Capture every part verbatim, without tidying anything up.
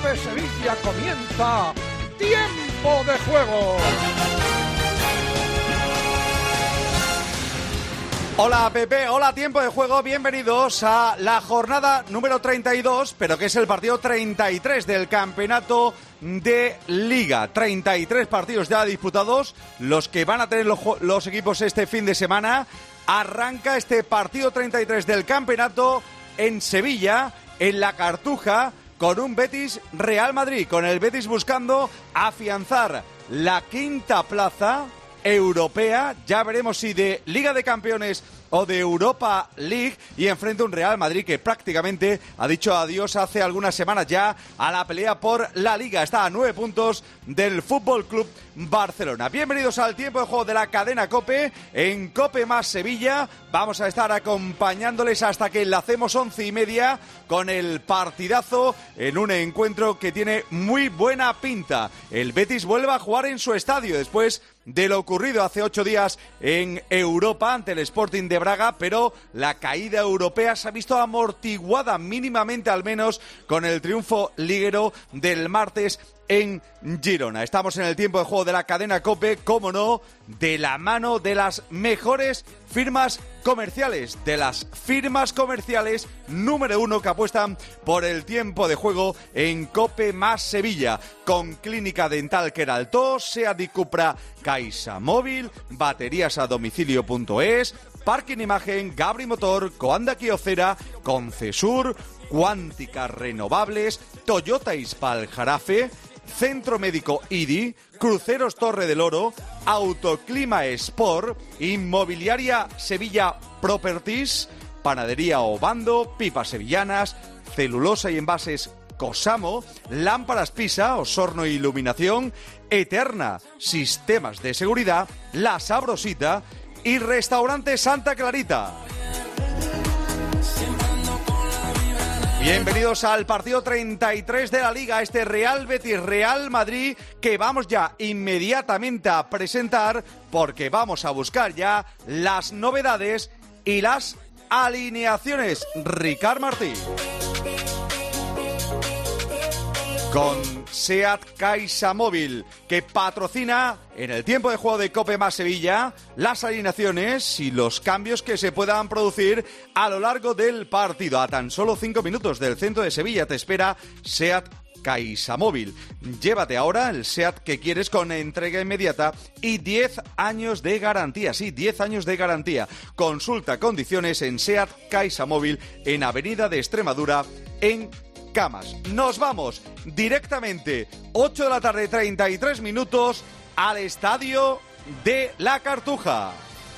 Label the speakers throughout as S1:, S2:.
S1: de Sevilla comienza Tiempo de Juego.
S2: Hola Pepe, hola Tiempo de Juego, bienvenidos a la jornada número treinta y dos, pero que es el partido treinta y tres del campeonato de Liga. treinta y tres partidos ya disputados, los que van a tener los, los equipos este fin de semana. Arranca este partido treinta y tres del campeonato en Sevilla, en la Cartuja, con un Betis Real Madrid, con el Betis buscando afianzar la quinta plaza europea, ya veremos si de Liga de Campeones o de Europa League, y enfrente un Real Madrid que prácticamente ha dicho adiós hace algunas semanas ya a la pelea por la Liga. Está a nueve puntos del F C Barcelona. Bienvenidos al Tiempo de Juego de la cadena COPE, en COPE más Sevilla. Vamos a estar acompañándoles hasta que enlacemos once y media con el partidazo en un encuentro que tiene muy buena pinta. El Betis vuelve a jugar en su estadio después de lo ocurrido hace ocho días en Europa ante el Sporting de Braga, pero la caída europea se ha visto amortiguada mínimamente, al menos con el triunfo liguero del martes en Girona. Estamos en el Tiempo de Juego de la cadena COPE, cómo no, de la mano de las mejores firmas comerciales, de las firmas comerciales número uno que apuestan por el tiempo de juego en COPE más Sevilla, con Clínica Dental Queraltó, Seat y Cupra Caixa Móvil, baterías a domicilio punto es, Parking Imagen, Gabri Motor, Coanda Kyocera, Concesur, Cuánticas Renovables, Toyota Ispal Jarafe, Centro Médico I D I, Cruceros Torre del Oro, Autoclima Sport, Inmobiliaria Sevilla Properties, Panadería Obando, Pipas Sevillanas, Celulosa y Envases Cosamo, Lámparas Pisa, Osorno e Iluminación, Eterna, Sistemas de Seguridad, La Sabrosita y Restaurante Santa Clarita. Bienvenidos al partido treinta y tres de la Liga, este Real Betis Real Madrid, que vamos ya inmediatamente a presentar porque vamos a buscar ya las novedades y las alineaciones. Ricard Martí. Con Seat Caixa Móvil, que patrocina en el Tiempo de Juego de COPE más Sevilla las alineaciones y los cambios que se puedan producir a lo largo del partido. A tan solo cinco minutos del centro de Sevilla te espera Seat Caixa Móvil. Llévate ahora el Seat que quieres con entrega inmediata y diez años de garantía. Sí, diez años de garantía. Consulta condiciones en Seat Caixa Móvil en Avenida de Extremadura en Camas. Nos vamos directamente, ocho de la tarde, treinta y tres minutos, al estadio de la Cartuja.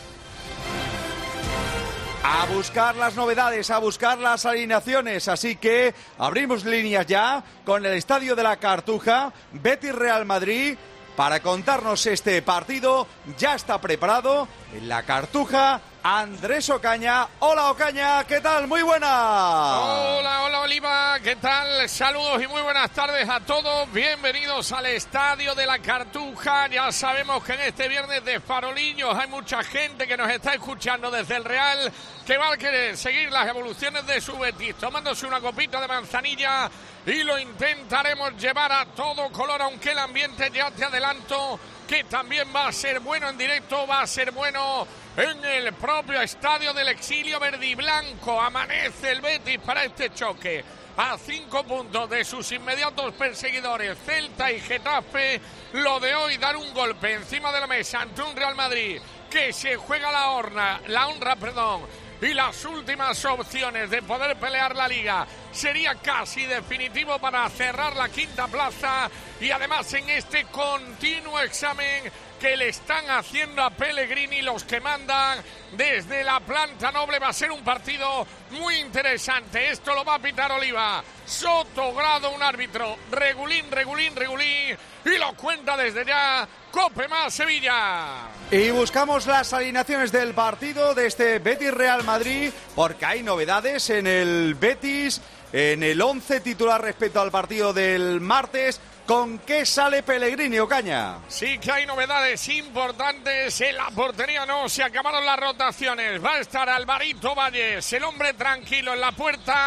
S2: A buscar las novedades, a buscar las alineaciones, así que abrimos líneas ya con el estadio de la Cartuja. Betis Real Madrid, para contarnos este partido, ya está preparado en la Cartuja Andrés Ocaña. Hola Ocaña, ¿qué tal? Muy buena.
S3: Hola, hola Oliva, ¿qué tal? Saludos y muy buenas tardes a todos. Bienvenidos al estadio de la Cartuja. Ya sabemos que en este viernes de farolillos hay mucha gente que nos está escuchando desde el Real, que va a querer seguir las evoluciones de su Betis, tomándose una copita de manzanilla, y lo intentaremos llevar a todo color, aunque el ambiente, ya te adelanto, que también va a ser bueno en directo, va a ser bueno en el propio estadio del Exilio Verde y Blanco. Amanece el Betis para este choque, a cinco puntos de sus inmediatos perseguidores Celta y Getafe. Lo de hoy, dar un golpe encima de la mesa ante un Real Madrid que se juega la honra, la honra, perdón, y las últimas opciones de poder pelear la Liga. Sería casi definitivo para cerrar la quinta plaza, y además en este continuo examen que le están haciendo a Pellegrini los que mandan desde la planta noble. Va a ser un partido muy interesante. Esto lo va a pitar Oliva Sotogrado, un árbitro regulín, regulín, regulín, y lo cuenta desde ya COPE más Sevilla.
S2: Y buscamos las alineaciones del partido de este Betis Real Madrid, porque hay novedades en el Betis, en el once titular respecto al partido del martes. ¿Con qué sale Pellegrini, Ocaña?
S3: Sí que hay novedades importantes en la portería. No, se acabaron las rotaciones. Va a estar Alvarito Valles, el hombre tranquilo en la puerta,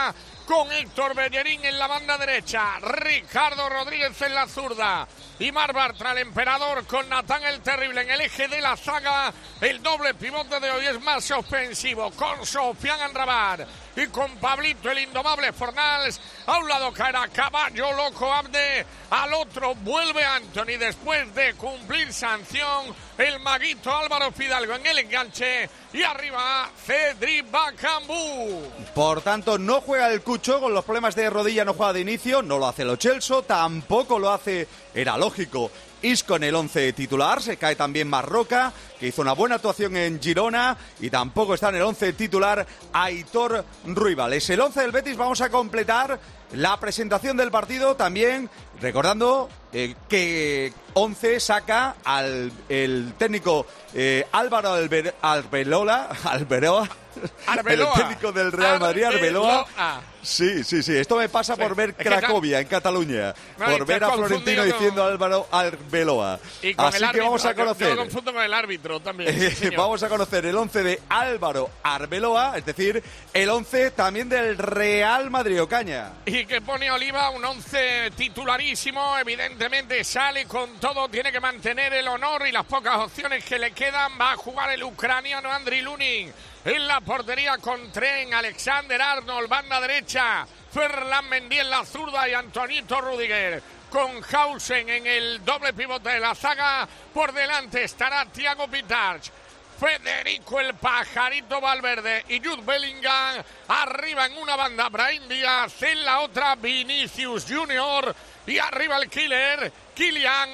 S3: con Héctor Bellerín en la banda derecha, Ricardo Rodríguez en la zurda y Marc Bartra, el emperador, con Natán el Terrible en el eje de la zaga. El doble pivote de hoy es más ofensivo, con Sofian Amrabat y con Pablito el indomable Fornals. A un lado caerá Caballo Loco Abde, al otro vuelve Anthony después de cumplir sanción el maguito Álvaro Fidalgo en el enganche, y arriba Cedric Bakambu.
S2: Por tanto, no juega el Cucho, con los problemas de rodilla no juega de inicio, no lo hace Lo Celso, tampoco lo hace, era lógico, Isco en el once titular. Se cae también Marroca, que hizo una buena actuación en Girona, y tampoco está en el once titular Aitor Ruibal. Es el once del Betis. Vamos a completar la presentación del partido también recordando eh, que once saca al el técnico eh, Álvaro Alber, Arbeloa, Arbeloa,
S3: Arbeloa,
S2: el técnico del Real Madrid, Arbeloa. Sí, sí, sí. Esto me pasa sí. por ver Cracovia, en Cataluña. No, por ver a Florentino con... diciendo Álvaro Arbeloa.
S3: Y con
S2: Así
S3: el
S2: que
S3: árbitro,
S2: vamos a conocer.
S3: Yo lo confundo con el árbitro también. Sí,
S2: vamos a conocer el once de Álvaro Arbeloa, es decir, el once también del Real Madrid. Ocaña.
S3: Y que pone Oliva un once titularísimo. Evidentemente sale con todo, tiene que mantener el honor y las pocas opciones que le quedan. Va a jugar el ucraniano Andriy Lunin en la portería con Tren, Alexander Arnold, banda derecha, Ferland Mendy en la zurda y Antonito Rudiger con Hausen en el doble pivote de la zaga. Por delante estará Thiago Pitarch, Federico el Pajarito Valverde y Jude Bellingham. Arriba en una banda Brahim Díaz, en la otra Vinicius Junior y arriba el killer Kylian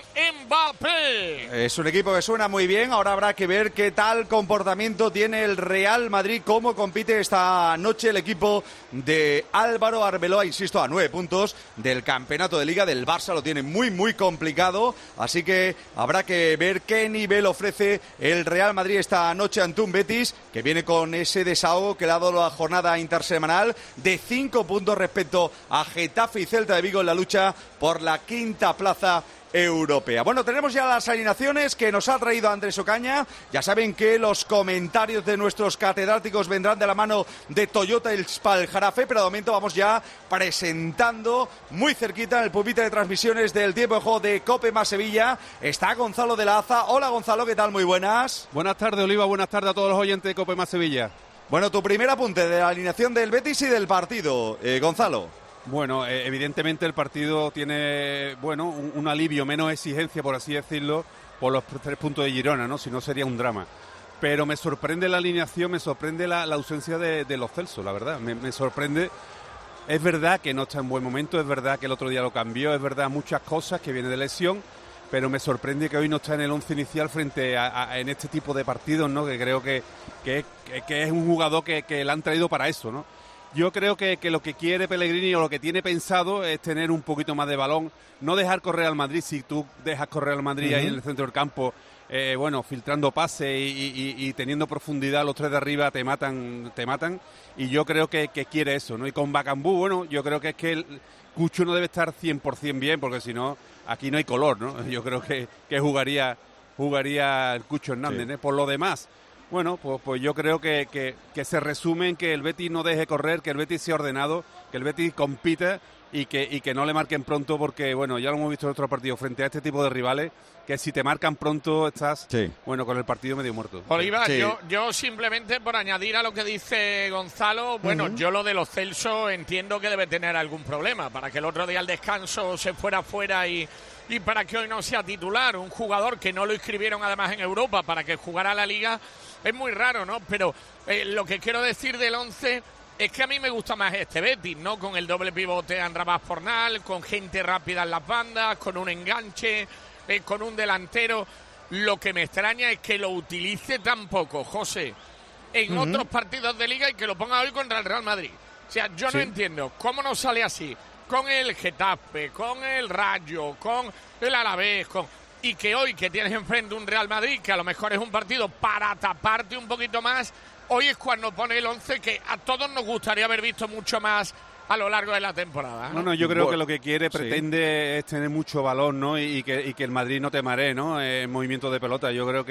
S3: Mbappé.
S2: Es un equipo que suena muy bien. Ahora habrá que ver qué tal comportamiento tiene el Real Madrid, cómo compite esta noche el equipo de Álvaro Arbeloa, insisto, a nueve puntos del campeonato de Liga. Del Barça lo tiene muy muy complicado, así que habrá que ver qué nivel ofrece el Real Madrid esta noche ante un Betis que viene con ese desahogo que le ha dado la jornada intersemanal de cinco puntos respecto a Getafe y Celta de Vigo en la lucha por la quinta plaza europea. Bueno, tenemos ya las alineaciones que nos ha traído Andrés Ocaña. Ya saben que los comentarios de nuestros catedráticos vendrán de la mano de Toyota Spaljarafe, pero de momento vamos ya presentando muy cerquita en el pupitre de transmisiones del tiempo de juego de Cope más Sevilla. Está Gonzalo de la Aza. Hola Gonzalo, ¿qué tal? Muy buenas.
S4: Buenas tardes, Oliva, buenas tardes a todos los oyentes de Cope más Sevilla.
S2: Bueno, tu primer apunte de la alineación del Betis y del partido, eh, Gonzalo.
S4: Bueno, eh, evidentemente el partido tiene, bueno, un, un alivio, menos exigencia, por así decirlo, por los tres puntos de Girona, ¿no? Si no sería un drama. Pero me sorprende la alineación, me sorprende la, la ausencia de, de Los Celso, la verdad. Me, me sorprende. Es verdad que no está en buen momento, es verdad que el otro día lo cambió, es verdad muchas cosas, que viene de lesión, pero me sorprende que hoy no está en el once inicial frente a, a en este tipo de partidos, ¿no? Que creo que, que, que, que es un jugador que, que le han traído para eso, ¿no? Yo creo que, que lo que quiere Pellegrini o lo que tiene pensado es tener un poquito más de balón, no dejar correr al Madrid. Si tú dejas correr al Madrid uh-huh. ahí en el centro del campo, eh, bueno, filtrando pases y, y, y teniendo profundidad, los tres de arriba te matan, te matan. Y yo creo que, que quiere eso, ¿no? Y con Bakambu, bueno, yo creo que es que el Cucho no debe estar cien por ciento bien, porque si no, aquí no hay color, ¿no? Yo creo que, que jugaría, jugaría el Cucho Hernández, sí. ¿eh? Por lo demás, bueno, pues, pues yo creo que, que, que se resume en que el Betis no deje correr, que el Betis sea ordenado, que el Betis compita y que, y que no le marquen pronto, porque, bueno, ya lo hemos visto en otros partidos frente a este tipo de rivales, que si te marcan pronto estás, sí. bueno, con el partido medio muerto.
S3: Oliva,
S2: sí.
S3: yo, yo simplemente por añadir a lo que dice Gonzalo, bueno, uh-huh. yo lo de Los Celso entiendo que debe tener algún problema, para que el otro día al descanso se fuera fuera y... y para que hoy no sea titular, un jugador que no lo inscribieron además en Europa para que jugara la Liga, es muy raro, ¿no? Pero eh, lo que quiero decir del once es que a mí me gusta más este Betis, ¿no? Con el doble pivote Amrabat Fornal, con gente rápida en las bandas, con un enganche, eh, con un delantero. Lo que me extraña es que lo utilice tan poco, José, en uh-huh. otros partidos de Liga y que lo ponga hoy contra el Real Madrid. O sea, yo sí. no entiendo cómo no sale así con el Getafe, con el Rayo, con el Alavés, con... y que hoy que tienes enfrente un Real Madrid, que a lo mejor es un partido para taparte un poquito más, hoy es cuando pone el once que a todos nos gustaría haber visto mucho más a lo largo de la temporada, ¿no?
S4: No, no, yo creo bueno, que lo que quiere, pretende sí. es tener mucho balón, ¿no? Y, y, que, y que el Madrid no te maree, ¿no? En movimiento de pelota. Yo creo que,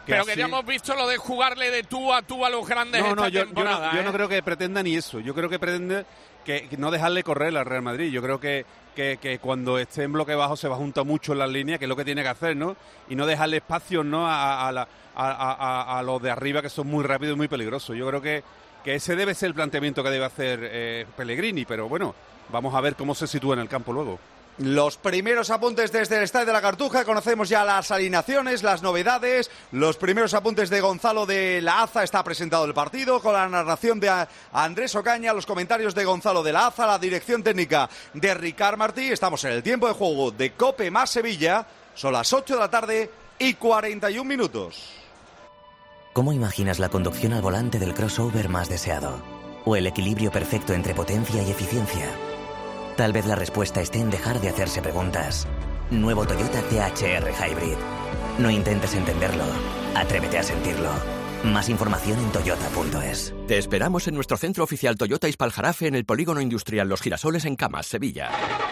S4: Que
S3: Pero
S4: así...
S3: que ya hemos visto lo de jugarle de tú a tú a los grandes
S4: no,
S3: esta
S4: no, yo,
S3: temporada.
S4: yo, no,
S3: ¿eh?
S4: yo no creo que pretenda ni eso. Yo creo que pretende que, que no dejarle correr al Real Madrid. Yo creo que, que, que cuando esté en bloque bajo se va a juntar mucho en las líneas, que es lo que tiene que hacer, ¿no? Y no dejarle espacios, ¿no? A, a, la, a, a, a los de arriba, que son muy rápidos y muy peligrosos. Yo creo que, que ese debe ser el planteamiento que debe hacer eh, Pellegrini, pero bueno, vamos a ver cómo se sitúa en el campo luego.
S2: Los primeros apuntes desde el Estadio de la Cartuja, conocemos ya las alineaciones, las novedades, los primeros apuntes de Gonzalo de la Aza, está presentado el partido con la narración de Andrés Ocaña, los comentarios de Gonzalo de la Aza, la dirección técnica de Ricard Martí. Estamos en el tiempo de juego de COPE más Sevilla, son las ocho de la tarde y cuarenta y un minutos.
S5: ¿Cómo imaginas la conducción al volante del crossover más deseado? ¿O el equilibrio perfecto entre potencia y eficiencia? Tal vez la respuesta esté en dejar de hacerse preguntas. Nuevo Toyota T H R Hybrid. No intentes entenderlo, atrévete a sentirlo. Más información en toyota punto es.
S6: Te esperamos en nuestro centro oficial Toyota Ispaljarafe en el Polígono Industrial Los Girasoles en Camas, Sevilla.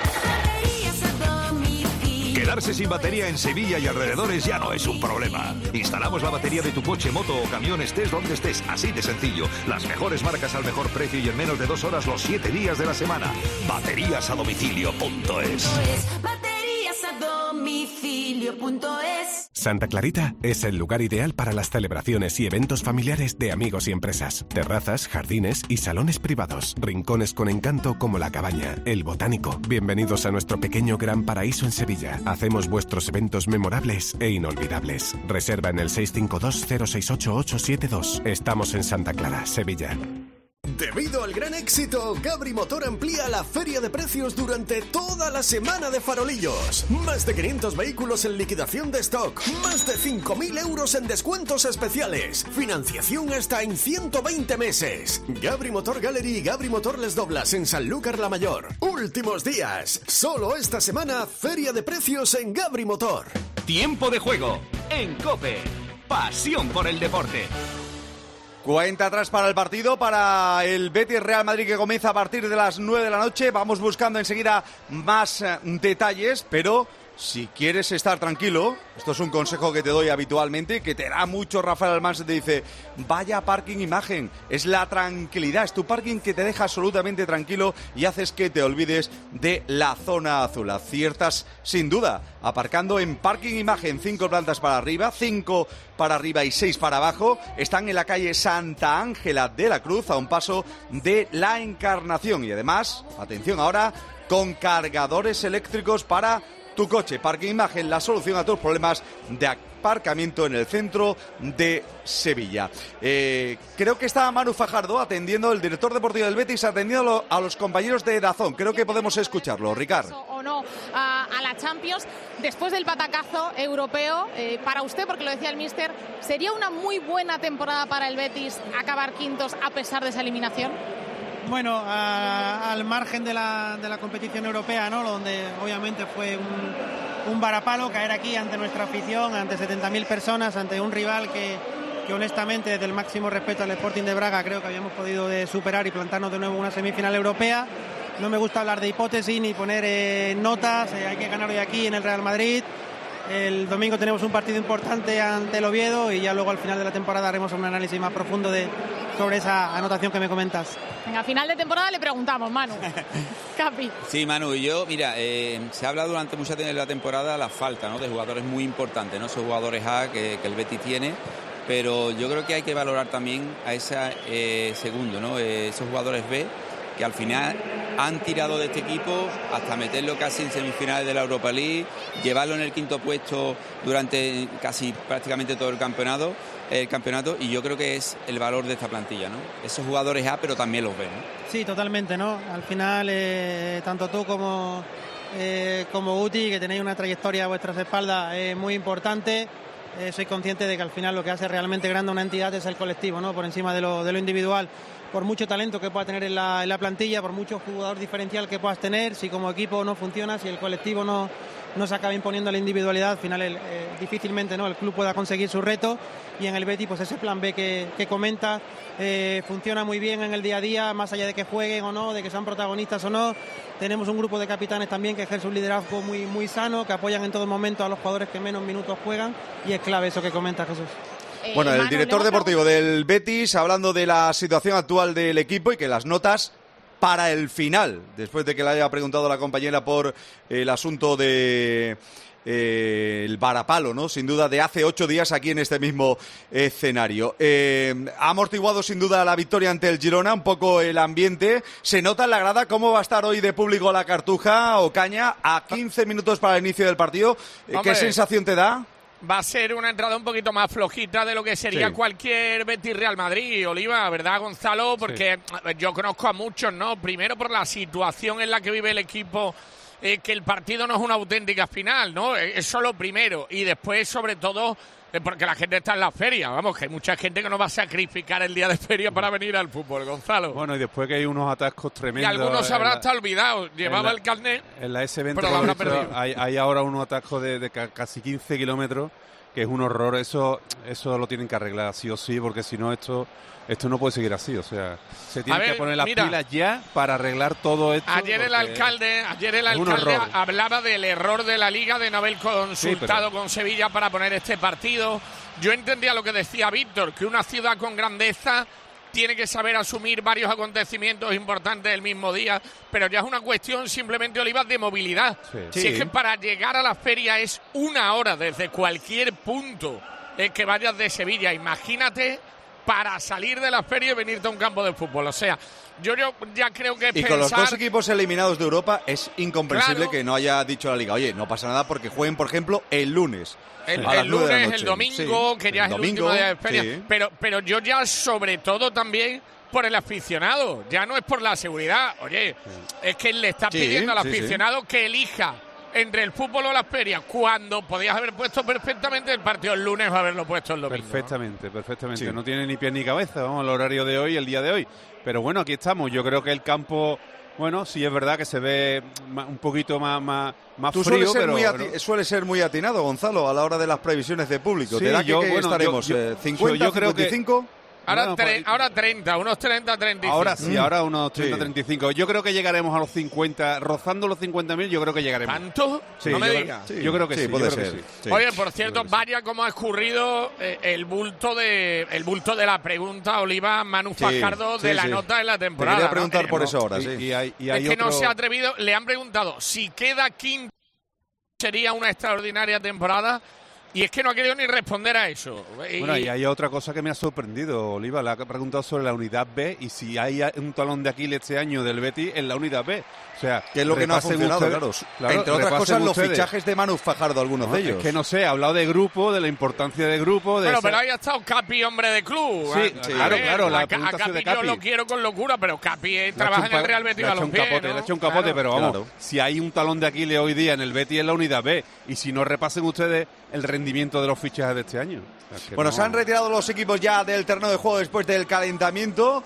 S7: Quedarse sin batería en Sevilla y alrededores ya no es un problema. Instalamos la batería de tu coche, moto o camión, estés donde estés, así de sencillo. Las mejores marcas al mejor precio y en menos de dos horas los siete días de la semana. Baterías a domicilio punto es.
S8: Baterías a domicilio punto es.
S9: Santa Clarita es el lugar ideal para las celebraciones y eventos familiares de amigos y empresas. Terrazas, jardines y salones privados. Rincones con encanto como La Cabaña, El Botánico. Bienvenidos a nuestro pequeño gran paraíso en Sevilla. Hacemos vuestros eventos memorables e inolvidables. Reserva en el seis cinco dos cero seis ocho ocho siete dos. Estamos en Santa Clara, Sevilla.
S10: Debido al gran éxito, Gabri Motor amplía la feria de precios durante toda la semana de farolillos. Más de quinientos vehículos en liquidación de stock, más de cinco mil euros en descuentos especiales, financiación hasta en ciento veinte meses. Gabri Motor Gallery y Gabri Motor Les Doblas en Sanlúcar la Mayor. Últimos días, solo esta semana, feria de precios en Gabri Motor.
S11: Tiempo de juego en COPE. Pasión por el deporte.
S2: Cuenta atrás para el partido, para el Betis Real Madrid, que comienza a partir de las nueve de la noche. Vamos buscando enseguida más eh, detalles, pero si quieres estar tranquilo, esto es un consejo que te doy habitualmente, que te da mucho Rafael Almansa, te dice, vaya parking imagen, es la tranquilidad, es tu parking que te deja absolutamente tranquilo y haces que te olvides de la zona azul. Aciertas sin duda, aparcando en parking imagen, cinco plantas para arriba, cinco para arriba y seis para abajo. Están en la calle Santa Ángela de la Cruz, a un paso de la Encarnación, y además, atención ahora, con cargadores eléctricos para tu coche. Parking Imagen, la solución a tus problemas de aparcamiento en el centro de Sevilla. Eh, creo que está Manu Fajardo atendiendo, el director deportivo del Betis, atendiendo a los compañeros de Dazón. Creo que podemos escucharlo, Ricard.
S12: O no a, a la Champions, después del batacazo europeo, eh, para usted, porque lo decía el míster, ¿sería una muy buena temporada para el Betis acabar quintos a pesar de esa eliminación?
S13: Bueno, a, al margen de la, de la competición europea, ¿no? Donde obviamente fue un, un varapalo caer aquí ante nuestra afición, ante setenta mil personas, ante un rival que, que honestamente, desde el máximo respeto al Sporting de Braga, creo que habíamos podido de superar y plantarnos de nuevo en una semifinal europea. No me gusta hablar de hipótesis ni poner eh, notas, eh, hay que ganar hoy aquí en el Real Madrid. El domingo tenemos un partido importante ante el Oviedo y ya luego al final de la temporada haremos un análisis más profundo de, sobre esa anotación que me comentas.
S12: Venga, a final de temporada le preguntamos, Manu. Capi.
S14: Sí, Manu, y yo, mira, eh, se ha hablado durante mucha de la temporada la falta, ¿no?, de jugadores muy importantes, ¿no? Esos jugadores A que, que el Betis tiene, pero yo creo que hay que valorar también a ese eh, segundo, ¿no? Eh, esos jugadores B que al final han tirado de este equipo hasta meterlo casi en semifinales de la Europa League, llevarlo en el quinto puesto durante casi prácticamente todo el campeonato, el campeonato, y yo creo que es el valor de esta plantilla, ¿no? Esos jugadores A, pero también los B, ¿no?
S13: Sí, totalmente, ¿no? Al final, eh, tanto tú como, eh, como Uti, que tenéis una trayectoria a vuestras espaldas eh, muy importante, eh, soy consciente de que al final lo que hace realmente grande una entidad es el colectivo, ¿no? Por encima de lo, de lo individual. Por mucho talento que pueda tener en la, en la plantilla, por mucho jugador diferencial que puedas tener, si como equipo no funciona, si el colectivo no, no se acaba imponiendo la individualidad, al final el, eh, difícilmente, ¿no?, el club pueda conseguir su reto. Y en el Betis, pues ese plan B que, que comenta eh, funciona muy bien en el día a día, más allá de que jueguen o no, de que sean protagonistas o no. Tenemos un grupo de capitanes también que ejerce un liderazgo muy, muy sano, que apoyan en todo momento a los jugadores que menos minutos juegan, y es clave eso que comenta Jesús.
S12: Eh,
S2: bueno, el
S12: Manu,
S2: director deportivo del Betis hablando de la situación actual del equipo y que las notas para el final, después de que le haya preguntado la compañera por el asunto de eh, el varapalo, ¿no? Sin duda, de hace ocho días aquí en este mismo escenario. Eh, ha amortiguado sin duda la victoria ante el Girona, un poco el ambiente. ¿Se nota en la grada cómo va a estar hoy de público la Cartuja, Ocaña, a quince minutos para el inicio del partido?
S3: Hombre,
S2: ¿qué sensación te da?
S3: Va a ser una entrada un poquito más flojita de lo que sería
S2: Sí.
S3: cualquier Betis Real Madrid, Oliva, ¿verdad, Gonzalo? Porque sí. yo conozco a muchos, ¿no? Primero por la situación en la que vive el equipo, eh, que el partido no es una auténtica final, ¿no? Eso lo primero. Y después, sobre todo, eh, porque la gente está en la feria. Vamos, que hay mucha gente que no va a sacrificar el día de feria para venir al fútbol, Gonzalo.
S4: Bueno, y después que hay unos atascos
S3: Y
S4: tremendos.
S3: algunos se habrán
S4: en la-
S3: hasta olvidado. Llevaba
S4: la-
S3: el carnet,
S4: En la ese veinte
S3: pero lo habrá
S4: por ejemplo,
S3: perdido.
S4: hay, hay ahora unos atascos de, de ca- casi quince kilómetros, que es un horror. Eso eso lo tienen que arreglar sí o sí, porque si no esto esto no puede seguir así. O sea, se tienen
S3: ver,
S4: que poner las
S3: mira.
S4: pilas ya para arreglar todo esto.
S3: Ayer el
S4: porque
S3: alcalde, ayer el
S4: es un
S3: alcalde
S4: horror.
S3: hablaba del error de la Liga de no haber consultado
S4: Sí, pero-
S3: con Sevilla para poner este partido. Yo entendía lo que decía Víctor, que una ciudad con grandeza tiene que saber asumir varios acontecimientos importantes el mismo día, pero ya es una cuestión simplemente, Olivas, de movilidad.
S4: Sí.
S3: Si
S2: Sí.
S3: es que para llegar a la feria es una hora desde cualquier punto eh, que vayas de Sevilla. Imagínate para salir de la feria y venirte a un campo de fútbol. O sea, yo, yo ya creo que
S2: Y
S3: pensar...
S2: con los dos equipos eliminados de Europa es incomprensible
S3: Claro.
S2: que no haya dicho la Liga, oye, no pasa nada porque jueguen, por ejemplo, el lunes.
S3: El,
S2: a las
S3: el
S2: nueve de la
S3: lunes,
S2: noche.
S3: el domingo,
S2: Sí,
S3: que ya
S2: el
S3: es
S2: domingo,
S3: el último día de feria.
S2: sí.
S3: Pero, pero yo ya, sobre todo, también por el aficionado. Ya no es por la seguridad. Oye, es que le está
S2: Sí,
S3: pidiendo al
S2: sí, sí.
S3: aficionado que elija entre el fútbol o las ferias, cuando podías haber puesto perfectamente el partido el lunes o haberlo puesto el domingo.
S4: Perfectamente, perfectamente.
S2: Sí.
S4: No tiene ni pie ni cabeza, vamos, el horario de hoy, el día de hoy. Pero bueno, aquí estamos. Yo creo que el campo, bueno, sí es verdad que se ve ma- un poquito más, más, más
S2: Tú
S4: frío,
S2: sueles ser,
S4: pero
S2: muy ati-
S4: bueno.
S2: sueles ser muy atinado, Gonzalo, a la hora de las previsiones de público.
S4: Sí,
S2: ¿Te da que,
S4: yo,
S2: que
S4: bueno,
S2: estaremos?
S4: yo- yo-
S2: eh, ¿cincuenta,
S4: yo creo que-
S2: cincuenta y cinco?
S3: Ahora,
S4: Bueno,
S3: tre-
S4: pues-
S3: ahora treinta, unos treinta, treinta y cinco.
S4: Ahora sí,
S2: Mm.
S4: ahora unos treinta,
S2: Sí.
S4: treinta y cinco. Yo creo que llegaremos a los cincuenta, rozando los cincuenta mil, yo creo que llegaremos.
S3: ¿Tanto?
S4: Sí,
S3: no me
S4: yo,
S3: digas.
S4: creo- yo creo que sí, yo
S2: puede
S4: creo que
S2: ser.
S4: sí.
S2: sí.
S3: Oye, por cierto,
S4: Yo creo que sí.
S3: vaya cómo ha escurrido eh, el bulto de el bulto de la pregunta, Oliva, Manu
S2: Sí,
S3: Fajardo,
S2: sí,
S3: de la
S2: sí.
S3: nota de la
S2: Te
S3: temporada.
S2: quería
S3: ¿no?
S2: preguntar por
S3: Eh,
S2: eso ahora,
S4: Y-
S2: sí.
S4: y hay- y hay
S3: Es que no
S4: otro-
S3: se ha atrevido, le han preguntado si queda quinto sería una extraordinaria temporada y es que no ha querido ni responder a eso. Y-
S4: Bueno, y hay otra cosa que me ha sorprendido, Oliva, le ha preguntado sobre la unidad B y si hay un talón de Aquiles este año del Betis en la unidad B. O sea,
S2: Que es lo que no ha
S4: repasen
S2: funcionado,
S4: ustedes-
S2: claro.
S4: claro,
S2: Entre otras
S4: repasen
S2: cosas, los
S4: ustedes.
S2: fichajes de Manu Fajardo, algunos
S4: No,
S2: de ellos.
S4: Es que no sé, ha hablado de grupo, de la importancia de grupo. De
S3: Bueno,
S4: esa-
S3: pero ahí ha estado Capi, hombre de club.
S4: Sí,
S3: A-
S4: sí,
S3: a
S4: claro,
S3: ver,
S4: claro, la
S3: a, Ca-
S4: pregunta
S3: a
S4: ha sido de
S3: Capi yo
S4: Capi.
S3: lo quiero con locura, pero Capi eh,
S4: Le ha
S3: trabaja
S4: hecho
S3: en
S4: un
S3: el
S4: pa-
S3: Real Betis
S4: le ha hecho un
S3: Balompié,
S4: capote,
S3: ¿no?
S4: le ha hecho un capote,
S3: Claro.
S4: pero vamos,
S2: Claro.
S4: si hay un talón de Aquiles hoy día en el Betis es la unidad B y si no repasen ustedes el rendimiento de los fichajes de este año. O sea, que
S2: Bueno,
S4: no-
S2: se han retirado los equipos ya del terreno de juego después del calentamiento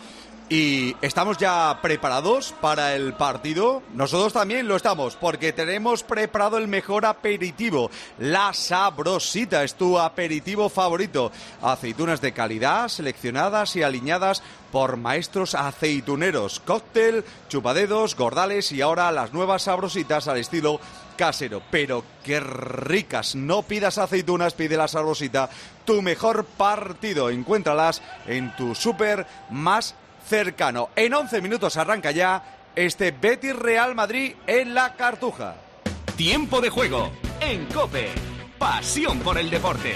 S2: y estamos ya preparados para el partido. Nosotros también lo estamos porque tenemos preparado el mejor aperitivo. La Sabrosita es tu aperitivo favorito. Aceitunas de calidad seleccionadas y aliñadas por maestros aceituneros. Cóctel, chupadedos, gordales y ahora las nuevas Sabrositas al estilo casero, pero qué ricas. No pidas aceitunas, pide la Sabrosita, tu mejor partido. Encuéntralas en tu súper más cercano. En once minutos arranca ya este Betis Real Madrid en la Cartuja.
S11: Tiempo de juego en COPE. Pasión por el deporte.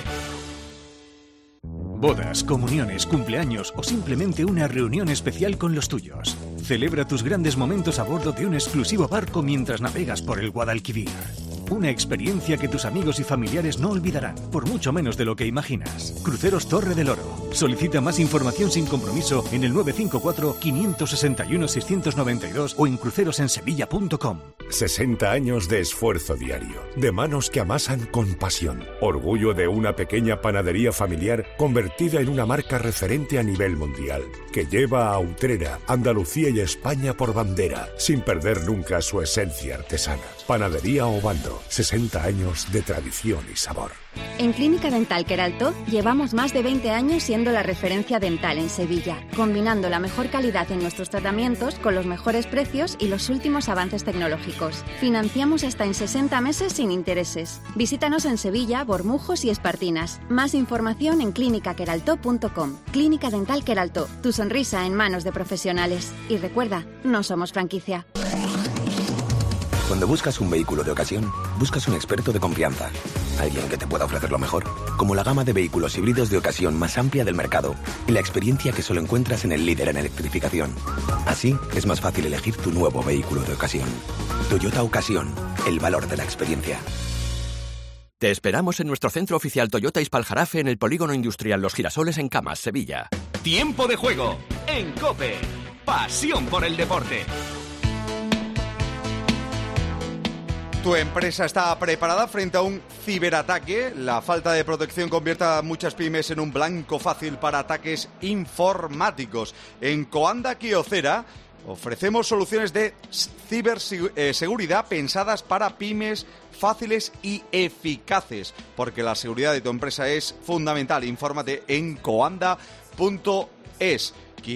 S15: Bodas, comuniones, cumpleaños o simplemente una reunión especial con los tuyos. Celebra tus grandes momentos a bordo de un exclusivo barco mientras navegas por el Guadalquivir. Una experiencia que tus amigos y familiares no olvidarán, por mucho menos de lo que imaginas. Cruceros Torre del Oro. Solicita más información sin compromiso en el nueve cinco cuatro, cinco seis uno, seis nueve dos o en crucerosensevilla punto com.
S16: sesenta años de esfuerzo diario, de manos que amasan con pasión. Orgullo de una pequeña panadería familiar convertida en una marca referente a nivel mundial, que lleva a Utrera, Andalucía y España por bandera, sin perder nunca su esencia artesana. Panadería Obando, sesenta años de tradición y sabor.
S17: En Clínica Dental Queraltó llevamos más de veinte años siendo la referencia dental en Sevilla, combinando la mejor calidad en nuestros tratamientos con los mejores precios y los últimos avances tecnológicos. Financiamos hasta en sesenta meses sin intereses. Visítanos en Sevilla, Bormujos y Espartinas. Más información en clínica queraltó punto com. Clínica Dental Queraltó, tu sonrisa en manos de profesionales. Y recuerda, no somos franquicia.
S18: Cuando buscas un vehículo de ocasión, buscas un experto de confianza. Alguien que te pueda ofrecer lo mejor, como la gama de vehículos híbridos de ocasión más amplia del mercado y la experiencia que solo encuentras en el líder en electrificación. Así es más fácil elegir tu nuevo vehículo de ocasión. Toyota Ocasión, el valor de la experiencia.
S6: Te esperamos en nuestro centro oficial Toyota Ispaljarafe en el Polígono Industrial Los Girasoles en Camas, Sevilla.
S11: Tiempo de juego en COPE. Pasión por el deporte.
S2: ¿Tu empresa está preparada frente a un ciberataque? La falta de protección convierte a muchas pymes en un blanco fácil para ataques informáticos. En Coanda Kyocera ofrecemos soluciones de ciberseguridad pensadas para pymes fáciles y eficaces, porque la seguridad de tu empresa es fundamental. Infórmate en coanda punto es.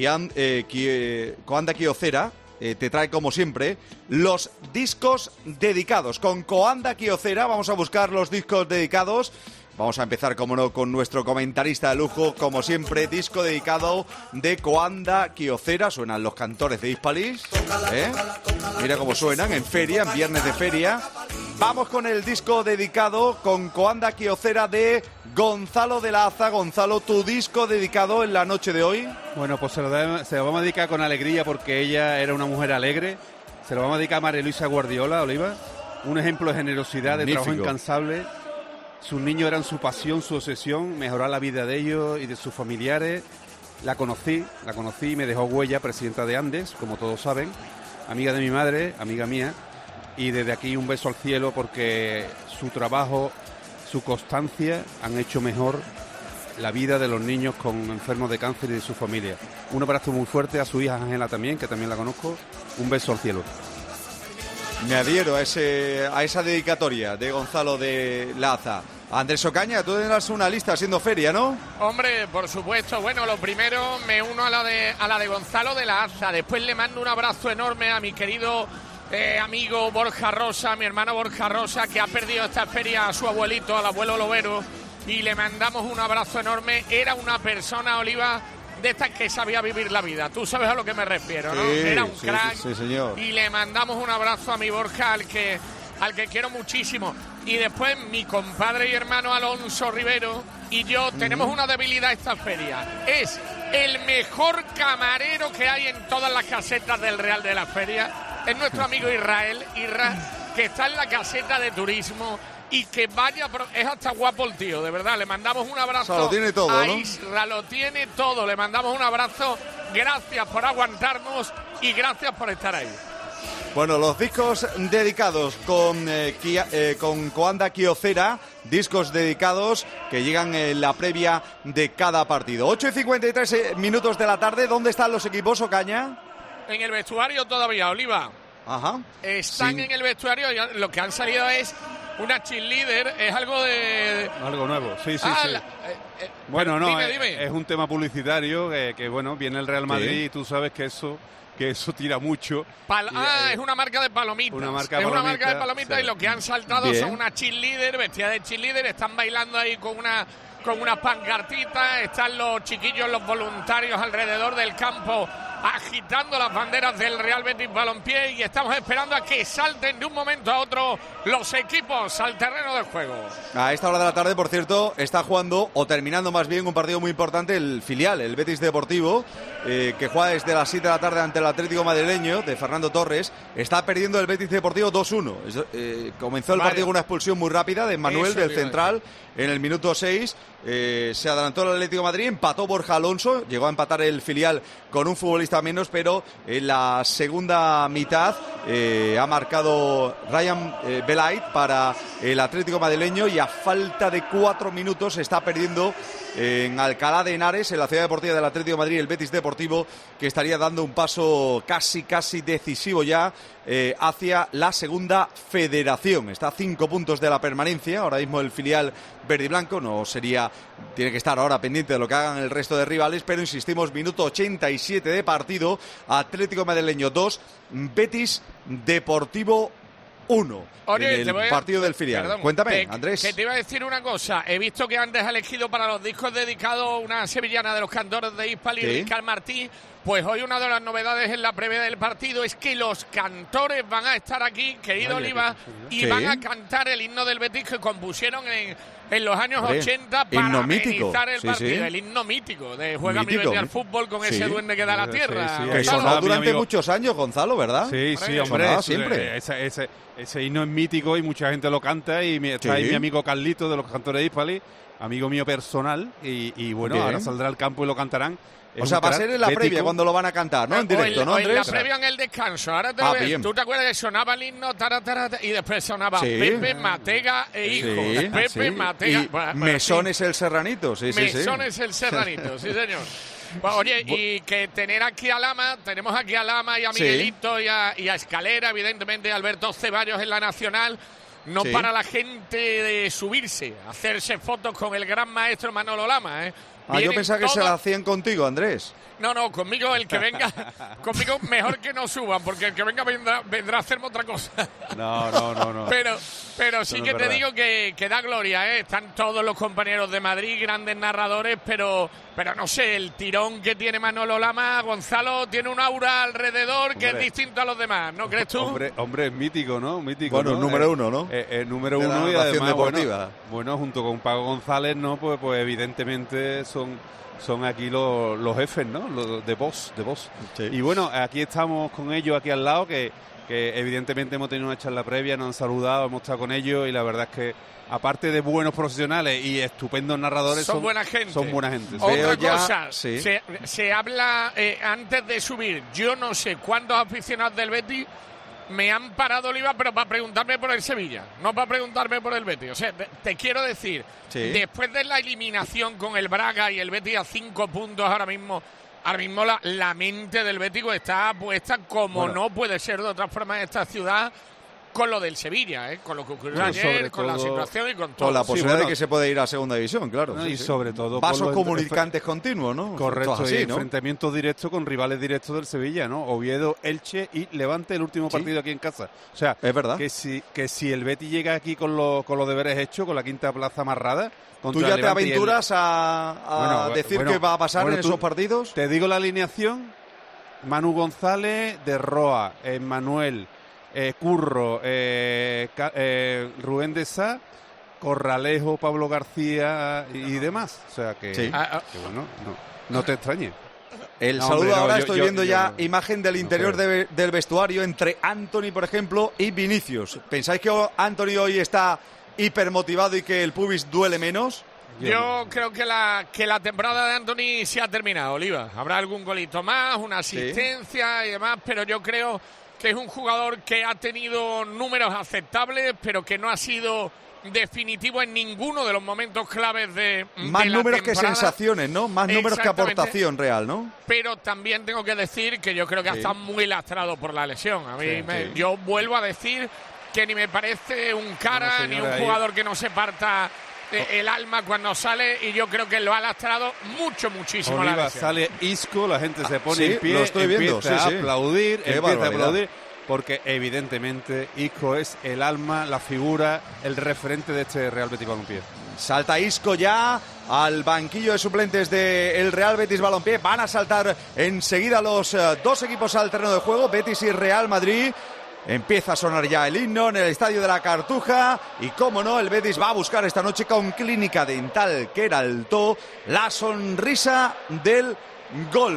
S2: Coanda Kyocera Eh, te trae, como siempre, los discos dedicados. Con Coanda Kyocera vamos a buscar los discos dedicados. Vamos a empezar, como no, con nuestro comentarista de lujo, como siempre, disco dedicado de Coanda Kyocera. Suenan los cantores de Hispalis, ¿eh? Mira cómo suenan, en feria, en viernes de feria. Vamos con el disco dedicado con Coanda Kyocera de Gonzalo de la Aza. Gonzalo, tu disco dedicado en la noche de hoy.
S4: Bueno, pues se lo, de, se lo vamos a dedicar con alegría porque ella era una mujer alegre. Se lo vamos a dedicar a María Luisa Guardiola, Oliva. Un ejemplo de generosidad, de
S2: Magnífico.
S4: trabajo incansable. Sus niños eran su pasión, su obsesión, mejorar la vida de ellos y de sus familiares. La conocí, la conocí y me dejó huella, presidenta de Andes, como todos saben. Amiga de mi madre, amiga mía. Y desde aquí un beso al cielo porque su trabajo, su constancia han hecho mejor la vida de los niños con enfermos de cáncer y de su familia. Un abrazo muy fuerte a su hija Ángela también, que también la conozco. Un beso al cielo.
S2: Me adhiero a, ese, a esa dedicatoria de Gonzalo de Laza. Andrés Ocaña, tú tendrás una lista siendo feria, ¿no?
S3: Hombre, por supuesto. Bueno, lo primero me uno a la de, a la de Gonzalo de Laza. Después le mando un abrazo enorme a mi querido Eh, amigo Borja Rosa, mi hermano Borja Rosa, que ha perdido esta feria a su abuelito, al abuelo Lobero, y le mandamos un abrazo enorme. Era una persona, Oliva, de estas que sabía vivir la vida. Tú sabes a lo que me refiero, ¿no?
S2: Sí,
S3: Era un
S2: sí,
S3: crack.
S2: sí, sí, señor.
S3: Y le mandamos un abrazo a mi Borja, al que, al que quiero muchísimo. Y después mi compadre y hermano Alonso Rivero y yo tenemos una debilidad esta feria. Es el mejor camarero que hay en todas las casetas del Real de la Feria. Es nuestro amigo Israel, Irra, que está en la caseta de turismo y que vaya, es hasta guapo el tío, de verdad. Le mandamos un abrazo.
S2: O sea, lo tiene todo,
S3: a
S2: ¿no?
S3: Isra, lo tiene todo. Le mandamos un abrazo. Gracias por aguantarnos y gracias por estar ahí.
S2: Bueno, los discos dedicados con, eh, Kia, eh, con Coanda Kyocera, discos dedicados que llegan en la previa de cada partido. ocho y cincuenta y tres minutos de la tarde. ¿Dónde están los equipos, Ocaña?
S3: En el vestuario todavía, Oliva.
S2: Ajá.
S3: Están
S2: Sí.
S3: en el vestuario. Lo que han salido es una cheerleader. Es algo de...
S4: Algo nuevo, sí, sí,
S3: Ah,
S4: sí.
S3: la- eh, eh,
S4: Bueno, no,
S3: dime,
S4: es,
S3: dime.
S4: es un tema publicitario que, que, bueno, viene el Real Madrid
S2: Sí.
S4: y tú sabes que eso que eso tira mucho.
S3: Pal-
S4: Y,
S3: ah,
S4: eh,
S3: es una marca de palomitas.
S4: una marca de
S3: es una
S4: palomitas,
S3: marca de palomitas
S4: sí.
S3: y lo que han saltado
S2: Bien.
S3: son una cheerleader, vestida de cheerleader, están bailando ahí con una con unas pancartitas, están los chiquillos, los voluntarios alrededor del campo agitando las banderas del Real Betis Balompié y estamos esperando a que salten de un momento a otro los equipos al terreno del juego.
S2: A esta hora de la tarde, por cierto, está jugando, o terminando más bien, un partido muy importante, el filial, el Betis Deportivo, eh, que juega desde las siete de la tarde ante el Atlético Madrileño, de Fernando Torres. Está perdiendo el Betis Deportivo dos uno. Es- eh, comenzó el
S3: Vale.
S2: partido con una expulsión muy rápida de Manuel,
S3: Eso
S2: del
S3: te iba a
S2: central, en el minuto seis. Eh, se adelantó el Atlético de Madrid, empató Borja Alonso, llegó a empatar el filial con un futbolista futbolista menos, pero en la segunda mitad eh, ha marcado Ryan eh, Belait para el Atlético madrileño y a falta de cuatro minutos está perdiendo en Alcalá de Henares, en la ciudad deportiva del Atlético de Madrid, el Betis Deportivo, que estaría dando un paso casi, casi decisivo ya eh, hacia la segunda federación. Está a cinco puntos de la permanencia, ahora mismo el filial verde y blanco, no sería, tiene que estar ahora pendiente de lo que hagan el resto de rivales, pero insistimos, minuto ochenta y siete de partido, Atlético madrileño dos, Betis Deportivo uno.
S3: Oye,
S2: en el
S3: a...
S2: partido del filial.
S3: Perdón,
S2: Cuéntame,
S3: te,
S2: Andrés.
S3: Que te iba a decir una cosa. He visto que antes ha elegido para los discos dedicados una sevillana de los cantores de Hispali, ¿sí? Ricard Martí. Pues hoy una de las novedades en la previa del partido es que los cantores van a estar aquí, querido Vaya, Oliva, y ¿sí? van a cantar el himno del Betis que compusieron en, en los años Hombre, ochenta para amenizar el sí, partido. Sí. El himno mítico de Juega mítico. Mi Betis al fútbol con sí. ese duende que da la tierra. Sí, sí,
S2: que sonó durante muchos años, Gonzalo, ¿verdad?
S4: Sí, sí, hombre. Sonaba siempre. Ese, ese, ese himno es mítico y mucha gente lo canta y está sí. ahí mi amigo Carlito de los cantores de Hispali, amigo mío personal, y, y bueno, Bien. ahora saldrá al campo y lo cantarán.
S2: Es o sea, va a ser en la bético. previa cuando lo van a cantar, ¿no? En directo,
S3: o el,
S2: ¿no, Andrés?
S3: O en la previa en el descanso. Ahora te
S2: ah,
S3: ves, tú te acuerdas que sonaba el himno tara, tara, tara, y después sonaba sí. Pepe, Matega e Hijo.
S2: Sí,
S3: Pepe,
S2: sí.
S3: Matega...
S2: Y bueno, Mesón sí. es el Serranito, sí, sí, sí.
S3: Mesón es el Serranito, sí, señor. Bueno, oye, y que tener aquí a Lama, tenemos aquí a Lama y a Miguelito sí. y, a, y a Escalera, evidentemente, Alberto Ceballos en la Nacional. No sí. para la gente de subirse, hacerse fotos con el gran maestro Manolo Lama, ¿eh?
S2: Ah, yo pensaba que todos... se la hacían contigo, Andrés.
S3: No, no, conmigo el que venga, conmigo mejor que no suban, porque el que venga vendrá, vendrá a hacerme otra cosa.
S4: No, no, no, no.
S3: Pero, pero sí
S4: no
S3: que
S4: es
S3: te
S4: verdad.
S3: digo que, que da gloria, ¿eh? Están todos los compañeros de Madrid, grandes narradores, pero, pero no sé, el tirón que tiene Manolo Lama, Gonzalo, tiene un aura alrededor que hombre, es distinto a los demás, ¿no crees tú?
S4: Hombre, hombre es mítico, ¿no? Mítico,
S2: bueno,
S4: ¿no?
S2: número
S4: eh,
S2: uno, ¿no?
S4: Eh, eh, número
S2: de
S4: uno y además,
S2: deportiva.
S4: Bueno, bueno, junto con Paco González, ¿no? Pues, pues evidentemente son... son aquí los, los jefes, ¿no? Los de voz, de voz. Sí. Y bueno, aquí estamos con ellos aquí al lado, que, que evidentemente hemos tenido una charla previa, nos han saludado, hemos estado con ellos y la verdad es que aparte de buenos profesionales y estupendos narradores,
S3: son,
S4: son
S3: buena gente.
S4: Son buena gente.
S3: Otra
S2: Veo
S3: cosa,
S2: ya, sí.
S3: se, se habla eh, antes de subir, yo no sé cuántos aficionados del Betis me han parado, Oliva, pero para preguntarme por el Sevilla, no para preguntarme por el Betis. O sea, te, te quiero decir, sí. después de la eliminación con el Braga y el Betis a cinco puntos ahora mismo, ahora mismo la, la mente del Betis está puesta como bueno. no puede ser de otra forma en esta ciudad, con lo del Sevilla, ¿eh? Con lo que ocurrió ayer, sobre con todo, la situación y con todo.
S2: Con la posibilidad
S4: sí, bueno,
S2: de que se pueda ir a segunda división, claro.
S4: No,
S2: sí,
S4: y
S2: sí.
S4: sobre todo...
S2: Vasos comunicantes continuos, ¿no?
S4: Correcto,
S2: así,
S4: y
S2: ¿no?
S4: enfrentamientos directos con rivales directos del Sevilla, ¿no? Oviedo, Elche y Levante, el último partido sí. aquí en casa. O sea,
S2: es verdad.
S4: Que si, que si el Betis llega aquí con, lo, con los deberes hechos, con la quinta plaza amarrada...
S2: ¿Tú ya te aventuras el... a, a bueno, decir bueno, qué va a pasar bueno, en esos partidos?
S4: Te digo la alineación: Manu González, De Roa, Emmanuel... Eh, Curro, eh, eh, Rubén de Sá, Corralejo, Pablo García y, y demás. O sea que,
S2: sí.
S4: que bueno, no, no te extrañe.
S2: El
S4: no,
S2: saludo
S4: hombre, no,
S2: ahora,
S4: yo,
S2: estoy
S4: yo,
S2: viendo
S4: yo,
S2: ya
S4: yo,
S2: imagen del interior
S4: no
S2: de, del vestuario entre Anthony, por ejemplo, y Vinicius. ¿Pensáis que Anthony hoy está hipermotivado y que el pubis duele menos?
S3: Yo creo que la que la temporada de Anthony se ha terminado, Oliva. Habrá algún golito más, una asistencia sí. y demás, pero yo creo... que es un jugador que ha tenido números aceptables, pero que no ha sido definitivo en ninguno de los momentos claves de,
S2: Más
S3: de la
S2: números
S3: temporada.
S2: Que sensaciones, ¿no? Más números que aportación real, ¿no?
S3: Pero también tengo que decir que yo creo que ha
S2: sí.
S3: estado muy lastrado por la lesión. A mí
S2: sí,
S3: me,
S2: sí.
S3: yo vuelvo a decir que ni me parece un cara, no, señora, ni un jugador ahí. que no se parta el alma cuando sale, y yo creo que lo ha lastrado mucho, muchísimo.
S4: Oliva,
S3: la lesión.
S4: Sale Isco, la gente se pone
S2: sí,
S4: en pie,
S2: lo estoy
S4: empieza
S2: viendo, sí,
S4: a
S2: sí.
S4: aplaudir,
S2: Qué
S4: empieza
S2: barbaridad.
S4: a aplaudir, porque evidentemente Isco es el alma, la figura, el referente de este Real Betis Balompié.
S2: Salta Isco ya al banquillo de suplentes del Real Betis Balompié. Van a saltar enseguida los uh, dos equipos al terreno de juego, Betis y Real Madrid. Empieza a sonar ya el himno en el Estadio de la Cartuja y, cómo no, el Betis va a buscar esta noche con Clínica Dental Queraltó la sonrisa del gol.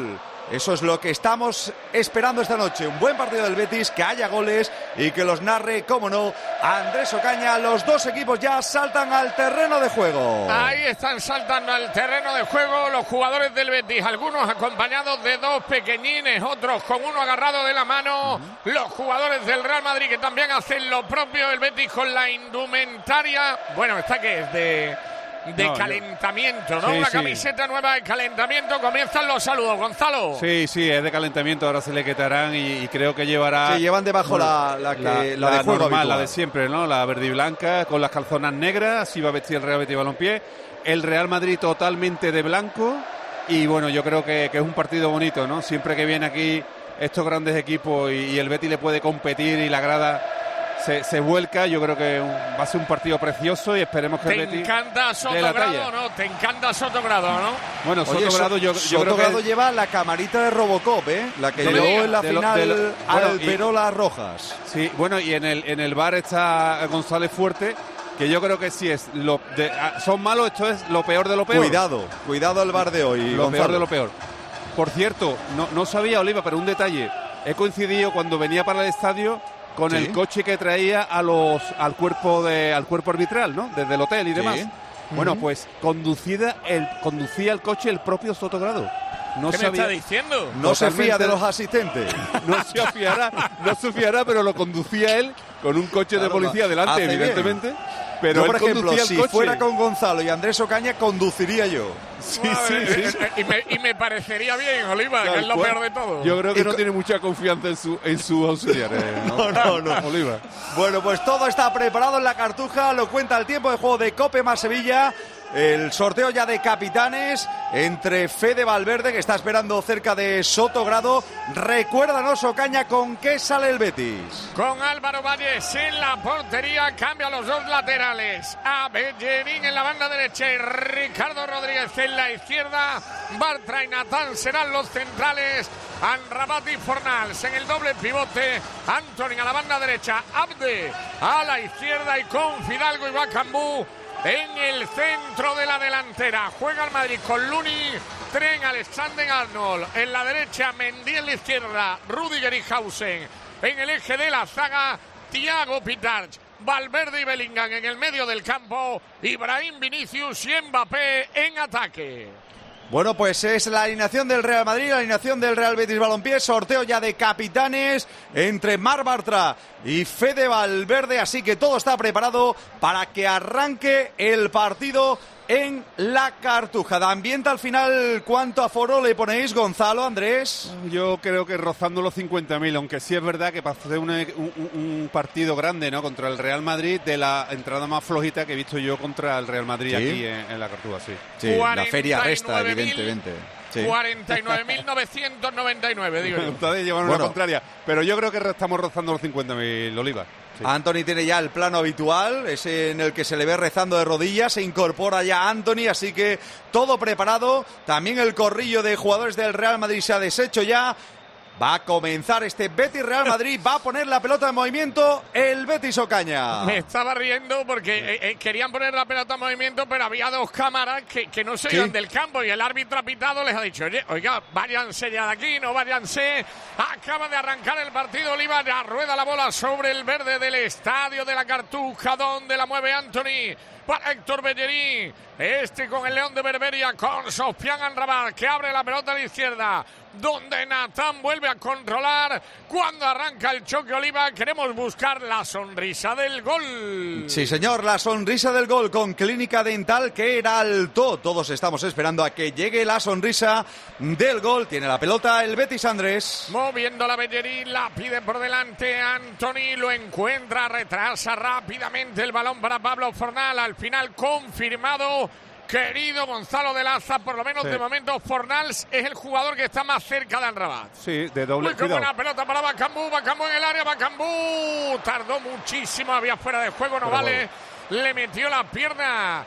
S2: Eso es lo que estamos esperando esta noche. Un buen partido del Betis, que haya goles y que los narre, cómo no, Andrés Ocaña. Los dos equipos ya saltan al terreno de juego.
S3: Ahí están saltando al terreno de juego los jugadores del Betis, algunos acompañados de dos pequeñines, otros con uno agarrado de la mano. Uh-huh. Los jugadores del Real Madrid, que también hacen lo propio. El Betis con la indumentaria, bueno, esta que es de... de no, calentamiento, ¿no?
S4: Sí,
S3: Una
S4: sí.
S3: camiseta nueva de calentamiento. Comienzan los saludos, Gonzalo.
S4: Sí, sí, es de calentamiento. Ahora se le quitarán y, y creo que llevará...
S2: Sí, llevan debajo bueno, la, la, que, la, la,
S4: la
S2: de juego
S4: normal,
S2: habitual.
S4: la de siempre, ¿no? La verde y blanca con las calzonas negras. Así va a vestir el Real Betis Balompié. El Real Madrid totalmente de blanco. Y bueno, yo creo que, que es un partido bonito, ¿no? Siempre que viene aquí estos grandes equipos y, y el Betis le puede competir y la grada... Se, se vuelca, yo creo que va a ser un partido precioso y esperemos que
S3: te
S4: el Betis
S3: encanta Sotogrado, ¿no? Te encanta Sotogrado, ¿no?
S4: Bueno, Sotogrado yo, yo
S2: Sotogrado
S4: creo que
S2: lleva la camarita de Robocop, ¿eh? La que llevó en la
S4: de
S2: final
S4: lo, de lo, bueno,
S2: al Perolas Rojas.
S4: Sí, bueno, y en el en el bar está González Fuerte, que yo creo que sí es lo de, son malos, esto es lo peor de lo peor.
S2: Cuidado, cuidado al bar de hoy,
S4: lo
S2: Gonzalo.
S4: peor de lo peor. Por cierto, no, no sabía, Oliva, pero un detalle, he coincidido cuando venía para el estadio con sí. el coche que traía a los al cuerpo de al cuerpo arbitral, ¿no? Desde el hotel y demás. Sí. Bueno, uh-huh. pues conducida el conducía el coche el propio Sotogrado. No
S3: ¿Qué
S4: sabía,
S3: me está diciendo?
S2: No se fía de los asistentes.
S4: No se fiará, no se fiará, pero lo conducía él con un coche claro, de policía delante, evidentemente. Bien. Pero
S2: yo, por ejemplo, si
S4: coche.
S2: fuera con Gonzalo y Andrés Ocaña, conduciría yo.
S4: Sí, sí, sí.
S3: Y me, y me parecería bien, Oliva, Tal que es lo
S4: cual.
S3: peor de todo.
S4: Yo creo que
S2: y
S4: no co- tiene mucha confianza en su en sus auxiliares.
S2: No, no, no, no.
S4: Oliva.
S2: Bueno, pues todo está preparado en la Cartuja, lo cuenta el tiempo de juego de Cope más Sevilla. El sorteo ya de capitanes entre Fede Valverde, que está esperando cerca de Sotogrado. Recuérdanos, Ocaña, ¿con qué sale el Betis?
S3: Con Álvaro Valles en la portería, cambia los dos laterales. A Bellerín en la banda derecha y Ricardo Rodríguez en la izquierda. Bartra y Natán serán los centrales. Amrabat y Fornals en el doble pivote. Antony a la banda derecha. Abde a la izquierda y con Fidalgo y Bakambu en el centro de la delantera. Juega el Madrid con Luni, Tren, Alexander-Arnold en la derecha, Mendy en la izquierda, Rudiger y Hausen en el eje de la zaga, Thiago Pitarch, Valverde y Bellingham en el medio del campo, Ibrahim, Vinicius y Mbappé en ataque.
S2: Bueno, pues es la alineación del Real Madrid, la alineación del Real Betis Balompié, sorteo ya de capitanes entre Marc Bartra y Fede Valverde, así que todo está preparado para que arranque el partido en la Cartuja. De ambiente al final, ¿cuánto aforo le ponéis, Gonzalo, Andrés?
S4: Yo creo que rozando los cincuenta mil, aunque sí es verdad que para hacer una, un, un partido grande, ¿no?, contra el Real Madrid, de la entrada más flojita que he visto yo contra el Real Madrid, ¿sí?, aquí en, en la Cartuja, sí.
S2: Sí, la feria resta, evidentemente. Sí.
S3: cuarenta y nueve mil novecientos noventa y nueve, digo yo.
S4: Ustedes llevan
S2: bueno.
S4: una contraria, pero yo creo que estamos rozando los cincuenta mil, Oliva. Sí.
S2: Anthony tiene ya el plano habitual, ese en el que se le ve rezando de rodillas, se incorpora ya Anthony, así que todo preparado. También el corrillo de jugadores del Real Madrid se ha deshecho ya. Va a comenzar este Betis Real Madrid, va a poner la pelota en movimiento el Betis Ocaña.
S3: Me estaba riendo porque eh, eh, querían poner la pelota en movimiento, pero había dos cámaras que, que no se iban, ¿sí?, del campo, y el árbitro ha pitado, les ha dicho, oye, oiga, váyanse ya de aquí, no váyanse. Acaba de arrancar el partido, Oliva, ya rueda la bola sobre el verde del estadio de la Cartuja, donde la mueve Anthony para Héctor Bellerín, este con el León de Berberia, con Sofian Amrabat, que abre la pelota a la izquierda, donde Natán vuelve a controlar. Cuando arranca el choque, Oliva, queremos buscar la sonrisa del gol.
S2: Sí, señor, la sonrisa del gol con Clínica Dental Queralto. Todos estamos esperando a que llegue la sonrisa del gol. Tiene la pelota el Betis, Andrés.
S3: Moviendo la Bellerín, la pide por delante Anthony, lo encuentra, retrasa rápidamente el balón para Pablo Fornal. Al final confirmado, querido Gonzalo de Laza, por lo menos sí, de momento Fornals es el jugador que está más cerca de Amrabat.
S4: Sí, de doble.
S3: Muy buena pelota para Bakambu, Bakambu en el área, Bakambu tardó muchísimo, había fuera de juego, no pero vale, bueno, le metió la pierna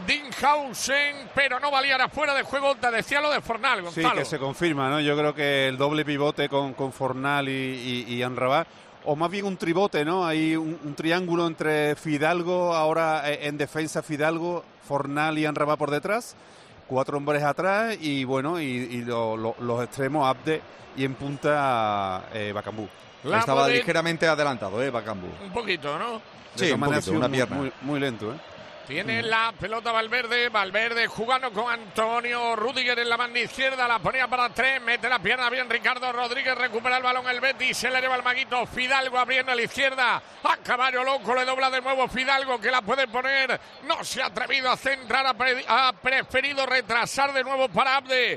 S3: Dinghausen, pero no valía, era fuera de juego. Te decía lo de Fornal, Gonzalo.
S4: Sí, que se confirma, ¿no? Yo creo que el doble pivote con, con Fornal y, y, y Amrabat, o más bien un tribote, ¿no? Hay un, un triángulo entre Fidalgo, ahora en defensa Fidalgo, Fornal y Amrabat por detrás. cuatro hombres atrás y bueno, y, y lo, lo, los extremos Abde y en punta eh, Bakambu.
S2: Estaba de... ligeramente adelantado, ¿eh, Bakambu?
S3: Un poquito, ¿no?
S2: Sí, un poquito, una
S4: muy,
S2: pierna.
S4: Muy, muy lento, ¿eh?
S3: Tiene la pelota Valverde, Valverde jugando con Antonio Rüdiger en la banda izquierda, la ponía para tres, mete la pierna bien Ricardo Rodríguez, recupera el balón el Betis, se le lleva el maguito Fidalgo abriendo a la izquierda, a caballo loco le dobla de nuevo Fidalgo que la puede poner, no se ha atrevido a centrar, ha, pre- ha preferido retrasar de nuevo para Abde.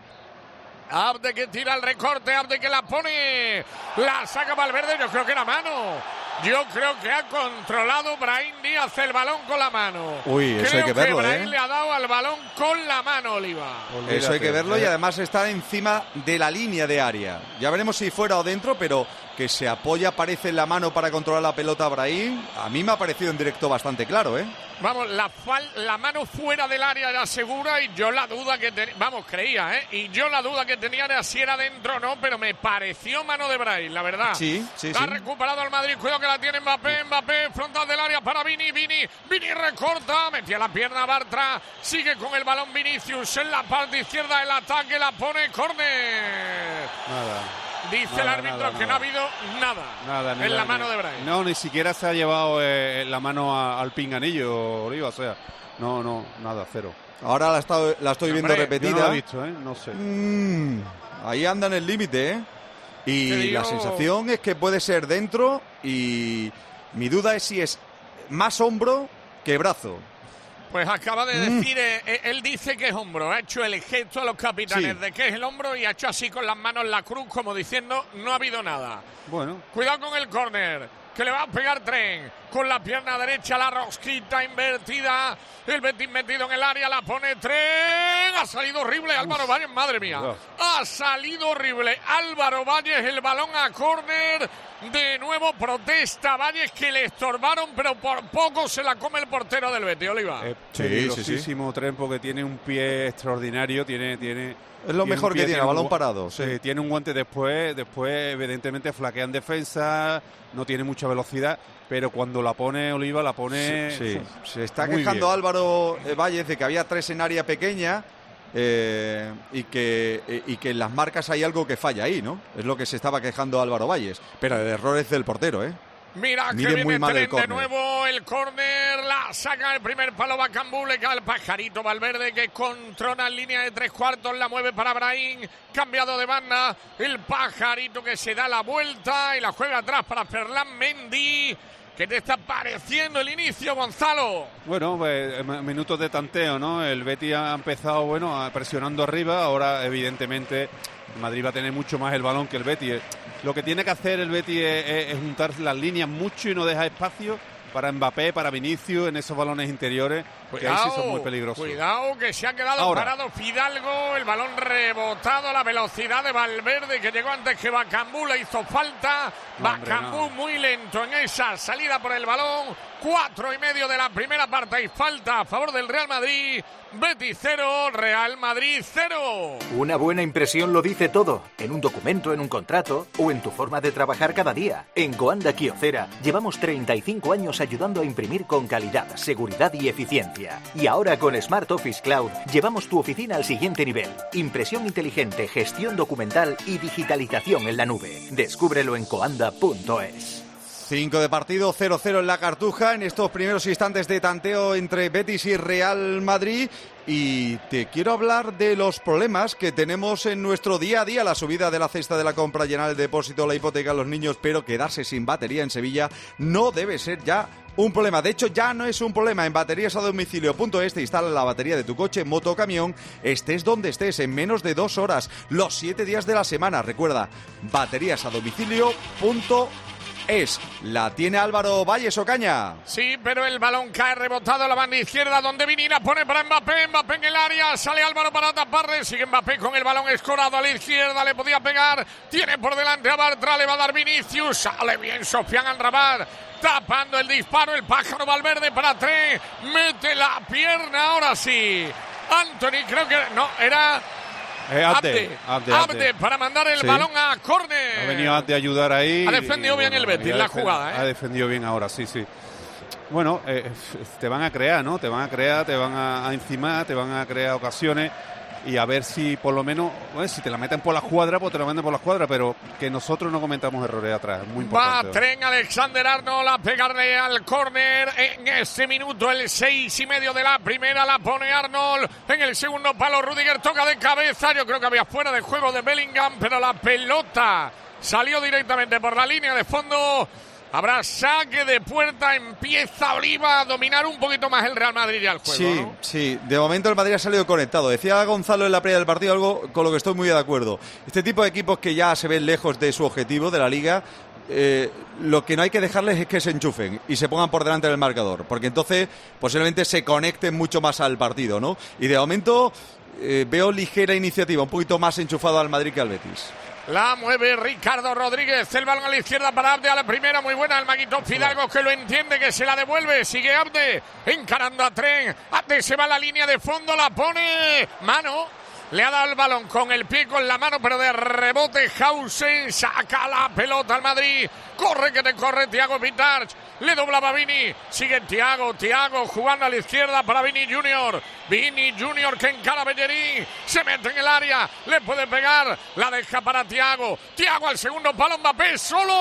S3: Abde que tira el recorte, Abde que la pone, la saca Valverde, yo creo que era mano. Yo creo que ha controlado Brahim Díaz el balón con la mano.
S2: Uy, eso
S3: creo
S2: hay que verlo,
S3: que Brahim
S2: ¿eh?
S3: le ha dado al balón con la mano, Oliva.
S2: Olvídate, eso hay que verlo, y además está encima de la línea de área. Ya veremos si fuera o dentro, pero que se apoya, aparece en la mano para controlar la pelota Brahim. A mí me ha parecido en directo bastante claro, ¿eh?
S3: Vamos, la, fal la mano fuera del área era segura y yo la duda que tenía, vamos, creía, ¿eh? Y yo la duda que tenía era si era dentro o no, pero me pareció mano de Brahim, la verdad.
S2: Sí, sí,
S3: ha
S2: sí.
S3: recuperado el Madrid, cuidado que la tiene Mbappé, Mbappé, frontal del área para Vini, Vini, Vini recorta, metía la pierna Bartra, sigue con el balón Vinicius en la parte izquierda del ataque, la pone córner.
S4: Nada.
S3: Dice
S4: nada,
S3: el árbitro
S4: nada,
S3: que
S4: nada.
S3: no ha habido nada,
S4: nada
S3: en
S4: nada,
S3: la mano
S4: ni,
S3: de Brahim.
S4: No, ni siquiera se ha llevado eh, la mano a, al pinganillo, Oliva, o sea, no, no, nada, cero.
S2: Ahora la, está, la estoy viendo
S4: Hombre,
S2: repetida.
S4: Yo no la he visto, ¿eh? No sé.
S2: Mm, ahí anda en el límite, ¿eh? Y
S3: Te
S2: la
S3: digo...
S2: sensación es que puede ser dentro, y mi duda es si es más hombro que brazo.
S3: Pues acaba de
S2: Mm.
S3: decir, eh, él dice que es hombro, ha hecho el gesto a los capitanes
S2: Sí.
S3: de que es el hombro y ha hecho así con las manos en la cruz como diciendo no ha habido nada.
S4: Bueno.
S3: Cuidado con el córner, que le va a pegar Tren, con la pierna derecha la rosquita invertida, el Betis metido en el área, la pone Tren, ha salido horrible Álvaro Valles, madre mía,
S4: Uf.
S3: ha salido horrible Álvaro Valles, el balón a córner, de nuevo protesta Valles que le estorbaron, pero por poco se la come el portero del Betis, Oliva.
S4: Es
S2: Sí,
S4: peligrosísimo Tren porque tiene un pie extraordinario, tiene, tiene.
S2: Es lo
S4: tiene
S2: mejor
S4: un pie,
S2: que tiene,
S4: un
S2: balón
S4: gu-
S2: parado.
S4: Sí,
S2: Sí.
S4: tiene un guante después, después evidentemente flaquea en defensa, no tiene mucha velocidad, pero cuando la pone Oliva, la pone.
S2: Sí, sí. Se está
S4: muy
S2: quejando
S4: bien.
S2: Álvaro eh, Valles de que había tres en área pequeña, eh, y, que, eh, y que en las marcas hay algo que falla ahí, ¿no? Es lo que se estaba quejando Álvaro Valles. Pero el error es del portero, ¿eh?
S3: Mira
S2: Mide
S3: que viene
S2: muy mal el
S3: Tren de
S2: córner.
S3: nuevo, el córner, la saca el primer palo Bakambu, le cae el pajarito Valverde que controla en línea de tres cuartos, la mueve para Brahim, cambiado de banda, el pajarito que se da la vuelta y la juega atrás para Ferland Mendy. ¿Qué te está pareciendo el inicio, Gonzalo?
S4: Bueno, pues, eh, minutos de tanteo, ¿no? El Betis ha empezado, bueno, a- presionando arriba. Ahora, evidentemente, el Madrid va a tener mucho más el balón que el Betis. Lo que tiene que hacer el Betis es, es- es juntar las líneas mucho y no dejar espacio para Mbappé, para Vinicius en esos balones interiores, que ahí sí son muy peligrosos.
S3: Cuidado, que se ha quedado
S4: Ahora.
S3: parado Fidalgo, el balón rebotado a la velocidad de Valverde, que llegó antes que Bakambu, le hizo falta.
S4: No, hombre,
S3: Bakambu
S4: no.
S3: muy lento en esa salida por el balón. Cuatro y medio de la primera parte y falta a favor del Real Madrid. Betis cero, Real Madrid cero.
S19: Una buena impresión lo dice todo, en un documento, en un contrato o en tu forma de trabajar cada día. En Coanda Kyocera llevamos treinta y cinco años ayudando a imprimir con calidad, seguridad y eficiencia. Y ahora con Smart Office Cloud llevamos tu oficina al siguiente nivel. Impresión inteligente, gestión documental y digitalización en la nube. Descúbrelo en coanda punto es.
S2: cinco de partido, cero cero en la Cartuja en estos primeros instantes de tanteo entre Betis y Real Madrid. Y te quiero hablar de los problemas que tenemos en nuestro día a día, la subida de la cesta de la compra, llenar el depósito, la hipoteca a los niños, pero quedarse sin batería en Sevilla no debe ser ya un problema. De hecho, ya no es un problema. En baterías a domicilio punto es te instalan la batería de tu coche, moto o camión, estés donde estés, en menos de dos horas, los siete días de la semana. Recuerda, baterías a domicilio punto es. La tiene Álvaro Valles, Ocaña.
S3: Sí, pero el balón cae rebotado a la banda izquierda, donde Vini la pone para Mbappé. Mbappé en el área, sale Álvaro para taparle. Sigue Mbappé con el balón escorado a la izquierda, le podía pegar. Tiene por delante a Bartra, le va a dar Vinicius. Sale bien Sofian Amrabat, tapando el disparo. El pájaro Valverde para tres. Mete la pierna, ahora sí. Anthony, creo que no, era...
S4: Eh, Abde,
S3: Abde,
S4: Abde,
S3: Abde,
S4: Abde.
S3: para mandar el
S4: Sí.
S3: balón a córner.
S4: Ha venido Abde a ayudar ahí.
S3: Ha defendido
S4: y,
S3: bien el Betis
S4: y ha
S3: la
S4: defen-
S3: jugada, ¿eh?
S4: Ha defendido bien ahora, sí, sí. Bueno, eh, te van a crear, ¿no? Te van a crear, te van a, a encimar, te van a crear ocasiones. y a ver si por lo menos, bueno, si te la meten por la cuadra, pues te la meten por la cuadra, pero que nosotros no cometamos errores atrás, es muy importante.
S3: Va Trent Alexander-Arnold a pegarle al córner en este minuto, el seis y medio de la primera, la pone Arnold en el segundo palo, Rudiger toca de cabeza, yo creo que había fuera de juego de Bellingham, pero la pelota salió directamente por la línea de fondo. Habrá saque de puerta, empieza Oliva a dominar un poquito más el Real Madrid ya el juego.
S2: Sí,
S3: ¿no?
S2: sí, de momento el Madrid ha salido conectado. Decía Gonzalo en la previa del partido algo con lo que estoy muy de acuerdo. Este tipo de equipos que ya se ven lejos de su objetivo, de la Liga, eh, lo que no hay que dejarles es que se enchufen y se pongan por delante del marcador, porque entonces posiblemente se conecten mucho más al partido, ¿no? Y de momento eh, veo ligera iniciativa, un poquito más enchufado al Madrid que al Betis.
S3: La mueve Ricardo Rodríguez, el balón a la izquierda para Abde, a la primera, muy buena, el maguito Fidalgo que lo entiende, que se la devuelve, sigue Abde, encarando a Trent, Abde se va a la línea de fondo, la pone, mano, le ha dado el balón con el pie, con la mano, pero de rebote Hausen, saca la pelota al Madrid, corre que te corre Thiago Pitach, le doblaba Vini, sigue Thiago, Thiago jugando a la izquierda para Vini Junior, Vini Junior que encara a Bellerín, se mete en el área, le puede pegar, la deja para Thiago, Thiago al segundo palo, Mbappé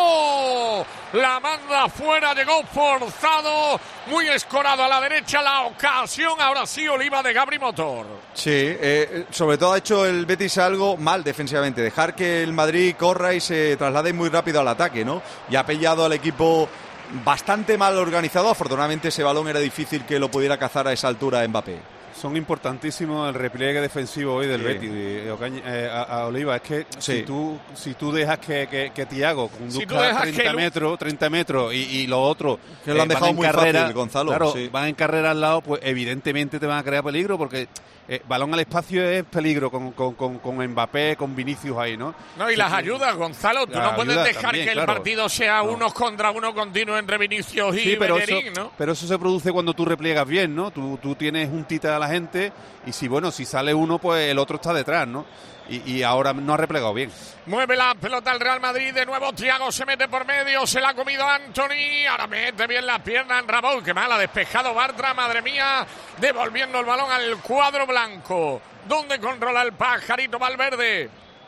S3: solo, la manda afuera, llegó forzado, muy escorado a la derecha, la ocasión, ahora sí Oliva de Gabri Motor.
S2: Sí, eh, sobre todo ha hecho el Betis algo mal defensivamente, dejar que el Madrid corra y se traslade muy rápido al ataque, ¿no? Y ha pillado al equipo bastante mal organizado. Afortunadamente ese balón era difícil que lo pudiera cazar a esa altura Mbappé.
S4: Son importantísimos el repliegue defensivo hoy del
S2: sí.
S4: Betis eh, a, a Oliva. Es que
S2: sí.
S4: si tú si tú dejas que, que, que Thiago conduzca
S3: si
S4: treinta
S3: que
S4: metros, treinta metros y, y los otros
S2: que lo han
S4: eh,
S2: dejado
S4: van en
S2: muy
S4: carrera,
S2: fácil, Gonzalo.
S4: Claro,
S2: sí.
S4: van en carrera al lado, pues evidentemente te van a crear peligro porque eh, balón al espacio es peligro con, con, con, con Mbappé, con Vinicius ahí, ¿no?
S3: No, y las ayudas, Gonzalo, tú no puedes dejar
S4: también,
S3: que el
S4: claro.
S3: partido sea
S4: no.
S3: unos contra uno continuo entre Vinicius y
S4: sí, pero
S3: Bellerín,
S4: eso,
S3: ¿no?
S4: Pero eso se produce cuando tú repliegas bien, ¿no? Tú, tú tienes juntita a la gente y si, bueno, si sale uno, pues el otro está detrás, ¿no? Y, y ahora no ha replegado bien.
S3: Mueve la pelota al Real Madrid, de nuevo Thiago se mete por medio, se la ha comido Anthony, ahora mete bien la pierna en Rabaud, qué mal, ha despejado Bartra, madre mía, devolviendo el balón al cuadro blanco, donde controla el pajarito Valverde,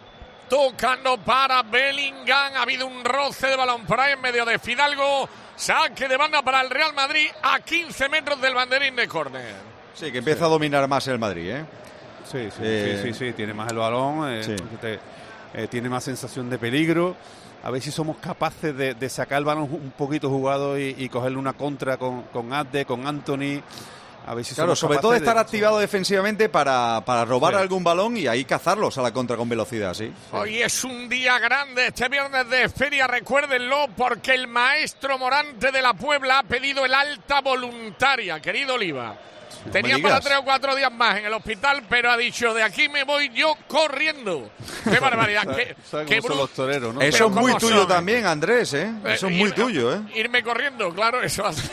S3: tocando para Bellingham, ha habido un roce de balón por ahí en medio de Fidalgo, saque de banda para el Real Madrid a quince metros del banderín de córner.
S2: Sí, que empieza sí. a dominar más el Madrid, ¿eh?
S4: Sí, sí,
S2: eh,
S4: sí, sí, sí, tiene más el balón, eh,
S2: sí.
S4: te, eh, tiene más sensación de peligro. A ver si somos capaces de, de sacar el balón un poquito jugado y, y cogerle una contra con, con Abde, con Anthony. A ver si
S2: claro, sobre todo estar
S4: de...
S2: activado defensivamente para, para robar
S4: sí.
S2: algún balón y ahí cazarlos a la contra con velocidad, ¿sí? sí.
S3: Hoy es un día grande, este viernes de feria, recuérdenlo, porque el maestro Morante de la Puebla ha pedido el alta voluntaria, querido Oliva.
S2: No
S3: Tenía para tres o cuatro días más en el hospital, pero ha dicho, de aquí me voy yo corriendo. ¡Qué barbaridad! qué, qué
S4: son los toreros, ¿no?
S2: Eso es muy tuyo
S3: son?
S2: también, Andrés, ¿eh? Eso
S3: eh,
S2: es muy
S3: ir,
S2: tuyo, ¿eh?
S3: Irme corriendo, claro, eso hace.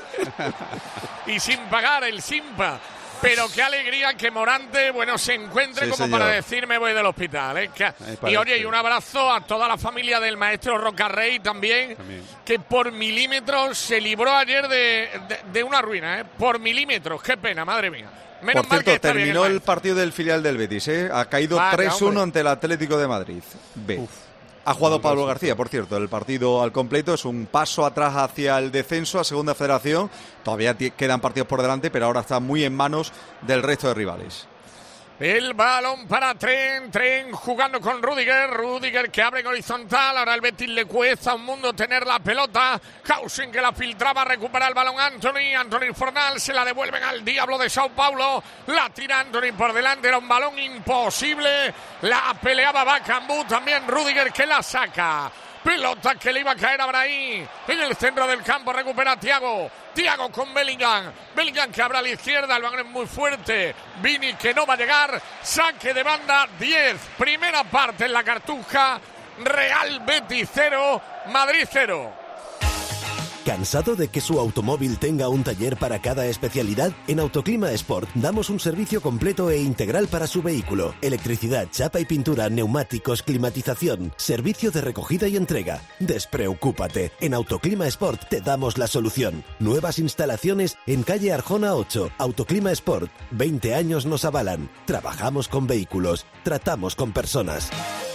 S3: Y sin pagar el Simpa. Pero qué alegría que Morante, bueno, se encuentre sí, como señor. Para decir me voy del hospital, ¿eh? Que, y oye, y un abrazo a toda la familia del maestro Rocarrey también, también. que por milímetros se libró ayer de, de, de una ruina, ¿eh? Por milímetros, qué pena, madre mía. Menos
S2: por cierto,
S3: mal que
S2: terminó
S3: el,
S2: el partido del filial del Betis, ¿eh? Ha caído
S3: Vaya,
S2: tres uno
S3: hombre.
S2: ante el Atlético de Madrid. B. Uf. Ha jugado Pablo García, por cierto, el partido al completo. Es un paso atrás hacia el descenso a Segunda Federación. Todavía quedan partidos por delante, pero ahora está muy en manos del resto de rivales.
S3: El balón para Trent, Trent jugando con Rudiger, Rudiger que abre en horizontal, ahora el Betis le cuesta un mundo tener la pelota, Hausen que la filtraba, recupera el balón Anthony, Anthony Fornal, se la devuelven al Diablo de Sao Paulo, la tira Anthony por delante, era un balón imposible, la peleaba Bakambu, también Rudiger que la saca. Pelota que le iba a caer a Brahim. En el centro del campo recupera Thiago. Thiago con Bellingham. Bellingham que abre a la izquierda. El balón es muy fuerte. Vini que no va a llegar. Saque de banda diez. Primera parte en la Cartuja. Real Betis cero. Madrid cero.
S20: ¿Cansado de que su automóvil tenga un taller para cada especialidad? En Autoclima Sport damos un servicio completo e integral para su vehículo. Electricidad, chapa y pintura, neumáticos, climatización, servicio de recogida y entrega. Despreocúpate, en Autoclima Sport te damos la solución. Nuevas instalaciones en calle Arjona ocho. Autoclima Sport, veinte años nos avalan. Trabajamos con vehículos, tratamos con personas.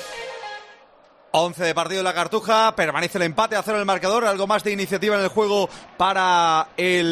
S2: once de partido de la Cartuja, permanece el empate a cero el marcador, algo más de iniciativa en el juego para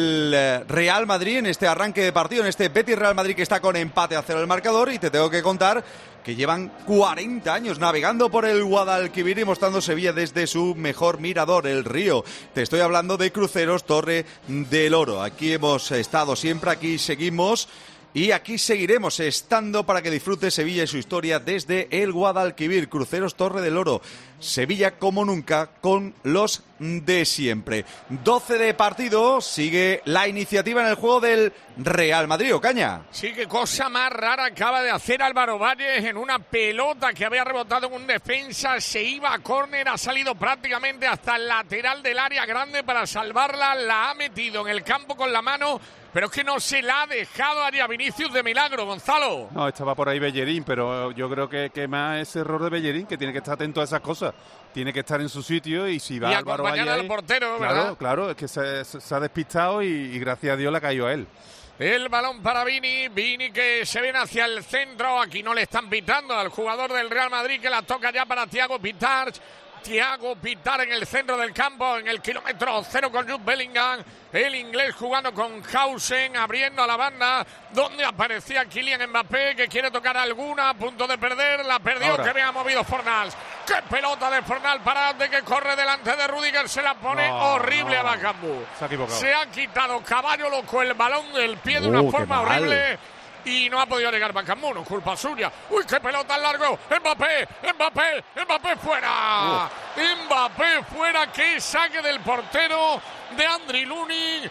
S2: el Real Madrid en este arranque de partido, en este Betis Real Madrid que está con empate a cero el marcador, y te tengo que contar que llevan cuarenta años navegando por el Guadalquivir y mostrando Sevilla desde su mejor mirador, el río. Te estoy hablando de Cruceros Torre del Oro. Aquí hemos estado siempre, aquí seguimos y aquí seguiremos estando para que disfrute Sevilla y su historia desde el Guadalquivir. Cruceros Torre del Oro. Sevilla como nunca con los de siempre. doce de partido, sigue la iniciativa en el juego del Real Madrid. Ocaña.
S3: Sí, qué cosa más rara acaba de hacer Álvaro Valles en una pelota que había rebotado en un defensa, se iba a córner, ha salido prácticamente hasta el lateral del área grande para salvarla, la ha metido en el campo con la mano, pero es que no se la ha dejado a Vinicius de milagro, Gonzalo.
S4: No, estaba por ahí Bellerín, pero yo creo que, que más es error de Bellerín, que tiene que estar atento a esas cosas. Tiene que estar en su sitio y si va
S3: y
S4: Álvaro Valle
S3: al portero,
S4: claro,
S3: ¿verdad?
S4: Claro, es que se, se ha despistado y, y gracias a Dios le ha caído a él.
S3: El balón para Vini, Vini que se viene hacia el centro, aquí no le están pitando al jugador del Real Madrid que la toca ya para Thiago Pitart. Thiago Pitart en el centro del campo, en el kilómetro cero con Jude Bellingham. El inglés jugando con Hausen, abriendo a la banda, donde aparecía Kylian Mbappé, que quiere tocar alguna, a punto de perder, la perdió, Ahora. que me ha movido Fornals. ¡Qué pelota de Fornals para de que corre delante de Rüdiger! Se la pone no, horrible no. a Bakambu.
S4: Se ha equivocado.
S3: Se ha quitado caballo loco el balón del pie de una uh, forma horrible. Y no ha podido llegar Bakambu, no es culpa suya. ¡Uy, qué pelota al largo! ¡Mbappé! ¡Mbappé! ¡Mbappé fuera! Uh. ¡Mbappé fuera! ¡Qué saque del portero de Andriy Lunin!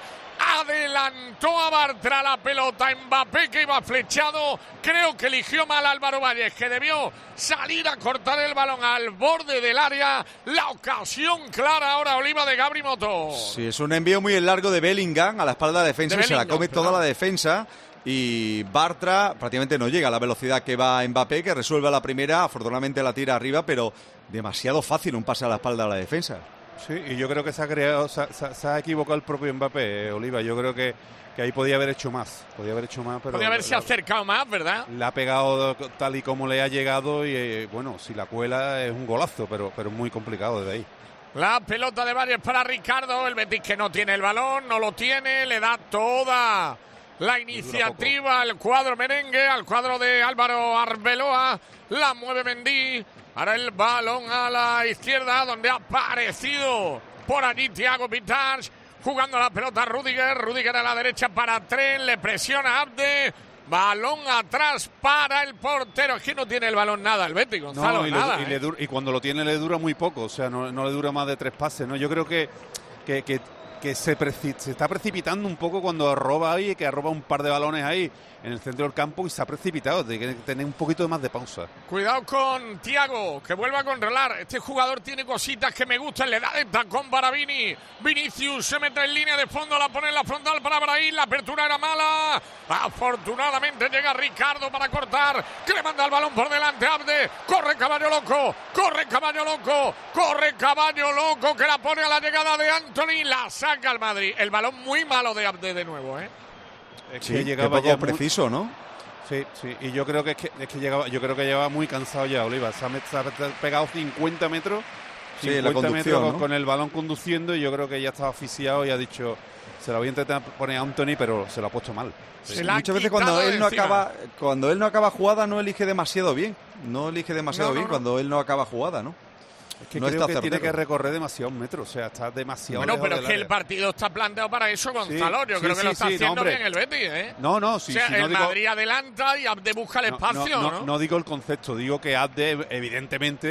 S3: Adelantó a Bartra la pelota. Mbappé que iba flechado. Creo que eligió mal Álvaro Valles, que debió salir a cortar el balón al borde del área. La ocasión clara ahora Oliva de Gabri Motor.
S2: Sí, es un envío muy largo de Bellingham a la espalda de la defensa de y se la come toda la defensa. Y Bartra prácticamente no llega a la velocidad que va Mbappé, que resuelve a la primera, afortunadamente la tira arriba, pero demasiado fácil un pase a la espalda de la defensa.
S4: Sí, y yo creo que se ha creado, se, se, se ha equivocado el propio Mbappé, eh, Oliva. Yo creo que, que ahí podía haber hecho más, podía haber hecho más, pero
S3: podía haberse
S4: la,
S3: acercado más, ¿verdad?
S4: Le ha pegado tal y como le ha llegado y eh, bueno, si la cuela es un golazo, pero pero muy complicado desde ahí.
S3: La pelota de Valles para Ricardo, el Betis que no tiene el balón, no lo tiene, le da toda la iniciativa al cuadro merengue, al cuadro de Álvaro Arbeloa, la mueve Mendy, para el balón a la izquierda, donde ha aparecido por allí Thiago Pitart, jugando la pelota a Rüdiger, Rüdiger a la derecha para Tren, le presiona Abde, balón atrás para el portero, es que no tiene el balón nada el Betis, Gonzalo,
S4: no, y,
S3: nada,
S4: le, y,
S3: ¿eh?
S4: le dura, y cuando lo tiene le dura muy poco, o sea, no, no le dura más de tres pases, ¿no? Yo creo que, que, que que se, preci- se está precipitando un poco cuando roba ahí, que roba un par de balones ahí en el centro del campo y se ha precipitado, tiene que tener un poquito más de pausa.
S3: Cuidado con Thiago, que vuelva a controlar, este jugador tiene cositas que me gustan, le da de tacón para Vini, Vinicius se mete en línea de fondo, la pone en la frontal para Brahim, la apertura era mala, afortunadamente llega Ricardo para cortar, que le manda el balón por delante, Abde, corre caballo loco, corre caballo loco, corre caballo loco, que la pone a la llegada de Anthony, la saca al Madrid, el balón muy malo de Abde de nuevo, ¿eh?
S2: Es que sí, llegaba ya preciso, muy... ¿no?
S4: Sí, sí, y yo creo que es que, es que llegaba, yo creo que llevaba muy cansado ya Oliva, se ha, se ha pegado cincuenta metros,
S2: sí,
S4: cincuenta
S2: la
S4: metros
S2: ¿no?
S4: con, con el balón conduciendo y yo creo que ya estaba asfixiado y ha dicho, se la voy a intentar poner a Anthony, pero se lo ha puesto mal.
S2: Sí, muchas veces cuando él no acaba, cuando él no acaba jugada no elige demasiado bien, no elige demasiado no, no, bien no. cuando él no acaba jugada, ¿no?
S4: Es que
S2: no
S4: creo
S2: está
S4: que
S2: certero.
S4: tiene que recorrer demasiados metros, o sea, está demasiado
S3: Bueno, pero es que
S4: área.
S3: El partido está planteado para eso, Gonzalo.
S4: Sí,
S3: Yo
S4: sí,
S3: creo que
S4: sí,
S3: lo está
S4: sí,
S3: haciendo
S4: no,
S3: bien el Betis, ¿eh?
S4: No, no, sí,
S3: o sea,
S4: sí,
S3: el
S4: no digo...
S3: Madrid adelanta y Abde busca el espacio,
S4: no,
S3: ¿no?
S4: No, no digo el concepto, digo que Abde, evidentemente,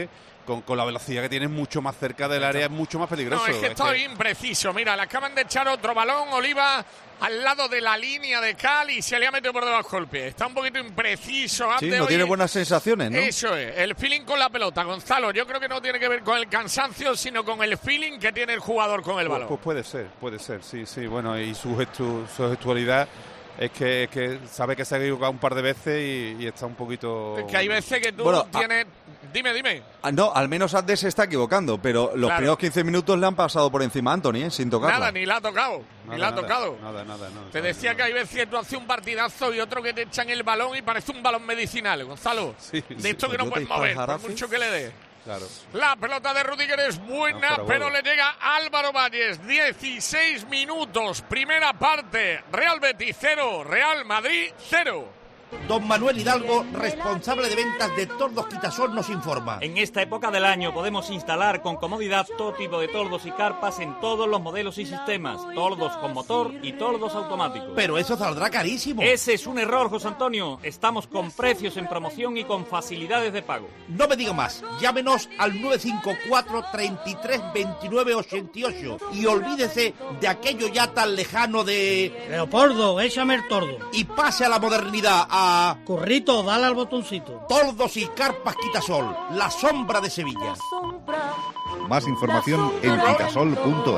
S4: con, con la velocidad que tiene mucho más cerca del área, es mucho más peligroso.
S3: No, es que está impreciso. Mira, le acaban de echar otro balón, Oliva, al lado de la línea de cal y se le ha metido por debajo del pie. Está un poquito impreciso.
S2: Sí, no
S3: hoy.
S2: tiene buenas sensaciones, ¿no?
S3: Eso es, el feeling con la pelota, Gonzalo. Yo creo que no tiene que ver con el cansancio, sino con el feeling que tiene el jugador con el
S4: Pues,
S3: balón.
S4: pues puede ser, puede ser, sí, sí. Bueno, y su, gestu, su gestualidad es que, es que sabe que se ha equivocado un par de veces y, y está un poquito...
S3: Es que hay veces que tú
S2: Bueno,
S3: tienes... Dime, dime.
S2: Ah, no, al menos Andes se está equivocando, pero los
S3: Claro.
S2: primeros quince minutos le han pasado por encima a Anthony, ¿eh? Sin tocarla.
S3: Nada, ni la ha tocado.
S4: Nada,
S3: ni la ha
S4: nada,
S3: tocado.
S4: Nada, nada, nada.
S3: Te decía que hay veces que tú haces un partidazo y otro que te echan el balón y parece un balón medicinal, Gonzalo.
S4: Sí,
S3: de esto que no puedes mover, por mucho que le dé.
S4: Claro.
S3: La pelota de Rudiger es buena,
S4: No, pero
S3: pero
S4: bueno.
S3: le llega Álvaro Valles. dieciséis minutos, primera parte. Real Betis cero, Real Madrid cero.
S21: Don Manuel Hidalgo, responsable de ventas de Tordos Quitasol, nos informa.
S22: En esta época del año podemos instalar con comodidad todo tipo de tordos y carpas en todos los modelos y sistemas. Tordos con motor y tordos automáticos.
S21: Pero eso saldrá carísimo.
S22: Ese es un error, José Antonio. Estamos con precios en promoción y con facilidades de pago.
S21: No me diga más. Llámenos al nueve cinco cuatro, treinta y tres, veintinueve, ochenta y ocho y olvídese de aquello ya tan lejano de...
S23: Leopoldo, échame el tordo.
S21: Y pase a la modernidad, a...
S23: Currito, dale al botoncito.
S21: Tordos y carpas Quitasol, la sombra de Sevilla.
S24: Más información en quitasol punto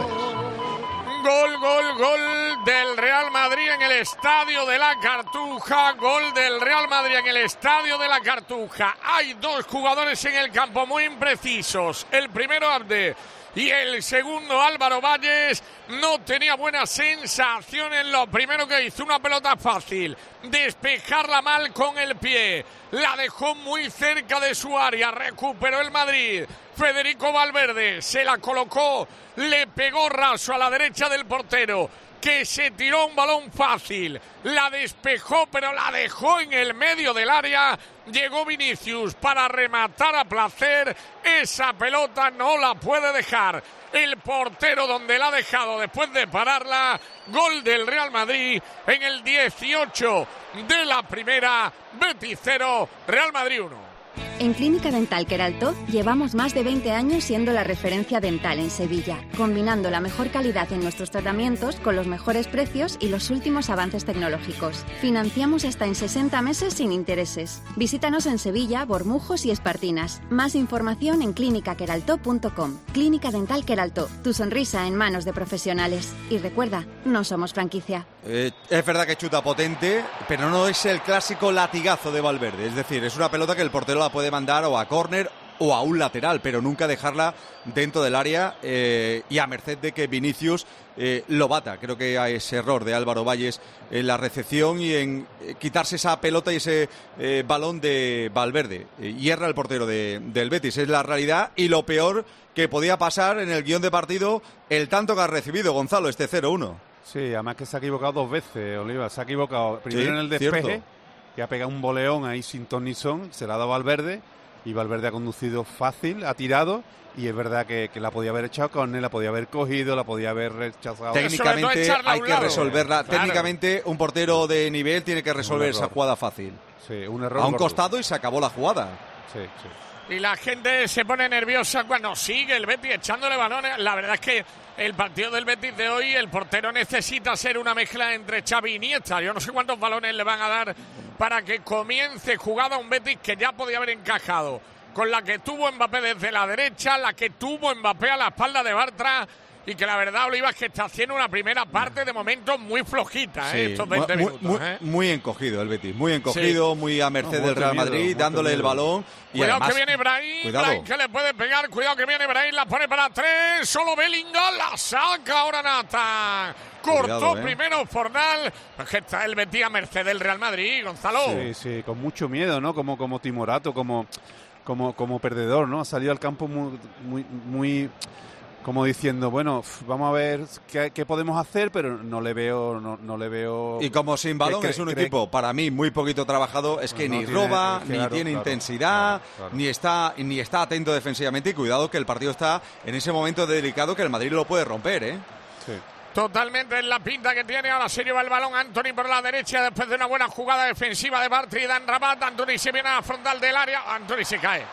S24: es.
S3: Gol, gol, gol del Real Madrid en el Estadio de la Cartuja. Gol del Real Madrid en el Estadio de la Cartuja. Hay dos jugadores en el campo muy imprecisos. El primero, Abde, y el segundo, Álvaro Valles. No tenía buena sensación en lo primero que hizo. Una pelota fácil. Despejarla mal con el pie. La dejó muy cerca de su área. Recuperó el Madrid. Federico Valverde se la colocó. Le pegó raso a la derecha del portero, que se tiró un balón fácil. La despejó, pero la dejó en el medio del área. Llegó Vinicius para rematar a placer. Esa pelota no la puede dejar el portero donde la ha dejado después de pararla. Gol del Real Madrid en el dieciocho de la primera. Betis cero, Real Madrid uno.
S17: En Clínica Dental Queraltó llevamos más de veinte años siendo la referencia dental en Sevilla, combinando la mejor calidad en nuestros tratamientos con los mejores precios y los últimos avances tecnológicos. Financiamos hasta en sesenta meses sin intereses. Visítanos en Sevilla, Bormujos y Espartinas. Más información en clínica queraltó punto com. Clínica Dental Queraltó, tu sonrisa en manos de profesionales. Y recuerda, no somos franquicia.
S2: Eh, es verdad que chuta potente, pero no es el clásico latigazo de Valverde. Es decir, es una pelota que el portero la puede mandar o a córner o a un lateral, pero nunca dejarla dentro del área eh, y a merced de que Vinicius eh, lo bata. Creo que hay ese error de Álvaro Valles en la recepción y en eh, quitarse esa pelota y ese eh, balón de Valverde. Eh, hierra el portero de, del Betis, es la realidad, y lo peor que podía pasar en el guión de partido, el tanto que ha recibido Gonzalo, este cero uno.
S4: Sí, además que se ha equivocado dos veces, Oliva. Se ha equivocado primero
S2: Sí,
S4: en el despeje,
S2: cierto.
S4: que ha pegado un boleón ahí sin ton ni son, se la ha dado a Valverde, y Valverde ha conducido fácil, ha tirado, y es verdad que, que la podía haber echado con él, la podía haber cogido, la podía haber rechazado.
S2: Técnicamente hay que resolverla.
S4: Claro.
S2: Técnicamente un portero de nivel tiene que resolver esa jugada fácil.
S4: Sí, un error
S2: A un
S4: gordo.
S2: costado y se acabó la jugada.
S4: Sí, sí.
S3: Y la gente se pone nerviosa cuando sigue el Betis echándole balones. La verdad es que el partido del Betis de hoy, el portero necesita ser una mezcla entre Xavi y Iniesta. Yo no sé cuántos balones le van a dar para que comience jugada un Betis que ya podía haber encajado con la que tuvo Mbappé desde la derecha, la que tuvo Mbappé a la espalda de Bartra, y que la verdad, Oliva, es que está haciendo una primera parte de momento muy flojita,
S2: Sí,
S3: ¿eh? Estos veinte
S2: muy,
S3: minutos,
S2: muy,
S3: ¿eh?
S2: muy encogido el Betis, muy encogido,
S3: Sí.
S2: muy a merced
S4: No,
S2: del Real
S4: mucho miedo,
S2: Madrid,
S4: mucho
S2: dándole el
S4: miedo.
S2: balón. Y
S3: Cuidado
S2: además,
S3: que viene Brahim,
S2: cuidado.
S3: Brahim que le puede pegar, cuidado que viene Brahim, la pone para tres, solo Bellingham, la saca ahora Nathan. Cortó
S2: Cuidado, ¿eh?
S3: primero Fornal, es que está el Betis a merced del Real Madrid, Gonzalo.
S4: Sí, sí, con mucho miedo, ¿no? Como, como timorato, como, como, como perdedor, ¿no? Ha salido al campo muy, muy, muy como diciendo, bueno, f- vamos a ver qué, qué podemos hacer, pero no le veo, no, no le veo.
S2: Y como sin balón
S4: que-
S2: es un
S4: cree-
S2: equipo para mí muy poquito trabajado, es que
S4: No
S2: ni
S4: tiene-
S2: roba,
S4: es que
S2: ni
S4: claro,
S2: tiene
S4: claro,
S2: intensidad,
S4: claro, claro.
S2: ni está ni está atento defensivamente, y cuidado que el partido está en ese momento delicado que el Madrid lo puede romper, ¿eh?
S4: Sí.
S3: Totalmente en la pinta que tiene. Ahora se lleva el balón Anthony por la derecha después de una buena jugada defensiva de Bartra y Dan Rabat. Anthony se viene a la frontal del área. Anthony se cae.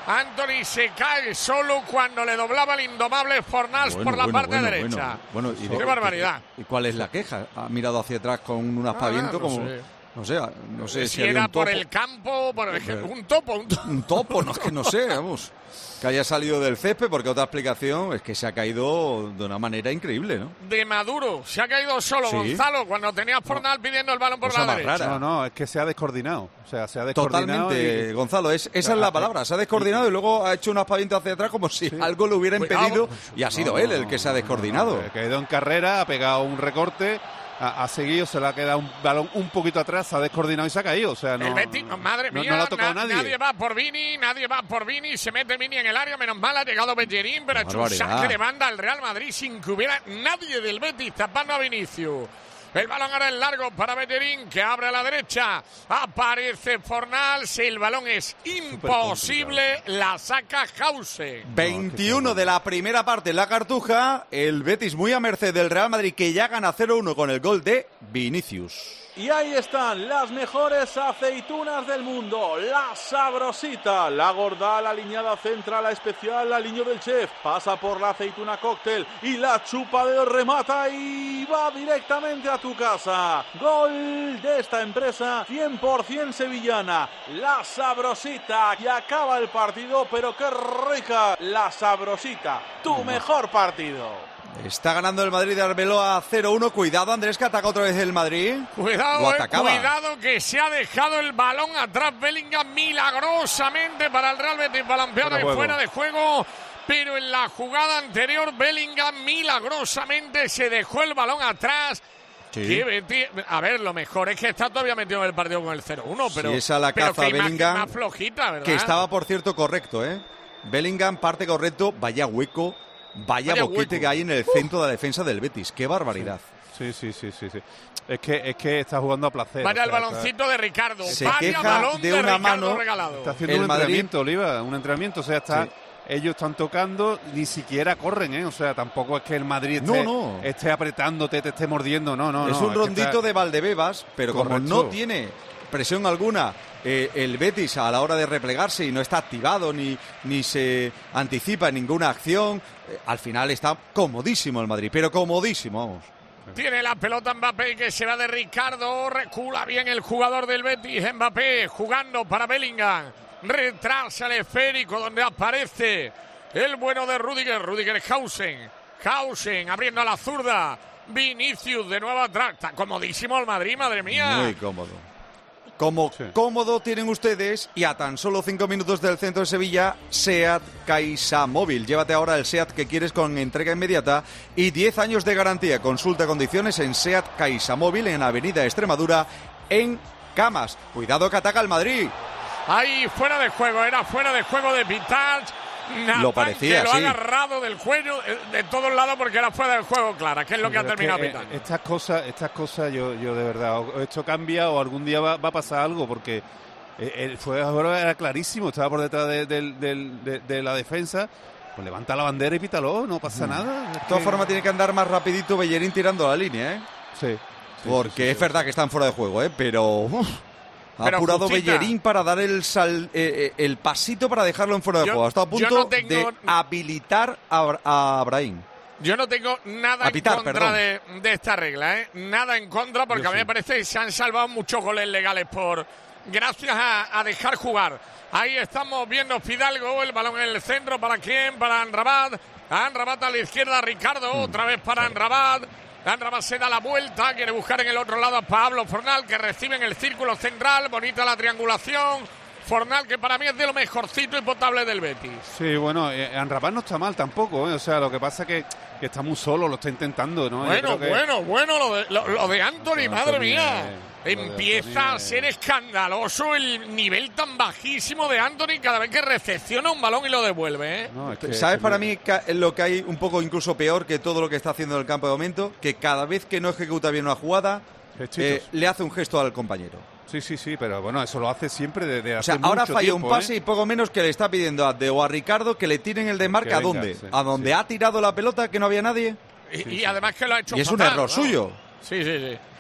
S3: Anthony se cae solo cuando le doblaba el indomable Fornals
S2: Bueno,
S3: por la
S2: bueno,
S3: parte
S2: bueno,
S3: derecha.
S2: Bueno, bueno, y
S3: ¡Qué
S2: de-
S3: barbaridad!
S2: ¿Y cuál es la queja? Ha mirado hacia atrás con un aspaviento
S3: Ah, no
S2: como...
S3: sé.
S2: No sé, no sé si,
S3: si
S2: había
S3: era
S2: un topo.
S3: por el campo, por el, un topo, un topo.
S2: Un topo, no es que no sé, vamos. Que haya salido del césped, porque otra explicación es que se ha caído de una manera increíble, ¿no?
S3: De Maduro. Se ha caído solo
S2: Sí.
S3: Gonzalo cuando tenía a Fornal pidiendo el balón por
S2: Cosa
S3: la
S2: más
S3: derecha.
S2: rara.
S4: No, no, es que se ha descoordinado. O sea, se ha descoordinado.
S2: Totalmente,
S4: y-
S2: Gonzalo, es, esa es la palabra. Se ha descoordinado y luego ha hecho un aspaviento hacia atrás como si algo le hubiera
S4: Cuidado.
S2: impedido y ha sido
S4: No,
S2: él
S4: no,
S2: el que se ha
S4: no,
S2: descoordinado.
S4: no, no, ha ido en carrera, ha pegado un recorte, ha, ha seguido, se le ha quedado un balón un poquito atrás, se ha descoordinado y se ha caído. O sea, no,
S3: El Betis, madre
S4: no-
S3: mía,
S4: no le ha tocado
S3: na-
S4: nadie.
S3: va por Vini, nadie va por Vini, se mete Vini en el área, menos mal ha llegado Bellerín, pero ha hecho un
S2: Barbaridad.
S3: saque de banda al Real Madrid sin que hubiera nadie del Betis tapando a Vinicius. El balón ahora es largo para Bellerín, que abre a la derecha. Aparece Fornals, el balón es imposible, la saca Hause.
S2: veintiuno de la primera parte en la Cartuja, el Betis muy a merced del Real Madrid que ya gana cero uno con el gol de Vinicius.
S1: Y ahí están las mejores aceitunas del mundo. La Sabrosita, la gorda, la aliñada central, la especial, la aliño del chef. Pasa por la aceituna cóctel y la chupa de remata y va directamente a tu casa. Gol de esta empresa cien por ciento sevillana. La Sabrosita. Y acaba el partido, pero qué rica. La Sabrosita, tu mejor partido.
S2: Está ganando el Madrid de Arbeloa cero uno. Cuidado, Andrés, que ataca otra vez el Madrid. Lo
S3: Cuidado, eh,
S2: atacaba.
S3: cuidado que se ha dejado el balón atrás Bellingham milagrosamente para el Real Betis, balanceado
S4: Fuera
S3: y
S4: juego.
S3: fuera de juego. Pero en la jugada anterior Bellingham milagrosamente se dejó el balón atrás.
S2: Sí.
S3: Qué Betis- a ver, lo mejor es que está todavía metido en el partido con el cero uno, pero,
S2: Sí, esa la
S3: pero
S2: caza
S3: que imagen
S2: Bellingham,
S3: más flojita, ¿verdad?
S2: Que estaba, por cierto, correcto, ¿eh? Bellingham parte correcto, vaya hueco, vaya,
S3: Vaya
S2: boquete
S3: hueco.
S2: que hay en el centro de la defensa del Betis. ¡Qué barbaridad!
S4: Sí, sí, sí, sí, sí. Es que, es que está jugando a placer.
S3: Vaya
S4: o
S3: el
S4: sea,
S3: baloncito de Ricardo.
S2: Se
S3: Vaya
S2: queja
S3: balón
S2: de
S3: de,
S2: una
S3: Ricardo
S2: mano.
S3: regalado.
S4: Está haciendo
S2: El
S4: un
S2: Madrid-
S4: entrenamiento, Oliva, un entrenamiento. O sea, está,
S2: Sí.
S4: ellos están tocando, ni siquiera corren, ¿eh? O sea, tampoco es que el Madrid esté,
S2: No, no.
S4: esté apretándote, te esté mordiendo, no, no.
S2: es
S4: no,
S2: un
S4: que
S2: rondito
S4: está-
S2: de Valdebebas, pero como
S4: Correcto.
S2: no tiene presión alguna eh, el Betis a la hora de replegarse y no está activado ni, ni se anticipa en ninguna acción, eh, al final está comodísimo el Madrid, pero comodísimo, vamos.
S3: Tiene la pelota Mbappé que se va de Ricardo, recula bien el jugador del Betis, Mbappé jugando para Bellingham, retrasa el esférico donde aparece el bueno de Rudiger, Rudiger Hausen, Hausen abriendo a la zurda, Vinicius de nuevo atrás, está comodísimo el Madrid, madre mía.
S2: Muy cómodo. Como cómodo tienen ustedes y a tan solo cinco minutos del centro de Sevilla, SEAT Caixa Móvil. Llévate ahora el SEAT que quieres con entrega inmediata y diez años de garantía. Consulta condiciones en SEAT Caixa Móvil en Avenida Extremadura en Camas. Cuidado que ataca el Madrid.
S3: Ahí fuera de juego, era fuera de juego de Pitar. Nathan,
S2: Lo parecía,
S3: que lo ha
S2: sí.
S3: agarrado del cuello eh, de todos lados porque era fuera de juego, Clara, que es lo que ha
S4: Pero es
S3: terminado
S4: que, eh,
S3: pitando.
S4: estas cosas, estas cosas yo, yo de verdad, o esto cambia o algún día va, va a pasar algo, porque eh, el fuego era clarísimo, estaba por detrás de, del- del- de- de la defensa, pues levanta la bandera y pítalo, no pasa nada.
S2: De todas formas tiene que andar más rapidito Bellerín tirando la línea, ¿eh?
S4: Sí.
S2: Porque es verdad que están fuera de juego, ¿eh? Pero... uf, ha
S3: Pero
S2: apurado
S3: justita.
S2: Bellerín para dar el sal, eh, eh, el pasito para dejarlo en fuera de
S3: Yo-
S2: juego. Hasta a
S3: yo
S2: punto
S3: no tengo-
S2: de habilitar a, a Abraham.
S3: Yo no tengo nada
S2: A pitar,
S3: en contra
S2: perdón.
S3: de, de esta regla, ¿eh? Nada en contra, porque
S2: Yo
S3: a mí
S2: sí.
S3: me parece que se han salvado muchos goles legales por gracias a, a dejar jugar. Ahí estamos viendo Fidalgo, el balón en el centro, ¿para quién? Para Anrabat. Anrabat a la izquierda, Ricardo, otra vez para Anrabat. Anrabat se da la vuelta, quiere buscar en el otro lado a Pablo Fornal, que recibe en el círculo central, bonita la triangulación. Fornal, que para mí es de lo mejorcito y potable del Betis.
S4: Sí, bueno, eh, Anrabat no está mal tampoco, ¿eh? O sea, lo que pasa es que, que está muy solo, lo está intentando, ¿no? Yo
S3: Bueno,
S4: creo que-
S3: bueno, bueno, lo de, lo, lo de Anthony,
S4: Lo de
S3: madre
S4: Anthony,
S3: mía.
S4: eh, lo de
S3: Empieza
S4: Anthony,
S3: a ser escandaloso el nivel tan bajísimo de Anthony cada vez que recepciona un balón y lo devuelve, ¿eh?
S4: No, es que-
S2: ¿Sabes
S4: que
S2: para
S4: no-
S2: mí ca- lo que hay un poco incluso peor que todo lo que está haciendo en el campo de momento? Que cada vez que no ejecuta bien una jugada,
S4: Gestitos.
S2: eh, le hace un gesto al compañero.
S4: Sí, sí, sí, pero bueno, eso lo hace siempre desde
S2: O
S4: hace
S2: sea, ahora
S4: mucho
S2: falla un
S4: tiempo,
S2: pase
S4: ¿eh?
S2: y poco menos que le está pidiendo a De o a Ricardo que le tiren el desmarque.
S4: Que
S2: ¿A
S4: venga,
S2: dónde?
S4: sí,
S2: ¿A donde ha tirado la pelota que no había nadie?
S3: Y, y además que lo ha hecho
S2: Y es un
S3: fatal,
S2: error
S3: ¿no?
S2: suyo.
S3: Sí, sí, sí.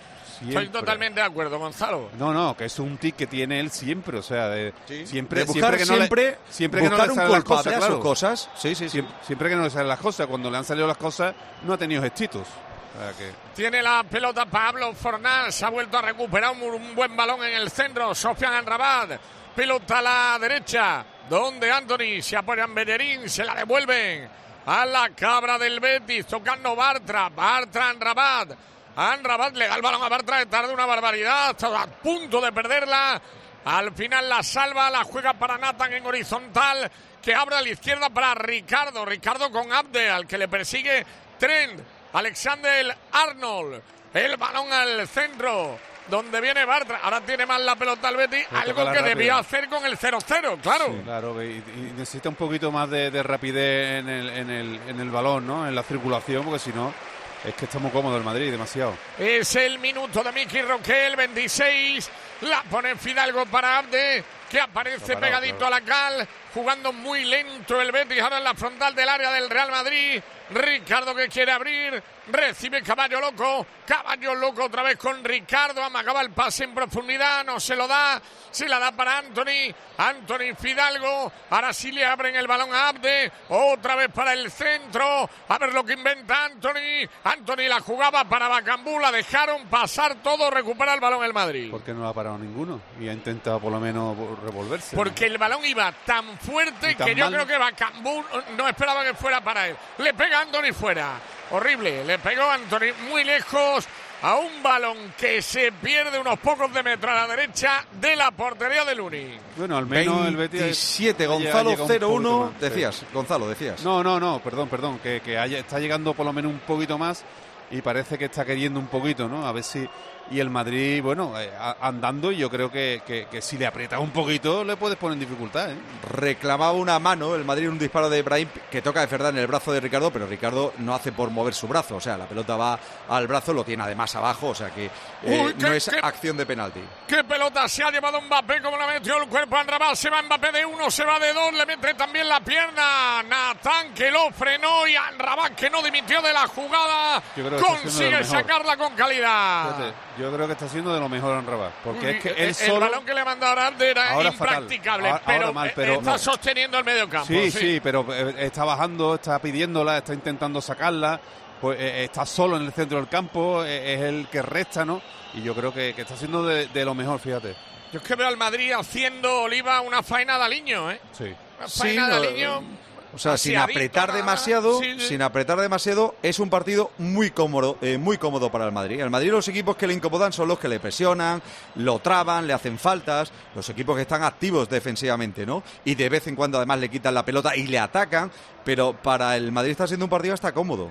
S3: Estoy totalmente de acuerdo, Gonzalo.
S4: No, no, que es un tic que tiene él siempre, o sea, de
S2: sí.
S4: siempre,
S2: de buscar
S4: siempre que no
S2: siempre,
S4: le, siempre que no le salen las cosas, claro.
S2: cosas. Sí, sí, sí.
S4: Siempre, siempre que no le salen las cosas, cuando le han salido las cosas, no ha tenido gestitos. O sea que...
S3: Tiene la pelota Pablo Fornal, se ha vuelto a recuperar un, un buen balón en el centro. Sofian Amrabat, pelota a la derecha, donde Anthony se apoya en Bellerín, se la devuelven a la cabra del Betis, tocando Bartra, Bartra Amrabat. Amrabat le da el balón a Bartra, tarda una barbaridad, está a punto de perderla. Al final la salva, la juega para Nathan en horizontal, que abre a la izquierda para Ricardo. Ricardo con Abde, al que le persigue Trent. Alexander Arnold, el balón al centro, donde viene Bartra. Ahora tiene más la pelota al Betis, algo que debía hacer con el cero cero, claro.
S4: Sí, claro, y, y necesita un poquito más de, de rapidez en el, en, el, en el balón, ¿no? En la circulación, porque si no, es que está muy cómodo el Madrid, demasiado.
S3: Es el minuto de Miki Roquel, veintiséis, la pone Fidalgo para Abde, que aparece parado, pegadito claro. a la cal, jugando muy lento el Betis, ahora en la frontal del área del Real Madrid. Ricardo que quiere abrir, recibe Caballo Loco, Caballo Loco otra vez con Ricardo, amagaba el pase en profundidad, no se lo da, se la da para Anthony, Anthony Fidalgo, ahora sí le abren el balón a Abde, otra vez para el centro, a ver lo que inventa Anthony, Anthony la jugaba para Bacambú, la dejaron pasar todo, recupera el balón el Madrid.
S4: ¿Por qué no lo ha parado ninguno? Y ha intentado por lo menos revolverse.
S3: Porque ¿no? el balón iba tan fuerte tan que yo mal. creo que Bacambú no esperaba que fuera para él, le pega Anthony fuera, horrible, le pegó Anthony muy lejos a un balón que se pierde unos pocos de metro a la derecha de la portería de Luni.
S4: Bueno, al menos el Betis
S2: veintisiete, Gonzalo cero uno, decías, sí. Gonzalo, decías.
S4: No, no, no, perdón, perdón, que, que haya, está llegando por lo menos un poquito más y parece que está queriendo un poquito, ¿no? A ver si... Y el Madrid, bueno, eh, andando, yo creo que, que, que si le aprietas un poquito le puedes poner en dificultad, ¿eh?
S2: Reclamaba una mano el Madrid, un disparo de Brahim que toca de verdad en el brazo de Ricardo, pero Ricardo no hace por mover su brazo, o sea, la pelota va al brazo, lo tiene además abajo, o sea que eh, Uy, qué, no es qué, acción de penalti.
S3: ¿Qué pelota se ha llevado Mbappé? Como la metió el cuerpo a Amrabat, se va Mbappé de uno, se va de dos, le mete también la pierna Nathan, que lo frenó, y Amrabat, que no dimitió de la jugada, consigue sacarla con calidad.
S4: Fíjate, yo creo que está haciendo de lo mejor Amrabat, porque
S3: Uy,
S4: es que
S3: el,
S4: él solo...
S3: el balón que le mandó a Abde era
S4: ahora
S3: impracticable,
S4: ahora,
S3: pero,
S4: ahora mal, pero
S3: está
S4: no.
S3: sosteniendo el medio campo.
S4: Sí,
S3: sí,
S4: sí, pero está bajando, está pidiéndola, está intentando sacarla, pues eh, está solo en el centro del campo, eh, es el que resta, ¿no? Y yo creo que, que está haciendo de, de lo mejor, fíjate.
S3: Yo es que veo al Madrid haciendo, Oliva, una faena de Aliño, ¿eh?
S4: Sí.
S3: Una faena
S2: sí,
S3: de
S2: no,
S3: Aliño...
S2: O sea, sin apretar demasiado, sí, sí. sin apretar demasiado, es un partido muy cómodo, eh, muy cómodo para el Madrid. El Madrid, los equipos que le incomodan son los que le presionan, lo traban, le hacen faltas, los equipos que están activos defensivamente, ¿no? Y de vez en cuando además le quitan la pelota y le atacan, pero para el Madrid está siendo un partido hasta cómodo.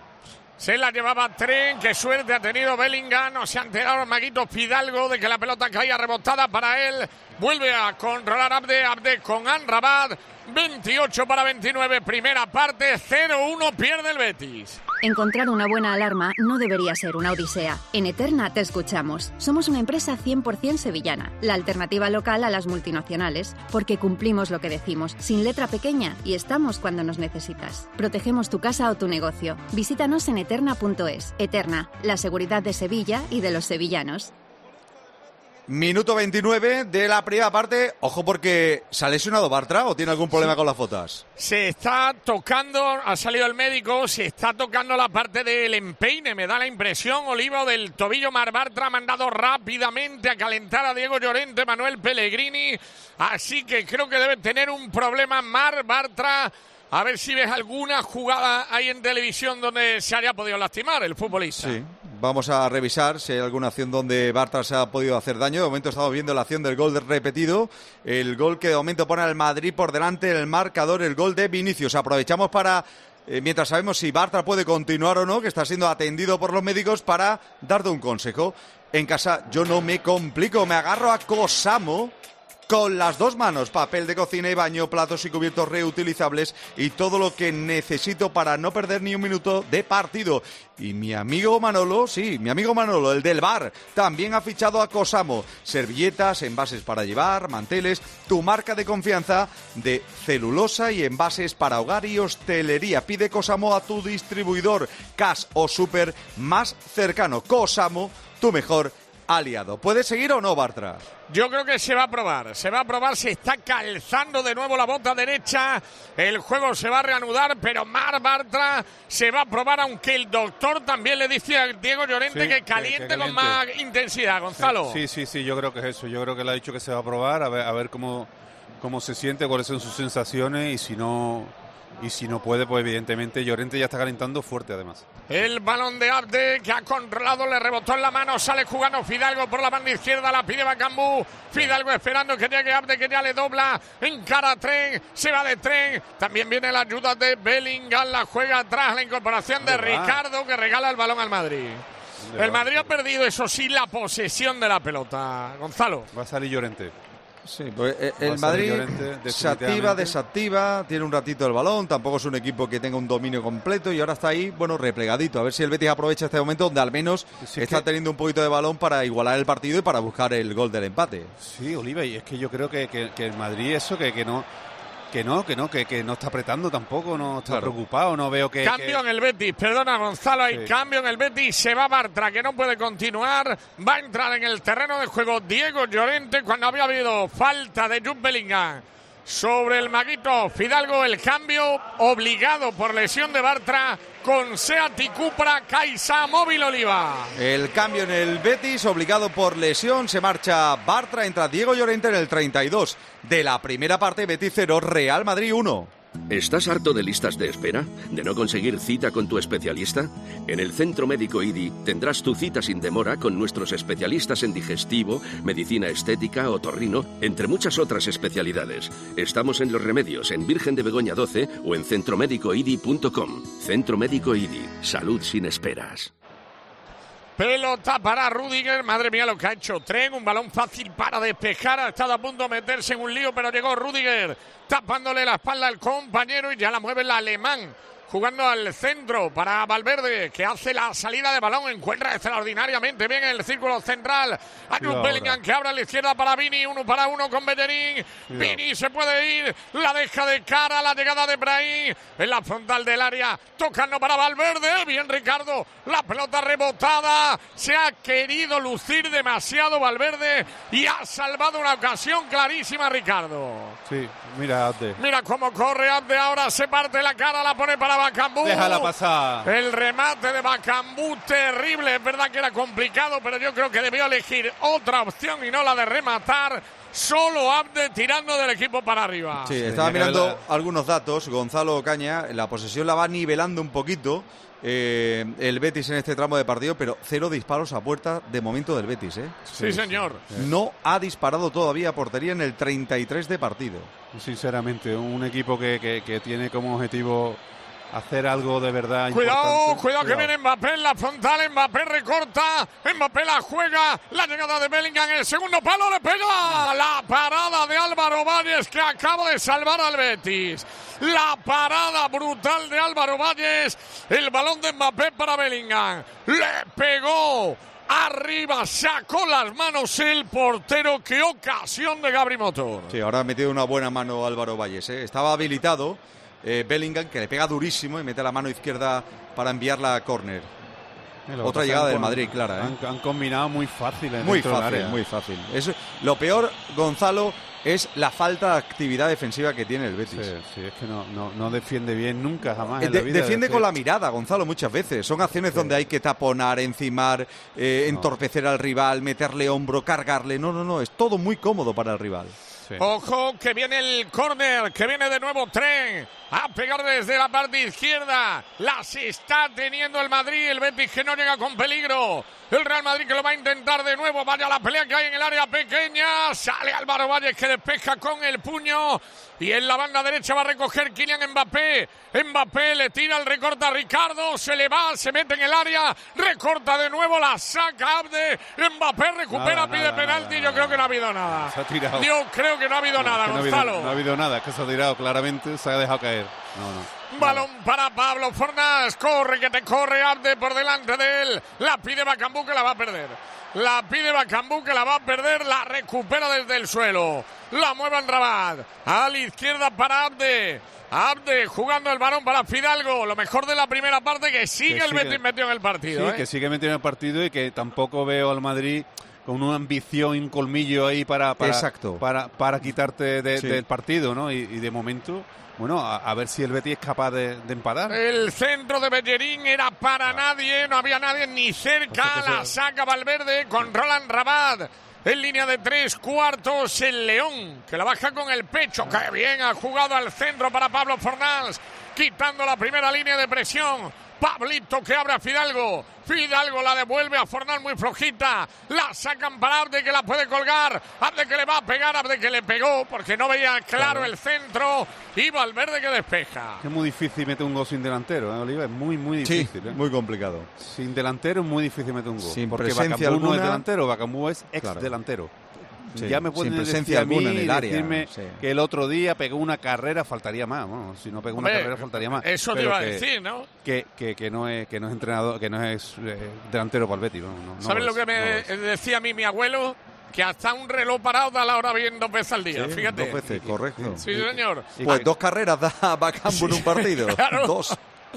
S3: Se la llevaba Tren, qué suerte ha tenido Bellingham, no se ha enterado el maguito Fidalgo de que la pelota caía rebotada para él, vuelve a controlar Abde, Abde con Amrabat, veintiocho para veintinueve, primera parte, cero uno pierde el Betis.
S17: Encontrar una buena alarma no debería ser una odisea. En Eterna te escuchamos. Somos una empresa cien por ciento sevillana, la alternativa local a las multinacionales, porque cumplimos lo que decimos, sin letra pequeña, y estamos cuando nos necesitas. Protegemos tu casa o tu negocio. Visítanos en eterna punto es. Eterna, la seguridad de Sevilla y de los sevillanos.
S2: Minuto veintinueve de la primera parte. Ojo, porque ¿se ha lesionado Bartra o tiene algún problema sí. con las fotos?
S3: Se está tocando, ha salido el médico, se está tocando la parte del empeine, me da la impresión, Oliva, del tobillo. Mar Bartra ha mandado rápidamente a calentar a Diego Llorente, Manuel Pellegrini, así que creo que debe tener un problema Mar Bartra. A ver si ves alguna jugada ahí en televisión donde se haya podido lastimar el futbolista.
S2: Sí, vamos a revisar si hay alguna acción donde Bartra se ha podido hacer daño. De momento estamos viendo la acción del gol repetido. El gol que de momento pone al Madrid por delante del marcador, el gol de Vinicius. Aprovechamos para, eh, mientras sabemos si Bartra puede continuar o no, que está siendo atendido por los médicos, para darte un consejo. En casa yo no me complico, me agarro a Cosamo con las dos manos, papel de cocina y baño, platos y cubiertos reutilizables y todo lo que necesito para no perder ni un minuto de partido. Y mi amigo Manolo, sí, mi amigo Manolo, el del bar, también ha fichado a Cosamo. Servilletas, envases para llevar, manteles, tu marca de confianza de celulosa y envases para hogar y hostelería. Pide Cosamo a tu distribuidor Cash o Super más cercano. Cosamo, tu mejor ha liado. ¿Puede seguir o no, Bartra?
S3: Yo creo que se va a probar, se va a probar, se está calzando de nuevo la bota derecha, el juego se va a reanudar, pero Marc Bartra se va a probar, aunque el doctor también le dice a Diego Llorente
S4: sí,
S3: que, caliente
S4: que, que caliente
S3: con más intensidad, Gonzalo.
S4: Sí, sí, sí, yo creo que es eso, yo creo que le ha dicho que se va a probar, a ver, a ver cómo, cómo se siente, cuáles son sus sensaciones y si no... Y si no puede, pues evidentemente Llorente ya está calentando fuerte además.
S3: El balón de Abde que ha controlado, le rebotó en la mano, sale jugando Fidalgo por la banda izquierda, la pide Bakambu. Fidalgo esperando que llegue Abde, que ya le dobla, encara a Tren, se va de Tren. También viene la ayuda de Bellingham, la juega atrás, la incorporación de Ricardo que regala el balón al Madrid. El Madrid ha perdido, eso sí, la posesión de la pelota. Gonzalo.
S4: Va a salir Llorente.
S2: Sí, pues el Madrid se activa, desactiva, tiene un ratito el balón, tampoco es un equipo que tenga un dominio completo y ahora está ahí, bueno, replegadito. A ver si el Betis aprovecha este momento donde al menos sí, está que... teniendo un poquito de balón para igualar el partido y para buscar el gol del empate.
S4: Sí, Oliva, y es que yo creo que, que, que el Madrid eso, que, que no... Que no, que no, que, que no está apretando tampoco, no está claro. preocupado, no veo que...
S3: Cambio
S4: que...
S3: en el Betis, perdona Gonzalo, hay sí. cambio en el Betis, se va Bartra, que no puede continuar, va a entrar en el terreno de juego Diego Llorente cuando había habido falta de Jude Bellingham sobre el maguito Fidalgo, el cambio obligado por lesión de Bartra con Seat y Cupra, Caixa, Móvil Oliva.
S2: El cambio en el Betis, obligado por lesión, se marcha Bartra, entra Diego Llorente en el treinta y dos de la primera parte. Betis cero, Real Madrid uno.
S6: ¿Estás harto de listas de espera? ¿De no conseguir cita con tu especialista? En el Centro Médico I D I tendrás tu cita sin demora con nuestros especialistas en digestivo, medicina estética, otorrino, entre muchas otras especialidades. Estamos en Los Remedios, en Virgen de Begoña doce o en centro médico i d i punto com. Centro Médico I D I. Salud sin esperas.
S3: Pelota para Rüdiger, madre mía lo que ha hecho Tren, un balón fácil para despejar, ha estado a punto de meterse en un lío, pero llegó Rüdiger tapándole la espalda al compañero y ya la mueve el alemán, jugando al centro para Valverde, que hace la salida de balón, encuentra extraordinariamente bien en el círculo central a Jude Bellingham, que abre a la izquierda para Vini, uno para uno con Bellerín. Vini se puede ir, la deja de cara, la llegada de Brahim en la frontal del área, tocando para Valverde, bien Ricardo, la pelota rebotada, se ha querido lucir demasiado Valverde y ha salvado una ocasión clarísima Ricardo.
S4: Sí, mira Abde.
S3: Mira cómo corre Abde, ahora se parte la cara, la pone para Bakambu.
S4: Déjala pasar.
S3: El remate de Bakambu terrible, es verdad que era complicado, pero yo creo que debió elegir otra opción y no la de rematar. Solo Abde tirando del equipo para arriba.
S2: Sí, estaba mirando algunos datos. Gonzalo Caña, la posesión la va nivelando un poquito eh, el Betis en este tramo de partido, pero cero disparos a puerta de momento del Betis, ¿eh?
S3: Sí, sí señor.
S2: No ha disparado todavía a portería en el treinta y tres de partido.
S4: Sinceramente, un equipo que, que, que tiene como objetivo hacer algo de verdad
S3: cuidado,
S4: importante.
S3: Cuidado, que viene Mbappé en la frontal, Mbappé recorta, Mbappé la juega, la llegada de Bellingham en el segundo palo, le pega la parada de Álvaro Valles que acaba de salvar al Betis. La parada brutal de Álvaro Valles, el balón de Mbappé para Bellingham, le pegó arriba, sacó las manos el portero. ¡Qué ocasión de Gabri Motor!
S2: Sí, ahora ha metido una buena mano Álvaro Valles, ¿eh? Estaba habilitado eh, Bellingham, que le pega durísimo y mete la mano izquierda para enviarla a córner. Otra llegada del Madrid, clara, ¿eh?
S4: Han, han combinado muy fácil.
S2: Muy fácil, muy fácil. Eso, lo peor, Gonzalo, es la falta de actividad defensiva que tiene el Betis.
S4: Sí, sí, es que no, no, no defiende bien nunca, jamás
S2: eh,
S4: en la vida.
S2: Defiende con la mirada, Gonzalo, muchas veces. Son acciones sí. donde hay que taponar, encimar, eh, no. entorpecer al rival, meterle hombro, cargarle. No, no, no, es todo muy cómodo para el rival.
S3: Sí. Ojo, que viene el córner, que viene de nuevo Tren a pegar desde la parte izquierda. Las está teniendo el Madrid, el Betis que no llega con peligro. El Real Madrid que lo va a intentar de nuevo. Vaya la pelea que hay en el área pequeña. Sale Álvaro Valles que despeja con el puño. Y en la banda derecha va a recoger Kylian Mbappé. Mbappé le tira el recorta a Ricardo. Se le va, se mete en el área. Recorta de nuevo, la saca Abde. Mbappé recupera, nada, pide nada, penalti. Nada, Yo creo que no ha habido nada.
S4: Se ha tirado.
S3: Yo creo que no ha habido no, nada,
S4: no
S3: Gonzalo.
S4: Ha habido, no ha habido nada, es que se ha tirado claramente. Se ha dejado caer. No, no.
S3: Balón para Pablo Fornás, corre que te corre Abde por delante de él, la pide Bakambu que la va a perder, la pide Bakambu que la va a perder, la recupera desde el suelo, la mueve en Rabat, a la izquierda para Abde, Abde jugando el balón para Fidalgo, lo mejor de la primera parte que sigue que el sigue, Betis metido en el partido.
S4: Sí,
S3: ¿eh?
S4: que sigue metido en el partido y que tampoco veo al Madrid con una ambición y un colmillo ahí para para,
S2: Exacto.
S4: para, para quitarte de,
S2: Sí.
S4: del partido, ¿no? Y, y de momento, bueno, a, a ver si el Betis es capaz de, de empatar.
S3: El centro de Bellerín era para nadie, no había nadie ni cerca.
S4: O sea que
S3: La
S4: se-
S3: saca Valverde con Roland Rabat. En línea de tres cuartos, el León, que la baja con el pecho. ¡Qué bien! Ha jugado al centro para Pablo Fornals, quitando la primera línea de presión. Pablito que abre a Fidalgo. Fidalgo la devuelve a Fornal muy flojita. La sacan para Abde que la puede colgar. Abde que le va a pegar, Abde que le pegó porque no veía claro,
S4: Claro.
S3: el centro. Y Valverde que despeja.
S4: Es muy difícil meter un gol sin delantero, ¿eh, Oliva? Es muy, muy difícil.
S2: Sí,
S4: ¿eh?
S2: muy complicado.
S4: Sin delantero es muy difícil meter un gol.
S2: Sin
S4: porque
S2: presencia
S4: Bacambú no es
S2: alguna.
S4: delantero, Bacambú es ex
S2: Claro.
S4: delantero.
S2: Sí,
S4: Ya me
S2: sin
S4: pueden
S2: presencia
S4: decir a mí,
S2: alguna en el área,
S4: decirme
S2: sí.
S4: que el otro día pegó una carrera, faltaría más. Bueno, si no pegó una
S3: Hombre,
S4: carrera, faltaría más.
S3: eso te
S4: Pero
S3: iba a
S4: que-
S3: decir, ¿no?
S4: Que, que, que no es que no es entrenador, que no es eh, delantero para el Betis. No, no, no
S3: ¿Sabes lo
S4: es,
S3: que me
S4: no lo es.
S3: decía a mí mi abuelo? Que hasta un reloj parado da la hora bien dos veces al día,
S2: Sí,
S3: fíjate.
S2: dos veces, correcto.
S3: Sí, señor.
S2: Pues dos carreras da Bacambu en un partido.
S3: Claro.
S2: Dos.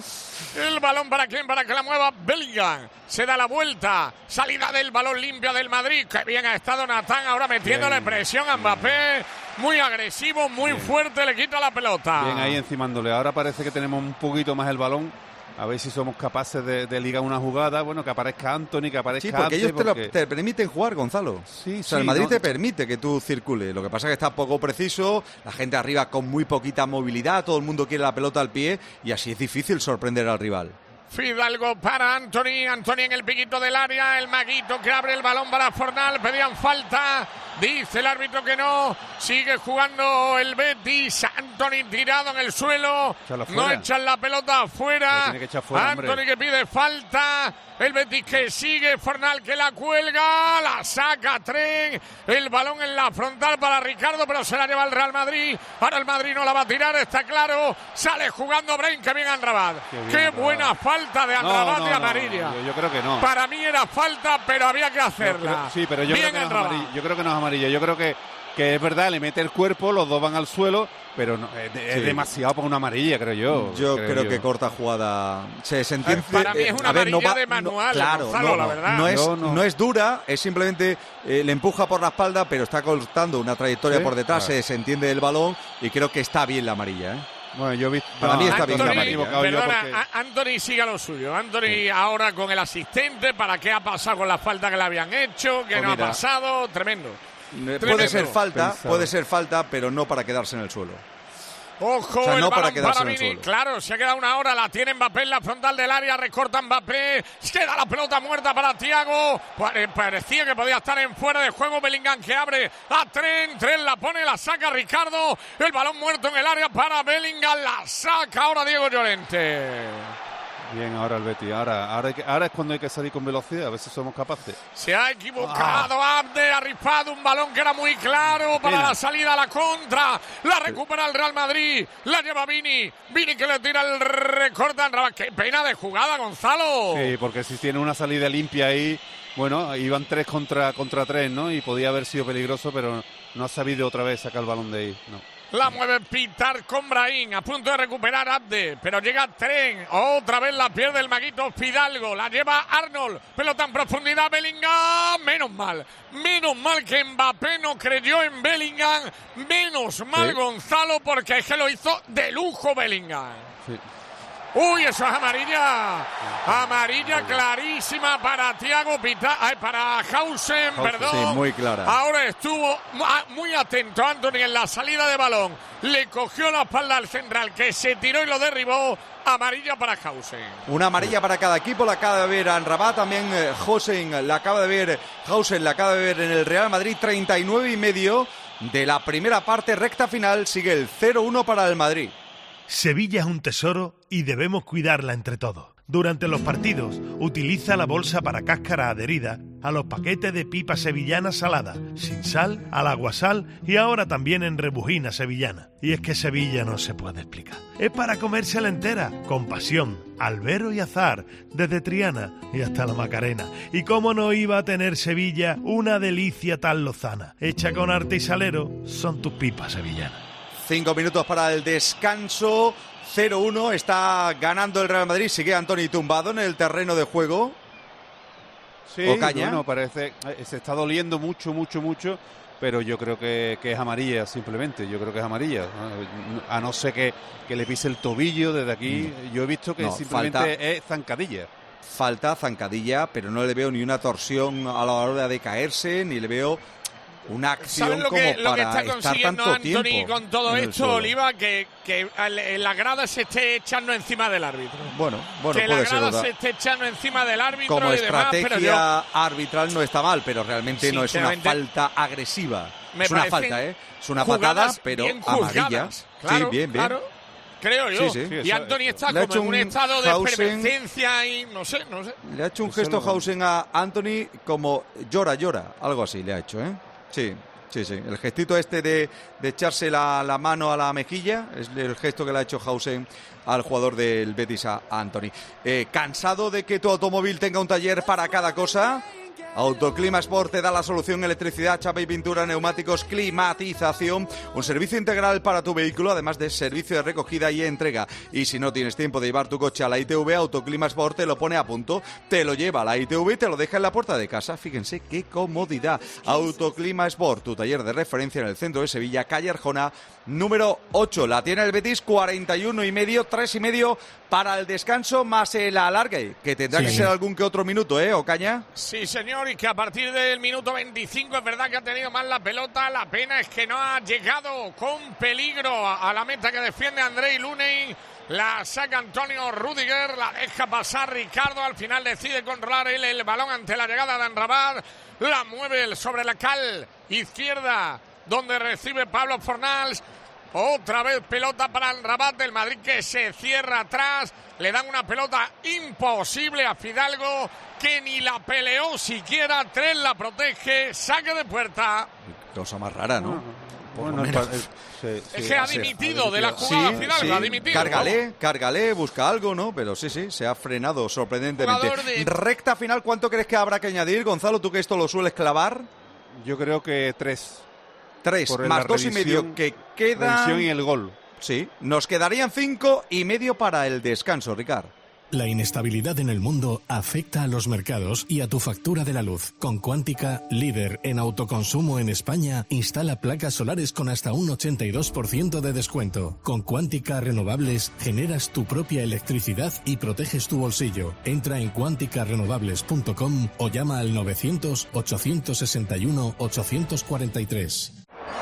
S3: El balón para quién, para que la mueva Bellingham. Se da la vuelta. Salida del balón limpia del Madrid. Que bien ha estado Natán ahora metiéndole
S4: Bien.
S3: presión a Mbappé. Muy agresivo, muy fuerte, le quita la pelota.
S4: Bien ahí encimándole. Ahora parece que tenemos un poquito más el balón. A ver si somos capaces de, de ligar una jugada. Bueno, que aparezca Anthony, que aparezca
S2: Sí, porque
S4: Abde,
S2: ellos te, lo-
S4: porque-
S2: te permiten jugar, Gonzalo.
S4: Sí,
S2: O sea, el
S4: sí,
S2: Madrid
S4: no.
S2: te permite que tú circules. Lo que pasa es que está poco preciso, la gente arriba con muy poquita movilidad, todo el mundo quiere la pelota al pie y así es difícil sorprender al rival.
S3: Fidalgo para Anthony, Anthony en el piquito del área, el maguito que abre el balón para Fornal, pedían falta, dice el árbitro que no, sigue jugando el Betis, Anthony tirado en el suelo,
S4: Échala
S3: no
S4: fuera.
S3: echan la pelota
S4: Lo
S3: afuera,
S4: tiene que echar fuera,
S3: Anthony
S4: hombre.
S3: que pide falta, el Betis que sigue, Fornal que la cuelga, la saca Tren, el balón en la frontal para Ricardo, pero se la lleva el Real Madrid, ahora el Madrid no la va a tirar, está claro, sale jugando Brain, que bien Anrabat,
S4: Qué bien,
S3: qué
S4: Amrabat.
S3: buena falta de
S4: No,
S3: Anrabat
S4: no,
S3: de
S4: no,
S3: amarilla.
S4: yo, yo creo que no.
S3: Para mí era falta, pero había que
S4: Yo
S3: hacerla.
S4: creo- sí, pero yo
S3: Bien
S4: creo, que no es
S3: Anrabat.
S4: amarillo. yo creo que no es amarillo. Yo creo que, que es verdad, le mete el cuerpo, los dos van al suelo, pero no, es, de- es
S2: Sí.
S4: demasiado para una amarilla, creo yo.
S2: Yo creo, que corta jugada. Se, se entiende.
S3: Para mí es una
S2: a ver, no
S3: amarilla
S2: va-
S3: de manual,
S2: no, claro,
S3: Gonzalo,
S2: no,
S3: la
S2: no,
S3: verdad.
S2: No es,
S4: Yo no.
S2: no es dura, es simplemente eh, le empuja por la espalda, pero está cortando una trayectoria
S4: ¿Sí?
S2: por detrás,
S4: Claro.
S2: se, se entiende el balón y creo que está bien la amarilla. ¿eh?
S4: Bueno, yo he visto.
S2: Para mí está bien la
S3: Anthony,
S2: amarilla.
S4: equivocado yo
S3: perdona,
S4: porque-
S3: a- Anthony siga lo suyo. Anthony ahora con el asistente, ¿para qué ha pasado con la falta que le habían hecho? ¿Qué
S2: Pues
S3: no
S2: mira.
S3: ha pasado? Tremendo.
S2: Eh, Puede
S3: Tremendo.
S2: ser falta,
S4: Pensado.
S2: puede ser falta, pero no para quedarse en el suelo.
S3: Ojo,
S2: O sea,
S3: el
S2: no para
S3: balón
S2: quedarse
S3: para
S2: en el
S3: Vini.
S2: suelo.
S3: Claro, se ha quedado una hora, la tiene Mbappé en la frontal del área, recorta Mbappé, queda la pelota muerta para Thiago. Pare- Parecía que podía estar en fuera de juego. Bellingham que abre a Tren, Tren la pone, la saca Ricardo. El balón muerto en el área para Bellingham, la saca ahora Diego Llorente.
S4: Bien, ahora el Betis. Ahora, ahora, hay que- ahora es cuando hay que salir con velocidad, a ver si somos capaces.
S3: Se ha equivocado Abde, ha rifado un balón que era muy claro para
S4: Pena.
S3: la salida a la contra. La recupera el Real Madrid, la lleva Vini. Vini que le tira el recorte a Andrabat. Qué pena de jugada, Gonzalo.
S4: Sí, porque si tiene una salida limpia ahí, bueno, iban tres contra, contra tres, ¿no? Y podía haber sido peligroso, pero no ha sabido otra vez sacar el balón de ahí. No.
S3: La mueve Pitar con Brahim, a punto de recuperar Abde, pero llega Tren, otra vez la pierde el maguito Fidalgo, la lleva Arnold, pelota en profundidad, Bellingham, menos mal, menos mal que Mbappé no creyó en Bellingham, menos mal
S4: Sí.
S3: Gonzalo, porque es que lo hizo de lujo Bellingham.
S4: Sí.
S3: Uy, eso es amarilla. Amarilla clarísima para Thiago Pita, ay, para Hausen,
S2: Hausen,
S3: perdón.
S2: sí, muy clara.
S3: Ahora estuvo mu- muy atento Anthony en la salida de balón. Le cogió la espalda al central que se tiró y lo derribó. Amarilla para Hausen.
S2: Una amarilla para cada equipo, la acaba de ver Anrabat, también eh, Hausen la acaba de ver, Hausen la acaba de ver en el Real Madrid, treinta y nueve y medio de la primera parte, recta final, sigue el cero uno para el Madrid.
S5: Sevilla es un tesoro y debemos cuidarla entre todos. Durante los partidos, utiliza la bolsa para cáscara adherida a los paquetes de pipa sevillana salada, sin sal, al aguasal y ahora también en rebujina sevillana. Y es que Sevilla no se puede explicar. Es para comérsela entera, con pasión, albero y azar, desde Triana y hasta la Macarena. Y cómo no iba a tener Sevilla una delicia tan lozana, hecha con arte y salero, son tus pipas sevillanas.
S2: Cinco minutos para el descanso, cero uno, está ganando el Real Madrid, sigue Anthony tumbado en el terreno de juego.
S4: Sí,
S2: Ocaña.
S4: bueno, parece, se está doliendo mucho, mucho, mucho, pero yo creo que, que es amarilla simplemente, yo creo que es amarilla, a no ser que, que le pise el tobillo desde aquí, mm. yo he visto que no, simplemente falta, es zancadilla.
S2: Falta zancadilla, pero no le veo ni una torsión a la hora de caerse, ni le veo una acción
S3: lo
S2: como
S3: que, lo
S2: para
S3: que está
S2: estar
S3: consiguiendo
S2: tanto
S3: Anthony
S2: tiempo
S3: con todo esto, Oliva, que, que en la grada se esté echando encima del árbitro.
S2: Bueno, bueno,
S3: que
S2: puede
S3: la grada
S2: ser,
S3: se esté echando encima del árbitro
S2: como
S3: y
S2: estrategia
S3: demás, pero yo,
S2: arbitral no está mal, pero realmente no es una falta agresiva. Es una falta, ¿eh? Es una patada, pero amarilla.
S3: Claro,
S2: sí, bien, bien.
S3: Claro. Creo yo. Sí, sí. Y Anthony está como en un estado de efervescencia y no sé, no sé.
S2: Le ha hecho un gesto Hausen a Anthony como llora, llora. Algo así le ha hecho, ¿eh? Sí. Sí, sí, el gestito este de, de echarse la, la mano a la mejilla es el gesto que le ha hecho Hausen al jugador del Betis, a Anthony. Eh, ¿Cansado de que tu automóvil tenga un taller para cada cosa? Autoclima Sport te da la solución: electricidad, chapa y pintura, neumáticos, climatización, un servicio integral para tu vehículo, además de servicio de recogida y entrega. Y si no tienes tiempo de llevar tu coche a la I T V, Autoclima Sport te lo pone a punto, te lo lleva a la I T V y te lo deja en la puerta de casa. Fíjense qué comodidad. Autoclima Sport, tu taller de referencia en el centro de Sevilla, calle Arjona, número ocho. La tiene el Betis, cuarenta y uno y medio, tres y medio para el descanso, más el alargue, que tendrá sí. que ser algún que otro minuto, ¿eh, Ocaña?
S3: Sí, señor, y que a partir del minuto veinticinco es verdad que ha tenido más la pelota. La pena es que no ha llegado con peligro a la meta que defiende Andrei Lunin. La saca Antonio Rüdiger, la deja pasar Ricardo, al final decide controlar él el balón ante la llegada de Amrabat, la mueve sobre la cal izquierda, donde recibe Pablo Fornals. Otra vez pelota para el Rabat del Madrid, que se cierra atrás. Le dan una pelota imposible a Fidalgo, que ni la peleó siquiera. Tres la protege, saque de puerta.
S2: Cosa más rara, ¿no?
S4: Bueno, el, el, se,
S3: es que ha dimitido de la jugada, sí, Fidalgo, sí. ha dimitido.
S2: Cárgale, cárgale, busca algo, ¿no? Pero sí, sí, se ha frenado sorprendentemente. De... Recta final, ¿cuánto crees que habrá que añadir, Gonzalo? ¿Tú que esto lo sueles clavar?
S4: Yo creo que tres.
S2: Tres, más dos y medio que quedan.
S4: Revisión y el gol.
S2: Sí, nos quedarían cinco y medio para el descanso, Ricard.
S15: La inestabilidad en el mundo afecta a los mercados y a tu factura de la luz. Con Quántica, líder en autoconsumo en España, instala placas solares con hasta un ochenta y dos por ciento de descuento. Con Quántica Renovables generas tu propia electricidad y proteges tu bolsillo. Entra en quántica renovables punto com o llama al novecientos, ochocientos sesenta y uno, ochocientos cuarenta y tres.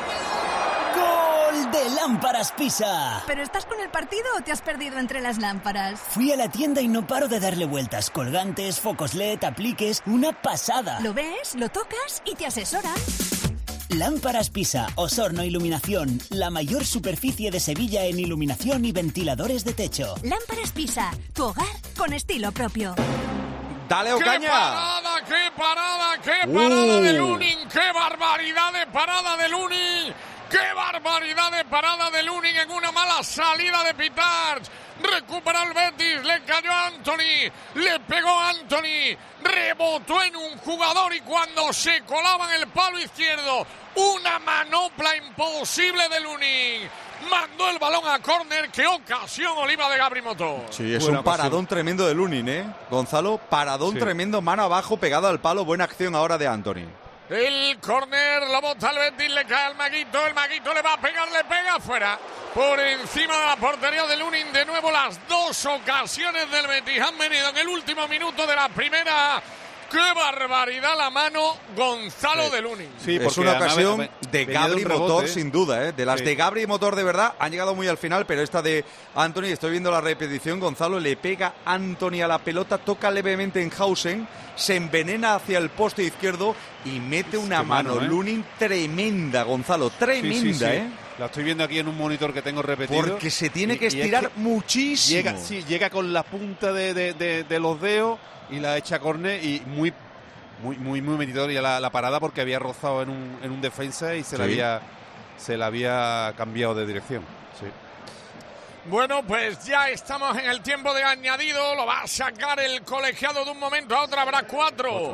S7: De Lámparas Pisa.
S8: ¿Pero estás con el partido o te has perdido entre las lámparas?
S7: Fui a la tienda y no paro de darle vueltas. Colgantes, focos L E D, apliques, una pasada.
S8: Lo ves, lo tocas y te asesoran.
S7: Lámparas Pisa, Osorno Iluminación, la mayor superficie de Sevilla en iluminación y ventiladores de techo.
S8: Lámparas Pisa, tu hogar con estilo propio.
S2: ¡Dale, Ocaña!
S3: ¡Qué parada, qué parada, qué parada uh. de Lunin! ¡Qué barbaridad de parada de Lunin! ¡Qué barbaridad de parada de Lunin en una mala salida de Pitard! Recupera el Betis, le cayó a Anthony, le pegó a Anthony, rebotó en un jugador y cuando se colaba en el palo izquierdo, una manopla imposible de Lunin. Mandó el balón a córner. ¡Qué ocasión, Oliva, de Gabri Motor!
S2: Sí, es buena un paradón ocasión. Tremendo de Lunin, ¿eh? Gonzalo, paradón sí. tremendo, mano abajo, pegado al palo. Buena acción ahora de Anthony.
S3: El córner lo bota el Betis, le cae al Maguito, el Maguito le va a pegar, le pega afuera. Por encima de la portería de Lunin, de nuevo las dos ocasiones del Betis han venido en el último minuto de la primera. ¡Qué barbaridad la mano, Gonzalo
S2: sí.
S3: de Lunin!
S2: Sí, es una ocasión me, me, de Gabri de Motor, ¿eh? Sin duda, ¿eh? De las sí. de Gabri Motor de verdad han llegado muy al final, pero esta de Anthony, estoy viendo la repetición, Gonzalo, le pega Anthony a la pelota, toca levemente en Hausen, se envenena hacia el poste izquierdo y mete una mano, mano ¿eh? Lunin tremenda, Gonzalo, tremenda, sí, sí, sí. ¿eh?
S4: La estoy viendo aquí en un monitor que tengo repetido.
S2: Porque se tiene y, que estirar es que muchísimo.
S4: Llega, sí, llega con la punta de, de, de, de los dedos y la echa a córner y muy muy muy muy meritoria la, la parada porque había rozado en un, en un defensa y se sí. la había se la había cambiado de dirección. Sí.
S3: Bueno, pues ya estamos en el tiempo de añadido. Lo va a sacar el colegiado de un momento a otro. Habrá cuatro.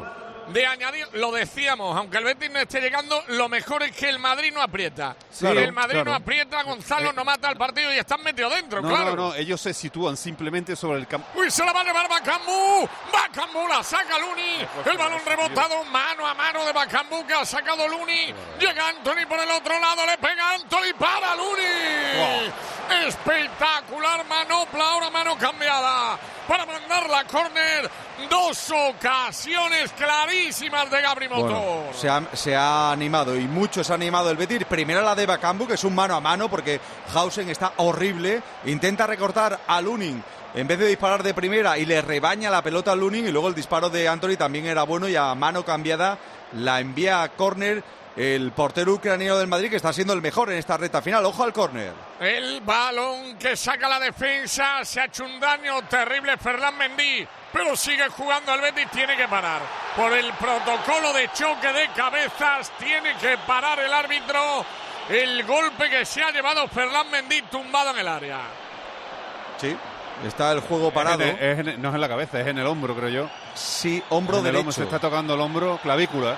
S3: de añadir, lo decíamos, aunque el Betis no esté llegando, lo mejor es que el Madrid no aprieta. Si
S4: Claro,
S3: el Madrid
S4: claro.
S3: no aprieta, Gonzalo
S4: Eh,
S3: no mata el partido y están metidos dentro,
S4: No,
S3: claro.
S4: no, no, ellos se sitúan simplemente sobre el campo.
S3: Uy, se la va a llevar Bakambu. Bakambu la saca Luni. El balón rebotado mano a mano de Bakambu que ha sacado Luni. Llega Anthony por el otro lado, le pega Anthony para Luni. Espectacular manopla, ahora mano cambiada para mandar la córner. Dos ocasiones clarísimas de Gabri Motor.
S2: Bueno, se ha, se ha animado y mucho se ha animado el Betis. Primero la de Bakambu, que es un mano a mano porque Hausen está horrible. Intenta recortar a Lunin en vez de disparar de primera y le rebaña la pelota a Lunin. Y luego el disparo de Anthony también era bueno y a mano cambiada la envía a córner el portero ucraniano del Madrid, que está siendo el mejor en esta recta final. Ojo al córner.
S3: El balón que saca la defensa, se ha hecho un daño terrible Ferland Mendy, pero sigue jugando el Betis, tiene que parar. Por el protocolo de choque de cabezas, tiene que parar el árbitro el golpe que se ha llevado Ferland Mendy tumbado en el área.
S2: Sí, está el juego parado.
S4: Es en el- es en el- no es en la cabeza, es en el hombro, creo yo.
S2: Sí, hombro
S4: En el
S2: derecho.
S4: hombro, se está tocando el hombro, clavícula.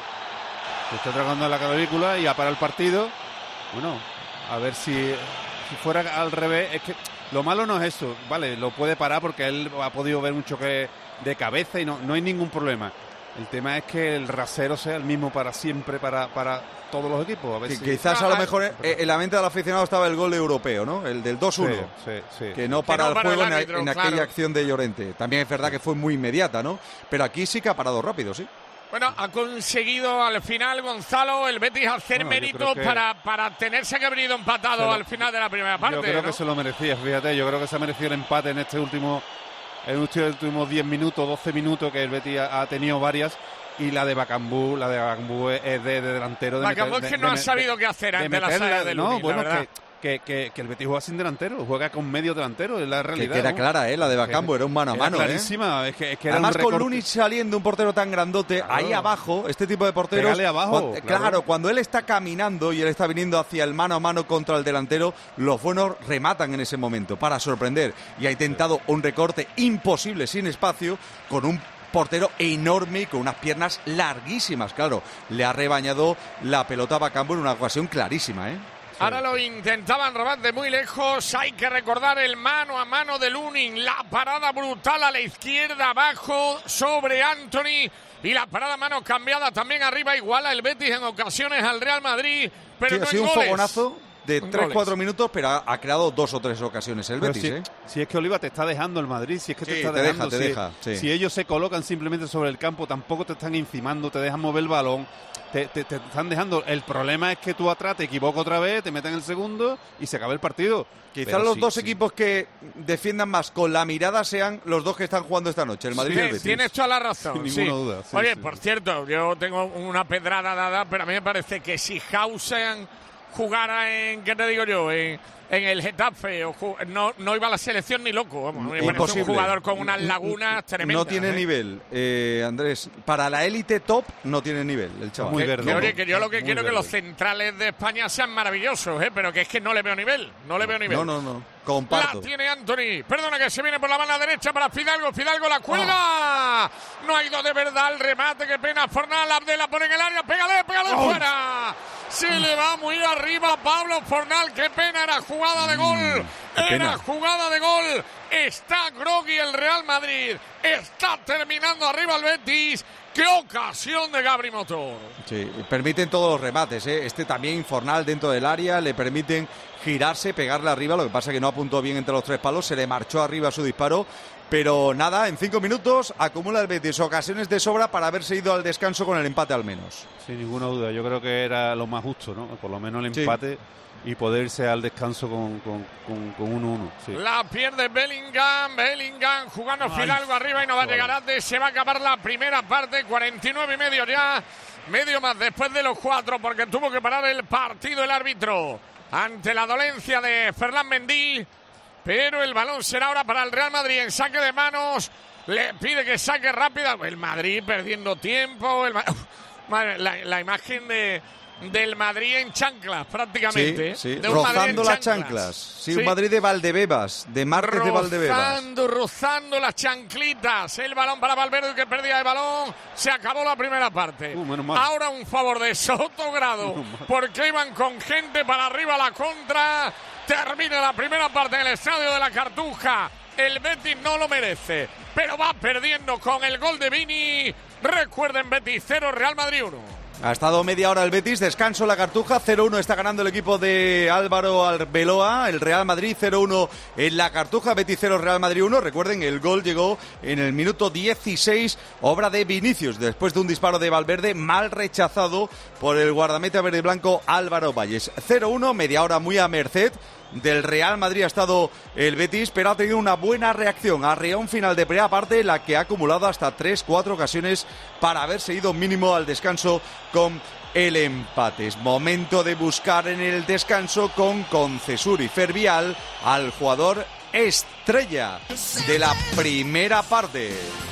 S4: Se está tocando la clavícula y ha parado el partido. Bueno, a ver si, si fuera al revés. Es que lo malo no es eso, vale, lo puede parar porque él ha podido ver un choque de cabeza y no, no hay ningún problema. El tema es que el rasero sea el mismo para siempre, para, para todos los equipos. A ver
S2: Que
S4: si-
S2: quizás a lo mejor eh, en la mente del aficionado estaba el gol europeo, ¿no? El del dos uno.
S4: Sí, sí, sí.
S2: Que no
S3: Que
S2: para
S3: no
S2: el
S3: para
S2: juego
S3: el
S2: en a-
S3: árbitro,
S2: en,
S3: claro.
S2: aquella acción de Llorente. También es verdad que fue muy inmediata, ¿no? Pero aquí sí que ha parado rápido, sí.
S3: Bueno, ha conseguido al final Gonzalo el Betis hacer
S4: Bueno, yo
S3: méritos
S4: creo que-
S3: para, para tenerse que haber ido empatado
S4: Se lo-
S3: al final de la primera parte.
S4: Yo creo
S3: ¿no?
S4: que se lo merecía, fíjate, yo creo que se ha merecido el empate en este último, en estos últimos diez minutos, doce minutos, que el Betis ha, ha tenido varias, y la de Bakambu, la de Bakambu es de, de delantero. De
S3: Bakambu
S4: meter-
S3: es que
S4: de-
S3: no
S4: de-
S3: ha sabido qué hacer
S4: de
S3: ante la
S4: meterla,
S3: salida de
S4: No,
S3: Lunin,
S4: bueno,
S3: la verdad.
S4: que, que, que, que el Betis juega sin delantero, juega con medio delantero, es la
S2: Que,
S4: realidad.
S2: que era
S4: ¿no?
S2: clara, ¿eh? La de Bakambu, era un mano a
S4: Era
S2: mano, ¿eh?
S4: clarísima, es que, es que era
S2: Además,
S4: un
S2: con
S4: recorte.
S2: Lunin saliendo, un portero tan grandote,
S4: Claro.
S2: ahí abajo, este tipo de porteros.
S4: Pégale abajo,
S2: cuan- claro.
S4: claro.
S2: cuando él está caminando y él está viniendo hacia el mano a mano contra el delantero, los buenos rematan en ese momento para sorprender. Y ha intentado un recorte imposible, sin espacio, con un portero enorme y con unas piernas larguísimas. Claro, le ha rebañado la pelota a Bakambu en una ocasión clarísima, ¿eh?
S3: Ahora lo intentaban robar de muy lejos. Hay que recordar el mano a mano de Lunin. La parada brutal a la izquierda, abajo, sobre Anthony. Y la parada a mano cambiada también arriba. Iguala el Betis en ocasiones al Real Madrid. Pero
S2: Sí,
S3: no
S2: ha sido
S3: en
S2: un
S3: goles.
S2: fogonazo de
S3: En
S2: tres
S3: goles.
S2: cuatro minutos, pero ha, ha creado dos o tres ocasiones el
S4: Pero
S2: Betis,
S4: si,
S2: ¿eh?
S4: si es que Oliva te está dejando el Madrid, si es que te
S2: Sí,
S4: está
S2: te deja,
S4: dejando,
S2: te
S4: si,
S2: deja, sí.
S4: si ellos se colocan simplemente sobre el campo, tampoco te están encimando, te dejan mover el balón, te, te- te están dejando. El problema es que tú atrás te equivocas otra vez, te meten el segundo y se acaba el partido.
S2: Quizás
S4: Pero
S2: los
S4: sí,
S2: dos
S4: sí.
S2: equipos que defiendan más con la mirada sean los dos que están jugando esta noche, el Madrid y el
S3: Sí,
S2: Betis.
S3: tienes toda la razón.
S4: Sin
S3: sí.
S4: ninguna duda, sí,
S3: Oye,
S4: sí.
S3: por cierto, yo tengo una pedrada dada, pero a mí me parece que si Hausen jugara en, ¿qué te digo yo? En, en el Getafe, o ju- no, no iba a la selección ni loco. Vamos, me parece un
S2: Imposible.
S3: jugador con unas lagunas tremendas.
S2: No tiene
S3: ¿eh?
S2: nivel, eh, Andrés. Para la élite top no tiene nivel el chaval.
S4: Muy
S3: Que-
S4: verde.
S3: que, oye, que yo lo que
S4: Muy
S3: quiero es que
S4: verde.
S3: los centrales de España sean maravillosos, ¿eh? Pero que es que no le veo nivel, no le veo nivel.
S2: No, no, no.
S3: La
S2: Comparto.
S3: tiene Anthony. Perdona que se viene por la banda derecha para Fidalgo. Fidalgo la cuelga. No ha ido de verdad el remate. Qué pena. Fornal. Abde la pone en el área. Pégale, pégale fuera. Se le va muy arriba Pablo Fornal. Qué pena. Era jugada de gol.
S2: qué
S3: Era
S2: pena.
S3: jugada de gol. Está groggy el Real Madrid. Está terminando arriba el Betis. ¡Qué ocasión de Gabri Motor!
S2: Sí, permiten todos los remates, ¿eh? Este también Fornal dentro del área, le permiten girarse, pegarle arriba, lo que pasa es que no apuntó bien entre los tres palos, se le marchó arriba su disparo, pero nada, en cinco minutos acumula el Betis ocasiones de sobra para haberse ido al descanso con el empate al menos.
S4: Sin ninguna duda, yo creo que era lo más justo, ¿no? Por lo menos el
S2: Sí.
S4: empate y poder irse al descanso con con, con, con uno uno. Sí.
S3: La pierde Bellingham, Bellingham jugando
S4: Ay,
S3: Fidalgo arriba y no va a
S4: joder.
S3: llegar antes. Se va a acabar la primera parte, cuarenta y nueve y medio ya, medio más después de los cuatro, porque tuvo que parar el partido el árbitro ante la dolencia de Ferland Mendy. Pero el balón será ahora para el Real Madrid en saque de manos. Le pide que saque rápida. El Madrid perdiendo tiempo. El Ma- Uf, madre, la, la imagen de, del Madrid en chanclas, prácticamente.
S2: Sí, sí.
S3: De un Madrid
S2: rozando
S3: en
S2: las
S3: chanclas.
S2: chanclas. Sí,
S3: Sí.
S2: un Madrid de Valdebebas, de Márquez de Valdebebas.
S3: Rozando, rozando las chanclitas. El balón para Valverde, que perdía el balón. Se acabó la primera parte.
S4: Uh, menos mal.
S3: Ahora un favor de Sotogrado, porque iban con gente para arriba a la contra. Termina la primera parte en el estadio de la Cartuja. El Betis no lo merece, pero va perdiendo con el gol de Vini. Recuerden, Betis cero, Real Madrid uno.
S2: Ha estado media hora el Betis, descanso la Cartuja, cero uno está ganando el equipo de Álvaro Arbeloa, el Real Madrid cero uno en la Cartuja, Betis cero, Real Madrid uno. Recuerden, el gol llegó en el minuto dieciséis, obra de Vinicius, después de un disparo de Valverde mal rechazado por el guardameta verde y blanco Álvaro Valles. cero uno, media hora muy a merced del Real Madrid ha estado el Betis, pero ha tenido una buena reacción. Arreón final de primera parte, la que ha acumulado hasta tres cuatro ocasiones para haberse ido mínimo al descanso con el empate. Es momento de buscar en el descanso con Concesur y Fervial al jugador estrella de la primera parte.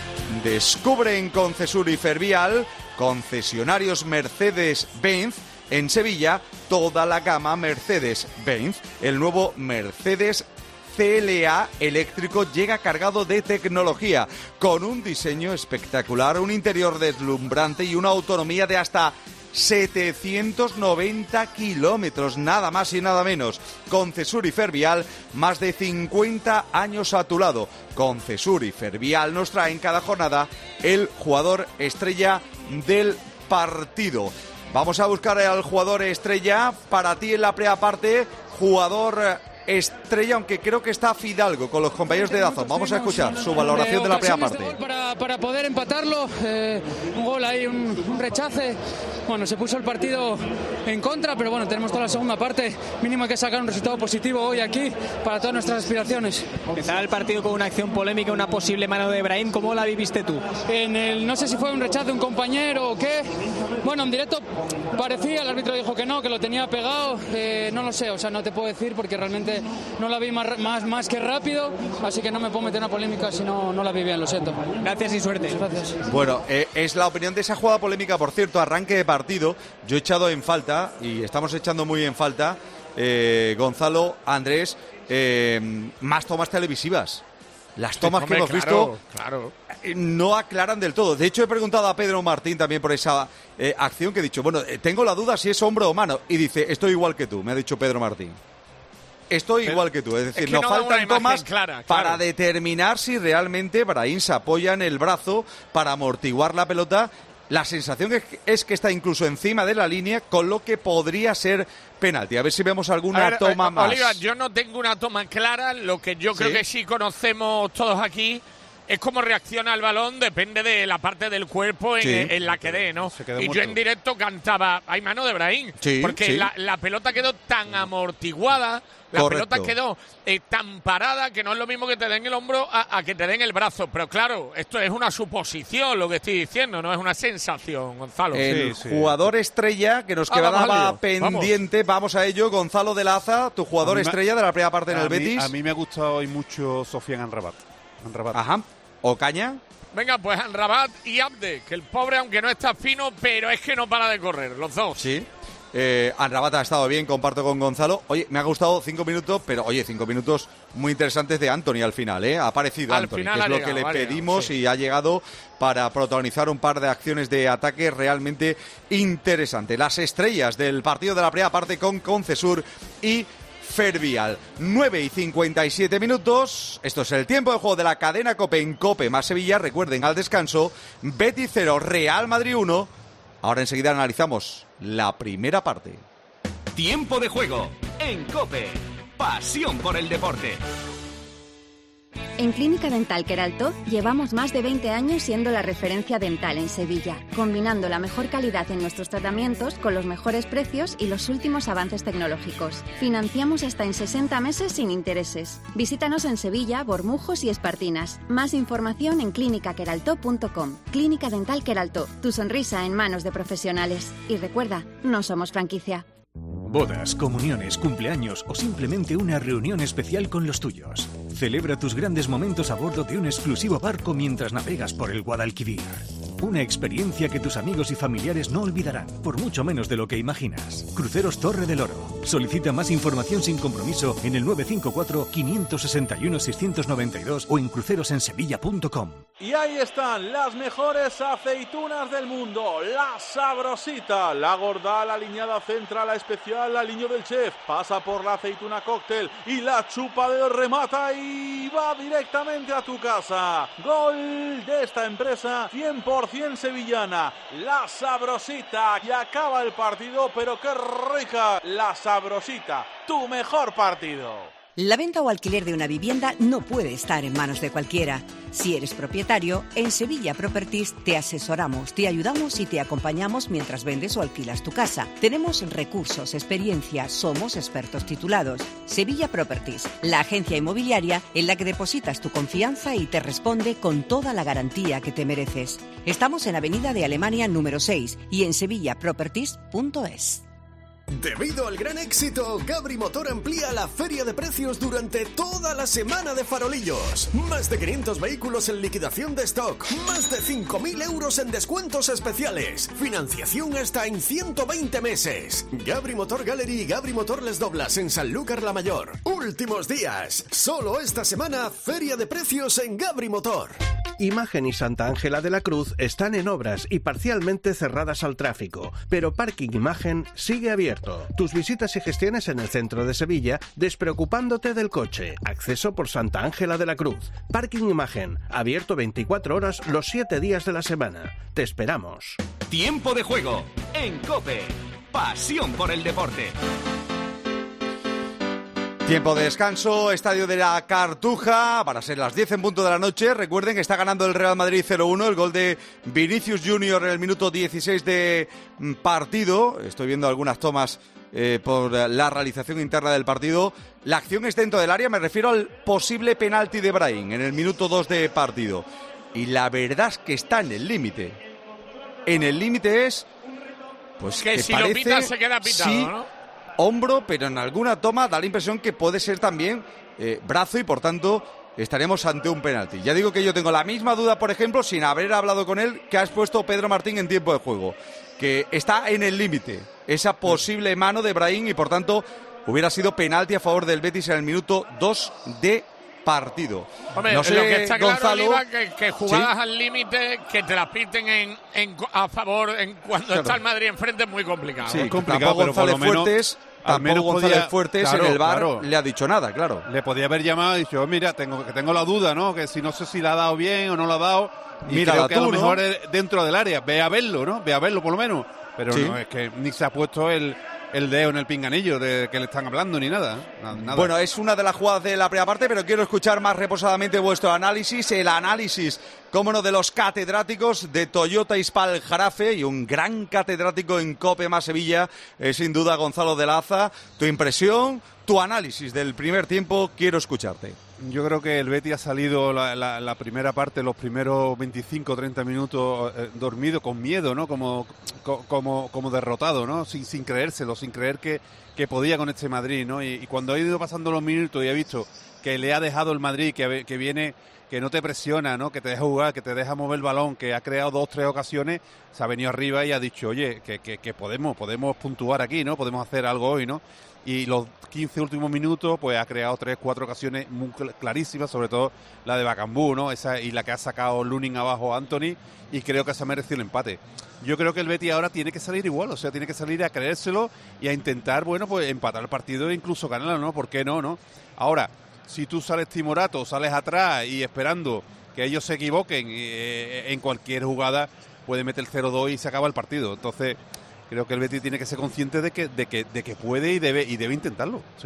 S2: Descubre en Concesur y Fervial, concesionarios Mercedes-Benz en Sevilla, toda la gama Mercedes-Benz. El nuevo Mercedes C L A eléctrico llega cargado de tecnología, con un diseño espectacular, un interior deslumbrante y una autonomía de hasta setecientos noventa kilómetros, nada más y nada menos. Concesur y Fervial, más de cincuenta años a tu lado. Concesur y Fervial nos traen cada jornada el jugador estrella del partido. Vamos a buscar al jugador estrella para ti en la primera parte, jugador estrella, aunque creo que está Fidalgo con los compañeros de Dazón. Vamos a escuchar su valoración de la primera parte.
S9: Para, para poder empatarlo, eh, un gol ahí, un, un rechace. Bueno, se puso el partido en contra, pero bueno, tenemos toda la segunda parte. Mínimo hay que sacar un resultado positivo hoy aquí para todas nuestras aspiraciones.
S10: Empezaba el partido con una acción polémica, una posible mano de Brahim. ¿Cómo la viviste tú?
S9: En el, no sé si fue un rechace de un compañero o qué. Bueno, en directo parecía, el árbitro dijo que no, que lo tenía pegado. Eh, no lo sé, o sea, no te puedo decir porque realmente no la vi más, más, más que rápido, así que no me puedo meter en una polémica si no, no la vi bien, lo siento.
S10: Gracias y suerte.
S9: Gracias.
S2: Bueno, eh, es la opinión de esa jugada polémica, por cierto, arranque de partido. Yo he echado en falta, y estamos echando muy en falta, eh, Gonzalo, Andrés, eh, más tomas televisivas. Las tomas
S3: Hombre,
S2: que hemos
S3: claro,
S2: visto
S3: claro.
S2: eh, no aclaran del todo. De hecho, he preguntado a Pedro Martín también por esa eh, acción que he dicho, bueno, eh, tengo la duda si es hombro o mano. Y dice, estoy igual que tú, me ha dicho Pedro Martín. Estoy
S3: Pero
S2: igual que tú, es decir,
S3: es que
S2: nos
S3: no da
S2: faltan
S3: una imagen
S2: tomas
S3: clara, claro.
S2: para determinar si realmente Brahim se apoya en el brazo para amortiguar la pelota. La sensación es que, es que está incluso encima de la línea, con lo que podría ser penalti. A ver si vemos alguna
S3: A ver,
S2: toma
S3: eh,
S2: más.
S3: Oliva, yo no tengo una toma clara. Lo que yo creo
S2: ¿Sí?
S3: que sí conocemos todos aquí es cómo reacciona el balón, depende de la parte del cuerpo en,
S2: Sí.
S3: en la que dé, ¿no?
S4: Se quedó
S3: Y
S4: muerto.
S3: yo en directo cantaba, hay mano de Brahim,
S2: Sí,
S3: porque
S2: sí.
S3: La, la pelota quedó tan amortiguada, la
S2: Correcto.
S3: pelota quedó eh, tan parada que no es lo mismo que te den el hombro a, a que te den el brazo. Pero claro, esto es una suposición lo que estoy diciendo, no es una sensación, Gonzalo.
S2: El
S4: Sí, sí.
S2: jugador estrella que nos
S3: Ah, vamos al
S2: quedaba
S3: lío.
S2: pendiente, vamos. a ello, Gonzalo de Laza, tu jugador
S4: A mí me-
S2: estrella de la primera parte en
S4: a
S2: el
S4: mí-
S2: Betis.
S4: A mí me ha gustado hoy mucho Sofian Amrabat. Amrabat.
S2: Ajá. Ocaña.
S3: Venga, pues Amrabat y Abde, que el pobre, aunque no está fino, pero es que no para de correr, los dos.
S2: Sí. Eh, Amrabat ha estado bien, comparto con Gonzalo. Oye, me ha gustado cinco minutos, pero oye, cinco minutos muy interesantes de Anthony al final, ¿eh? Ha aparecido
S3: Al
S2: Anthony,
S3: final
S2: que es
S3: ha
S2: lo
S3: llegado,
S2: que le
S3: ha llegado,
S2: pedimos
S3: sí.
S2: y ha llegado para protagonizar un par de acciones de ataque realmente interesantes. Las estrellas del partido de la primera parte con Concesur y Fervial. nueve y cincuenta y siete minutos. Esto es el tiempo de juego de la cadena COPE en COPE más Sevilla. Recuerden, al descanso, Betis cero, Real Madrid uno. Ahora enseguida analizamos la primera parte.
S11: Tiempo de juego en COPE. Pasión por el deporte.
S17: En Clínica Dental Queraltó llevamos más de veinte años siendo la referencia dental en Sevilla, combinando la mejor calidad en nuestros tratamientos con los mejores precios y los últimos avances tecnológicos. Financiamos hasta en sesenta meses sin intereses. Visítanos en Sevilla, Bormujos y Espartinas. Más información en clínica queraltó punto com. Clínica Dental Queraltó, tu sonrisa en manos de profesionales. Y recuerda, no somos franquicia.
S15: Bodas, comuniones, cumpleaños o simplemente una reunión especial con los tuyos. Celebra tus grandes momentos a bordo de un exclusivo barco mientras navegas por el Guadalquivir. Una experiencia que tus amigos y familiares no olvidarán, por mucho menos de lo que imaginas. Cruceros Torre del Oro. Solicita más información sin compromiso en el nueve cinco cuatro, cinco seis uno, seis nueve dos o en crucerosensevilla punto com.
S1: Y ahí están las mejores aceitunas del mundo, la Sabrosita, la gorda, la aliñada central, la especial, la aliño del chef, pasa por la aceituna cóctel y la chupa del remata y va directamente a tu casa. Gol de esta empresa cien por ciento sevillana, la Sabrosita, y acaba el partido, pero qué rica, la Sabrosita, tu mejor partido.
S12: La venta o alquiler de una vivienda no puede estar en manos de cualquiera. Si eres propietario, en Sevilla Properties te asesoramos, te ayudamos y te acompañamos mientras vendes o alquilas tu casa. Tenemos recursos, experiencia, somos expertos titulados. Sevilla Properties, la agencia inmobiliaria en la que depositas tu confianza y te responde con toda la garantía que te mereces. Estamos en Avenida de Alemania número seis y en sevilla properties punto es.
S13: Debido al gran éxito, Gabri Motor amplía la feria de precios durante toda la semana de farolillos. Más de quinientos vehículos en liquidación de stock, más de cinco mil euros en descuentos especiales, financiación hasta en ciento veinte meses. Gabri Motor Gallery y Gabri Motor Les Doblas en Sanlúcar la Mayor. Últimos días, solo esta semana, feria de precios en Gabri Motor.
S14: Imagen y Santa Ángela de la Cruz están en obras y parcialmente cerradas al tráfico, pero Parking Imagen sigue abierto. Tus visitas y gestiones en el centro de Sevilla, despreocupándote del coche. Acceso por Santa Ángela de la Cruz. Parking Imagen, abierto veinticuatro horas los siete días de la semana. Te esperamos.
S11: Tiempo de juego en COPE. Pasión por el deporte.
S2: Tiempo de descanso, estadio de la Cartuja, van a ser las diez en punto de la noche. Recuerden que está ganando el Real Madrid cero uno, el gol de Vinicius Junior en el minuto dieciséis de partido. Estoy viendo algunas tomas eh, por la realización interna del partido. La acción es dentro del área, me refiero al posible penalti de Brahim en el minuto dos de partido. Y la verdad es que está en el límite. En el límite es... pues
S3: que, que si
S2: parece,
S3: lo pita se queda pitado,
S2: sí,
S3: ¿no?
S2: Hombro, pero en alguna toma da la impresión que puede ser también eh, brazo y por tanto estaremos ante un penalti. Ya digo que yo tengo la misma duda, por ejemplo, sin haber hablado con él, que ha expuesto Pedro Martín en tiempo de juego, que está en el límite esa posible mano de Brahim y por tanto hubiera sido penalti a favor del Betis en el minuto dos de partido.
S3: Hombre,
S2: no sé,
S3: lo que está claro,
S2: Gonzalo,
S3: Oliva, que, que jugadas
S2: ¿sí?
S3: al límite, que te las piten en, en, a favor en cuando claro. está el Madrid enfrente es muy complicado.
S2: Sí,
S3: ¿eh?
S2: complicado, pero González por lo menos, Fuertes, tampoco menos González podía, Fuertes claro, en el V A R claro. le ha dicho nada, claro.
S4: Le podía haber llamado y dicho, oh, mira, tengo, que tengo la duda, ¿no? Que si no sé si la ha dado bien o no la ha dado. Y mira, creo que tú, a lo mejor ¿no? es dentro del área. Ve a verlo, ¿no? Ve a verlo por lo menos. Pero sí. no, es que ni se ha puesto el... el dedo en el pinganillo de que le están hablando ni nada, nada, nada.
S2: Bueno, es una de las jugadas de la primera parte, pero quiero escuchar más reposadamente vuestro análisis, el análisis, cómo no, de los catedráticos de Toyota Ispal Jarafe y un gran catedrático en COPE más Sevilla, eh, sin duda Gonzalo de la Aza. Tu impresión, tu análisis del primer tiempo, quiero escucharte.
S4: Yo creo que el Betis ha salido la, la, la primera parte, los primeros veinticinco o treinta minutos eh, dormido, con miedo, ¿no? Como, co, como, como derrotado, ¿no? Sin, sin creérselo, sin creer que, que podía con este Madrid, ¿no? Y, y cuando ha ido pasando los minutos y ha visto que le ha dejado el Madrid, que, que viene, que no te presiona, ¿no? Que te deja jugar, que te deja mover el balón, que ha creado dos, tres ocasiones, se ha venido arriba y ha dicho, oye, que, que, que podemos, podemos puntuar aquí, ¿no? Podemos hacer algo hoy, ¿no? Y los quince últimos minutos, pues ha creado tres, cuatro ocasiones muy clarísimas, sobre todo la de Bacambú, ¿no? Esa y la que ha sacado Lunin abajo a Anthony, y creo que se ha merecido el empate. Yo creo que el Betis ahora tiene que salir igual, o sea, tiene que salir a creérselo y a intentar, bueno, pues empatar el partido e incluso ganarlo, ¿no? ¿Por qué no, no? Ahora, si tú sales timorato, sales atrás y esperando que ellos se equivoquen eh, en cualquier jugada, puede meter el cero dos y se acaba el partido. Entonces, creo que el Betis tiene que ser consciente de que, de que, de que puede y debe, y debe intentarlo, sí.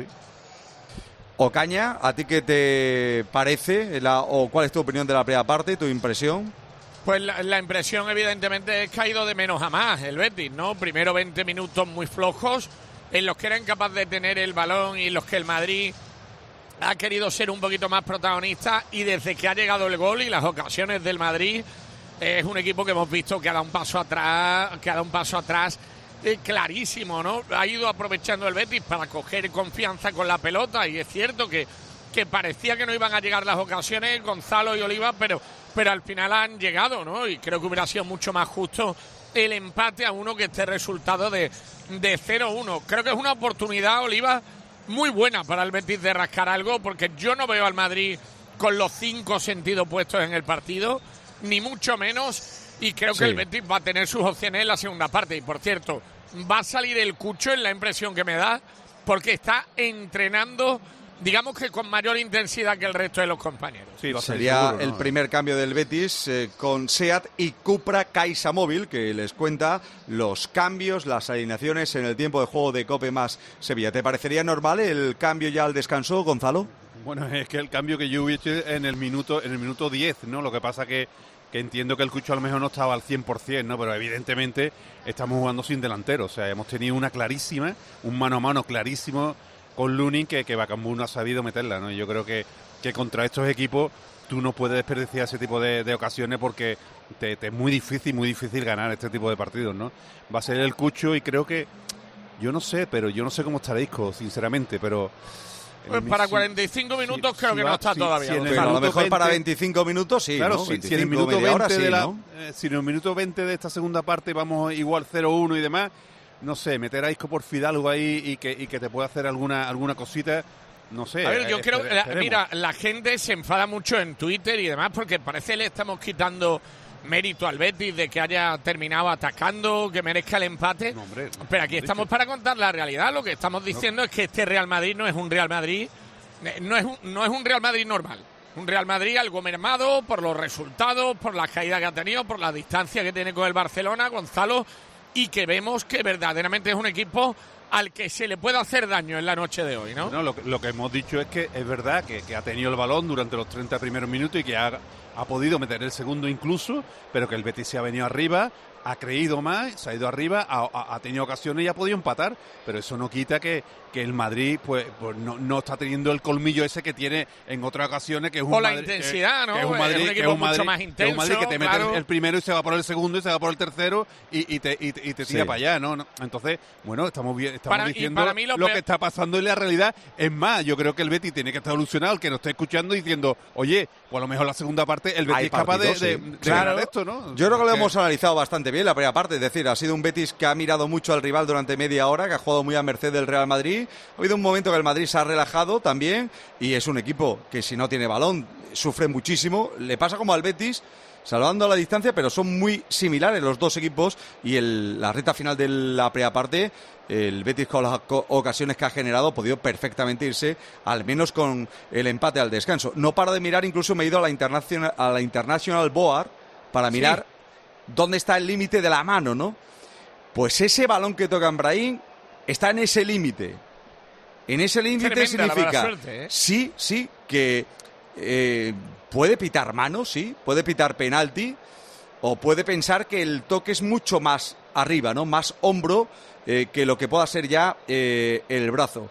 S2: Ocaña, ¿a ti qué te parece? La, o ¿cuál es tu opinión de la primera parte, tu impresión?
S3: Pues la, la impresión, evidentemente, es que ha ido de menos a más el Betis, ¿no? Primero veinte minutos muy flojos, en los que era incapaz de tener el balón y en los que el Madrid ha querido ser un poquito más protagonista, y desde que ha llegado el gol y las ocasiones del Madrid, es un equipo que hemos visto que ha dado un paso atrás, que ha dado un paso atrás eh, clarísimo, ¿no? Ha ido aprovechando el Betis para coger confianza con la pelota, y es cierto que, que parecía que no iban a llegar las ocasiones, Gonzalo y Oliva, pero pero al final han llegado, ¿no? Y creo que hubiera sido mucho más justo el empate a uno que este resultado de, de cero uno. Creo que es una oportunidad, Oliva, muy buena para el Betis de rascar algo, porque yo no veo al Madrid con los cinco sentidos puestos en el partido, ni mucho menos, y creo
S2: Sí.
S3: que el Betis va a tener sus opciones en la segunda parte. Y por cierto, va a salir el Cucho, en la impresión que me da, porque está entrenando, digamos que con mayor intensidad que el resto de los compañeros.
S4: Sí, va a ser
S2: Sería
S4: seguro,
S2: el
S4: ¿no?
S2: primer cambio del Betis eh, con SEAT y Cupra Caixa Móvil, que les cuenta los cambios, las alineaciones en el tiempo de juego de Cope más Sevilla. ¿Te parecería normal el cambio ya al descanso, Gonzalo?
S4: Bueno, es que el cambio que yo hubiese hecho en el minuto en el minuto diez, ¿no? Lo que pasa que, que entiendo que el Cucho a lo mejor no estaba al cien por ciento, ¿no? Pero evidentemente estamos jugando sin delantero. O sea, hemos tenido una clarísima, un mano a mano clarísimo con Lunin que, que Bakambu no ha sabido meterla, ¿no? Y yo creo que, que contra estos equipos tú no puedes desperdiciar ese tipo de, de ocasiones porque te, te es muy difícil, muy difícil ganar este tipo de partidos, ¿no? Va a ser el Cucho y creo que, yo no sé, pero yo no sé cómo está Isco, sinceramente, pero...
S3: Pues para cuarenta y cinco minutos
S4: si-
S3: creo
S4: si
S3: que
S4: va-
S3: no está
S4: si-
S3: todavía.
S4: si en el
S2: Pero a lo
S4: minuto
S2: mejor para
S4: veinte
S2: veinticinco minutos sí,
S4: Claro,
S2: ¿no?
S4: si, si en el
S2: veinticinco,
S4: minuto
S2: media hora
S4: veinte
S2: sí,
S4: de la,
S2: ¿no?
S4: eh, si en el minuto veinte de esta segunda parte vamos igual cero uno y demás, no sé, meter a Isco por Fidalgo ahí y que, y que te pueda hacer alguna alguna cosita, no sé.
S3: A ver, yo
S4: eh,
S3: creo,
S4: espere-
S3: la-
S4: esperemos.
S3: mira, la gente se enfada mucho en Twitter y demás porque parece que le estamos quitando mérito al Betis de que haya terminado atacando, que merezca el empate.
S4: No, hombre, no,
S3: Pero aquí
S4: no,
S3: estamos para contar la realidad. Lo que estamos diciendo es que este Real Madrid no es un Real Madrid, eh, no es un, no es un Real Madrid normal. Un Real Madrid algo mermado por los resultados, por la caída que ha tenido, por la distancia que tiene con el Barcelona, Gonzalo, y que vemos que verdaderamente es un equipo al que se le puede hacer daño en la noche de hoy, ¿no?
S4: No, lo, que- lo que hemos dicho es que es verdad que, que ha tenido el balón durante los treinta primeros minutos y que ha, ha podido meter el segundo incluso, pero que el Betis se ha venido arriba, ha creído más, se ha ido arriba, ha, ha- ha tenido ocasiones y ha podido empatar, pero eso no quita que, que el Madrid pues, pues no, no está teniendo el colmillo ese que tiene en otras ocasiones, que es un
S3: O la
S4: Madrid,
S3: intensidad,
S4: que-
S3: ¿no?
S4: que es un
S3: Es
S4: Madrid,
S3: un
S4: que
S3: equipo
S4: es un
S3: mucho
S4: Madrid-
S3: más
S4: que es un Madrid que te
S3: intenso,
S4: mete
S3: claro.
S4: el primero y se va por el segundo y se va por el tercero y, y te, y te, y te tira
S2: Sí.
S4: para allá, ¿no? No, Entonces, bueno, estamos bien, estamos
S3: Para- y
S4: diciendo
S3: para mí lo
S4: lo
S3: peor-
S4: que está pasando en la realidad. Es más, yo creo que el Betis tiene que estar ilusionado, el que nos esté escuchando diciendo, oye, pues a lo mejor la segunda parte el Betis
S2: Hay
S4: es capaz de,
S2: partidos,
S4: de,
S2: sí.
S4: de
S2: Claro.
S4: ganar esto, ¿no?
S2: Yo creo que lo
S4: Que-
S2: hemos analizado bastante bien la primera parte, es decir, ha sido un Betis que ha mirado mucho al rival durante media hora, que ha jugado muy a merced del Real Madrid. Ha habido un momento que el Madrid se ha relajado también y es un equipo que si no tiene balón sufre muchísimo. Le pasa como al Betis, salvando la distancia, pero son muy similares los dos equipos y el, la recta final de la primera parte, el Betis con las co- ocasiones que ha generado ha podido perfectamente irse al menos con el empate al descanso. No paro de mirar, incluso me he ido a la International, a la International Board para mirar dónde está el límite de la mano, ¿no? Pues ese balón que toca Brahim está en ese límite. En ese límite
S3: Tremenda la mala
S2: significa,
S3: suerte, ¿eh?
S2: sí, sí, que eh, puede pitar mano, sí, puede pitar penalti, o puede pensar que el toque es mucho más arriba, ¿no? Más hombro eh, que lo que pueda ser ya eh, el brazo.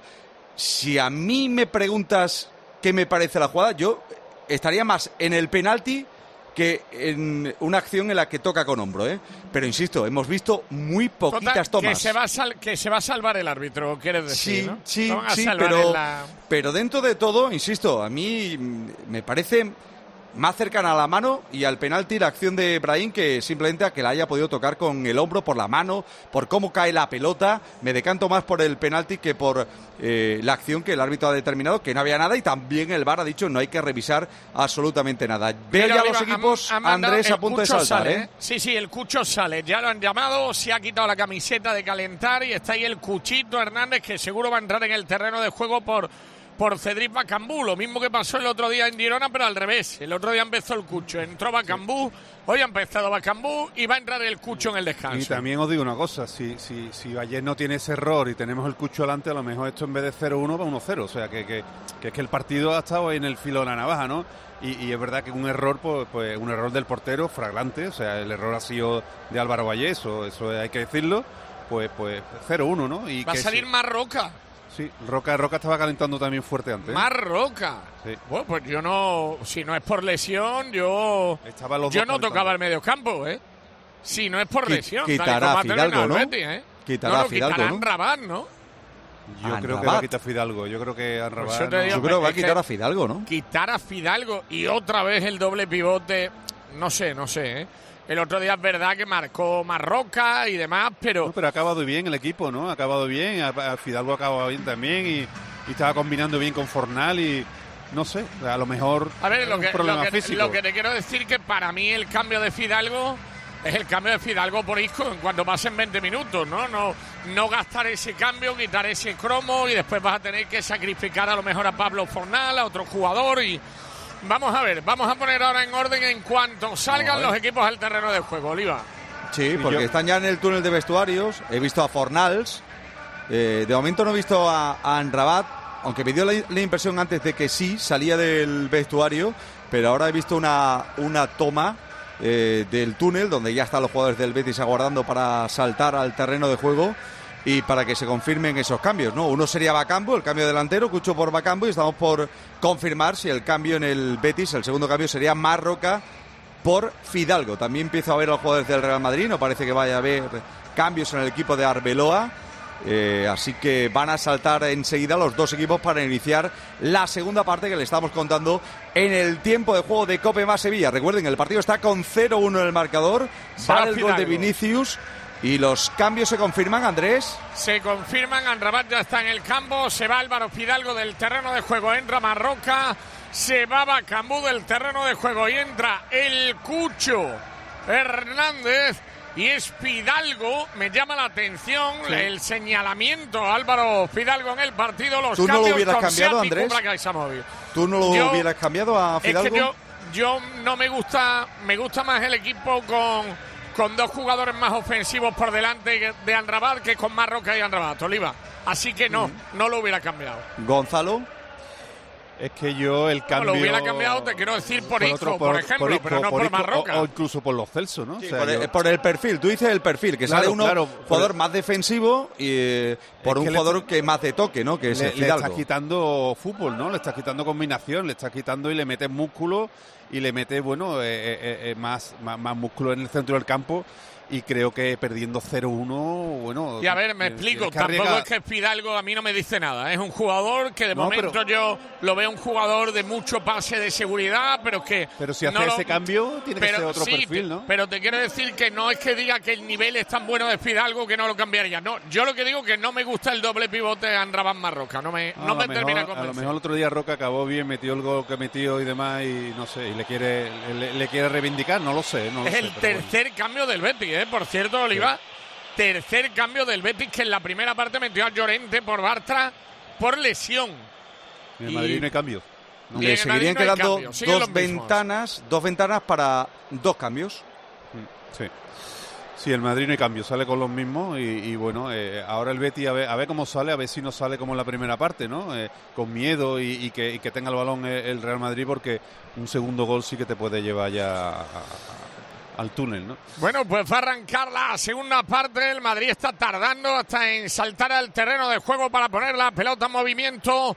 S2: Si a mí me preguntas qué me parece la jugada, yo estaría más en el penalti que en una acción en la que toca con hombro, ¿eh? Pero insisto, hemos visto muy poquitas
S3: Total,
S2: tomas.
S3: Que se, va a sal- que se va a salvar el árbitro, quieres decir,
S2: Sí,
S3: ¿no?
S2: sí,
S3: Lo van a
S2: sí,
S3: salvar
S2: pero,
S3: en la-
S2: pero dentro de todo, insisto, a mí mm, me parece más cercana a la mano y al penalti la acción de Brahim que simplemente a que la haya podido tocar con el hombro, por la mano, por cómo cae la pelota. Me decanto más por el penalti que por eh, la acción que el árbitro ha determinado, que no había nada, y también el V A R ha dicho no hay que revisar absolutamente nada. Veo
S3: Mira,
S2: ya
S3: Oliva,
S2: los equipos,
S3: han- han mandado-
S2: Andrés, a
S3: el
S2: punto de
S3: Cucho
S2: saltar,
S3: sale,
S2: ¿eh?
S3: Sí, sí, el Cucho sale. Ya lo han llamado, se ha quitado la camiseta de calentar y está ahí el Cuchito Hernández, que seguro va a entrar en el terreno de juego por, por Cedric Bakambu. Lo mismo que pasó el otro día en Girona, pero al revés. El otro día empezó el Cucho, entró Bakambu, hoy ha empezado Bakambu y va a entrar el Cucho en el descanso.
S4: Y también os digo una cosa, si, si, si ayer no tiene ese error y tenemos el Cucho delante, a lo mejor esto en vez de cero uno va uno cero. O sea, que, que, que es que el partido ha estado en el filo de la navaja, ¿no? Y, y es verdad que un error, pues, pues un error del portero flagrante. O sea, el error ha sido de Álvaro Valle, eso, eso hay que decirlo. Pues, pues cero uno, ¿no? Y
S3: Va a
S4: que
S3: salir
S4: sí,
S3: más Roca.
S4: Sí, Roca, Roca estaba calentando también fuerte antes. ¿eh?
S3: Más Roca.
S4: Sí.
S3: Bueno, pues yo no, si no es por lesión, yo,
S4: Estaban los
S3: yo
S4: dos
S3: no
S4: calentando.
S3: tocaba el mediocampo, ¿eh? Si no es por
S2: Qui-
S3: lesión, tal y
S2: quitará
S3: como ha
S2: a
S3: terminado
S2: Fidalgo,
S3: el
S2: ¿no?
S3: Betis, ¿eh?
S2: Quitará
S3: no,
S2: a
S3: no,
S2: Fidalgo,
S3: quitarán
S2: ¿no?
S3: Rabat, ¿no?
S4: Yo
S2: a
S4: creo
S2: Rabat.
S4: que va a quitar Fidalgo. Yo creo que a Rabat.
S3: Pues yo te
S4: no.
S3: digo,
S2: Yo creo que va a
S3: es que
S2: quitar a Fidalgo, ¿no?
S3: Quitar a Fidalgo y otra vez el doble pivote. No sé, no sé, ¿eh? El otro día es verdad que marcó Marroca y demás, pero...
S4: No, pero ha acabado bien el equipo, ¿no? Ha acabado bien, a, a Fidalgo ha acabado bien también y, y estaba combinando bien con Fornal y no sé, a lo mejor
S3: A ver,
S4: es
S3: lo
S4: un
S3: que,
S4: problema
S3: lo, que,
S4: físico.
S3: lo que te quiero decir que para mí el cambio de Fidalgo es el cambio de Fidalgo por Isco en cuanto pasen veinte minutos, ¿no? No, no gastar ese cambio, quitar ese cromo y después vas a tener que sacrificar a lo mejor a Pablo Fornal, a otro jugador y... Vamos a ver, vamos a poner ahora en orden en cuanto salgan los equipos al terreno de juego, Oliva.
S2: Sí, porque
S4: yo-
S2: están ya en el túnel de vestuarios. He visto a Fornals. Eh, de momento no he visto a, a Anrabat, aunque me dio la, la impresión antes de que sí salía del vestuario, pero ahora he visto una, una toma eh, del túnel donde ya están los jugadores del Betis aguardando para saltar al terreno de juego y para que se confirmen esos cambios, ¿no? Uno sería Bacambo, el cambio delantero, Cucho por Bacambo, y estamos por confirmar si el cambio en el Betis, el segundo cambio sería Marroca por Fidalgo. También empiezo a ver a los jugadores del Real Madrid, no parece que vaya a haber cambios en el equipo de Arbeloa, eh, así que van a saltar enseguida los dos equipos para iniciar la segunda parte que le estamos contando en el tiempo de juego de Cope más Sevilla. Recuerden, el partido está con cero uno en el marcador,
S3: Será
S2: vale el gol de
S3: Fidalgo.
S2: Vinicius y los cambios se confirman, Andrés.
S3: Se confirman, Anrabat ya está en el campo, se va Álvaro Fidalgo del terreno de juego, entra Marroca, se va Bacambú del terreno de juego y entra el Cucho Hernández y es Fidalgo. Me llama la atención
S2: Sí.
S3: el señalamiento a Álvaro Fidalgo en el partido, los
S2: ¿Tú no lo
S3: cambios
S2: hubieras
S3: con
S2: cambiado,
S3: Seat y
S2: Andrés?
S3: Kubra Kaisamovic.
S2: ¿Tú no lo
S3: Yo-
S2: hubieras cambiado a Fidalgo?
S3: Es que yo, yo no me gusta, me gusta más el equipo con, con dos jugadores más ofensivos por delante de Anrabat que con Marroca y Anrabat, Oliva. Así que no, no lo hubiera cambiado.
S2: Gonzalo.
S4: Es que yo el
S3: No,
S4: cambio...
S3: lo hubiera cambiado, te quiero decir, por, Isco,
S4: otro-
S3: por, ejemplo,
S4: Isco,
S3: pero no por,
S4: Isco,
S3: Marroca.
S4: O, o incluso por los Celsos, ¿no?
S2: Sí,
S4: O sea,
S2: por, el,
S4: yo-
S2: por el perfil, tú dices el perfil, que
S4: Claro,
S2: sale uno
S4: claro,
S2: jugador
S4: por-
S2: más defensivo y eh, por
S4: Es que
S2: un
S4: le-
S2: jugador que más de toque, ¿no? Que es
S4: le,
S2: el
S4: le
S2: Fidalgo.
S4: estás quitando fútbol, ¿no? Le estás quitando combinación, le estás quitando y le metes músculo y le metes, bueno, eh, eh, eh, más, más, más músculo en el centro del campo y creo que perdiendo cero uno, bueno...
S3: Y a ver, me
S4: tienes
S3: explico,
S4: que
S3: tampoco
S4: arriesgar.
S3: es que Fidalgo a mí no me dice nada. Es un jugador que de
S4: No,
S3: momento
S4: pero-
S3: yo lo veo un jugador de mucho pase de seguridad, pero que...
S4: Pero si hace
S3: no lo-
S4: ese cambio, tiene que
S3: pero
S4: ser otro
S3: sí,
S4: perfil,
S3: te-
S4: ¿no?
S3: Pero te quiero decir que no es que diga que el nivel es tan bueno de Fidalgo que no lo cambiaría. No, yo lo que digo que no me gusta el doble pivote de Anrabat Marroca. No me,
S4: A
S3: no
S4: lo
S3: me
S4: mejor-
S3: termina de
S4: A lo
S3: convencer.
S4: mejor el otro día Roca acabó bien, metió el gol que metió y demás y no sé, y le quiere le, le quiere reivindicar, no lo sé, no lo
S3: Es
S4: sé,
S3: el
S4: pero bueno.
S3: tercer cambio del Betis, ¿eh? Por cierto, Oliva. Tercer cambio del Betis que en la primera parte metió a Llorente por Bartra por lesión.
S4: En el
S3: y-
S4: Madrid no hay cambio.
S3: Y en
S2: Le
S3: el
S2: seguirían
S3: Madrid no hay
S2: quedando
S3: cambio, siguen
S2: dos
S3: los mismos.
S2: ventanas, dos ventanas para dos cambios.
S4: Sí. Sí, el Madrid no hay cambio, sale con los mismos y, y bueno, eh, ahora el Betis a ver, a ver cómo sale, a ver si no sale como en la primera parte, ¿no? Eh, con miedo y, y que, y que tenga el balón el, el Real Madrid porque un segundo gol sí que te puede llevar ya a- a- al túnel, ¿no?
S3: Bueno, pues va a arrancar la segunda parte. El Madrid está tardando hasta en saltar al terreno de juego para poner la pelota en movimiento.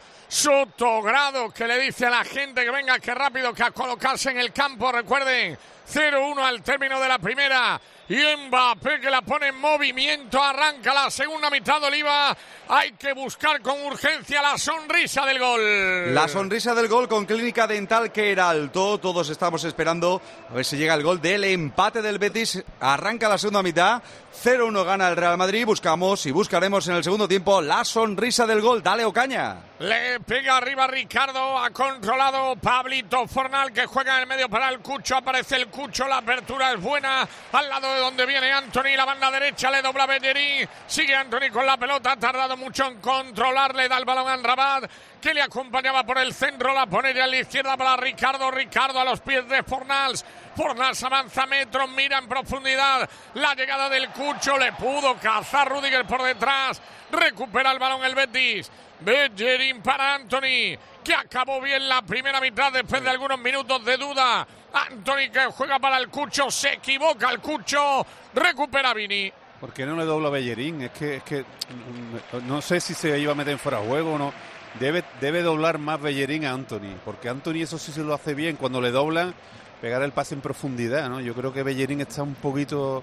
S3: Sotogrado que le dice a la gente que venga, que rápido, que a colocarse en el campo. Recuerden, cero uno al término de la primera. Y Mbappé que la pone en movimiento. Arranca la segunda mitad de Oliva. Hay que buscar con urgencia la sonrisa del gol.
S2: La sonrisa del gol con Clínica Dental Queralto. Todos estamos esperando a ver si llega el gol del empate del Betis. Arranca la segunda mitad. cero uno gana el Real Madrid. Buscamos y buscaremos en el segundo tiempo la sonrisa del gol. Dale, Ocaña.
S3: Le pega arriba Ricardo, ha controlado Pablito Fornal que juega en el medio para el Cucho, aparece el Cucho, la apertura es buena, al lado de donde viene Anthony, la banda derecha le dobla Bellerín, sigue Anthony con la pelota, ha tardado mucho en controlar, le da el balón a Anrabat, que le acompañaba por el centro, la pone ya a la izquierda para Ricardo, Ricardo a los pies de Fornals, Fornals avanza metros, mira en profundidad, la llegada del Cucho, le pudo cazar Rudiger por detrás, recupera el balón el Betis, Bellerín para Anthony, que acabó bien la primera mitad después de algunos minutos de duda. Anthony que juega para el Cucho, se equivoca el Cucho, recupera Vini.
S4: ¿Por qué no le dobla a Bellerín? Es que, es que mm, no sé si se iba a meter en fuera de juego o no. Debe, debe doblar más Bellerín a Anthony, porque Anthony eso sí se lo hace bien. Cuando le doblan, pegar el pase en profundidad, ¿no? Yo creo que Bellerín está un poquito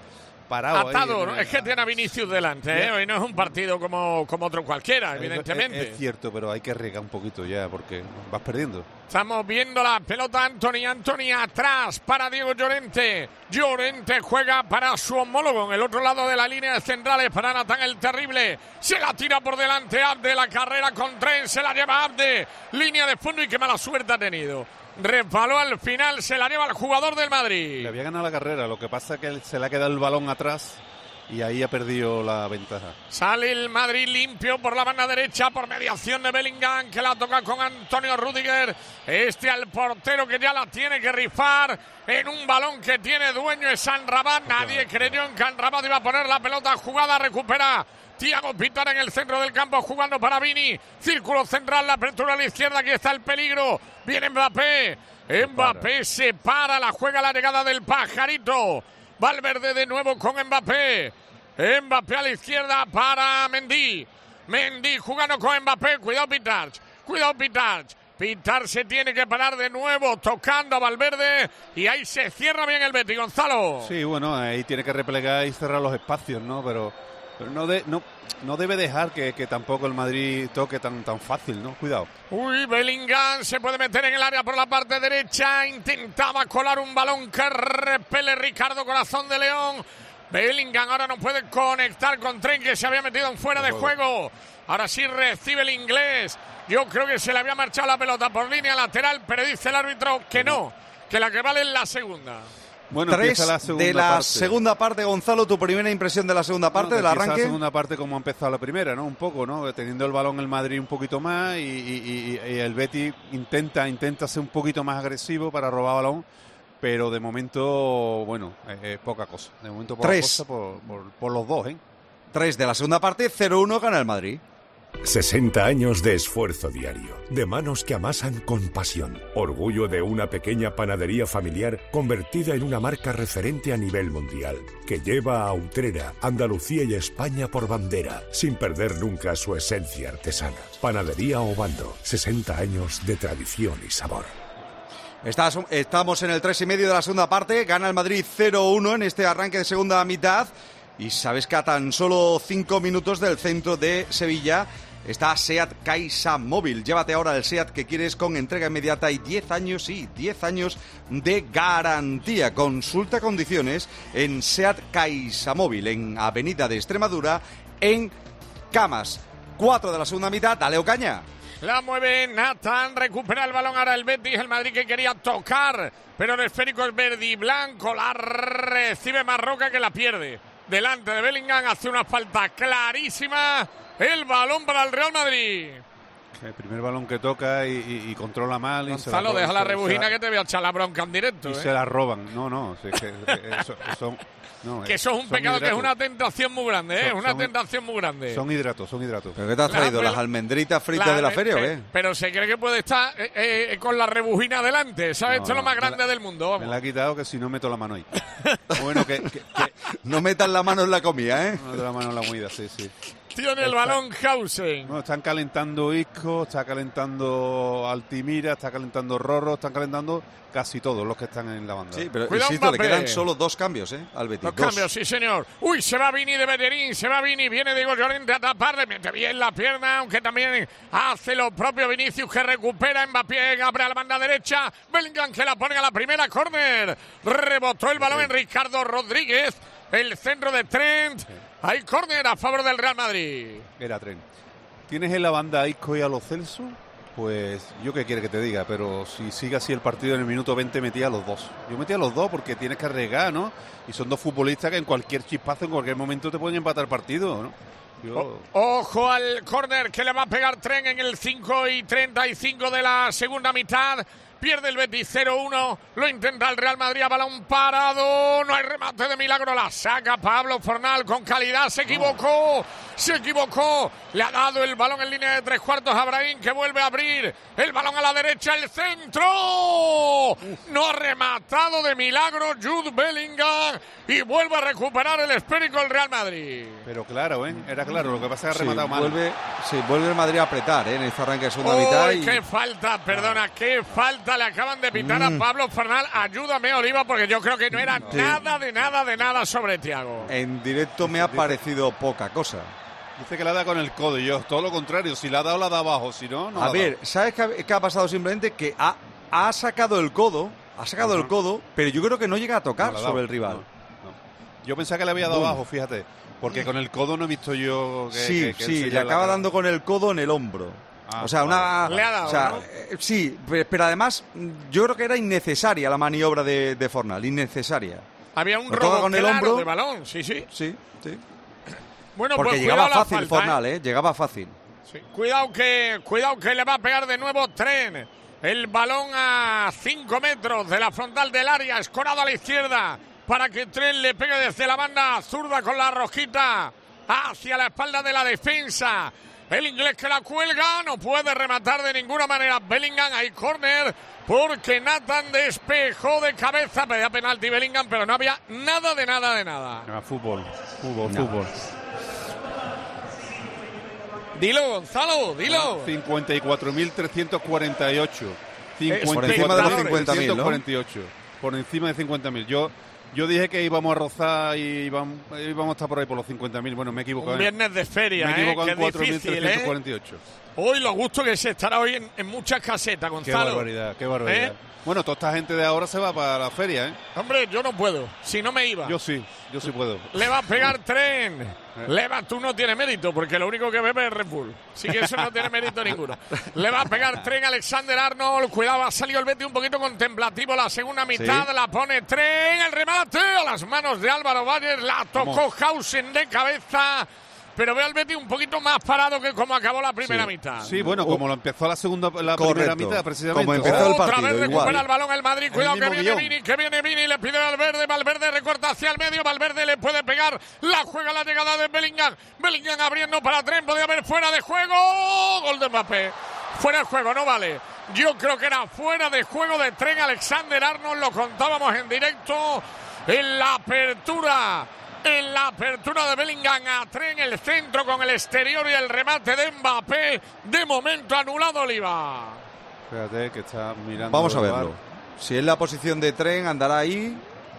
S4: parado.
S3: Atado,
S4: ahí,
S3: ¿no?
S4: en el-
S3: Es que tiene a Vinicius delante, ¿eh? Hoy no es un partido como, como otro cualquiera,
S4: Es-
S3: evidentemente.
S4: Es, es cierto, pero hay que arriesgar un poquito ya porque vas perdiendo.
S3: Estamos viendo la pelota Anthony, Anthony atrás para Diego Llorente. Llorente juega para su homólogo en el otro lado de la línea de centrales para Natán el Terrible. Se la tira por delante Abde, la carrera con tren, se la lleva Abde. Línea de fondo y qué mala suerte ha tenido. Resbaló al final, se la lleva el jugador del Madrid.
S4: Le había ganado la carrera, lo que pasa es que él se le ha quedado el balón atrás y ahí ha perdido la ventaja.
S3: Sale el Madrid limpio por la banda derecha por mediación de Bellingham, que la toca con Antonio Rüdiger. Este al portero que ya la tiene que rifar en un balón que tiene dueño es Amrabat. Nadie creyó en que Amrabat iba a poner la pelota jugada, recupera Thiago Pitara en el centro del campo jugando para Vini. Círculo central, la apertura a la izquierda, aquí está el peligro. Viene Mbappé. Mbappé se para, la juega la llegada del Pajarito. Valverde de nuevo con Mbappé. Mbappé a la izquierda para Mendy. Mendy jugando con Mbappé. Cuidado Pitar. Cuidado Pitar. Pitar se tiene que parar de nuevo tocando a Valverde. Y ahí se cierra bien el Betis, Gonzalo.
S4: Sí, bueno, ahí tiene que replegar y cerrar los espacios, ¿no? Pero, pero no, de, no, no debe dejar que, que tampoco el Madrid toque tan, tan fácil, ¿no? Cuidado.
S3: Uy, Bellingham se puede meter en el área por la parte derecha. Intentaba colar un balón que repele Ricardo Corazón de León. Bellingham ahora no puede conectar con Tren, que se había metido en fuera de juego. Ahora sí recibe el inglés. Yo creo que se le había marchado la pelota por línea lateral, pero dice el árbitro que no, que la que vale es la segunda.
S4: Bueno,
S2: Tres
S4: empieza la segunda
S2: de la
S4: parte.
S2: segunda parte, Gonzalo, tu primera impresión de la segunda parte,
S4: Bueno,
S2: del
S4: empieza
S2: arranque.
S4: la segunda parte como ha empezado la primera, ¿no? Un poco, ¿no? Teniendo el balón el Madrid un poquito más y, y- y- y el Betis intenta, intenta ser un poquito más agresivo para robar balón, pero de momento, bueno, eh, eh, poca cosa. De momento poca
S2: Tres.
S4: cosa por, por- por los dos, ¿eh?
S2: Tres de la segunda parte, cero uno gana el Madrid.
S16: sesenta años de esfuerzo diario, de manos que amasan con pasión, orgullo de una pequeña panadería familiar convertida en una marca referente a nivel mundial, que lleva a Utrera, Andalucía y España por bandera, sin perder nunca su esencia artesana. Panadería Obando, sesenta años de tradición y sabor.
S2: Estás- estamos en el tres y medio de la segunda parte, gana el Madrid cero uno en este arranque de segunda mitad. Y sabes que a tan solo cinco minutos del centro de Sevilla está SEAT Caixa Móvil. Llévate ahora el SEAT que quieres con entrega inmediata y diez años, sí, diez años de garantía. Consulta condiciones en SEAT Caixa Móvil, en Avenida de Extremadura, en Camas. Cuatro de la segunda mitad, dale Ocaña.
S3: La mueve Nathan, recupera el balón ahora el Betis, el Madrid que quería tocar, pero el esférico es verde y blanco, la recibe Marroca que la pierde. Delante de Bellingham, hace una falta clarísima, el balón para el Real Madrid.
S4: El primer balón que toca y, y- y controla mal. Y se
S3: Gonzalo,
S4: la,
S3: deja la
S4: se-
S3: rebujina
S4: se
S3: que te voy a echar la bronca en directo.
S4: y
S3: ¿eh?
S4: se la roban. No, no, es que, eh, eso, eso- no,
S3: Que
S4: eh,
S3: eso es un
S4: son
S3: pecado, que es
S4: hidratos.
S3: una tentación muy grande, ¿eh?
S4: Son-
S3: una
S4: son-
S3: tentación muy grande.
S4: Son hidratos, son hidratos.
S2: ¿Pero qué te has
S3: La-
S2: traído?
S3: la-
S2: ¿Las almendritas fritas
S3: Claro,
S2: de la feria o
S3: eh,
S2: qué?
S3: Pero se cree que puede estar eh, eh, con la rebujina delante, ¿sabes?
S4: No,
S3: Esto es lo
S4: no,
S3: más
S4: me
S3: grande
S4: la-
S3: del mundo,
S4: Me
S3: vamos.
S4: la ha quitado que si no meto la mano ahí. Bueno, que, que, que
S2: No metas la mano en la comida, ¿eh?
S4: no meto la mano en la movida, sí, sí.
S3: Tiene el
S4: Está-
S3: balón Hausen.
S4: No, están calentando Isco, está calentando Altimira, está calentando Rorro, están calentando casi todos los que están en la banda.
S2: Sí, pero
S3: Cuidado,
S2: insisto, le
S3: Mbappé.
S2: quedan solo dos cambios, ¿eh? Al Betis.
S3: Los
S2: Dos.
S3: cambios, sí señor. Uy, se va Vini de Bellerín, se va Vini, viene Diego Llorente a taparle, mete bien la pierna, aunque también hace lo propio Vinicius que recupera, Mbappé abre a la banda derecha, Bellingham que la pone a la primera, córner, rebotó el balón en Ricardo Rodríguez, el centro de Trent, hay córner a favor del Real Madrid.
S4: Era tren. ¿Tienes en la banda a Isco y a Lo Celso? Pues yo qué quiere que te diga, pero si sigue así el partido en el minuto veinte metía a los dos. Yo metía a los dos porque tienes que arriesgar, ¿no? Y son dos futbolistas que en cualquier chispazo, en cualquier momento te pueden empatar el partido, ¿no? Yo...
S3: Ojo al córner que le va a pegar Tren en el cinco y treinta y cinco de la segunda mitad. Pierde el Betis cero uno. Lo intenta el Real Madrid a balón parado. No hay remate de milagro. La saca Pablo Fornal con calidad. Se equivocó. Se equivocó. Le ha dado el balón en línea de tres cuartos a Brahim que vuelve a abrir. El balón a la derecha. El centro. No ha rematado de milagro Jude Bellingham. Y vuelve a recuperar el esférico el Real Madrid.
S4: Pero claro, ¿eh? Era claro, lo que pasa es que ha
S2: Sí,
S4: rematado mal.
S2: vuelve, sí, vuelve el Madrid a apretar, ¿eh? En este arranque de segunda
S3: ¡Uy,
S2: mitad. Y...
S3: qué falta! Perdona, qué falta falta le acaban de pitar mm. a Pablo Fornal. Ayúdame, Oliva, porque yo creo que no era sí. nada de nada de nada sobre Thiago.
S2: En directo me ha parecido poca cosa.
S4: Dice que la da con el codo y yo, todo lo contrario. Si la ha dado, la da abajo. Si no, no
S2: A
S4: la
S2: ver,
S4: da.
S2: ¿sabes qué ha, qué ha pasado? Simplemente que ha, ha sacado el codo, ha sacado uh-huh. el codo, pero yo creo que no llega a tocar no sobre el rival. No, no.
S4: Yo pensaba que le había dado Boom. abajo, fíjate. Porque con el codo no he visto yo que...
S2: Sí,
S4: que, que
S2: sí, le acaba dando con el codo en el hombro. Ah, o sea, una...
S3: Le ha dado,
S2: o sea,
S3: ¿no?
S2: eh, sí, pero además yo creo que era innecesaria la maniobra de, de Fornal, innecesaria.
S3: Había un robo con el hombro de balón, sí, sí.
S2: Sí, sí.
S3: Bueno,
S2: porque
S3: pues
S2: llegaba
S3: cuidado
S2: fácil
S3: la falta,
S2: Fornal, ¿eh? ¿eh? Llegaba fácil.
S3: Sí. Cuidado que, cuidado que le va a pegar de nuevo Tren. El balón a cinco metros de la frontal del área, escorado a la izquierda, para que Tren le pegue desde la banda zurda con la rojita hacia la espalda de la defensa. El inglés que la cuelga, no puede rematar de ninguna manera. Bellingham, hay córner, porque Nathan despejó de cabeza, pedía penalti Bellingham, pero no había nada de nada de nada.
S4: Ah, fútbol, fútbol, no. fútbol.
S3: Dilo, Gonzalo, dilo.
S4: cincuenta y cuatro mil trescientos cuarenta y ocho.
S2: Por encima de los cincuenta mil, ¿no?
S4: Por encima de cincuenta mil. Yo... Yo dije que íbamos a rozar y íbamos, íbamos a estar por ahí por los cincuenta mil. Bueno, me he equivocado.
S3: Un viernes de feria,
S4: me he equivocado
S3: ¿eh?
S4: en cuatro mil trescientos cuarenta y ocho.
S3: ¿eh? Hoy lo gusto que se estará hoy en, en muchas casetas, Gonzalo.
S4: Qué barbaridad, qué barbaridad. ¿Eh? Bueno, toda esta gente de ahora se va para la feria, ¿eh?
S3: Hombre, yo no puedo. Si no me iba.
S4: Yo sí, yo sí puedo.
S3: Le va a pegar Tren. ¿Eh? Le va, tú no tienes mérito, porque lo único que bebe es Red Bull. Así que eso no tiene mérito ninguno. Le va a pegar Tren Alexander Arnold. Cuidado, ha salido el Betis un poquito contemplativo. La segunda mitad sí. la pone Tren. El remate a las manos de Álvaro Valles. La tocó Vamos. Hausen de cabeza. Pero ve al Betis un poquito más parado que como acabó la primera
S4: sí.
S3: mitad.
S4: Sí, bueno, como lo empezó la segunda, la
S2: Correcto.
S4: primera mitad, precisamente.
S2: Como empezó el partido,
S3: Otra vez recupera
S2: igual.
S3: el balón el Madrid. Cuidado
S4: el
S3: que viene
S4: guión.
S3: Vini, que viene Vini, le pide a Valverde. Valverde recorta hacia el medio. Valverde le puede pegar. La juega la llegada de Bellingham. Bellingham abriendo para Tren. Podría haber fuera de juego. Gol de Mbappé. Fuera de juego, no vale. Yo creo que era fuera de juego de Tren Alexander Arnold. Lo contábamos en directo en la apertura. En la apertura de Bellingham a Tren, el centro con el exterior y el remate de Mbappé. De momento anulado, Oliva.
S4: Fíjate que está mirando.
S2: Vamos a verlo. Si es la posición de Tren, andará ahí.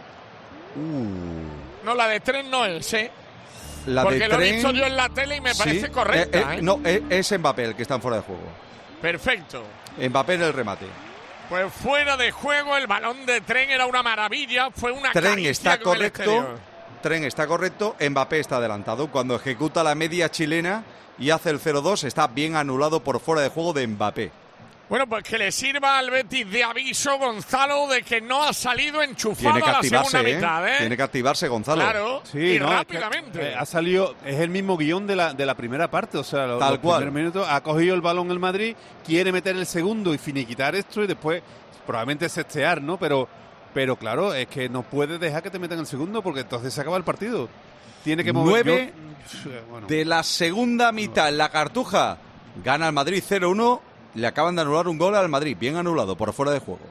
S2: Uh.
S3: No, la de Tren no es, ¿eh?
S2: La
S3: Porque
S2: de
S3: lo
S2: Tren,
S3: he visto yo en la tele y me
S2: sí,
S3: parece correcta.
S2: Eh, eh,
S3: ¿eh?
S2: No, es, es Mbappé el que está en fuera de juego.
S3: Perfecto.
S2: Mbappé en el remate.
S3: Pues fuera de juego, el balón de Tren era una maravilla. Fue una
S2: Tren está
S3: con
S2: correcto. Tren está correcto, Mbappé está adelantado. Cuando ejecuta la media chilena y hace el cero dos, está bien anulado por fuera de juego de Mbappé.
S3: Bueno, pues que le sirva al Betis de aviso, Gonzalo, de que no ha salido enchufado
S2: Tiene que
S3: a la
S2: activarse,
S3: segunda
S2: ¿eh?
S3: mitad, ¿eh?
S2: Tiene que activarse, Gonzalo.
S3: Claro,
S4: sí,
S3: y
S4: no,
S3: rápidamente.
S4: Es que, eh, ha salido, es el mismo guión de la, de la primera parte, o sea, los,
S2: Tal
S4: los
S2: cual.
S4: primeros minutos, ha cogido el balón el Madrid, quiere meter el segundo y finiquitar esto y después probablemente sextear, ¿no? Pero, pero claro, es que no puedes dejar que te metan el segundo porque entonces se acaba el partido. Tiene que mover.
S2: Nueve
S4: yo, bueno.
S2: de la segunda mitad en la Cartuja. Gana el Madrid cero uno. Le acaban de anular un gol al Madrid. Bien anulado, por fuera de juego.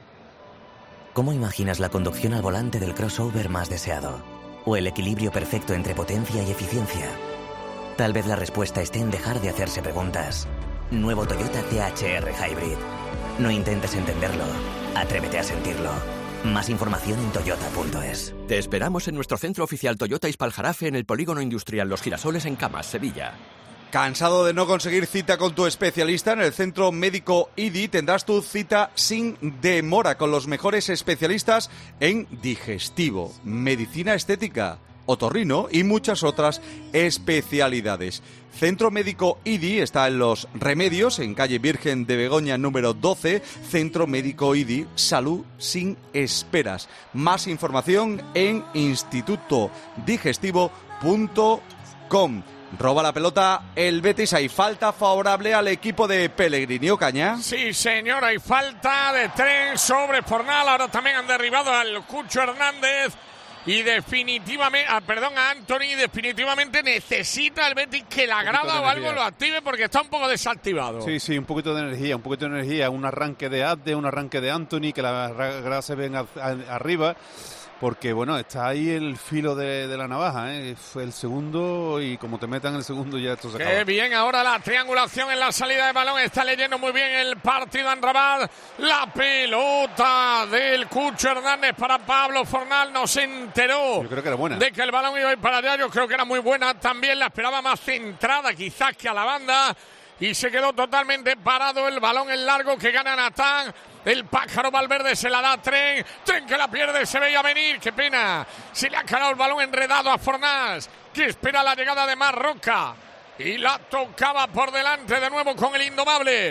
S18: ¿Cómo imaginas la conducción al volante del crossover más deseado? ¿O el equilibrio perfecto entre potencia y eficiencia? Tal vez la respuesta esté en dejar de hacerse preguntas. Nuevo Toyota T H R Hybrid. No intentes entenderlo. Atrévete a sentirlo. Más información en toyota punto es.
S6: Te esperamos en nuestro centro oficial Toyota Ispaljarafe en el Polígono Industrial Los Girasoles en Camas, Sevilla.
S2: ¿Cansado de no conseguir cita con tu especialista? En el Centro Médico I D I tendrás tu cita sin demora con los mejores especialistas en digestivo, medicina estética, otorrino y muchas otras especialidades. Centro Médico I D I está en Los Remedios, en calle Virgen de Begoña número doce. Centro Médico I D I, salud sin esperas. Más información en instituto digestivo punto com. Roba la pelota el Betis. Hay falta favorable al equipo de Pellegrini, Ocaña.
S3: Sí, señor, hay falta de Tren sobre Fornal. Ahora también han derribado al Cucho Hernández. Y definitivamente, ah, perdón, a Anthony, definitivamente necesita el Betis que la grada o algo lo active porque está un poco desactivado.
S4: Sí, sí, un poquito de energía, un poquito de energía. Un arranque de Adde, un arranque de Anthony, que la grada se ven a, a, arriba. porque bueno, está ahí el filo de, de la navaja, ¿eh? Fue el segundo y como te metan el segundo ya esto se acaba.
S3: Qué bien ahora la triangulación en la salida de balón, está leyendo muy bien el partido Amrabat. La pelota del Cucho Hernández para Pablo Fornal, no se enteró.
S4: Yo creo que era buena.
S3: De que el balón iba a ir para allá, yo creo que era muy buena también, la esperaba más centrada quizás que a la banda y se quedó totalmente parado el balón en largo que gana Natán. El pájaro Valverde se la da a Tren. Tren que la pierde, se veía venir. Qué pena. Se le ha quedado el balón enredado a Fornals, que espera la llegada de Marroca. Y la tocaba por delante de nuevo con el indomable.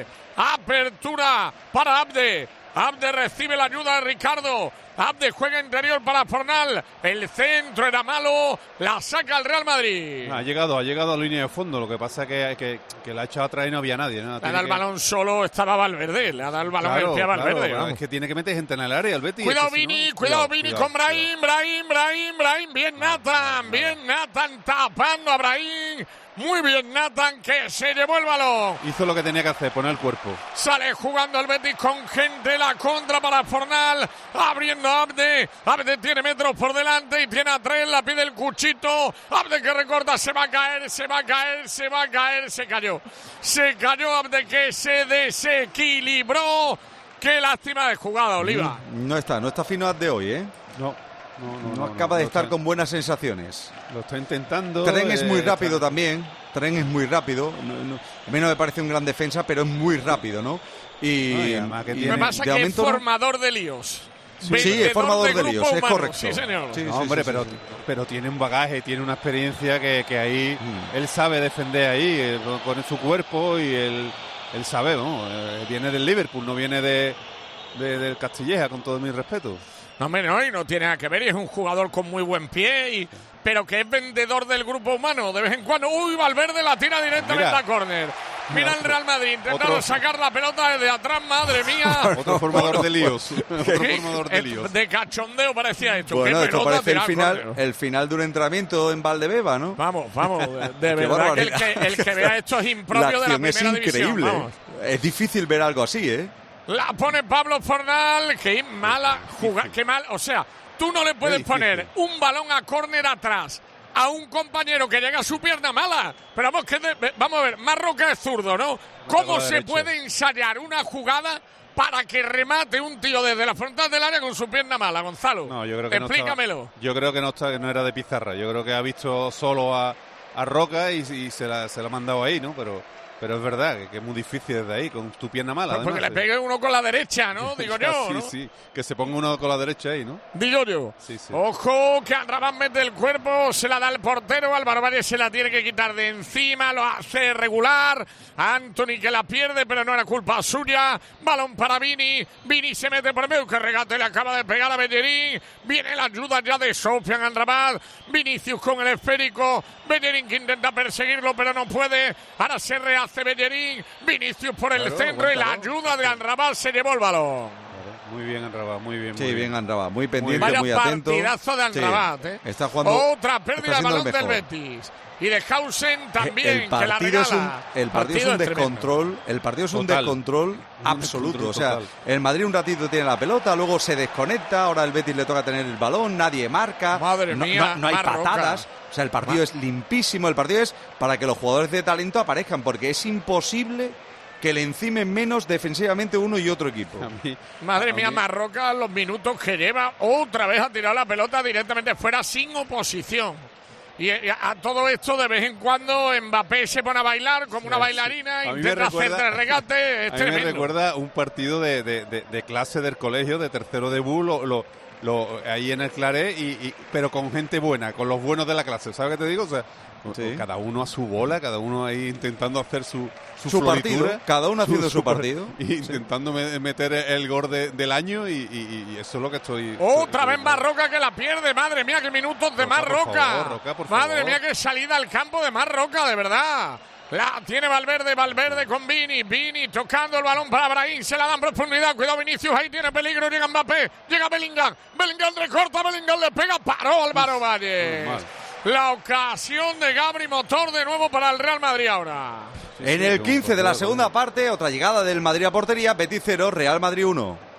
S3: Apertura para Abde. Abde recibe la ayuda de Ricardo. Abde juega interior para Fornal. El centro era malo. La saca el Real Madrid.
S4: Ha llegado, ha llegado a la línea de fondo. Lo que pasa es que, que, que la ha echado atrás y no había nadie, ¿no?
S3: Le ha dado el balón solo, estaba Valverde. Le ha dado el balón
S4: claro,
S3: el pie a Valverde.
S4: Claro, es que tiene que meter gente en el área, el Betis.
S3: Cuidado,
S4: es que
S3: Vini,
S4: si no,
S3: cuidado,
S4: cuidado,
S3: Vini
S4: cuidado,
S3: con Brahim, Brahim, Brahim, Brahim. Bien Nathan, bien Nathan tapando a Brahim. Muy bien Nathan, que se llevó el balón.
S4: Hizo lo que tenía que hacer, poner el cuerpo.
S3: Sale jugando el Betis con gente, la contra para Fornal, abriendo a Abde. Abde tiene metros por delante y tiene a tres, la pide el Cuchito. Abde que recorta, se va a caer, se va a caer, se va a caer, se cayó. Se cayó Abde, que se desequilibró. Qué lástima de jugada, Oliva.
S2: No está, no está fino de hoy, ¿eh?
S4: No. No, no,
S2: no,
S4: no
S2: acaba
S4: no,
S2: de
S4: no
S2: estar
S4: está,
S2: con buenas sensaciones.
S4: Lo está intentando.
S2: Tren es muy
S4: eh,
S2: rápido
S4: está...
S2: también. Tren es muy rápido. No, no, a mí no me parece un gran defensa, pero es muy rápido, ¿no? Y,
S4: no, y además que
S2: y
S4: tiene...
S3: Me pasa que es formador de líos.
S2: Sí, sí, es formador de, de líos,
S3: humano.
S2: es correcto.
S3: Sí, señor.
S2: Sí,
S4: no,
S2: sí,
S4: hombre,
S2: sí,
S4: pero,
S2: sí, sí.
S4: pero tiene un bagaje, tiene una experiencia que, que ahí mm. él sabe defender ahí, eh, con su cuerpo y él, él sabe, ¿no? Eh, viene del Liverpool, no viene de, de del Castilleja, con todo mi respeto.
S3: No, hombre, no, y no tiene nada que ver, y es un jugador con muy buen pie, y, pero que es vendedor del grupo humano, de vez en cuando. Uy, Valverde la tira directamente
S4: Mira.
S3: a córner. Mira el Real Madrid intentando
S4: Otro.
S3: sacar la pelota desde atrás, madre mía.
S4: Otro formador de líos. Otro formador de líos.
S3: De cachondeo parecía esto.
S2: Bueno,
S3: Qué
S2: esto
S3: pelota
S2: parece el
S3: tirar
S2: final,
S3: córner.
S2: el final de un entrenamiento en Valdebeba, ¿no?
S3: Vamos, vamos, de, de verdad que el, que el que vea esto es impropio de la primera
S2: es increíble.
S3: división. Vamos.
S2: Es difícil ver algo así, ¿eh?
S3: La pone Pablo Fornal, que mala jugada, qué mal, o sea, tú no le puedes poner un balón a córner atrás a un compañero que llega a su pierna mala. Pero vamos, que de, vamos a ver, Marroca es zurdo, ¿no? ¿Cómo se puede ensayar una jugada para que remate un tío desde la frontal del área con su pierna mala, Gonzalo?
S4: No, yo creo que
S3: explícamelo.
S4: No estaba, yo creo que no, está, que no era de pizarra. Yo creo que ha visto solo a, a Roca y, y se, la, se la ha mandado ahí, ¿no? Pero... Pero es verdad que, que es muy difícil desde ahí, con tu pierna mala.
S3: Pues porque
S4: además,
S3: le pegue uno con la derecha, ¿no? Digo yo,
S4: sí,
S3: ¿no?
S4: sí, que se ponga uno con la derecha ahí, ¿no?
S3: Digo yo.
S4: Sí, sí.
S3: Ojo, que Amrabat mete el cuerpo, se la da el portero, Álvaro Valle se la tiene que quitar de encima, lo hace regular. Anthony que la pierde, pero no era culpa suya. Balón para Vini, Vini se mete por medio, que regate le acaba de pegar a Bellerín. Viene la ayuda ya de Sofian Amrabat. Vinicius con el esférico, Bellerín que intenta perseguirlo, pero no puede. Ahora se rehace Bellerín. Vinicius por el
S4: claro,
S3: centro y la ayuda de Amrabat se llevó el balón.
S4: Muy bien Amrabat, muy bien.
S2: Sí,
S4: muy
S2: bien
S4: bien
S2: Amrabat, muy pendiente,
S3: Vaya
S2: muy atento.
S3: partidazo de Amrabat,
S2: sí.
S3: ¿eh?
S2: Está jugando.
S3: Otra pérdida de balón del Betis. Y de Hausen también,
S2: el partido
S3: que la regala.
S2: Es un, el partido, partido es un es descontrol, el partido es un
S4: total.
S2: descontrol
S4: un
S2: absoluto.
S4: Descontrol
S2: o sea,
S4: total.
S2: el Madrid un ratito tiene la pelota, luego se desconecta, ahora el Betis le toca tener el balón, nadie marca,
S3: Madre
S2: no,
S3: mía,
S2: no, no hay
S3: Marroca.
S2: patadas. O sea, el partido Ma- es limpísimo, el partido es para que los jugadores de talento aparezcan, porque es imposible que le encimen menos defensivamente uno y otro equipo.
S4: Mí,
S3: Madre mía, Marroca, los minutos que lleva, otra vez ha tirado la pelota directamente fuera sin oposición. Y a, a todo esto, de vez en cuando, Mbappé se pone a bailar como una bailarina,
S4: sí.
S3: intenta hacer el regate. Es
S4: a mí
S3: tremendo.
S4: me recuerda un partido de, de, de, de clase del colegio, de tercero de B U, lo, lo, lo, ahí en el Claret, y, y, pero con gente buena, con los buenos de la clase. ¿Sabes qué te digo? O sea, sí. cada uno a su bola, cada uno ahí intentando hacer su su,
S2: su partido, cada uno haciendo su, su partido,
S4: y sí. intentando meter el gol de, del año, y, y, y eso es lo que estoy.
S3: Otra
S4: estoy,
S3: vez Marroca que la pierde, madre mía, qué minutos de
S4: Roca,
S3: Marroca.
S4: por favor, Roca, por
S3: madre
S4: favor.
S3: mía, qué salida al campo de Marroca, de verdad. La tiene Valverde, Valverde con Vini, Vini tocando el balón para Brahim, se la dan profundidad, cuidado Vinicius, ahí tiene peligro, llega Mbappé, llega Bellingham, Bellingham recorta, Bellingham le pega, paró Álvaro Valle. La ocasión de Gabri Motor de nuevo para el Real Madrid ahora.
S2: Sí, en sí, el quince de la segunda parte, otra llegada del Madrid a portería, Betis cero, Real Madrid uno.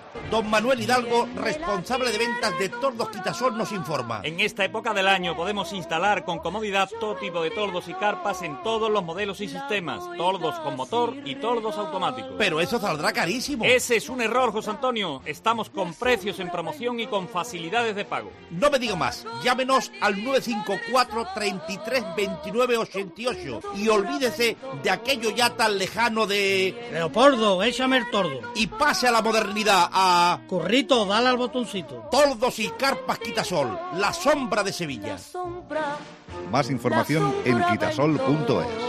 S21: Don Manuel Hidalgo, responsable de ventas de Tordos Quitasol, nos informa.
S19: En esta época del año podemos instalar con comodidad todo tipo de tordos y carpas en todos los modelos y sistemas. Tordos con motor y tordos automáticos.
S21: Pero eso saldrá carísimo.
S19: Ese es un error, José Antonio. Estamos con precios en promoción y con facilidades de pago.
S21: No me diga más. Llámenos al nueve cinco cuatro, treinta y tres, veintinueve, ochenta y ocho y olvídese de aquello ya tan lejano de...
S20: Leopoldo, échame el tordo.
S21: Y pase a la modernidad, a...
S20: Currito, dale al botoncito.
S21: Tordos y carpas Quitasol, la sombra de Sevilla.
S24: Más información en quitasol punto es.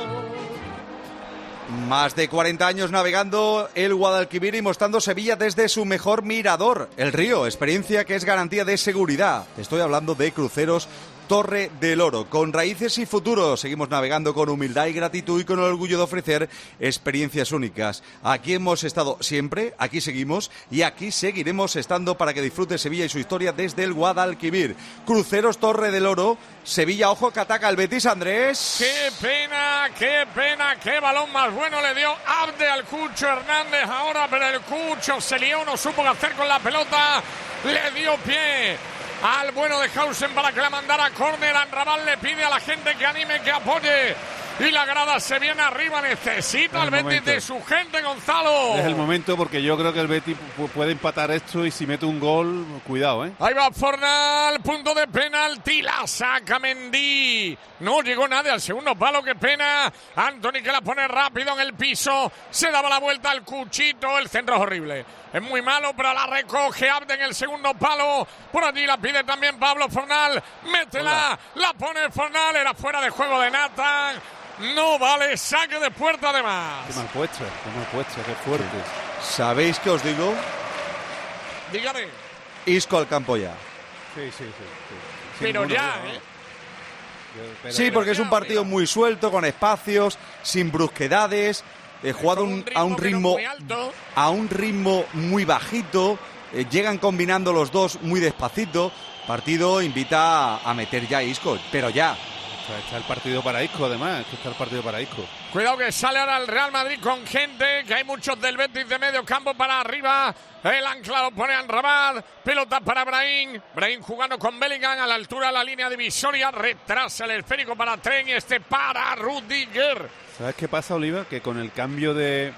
S2: Más de cuarenta años navegando el Guadalquivir y mostrando Sevilla desde su mejor mirador, el río, experiencia que es garantía de seguridad. Estoy hablando de Cruceros Torre del Oro, con raíces y futuro. Seguimos navegando con humildad y gratitud y con el orgullo de ofrecer experiencias únicas. Aquí hemos estado siempre, aquí seguimos y aquí seguiremos estando para que disfrute Sevilla y su historia desde el Guadalquivir. Cruceros Torre del Oro, Sevilla, ojo que ataca el Betis, Andrés.
S3: ¡Qué pena, qué pena, qué balón más bueno le dio Abde al Cucho Hernández ahora, pero el Cucho se lió, no supo qué hacer con la pelota, le dio pie al bueno de Hausen para que la mandara a córner. Anrabal le pide a la gente que anime, que apoye y la grada se viene arriba. Necesita el, el Betis de su gente, Gonzalo.
S4: Es el momento porque yo creo que el Betis puede empatar esto y si mete un gol, cuidado, ¿eh?
S3: Ahí va Fornal, punto de penalti, la saca Mendy. No llegó nadie al segundo palo, qué pena. Anthony que la pone rápido en el piso, se daba la vuelta al Cuchito, el centro es horrible. Es muy malo, pero la recoge Abde en el segundo palo. Por allí la pide también Pablo Fornal. Métela, la pone Fornal, era fuera de juego de Nathan. No vale, saque de puerta además.
S4: Qué mal puesto, qué mal puesto, qué fuerte.
S2: ¿Sabéis qué os digo?
S3: Dígame.
S2: Isco al campo ya.
S4: Sí, sí, sí. sí.
S3: Pero ya,
S4: duda,
S3: ¿eh?
S4: Pero,
S2: sí, porque es un partido muy suelto, con espacios, sin brusquedades, eh, jugado un, a un ritmo a un ritmo muy bajito, eh, llegan combinando los dos muy despacito. Partido invita a, a meter ya a Isco, pero ya.
S4: Está el partido para Isco, además. Está el partido para Isco.
S3: Cuidado que sale ahora el Real Madrid con gente, que hay muchos del Betis de medio campo para arriba. El ancla lo pone Anrabad. Pelota para Brahim. Brahim jugando con Bellingham a la altura de la línea divisoria. Retrasa el esférico para Tren y este para Rudiger.
S4: ¿Sabes qué pasa, Oliva? Que con el cambio de,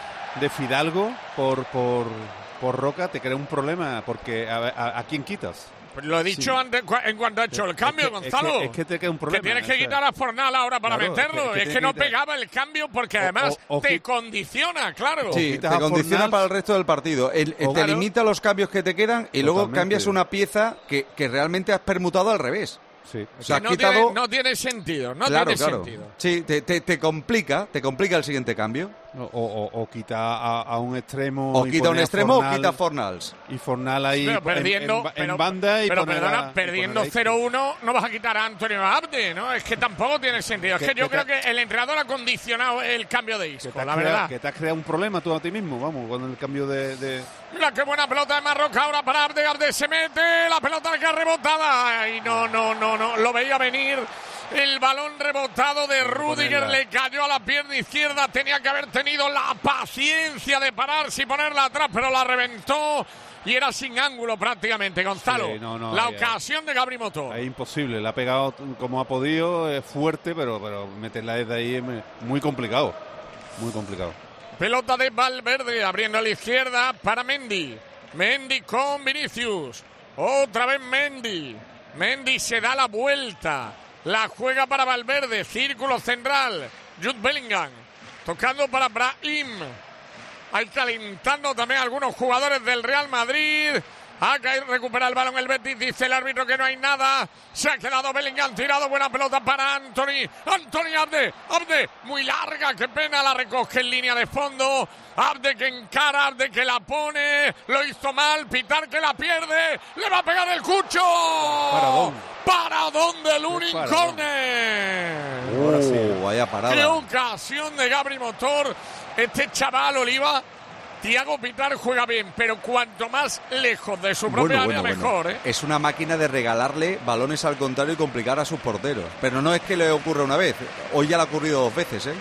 S4: de Fidalgo por, por, por Roca te crea un problema. Porque ¿a, a, a quién quitas?
S3: Pues lo he dicho sí. antes en cuanto ha hecho el cambio,
S4: es que,
S3: Gonzalo.
S4: Es que, es que te queda un problema.
S3: Que tienes que
S4: o sea,
S3: quitar a Fornal ahora para
S4: claro,
S3: meterlo. Es que, es que, es que no pegaba el cambio porque
S4: o,
S3: además
S4: o, o,
S3: te
S4: o,
S3: condiciona, claro.
S2: Sí, te condiciona Fornal para el resto del partido. El, el, te claro. limita los cambios que te quedan y Totalmente. luego cambias una pieza que, que realmente has permutado al revés.
S4: Sí.
S2: O sea,
S3: no,
S2: quitado...
S3: tiene, no tiene sentido, no
S2: claro,
S3: tiene
S2: claro.
S3: sentido.
S2: Sí, te, te, te complica, te complica el siguiente cambio.
S4: O, o, o quita a, a un extremo.
S2: O quita un extremo o quita Fornals.
S4: Y Fornal ahí
S3: pero perdiendo,
S4: en, en,
S3: pero,
S4: en banda y
S3: pero
S4: poner
S3: perdona,
S4: a,
S3: perdiendo cero uno no vas a quitar a Antonio Abde, ¿no? Es que tampoco tiene sentido. Es que, que yo creo te... que el entrenador ha condicionado el cambio de Isco, la
S4: creado,
S3: verdad.
S4: Que te has creado un problema tú a ti mismo, vamos, con el cambio de... de...
S3: Mira qué buena pelota de Marroca ahora para Abde. Abde se mete, la pelota que ha rebotada. Y no, no, no, no, lo veía venir. El balón rebotado de Rudiger le cayó a la pierna izquierda. Tenía que haber tenido la paciencia de pararse y ponerla atrás, pero la reventó y era sin ángulo prácticamente, Gonzalo. Sí, no, no, la ahí, ocasión de Gabri Motor.
S4: Es imposible, la ha pegado como ha podido, es fuerte, pero, pero meterla desde ahí es muy complicado. Muy complicado.
S3: Pelota de Valverde abriendo a la izquierda para Mendy. Mendy con Vinicius. Otra vez Mendy. Mendy se da la vuelta. La juega para Valverde, círculo central. Jude Bellingham, tocando para Brahim. Ahí calentando también algunos jugadores del Real Madrid. Acá recupera el balón el Betis, dice el árbitro que no hay nada. Se ha quedado Bellingham tirado, buena pelota para Anthony. Anthony Abde, Abde, muy larga, qué pena, la recoge en línea de fondo. Abde que encara, Abde que la pone, lo hizo mal, Pitar que la pierde, le va a pegar el Cucho.
S4: Paradón.
S3: Paradón del Lunin Corner.
S2: Uh, sí. Vaya parada.
S3: Qué ocasión de Gabri Motor. Este chaval, Oliva, Thiago Pitar juega bien, pero cuanto más lejos de su propia
S2: bueno,
S3: área,
S2: bueno,
S3: mejor.
S2: bueno.
S3: ¿eh?
S2: Es una máquina de regalarle balones al contrario y complicar a sus porteros. Pero no es que le ocurra una vez. Hoy ya le ha ocurrido dos veces, ¿eh?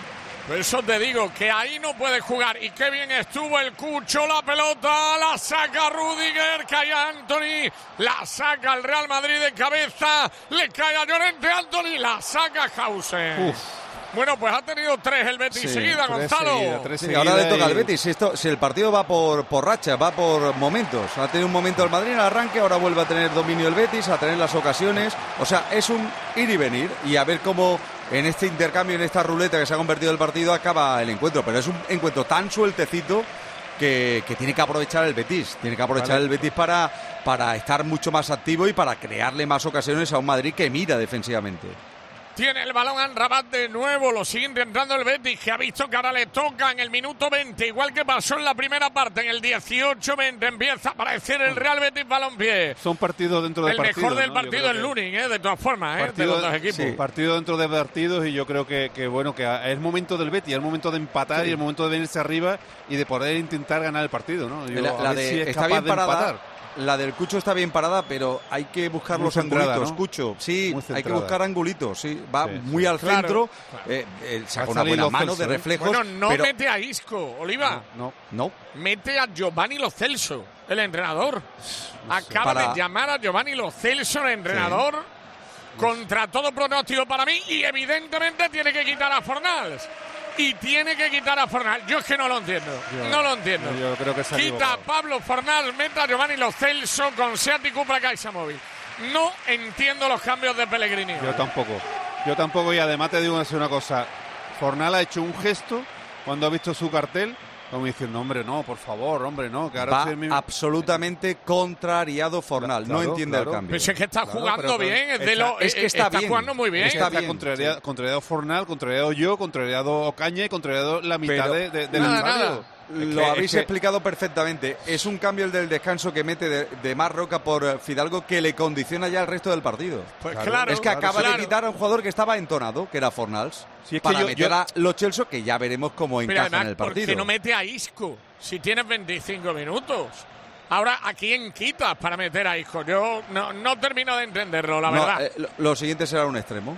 S3: Eso te digo, que ahí no puede jugar. Y qué bien estuvo el Cucho, la pelota, la saca Rudiger, cae a Anthony, la saca el Real Madrid de cabeza, le cae a Llorente Anthony, la saca Hausen. Uf. Bueno, pues ha tenido tres el Betis sí, seguida, Gonzalo. Seguida,
S2: tres sí, ahora le toca y... al Betis. Si, esto, si el partido va por, por racha, va por momentos. Ha tenido un momento el Madrid en el arranque, ahora vuelve a tener dominio el Betis, a tener las ocasiones. O sea, es un ir y venir y a ver cómo en este intercambio, en esta ruleta que se ha convertido el partido, acaba el encuentro. Pero es un encuentro tan sueltecito que, que tiene que aprovechar el Betis. Tiene que aprovechar vale. el Betis para, para estar mucho más activo y para crearle más ocasiones a un Madrid que mira defensivamente.
S3: Tiene el balón Amrabat de nuevo, lo sigue intentando el Betis, que ha visto que ahora le toca en el minuto veinte, igual que pasó en la primera parte, en el dieciocho veinte empieza a aparecer el Real Betis Balompié.
S4: Son partidos dentro de partidos.
S3: El mejor del
S4: ¿no?
S3: partido es Lunin, ¿eh? de todas formas, ¿eh? de los dos equipos.
S4: Sí, partido dentro de partidos y yo creo que, que bueno que es el momento del Betis, es el momento de empatar sí. y el momento de venirse arriba y de poder intentar ganar el partido. ¿no? Yo,
S2: la, la de, si es está bien de parada. Empatar. La del Cucho está bien parada, pero hay que buscar muy los centrada, angulitos, ¿no? Cucho. Sí, hay que buscar angulitos, sí. Va sí, muy sí. al claro, centro, claro. Eh, eh, saca una buena mano Celso, de reflejos.
S3: Bueno, no
S2: pero...
S3: mete a Isco, Oliva.
S2: No, no. no.
S3: Mete a Giovanni Lo Celso, el entrenador. No Acaba para... de llamar a Giovanni Lo Celso, el entrenador, sí. contra todo pronóstico para mí, y evidentemente tiene que quitar a Fornals. Y tiene que quitar a Fornal. Yo es que no lo entiendo. Yo, no lo entiendo.
S4: Yo creo que se
S3: Quita a Pablo Fornal, meta a Giovanni Lo Celso con Seat y Cupra CaixaMóvil. No entiendo los cambios de Pellegrini.
S4: Yo tampoco. Yo tampoco. Y además te digo una cosa. Fornal ha hecho un gesto cuando ha visto su cartel, como diciendo, hombre, no, por favor, hombre, no. Que ahora
S2: Va
S4: soy mi...
S2: absolutamente contrariado Fornal.
S4: Claro,
S2: no entiende
S4: claro.
S2: el cambio.
S3: Pero es que está
S4: claro,
S3: jugando
S4: pero, pero,
S3: bien. Es, de
S2: está,
S3: lo,
S2: es que está,
S3: está
S2: bien.
S3: jugando muy bien.
S2: Está,
S4: está
S2: bien.
S4: Contrariado, sí. contrariado Fornal, contrariado yo, contrariado Ocaña y contrariado la mitad
S2: pero,
S4: de, de, del
S3: nada,
S4: estadio.
S3: Nada.
S2: Es Lo que, habéis es que... explicado perfectamente. Es un cambio el del descanso que mete de, de Marroca por Fidalgo que le condiciona ya el resto del partido.
S3: Pues claro, claro
S2: es que acaba
S3: claro.
S2: de quitar a un jugador que estaba entonado, que era Fornals,
S4: si es
S2: para
S4: que yo,
S2: meter
S4: yo...
S2: a Lo Celso, que ya veremos cómo encaja
S3: además,
S2: en el partido.
S3: ¿por qué no mete a Isco si tienes veinticinco minutos? Ahora, ¿a quién quitas para meter a Isco? Yo no, no termino de entenderlo, la
S2: no,
S3: verdad.
S2: Eh, lo, lo siguiente será un extremo.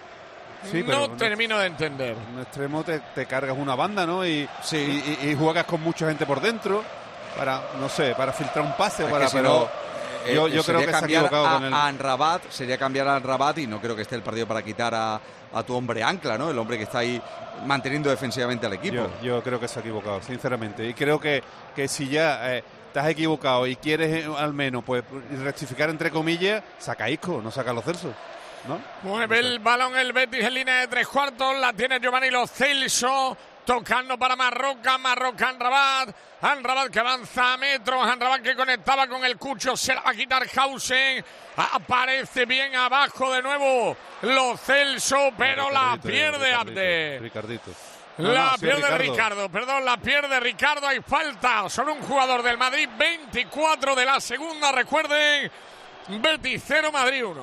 S3: Sí, no termino de entender.
S4: En un extremo te, te cargas una banda, ¿no? Y,
S2: sí.
S4: y, y, y juegas con mucha gente por dentro para, no sé, para filtrar un pase.
S2: Es
S4: para,
S2: que si
S4: pero
S2: no, eh,
S4: yo, yo creo que se ha equivocado
S2: a,
S4: con el...
S2: a Amrabat, sería cambiar a Amrabat y no creo que esté el partido para quitar a, a tu hombre ancla, ¿no? El hombre que está ahí manteniendo defensivamente al equipo.
S4: Yo, yo creo que se ha equivocado, sinceramente. Y creo que, que si ya... Eh, te has equivocado y quieres eh, al menos pues rectificar entre comillas, saca Isco, no saca Lo Celso, ¿no?
S3: Mueve el balón el Betis en línea de tres cuartos, la tiene Giovanni Lo Celso, tocando para Marroca, Marroca Amrabat, Amrabat que avanza a metros, Amrabat que conectaba con el Cucho, se la va a quitar Hausen, aparece bien abajo de nuevo Lo Celso, pero Ricardito, la pierde Abde.
S4: Ricardito.
S3: No, la no, sí, pierde Ricardo. Ricardo, perdón, la pierde Ricardo, hay falta sobre un jugador del Madrid, veinticuatro de la segunda, recuerden, Betis cero, Madrid uno.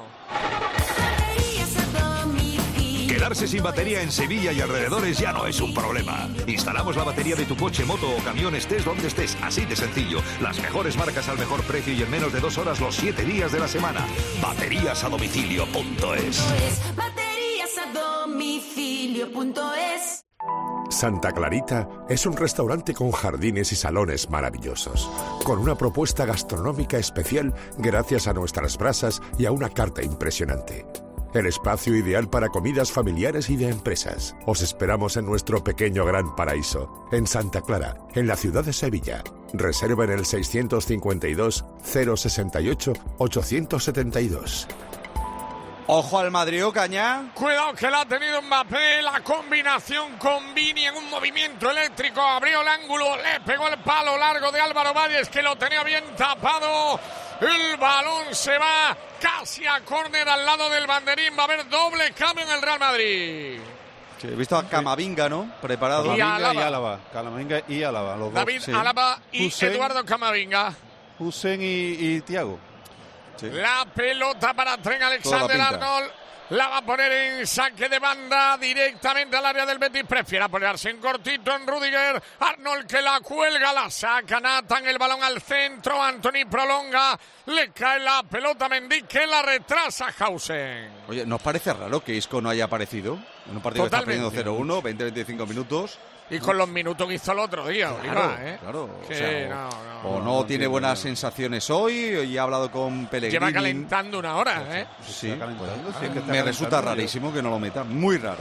S11: Quedarse sin batería en Sevilla y alrededores ya no es un problema. Instalamos la batería de tu coche, moto o camión, estés donde estés, así de sencillo. Las mejores marcas al mejor precio y en menos de dos horas los siete días de la semana. Baterías a domicilio punto es.
S5: Baterías a domicilio punto es.
S16: Santa Clarita es un restaurante con jardines y salones maravillosos, con una propuesta gastronómica especial gracias a nuestras brasas y a una carta impresionante. El espacio ideal para comidas familiares y de empresas. Os esperamos en nuestro pequeño gran paraíso, en Santa Clara, en la ciudad de Sevilla. Reserva en el seiscientos cincuenta y dos, cero sesenta y ocho, ochocientos setenta y dos.
S2: Ojo al Madrid, Cañá.
S3: Cuidado que la ha tenido Mbappé. La combinación con Vini en un movimiento eléctrico. Abrió el ángulo, le pegó el palo largo de Álvaro Valles, que lo tenía bien tapado. El balón se va casi a córner al lado del banderín. Va a haber doble cambio en el Real Madrid.
S2: Sí, he visto a Camavinga, ¿no? Preparado.
S4: Camavinga y Álava. Camavinga y Álava. Los
S3: David
S4: dos, sí.
S3: Álava y
S4: Hussein,
S3: Eduardo Camavinga.
S4: Hussein y, y Thiago.
S3: Sí. La pelota para Trent Alexander-Arnold. La va a poner en saque de banda directamente al área del Betis. Prefiere apoyarse en cortito en Rudiger. Arnold que la cuelga, la saca Nathan, el balón al centro. Anthony prolonga, le cae la pelota a Mendy que la retrasa Hausen.
S2: Oye, ¿nos parece raro que Isco no haya aparecido en un partido que está perdiendo cero uno, veinte a veinticinco minutos?
S3: Y con los minutos que hizo el otro día,
S2: claro,
S3: Oliva, ¿eh?
S2: Claro,
S3: que,
S2: o, sea,
S3: no, no,
S2: o no,
S3: no, no
S2: tiene
S3: no,
S2: buenas
S3: no.
S2: sensaciones hoy y ha hablado con Pellegrini.
S3: Lleva calentando una hora, ¿eh?
S2: Sí, pues,
S4: sí, es que está
S2: me resulta
S4: calentando,
S2: rarísimo que no lo meta, muy raro.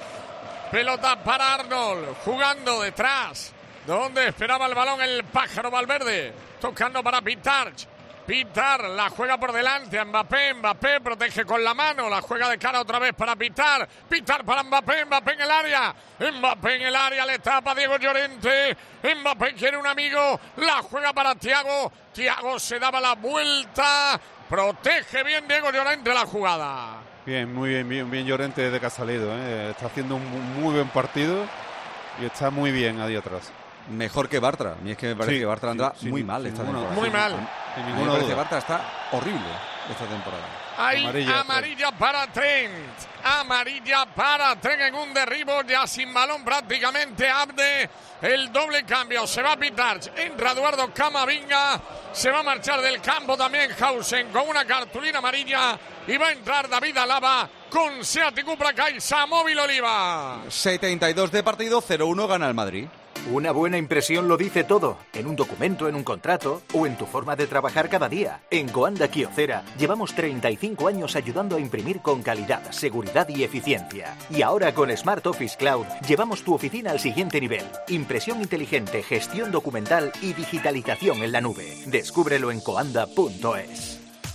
S3: Pelota para Arnold, jugando detrás, donde esperaba el balón el pájaro Valverde, tocando para Pitarch. Pitar la juega por delante a Mbappé, Mbappé protege con la mano, la juega de cara otra vez para Pitar, Pitar para Mbappé, Mbappé en el área, Mbappé en el área, le tapa Diego Llorente, Mbappé quiere un amigo, la juega para Thiago, Thiago se daba la vuelta, protege bien Diego Llorente la jugada.
S4: Bien, muy bien, bien, bien Llorente desde que ha salido, ¿eh? Está haciendo un muy buen partido y está muy bien ahí atrás.
S2: Mejor que Bartra. A mí es que me parece
S4: Sí,
S2: que Bartra anda
S4: sí,
S2: muy
S4: sí,
S2: mal
S4: sin
S2: esta
S4: ninguna-
S2: temporada.
S3: Muy mal.
S4: Sin
S2: A mí
S4: ninguna
S2: me parece que
S4: duda.
S2: Bartra está horrible esta temporada.
S3: Hay
S4: Amarilla,
S3: amarilla, para Trent. Amarilla para Trent en un derribo ya sin balón prácticamente. Abde el doble cambio. Se va a pitar. Entra Eduardo Camavinga. Se va a marchar del campo también Hausen con una cartulina amarilla. Y va a entrar David Alaba con Seat y Cupra Caixa Móvil Oliva.
S2: setenta y dos de partido, cero uno gana el Madrid.
S7: Una buena impresión lo dice todo, en un documento, en un contrato o en tu forma de trabajar cada día. En Coanda Kyocera llevamos treinta y cinco años ayudando a imprimir con calidad, seguridad y eficiencia. Y ahora con Smart Office Cloud llevamos tu oficina al siguiente nivel. Impresión inteligente, gestión documental y digitalización en la nube. Descúbrelo en coanda punto es.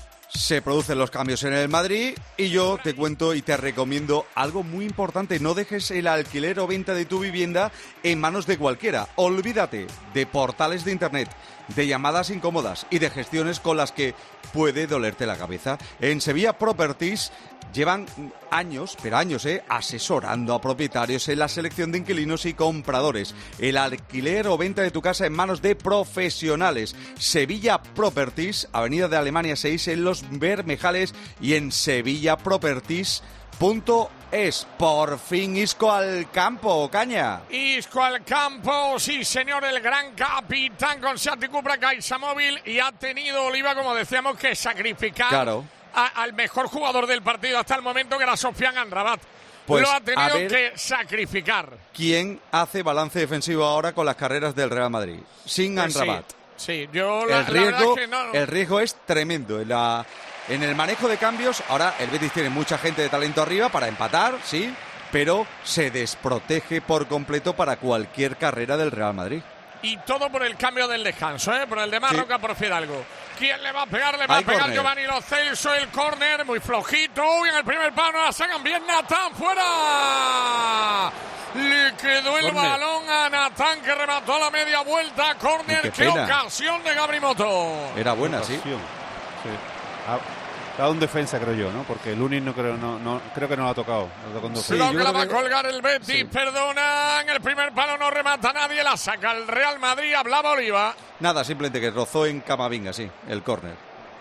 S2: Se producen los cambios en el Madrid y yo te cuento y te recomiendo algo muy importante. No dejes el alquiler o venta de tu vivienda en manos de cualquiera. Olvídate de portales de internet, de llamadas incómodas y de gestiones con las que puede dolerte la cabeza. En Sevilla Properties llevan años, pero años, ¿eh? asesorando a propietarios en la selección de inquilinos y compradores. El alquiler o venta de tu casa en manos de profesionales. Sevilla Properties, Avenida de Alemania seis, en Los Bermejales y en sevilla properties punto es. Por fin Isco al campo, Caña.
S3: Isco al campo, sí señor, el gran capitán con Seat y Cupra Caixa Móvil y ha tenido Oliva, como decíamos, que sacrificar
S2: Claro.
S3: a, al mejor jugador del partido hasta el momento, que era Sofian Amrabat.
S2: Pues,
S3: Lo ha
S2: a
S3: tenido
S2: ver-
S3: que sacrificar.
S2: ¿Quién hace balance defensivo ahora con las carreras del Real Madrid? Sin
S3: Pues sí,
S2: Amrabat.
S3: sí, yo la,
S2: El
S3: la verdad
S2: riesgo,
S3: es que no.
S2: el riesgo es tremendo. En, la, en el manejo de cambios, ahora el Betis tiene mucha gente de talento arriba para empatar, sí, pero se desprotege por completo para cualquier carrera del Real Madrid.
S3: Y todo por el cambio del descanso, ¿eh? Por el de Marroca, por Fidalgo. ¿Quién le va a pegar? Le va
S2: Hay
S3: a pegar
S2: córner.
S3: Giovanni Lo Celso, el córner, muy flojito. Uy, en el primer palo la sacan bien Natán, fuera. Le quedó el
S4: Córner.
S3: balón a Natán, que remató a la media vuelta. Córner,
S2: Qué
S3: qué,
S2: pena.
S3: ocasión de Gabri Moto.
S2: Era buena, sí.
S4: Ocasión. Sí. Ha dado un defensa, creo yo, ¿no? Porque el Lunin no creo, no, no, creo que no lo ha tocado. Lo ha tocado un defensa.
S3: Lo que la va a colgar el Betis, perdona. En el primer palo no remata nadie, la saca el Real Madrid, hablaba Oliva.
S2: Nada, simplemente que rozó en Camavinga, sí, el córner.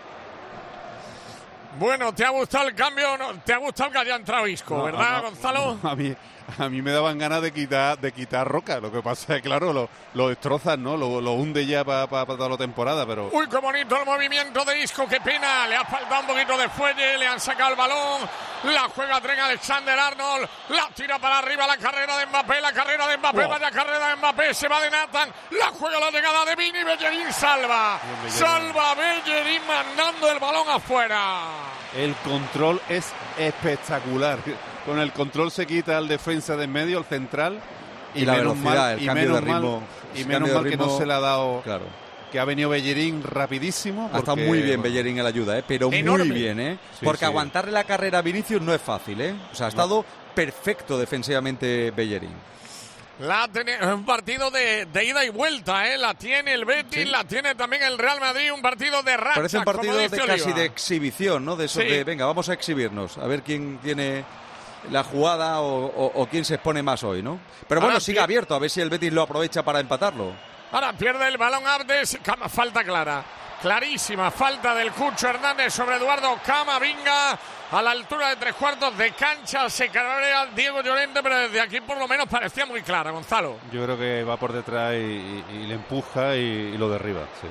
S3: Bueno, ¿te ha gustado el cambio? No, ¿te ha gustado que haya entrado Isco,
S4: No,
S3: verdad,
S4: no,
S3: Gonzalo?
S4: no, a mí, a mí me daban ganas de quitar, de quitar Roca. Lo que pasa es que, claro, lo, lo destrozan, ¿no? Lo, lo hunde ya para pa, pa toda la temporada, pero...
S3: Uy, qué bonito el movimiento de Isco, qué pena. Le ha faltado un poquito de fuelle, le han sacado el balón. La juega Trent Alexander-Arnold, la tira para arriba, la carrera de Mbappé, la carrera de Mbappé,
S4: Oh.
S3: vaya carrera de Mbappé, se va de Nathan, la juega la llegada de Vini, Bellerín salva.
S4: Bellerín.
S3: Salva Bellerín mandando el balón afuera.
S4: El control es espectacular. Con el control se quita al defensa de en medio, al central.
S2: Y la
S4: menos
S2: velocidad,
S4: mal,
S2: el
S4: y
S2: cambio
S4: menos
S2: de
S4: mal-
S2: ritmo.
S4: Y
S2: el
S4: menos
S2: cambio de
S4: mal que no
S2: ritmo,
S4: se le ha dado.
S2: Claro.
S4: Que ha venido Bellerín rapidísimo.
S2: Ha estado
S4: porque,
S2: muy bien
S4: bueno,
S2: Bellerín en la ayuda, ¿eh? Pero
S3: Enorme.
S2: muy bien, ¿eh?
S4: Sí,
S2: Porque
S4: sí.
S2: aguantarle la carrera a Vinicius no es fácil, ¿eh? O sea, ha estado perfecto defensivamente Bellerín.
S3: La tiene, un partido de, de ida y vuelta, ¿eh? La tiene el Betis,
S2: Sí.
S3: la tiene también el Real Madrid, un partido de racha.
S2: Parece un partido
S3: como
S2: de
S3: dice
S2: casi
S3: Oliva.
S2: de exhibición, ¿no? De eso
S3: Sí.
S2: de, venga, vamos a exhibirnos, a ver quién tiene la jugada o, o- o quién se expone más hoy, ¿no? Pero bueno,
S3: Ahora
S2: sigue
S3: pi-
S2: abierto, a ver si el Betis lo aprovecha para empatarlo.
S3: Ahora pierde el balón Abdes, cama- falta clara. Clarísima falta del Cucho Hernández sobre Eduardo Camavinga. A la altura de tres cuartos de cancha se cabrea Diego Llorente, pero desde aquí por lo menos parecía muy clara, Gonzalo.
S4: Yo creo que va por detrás y, y, y le empuja y, y lo derriba, sí.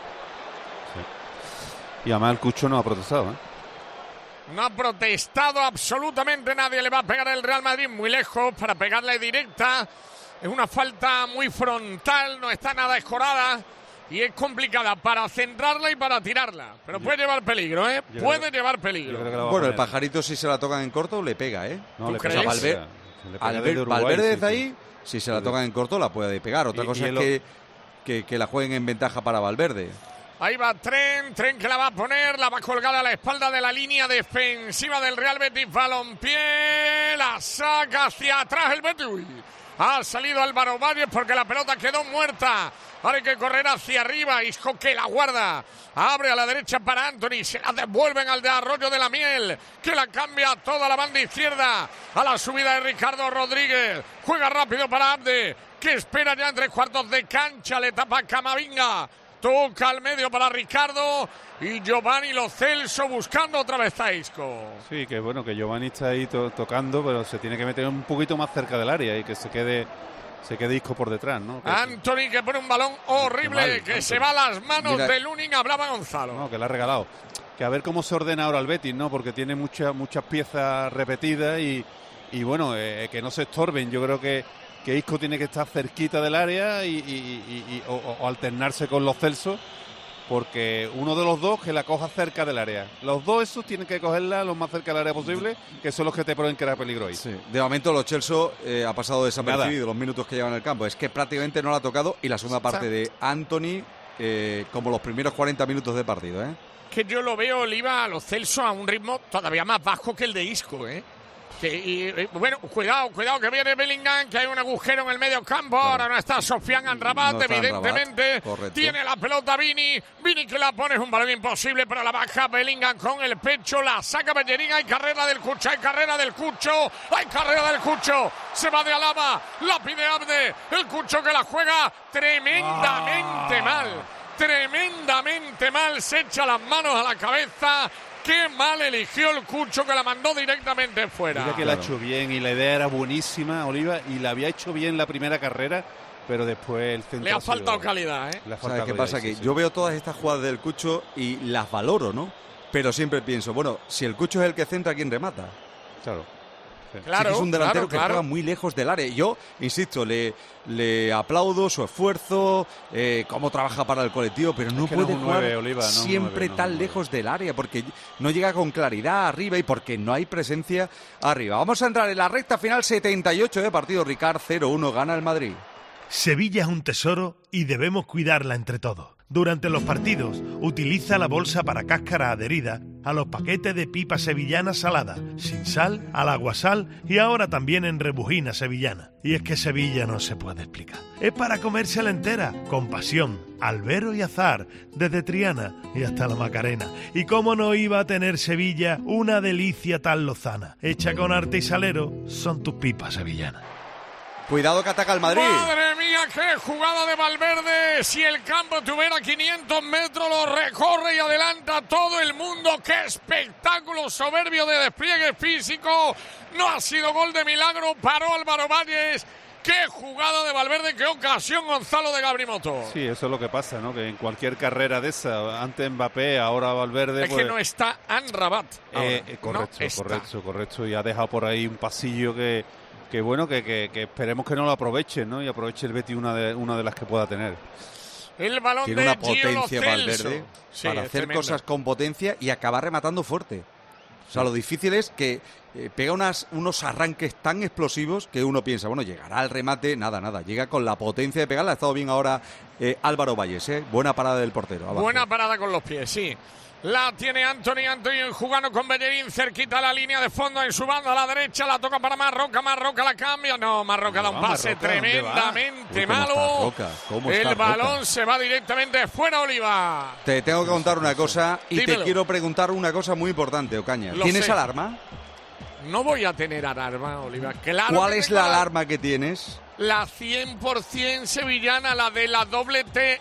S4: sí. Y además el Cucho no ha protestado, ¿eh?
S3: No ha protestado absolutamente nadie. Le va a pegar el Real Madrid muy lejos para pegarle directa. Es una falta muy frontal, no está nada escorada. Y es complicada para centrarla y para tirarla. Pero puede llevar peligro, ¿eh?
S2: Yo
S3: puede
S2: creo,
S3: llevar peligro.
S2: Bueno, el pajarito si se la tocan en corto le pega, ¿eh?
S3: No, ¿tú le crees?
S2: O sea, Valver,
S4: le pega
S2: Alver,
S4: desde Uruguay,
S2: Valverde
S4: sí,
S2: desde
S4: sí.
S2: ahí, si se la tocan en corto la puede pegar. Otra
S4: Y-
S2: cosa
S4: y
S2: es
S4: el-
S2: que, que, que la jueguen en ventaja para Valverde.
S3: Ahí va Tren, Tren que la va a poner, la va a colgar a la espalda de la línea defensiva del Real Betis Balompié, la saca hacia atrás el Betis. Ha salido Álvaro Valles porque la pelota quedó muerta. Ahora hay que correr hacia arriba. Isco que la guarda. Abre a la derecha para Anthony. Se la devuelven al de Arroyo de la Miel, que la cambia toda la banda izquierda. A la subida de Ricardo Rodríguez. Juega rápido para Abde, que espera ya en tres cuartos de cancha. Le tapa Camavinga. Toca al medio para Ricardo. Y Giovanni Lo Celso buscando otra vez a Isco.
S4: Sí, que bueno, que Giovanni está ahí to- tocando, pero se tiene que meter un poquito más cerca del área y que se quede se quede Isco por detrás, ¿no? Que,
S3: Anthony que pone un balón horrible,
S4: mal,
S3: que
S4: Anthony.
S3: se va a las manos
S4: Mira-
S3: de Lunin. Hablaba Gonzalo.
S4: no, que le ha regalado. Que a ver cómo se ordena ahora el Betis, ¿no? Porque tiene muchas muchas piezas repetidas y, y bueno, eh, que no se estorben. Yo creo que, que Isco tiene que estar cerquita del área y, y- y- y- o, o alternarse con Los Celsos, porque uno de los dos que la coja cerca del área. Los dos esos tienen que cogerla lo más cerca del área posible, que son los que te pueden crear peligro ahí.
S2: Sí. De momento Lo Celso eh, ha pasado desapercibido los minutos que lleva en el campo. Es que prácticamente no la ha tocado y la segunda parte de Anthony eh, como los primeros cuarenta minutos de partido, ¿eh?
S3: Que yo lo veo, Oliva, a Lo Celso a un ritmo todavía más bajo que el de Isco, ¿eh? Que, y, y, bueno, cuidado, cuidado que viene Bellingham, que hay un agujero en el medio campo. Claro. Ahora no está Sofian Amrabat,
S2: No está
S3: evidentemente.
S2: Amrabat, correcto.
S3: Tiene la pelota Vini. Vini que la pone, es un balón imposible, pero la baja Bellingham con el pecho. La saca Bellerín. Hay carrera del Cucho, hay carrera del Cucho. Hay carrera del Cucho. Se va de Alaba, la pide Abde. El Cucho que la juega tremendamente
S2: Ah.
S3: mal. Tremendamente mal. Se echa las manos a la cabeza. Qué mal eligió el Cucho, que la mandó directamente fuera.
S4: Mira que la ha hecho bien y la idea era buenísima, Oliva, y la había hecho bien la primera carrera, pero después el centro
S3: Le ha
S4: sido-
S3: faltado calidad, ¿eh?
S4: Le ha faltado
S2: ¿Sabes qué
S4: calidad,
S2: pasa?
S4: sí,
S2: Que
S4: sí.
S2: yo veo todas estas jugadas del Cucho y las valoro, ¿no? Pero siempre pienso, bueno, si el Cucho es el que centra, ¿quién remata?
S4: Claro.
S2: Sí,
S3: Claro,
S2: que es un delantero
S3: claro,
S2: que
S3: claro.
S2: juega muy lejos del área. Yo, insisto, le, le aplaudo su esfuerzo, eh, cómo trabaja para el colectivo, pero no
S4: que no
S2: puede
S4: es un
S2: jugar
S4: nueve, Oliva, no es un
S2: siempre
S4: nueve, no es
S2: tan
S4: un nueve.
S2: lejos del área, porque no llega con claridad arriba y porque no hay presencia arriba. Vamos a entrar en la recta final, setenta y ocho de partido. Ricard, cero uno, gana el Madrid.
S8: Sevilla es un tesoro y debemos cuidarla entre todos. Durante los partidos, utiliza la bolsa para cáscara adherida a los paquetes de pipa sevillana salada, sin sal, al aguasal y ahora también en rebujina sevillana. Y es que Sevilla no se puede explicar. Es para comérsela entera, con pasión, albero y azar, desde Triana y hasta la Macarena. Y cómo no iba a tener Sevilla una delicia tan lozana. Hecha con arte y salero, son tus pipas sevillanas.
S2: Cuidado que ataca el Madrid.
S3: ¡Madre mía, qué jugada de Valverde! Si el campo tuviera quinientos metros, lo recorre y adelanta todo el mundo. ¡Qué espectáculo soberbio de despliegue físico! No ha sido gol de milagro, paró Álvaro Valles. ¡Qué jugada de Valverde! ¡Qué ocasión, Gonzalo, de Gabrimoto!
S4: Sí, eso es lo que pasa, ¿no? Que en cualquier carrera de esa, antes Mbappé, ahora Valverde...
S3: Es
S4: pues,
S3: que no está Amrabat.
S4: eh, eh, correcto,
S3: no está.
S4: correcto, correcto. Y ha dejado por ahí un pasillo que, que bueno, que, que, que esperemos que no lo aproveche, ¿no? Y aproveche el Betis una de, una de las que pueda tener.
S3: El balón
S2: Tiene
S3: de
S2: una potencia
S3: Gio Lo
S2: Valverde
S3: Celso. Sí,
S2: para
S3: es
S2: hacer
S3: tremendo.
S2: cosas con potencia y acabar rematando fuerte. O sea, lo difícil es que eh, pega unas, unos arranques tan explosivos que uno piensa, bueno, llegará al remate, nada, nada. Llega con la potencia de pegarla. Ha estado bien ahora eh, Álvaro Valles, ¿eh? Buena parada del portero. Abajo.
S3: Buena parada con los pies, sí. La tiene Anthony, Anthony jugando con Bellerín, cerquita a la línea de fondo en su banda a la derecha, la toca para Marroca, Marroca la cambia, no, Marroca da un
S4: va,
S3: pase
S4: Marroca? ¿Dónde
S3: tremendamente
S2: Uy, ¿cómo
S3: malo.
S2: está Roca? ¿Cómo está
S3: El
S2: Roca?
S3: balón se va directamente fuera, Oliva.
S2: Te tengo que contar una cosa y
S3: Dímelo.
S2: te quiero preguntar una cosa muy importante, Ocaña.
S3: Lo
S2: ¿Tienes
S3: sé.
S2: alarma?
S3: No voy a tener alarma, Oliva. Claro
S2: ¿Cuál
S3: que
S2: es
S3: tengo
S2: la
S3: alar-
S2: alarma que tienes?
S3: La cien por ciento sevillana, la de la doble T,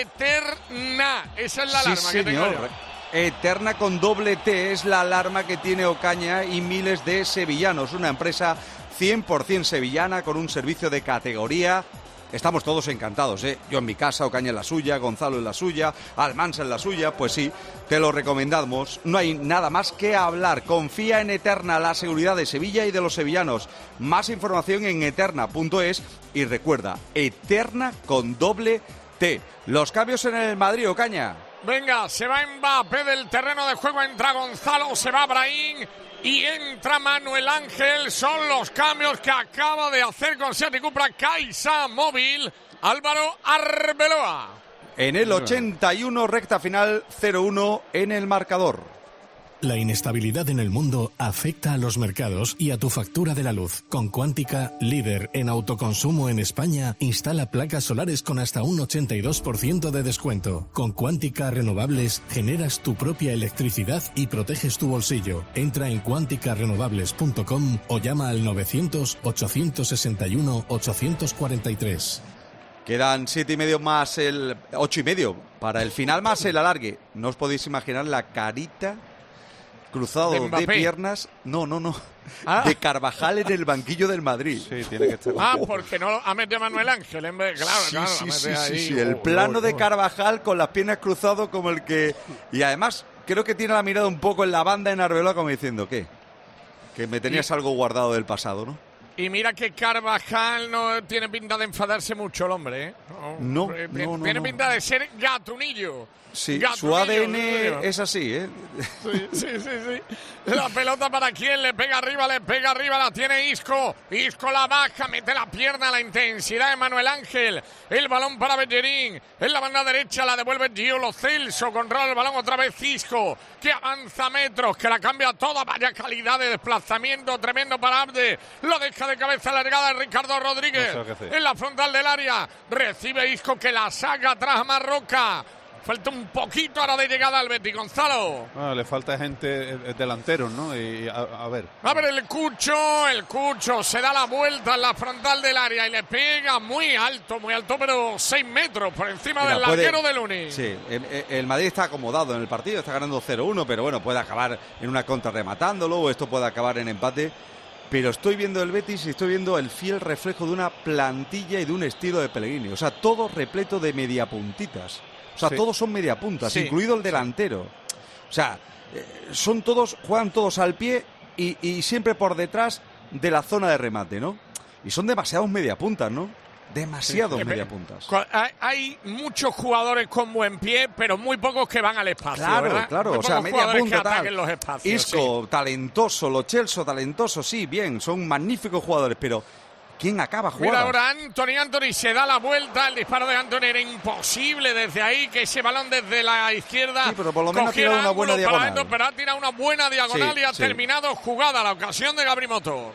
S3: Eterna. Esa es la
S2: Sí,
S3: alarma que tengo
S2: señor.
S3: yo.
S2: Eterna con doble T es la alarma que tiene Ocaña y miles de sevillanos. Una empresa cien por ciento sevillana con un servicio de categoría. Estamos todos encantados, ¿eh? Yo en mi casa, Ocaña en la suya, Gonzalo en la suya, Almansa en la suya. Pues sí, te lo recomendamos. No hay nada más que hablar. Confía en Eterna, la seguridad de Sevilla y de los sevillanos. Más información en eterna punto es y recuerda, Eterna con doble T. Los cambios en el Madrid, Ocaña.
S3: Venga, se va Mbappé del terreno de juego, entra Gonzalo, se va Brahim y entra Manuel Ángel. Son los cambios que acaba de hacer con Seat y Cupra Caixa Móvil Álvaro Arbeloa.
S2: En el ochenta y uno, recta final, cero uno en el marcador.
S9: La inestabilidad en el mundo afecta a los mercados y a tu factura de la luz. Con Cuántica, líder en autoconsumo en España, instala placas solares con hasta un ochenta y dos por ciento de descuento. Con Cuántica Renovables generas tu propia electricidad y proteges tu bolsillo. Entra en cuántica renovables punto com o llama al novecientos, ochocientos sesenta y uno, ochocientos cuarenta y tres.
S2: Quedan siete y medio más el... ocho y medio para el final más el alargue. No os podéis imaginar la carita... cruzado
S3: de,
S2: de piernas, no, no, no,
S3: ¿Ah?
S2: de Carvajal en el banquillo del Madrid.
S4: Sí, tiene que estar.
S3: Ah, porque no ha metido Manuel Ángel en vez, claro,
S2: sí,
S3: claro,
S2: sí,
S3: la
S2: sí,
S3: mete
S2: sí,
S3: ahí.
S2: sí, el
S3: Oh,
S2: plano
S3: oh,
S2: de
S3: oh.
S2: Carvajal con las piernas cruzadas como el que... Y además, creo que tiene la mirada un poco en la banda en Arbeloa como diciendo, ¿qué? Que me tenías
S3: Y-
S2: algo guardado del pasado, ¿no?
S3: Y mira que Carvajal no tiene pinta de enfadarse mucho el hombre, ¿eh?
S2: No,
S3: eh,
S2: no, no,
S3: Tiene
S2: no.
S3: pinta de ser gatunillo.
S2: Sí,
S3: Gatunillo,
S2: su A D
S3: sí,
S2: N
S3: señor.
S2: es así, ¿eh?
S3: Sí, sí, sí, sí. La pelota para quién, le pega arriba, le pega arriba, la tiene Isco. Isco la baja, mete la pierna a la intensidad de Manuel Ángel. El balón para Bellerín. En la banda derecha la devuelve Gio Lo Celso. Controla el balón otra vez Isco, que avanza metros, que la cambia toda. Vaya calidad de desplazamiento, tremendo para Abde. Lo deja de cabeza alargada de Ricardo Rodríguez.
S4: No sé qué hacer.
S3: En la frontal del área. Recibe Isco, que la saca atrás a Marroca. Falta un poquito ahora de llegada al Betis, Gonzalo.
S4: Ah, le falta gente eh, delanteros, ¿no? Y a, a ver.
S3: A ver el Cucho, el Cucho se da la vuelta en la frontal del área y le pega muy alto, muy alto, pero seis metros por encima
S2: Mira,
S3: del
S2: puede-
S3: larguero de Luni.
S2: Sí, el, el Madrid está acomodado en el partido, está ganando cero uno, pero bueno, puede acabar en una contra rematándolo o esto puede acabar en empate. Pero estoy viendo el Betis y estoy viendo el fiel reflejo de una plantilla y de un estilo de Pellegrini. O sea, todo repleto de mediapuntitas. O sea,
S4: Sí.
S2: todos son mediapuntas,
S4: Sí.
S2: incluido el delantero. O sea, eh, son todos, juegan todos al pie y, y siempre por detrás de la zona de remate, ¿no? Y son demasiados mediapuntas, ¿no? Demasiados
S3: Sí.
S2: mediapuntas.
S3: Co- hay- Hay muchos jugadores con buen pie, pero muy pocos que van al espacio,
S2: Claro,
S3: ¿verdad?
S2: claro,
S3: Muy
S2: o sea,
S3: pocos
S2: media
S3: jugadores
S2: punta
S3: que ataquen
S2: tal.
S3: los espacios.
S2: Isco,
S3: sí.
S2: talentoso, Lo Celso, talentoso, sí, bien, son magníficos jugadores, pero ¿quién acaba
S3: Mira
S2: jugando?
S3: ahora Anthony, Anthony se da la vuelta, el disparo de Anthony era imposible desde ahí, que ese balón desde la izquierda
S2: Sí, pero por lo menos ha
S3: cogiera
S2: tirado una buena
S3: ángulo para
S2: diagonal.
S3: adentro, pero ha tirado una buena diagonal
S2: Sí,
S3: y ha
S2: sí.
S3: terminado jugada la ocasión de Gabri Motor.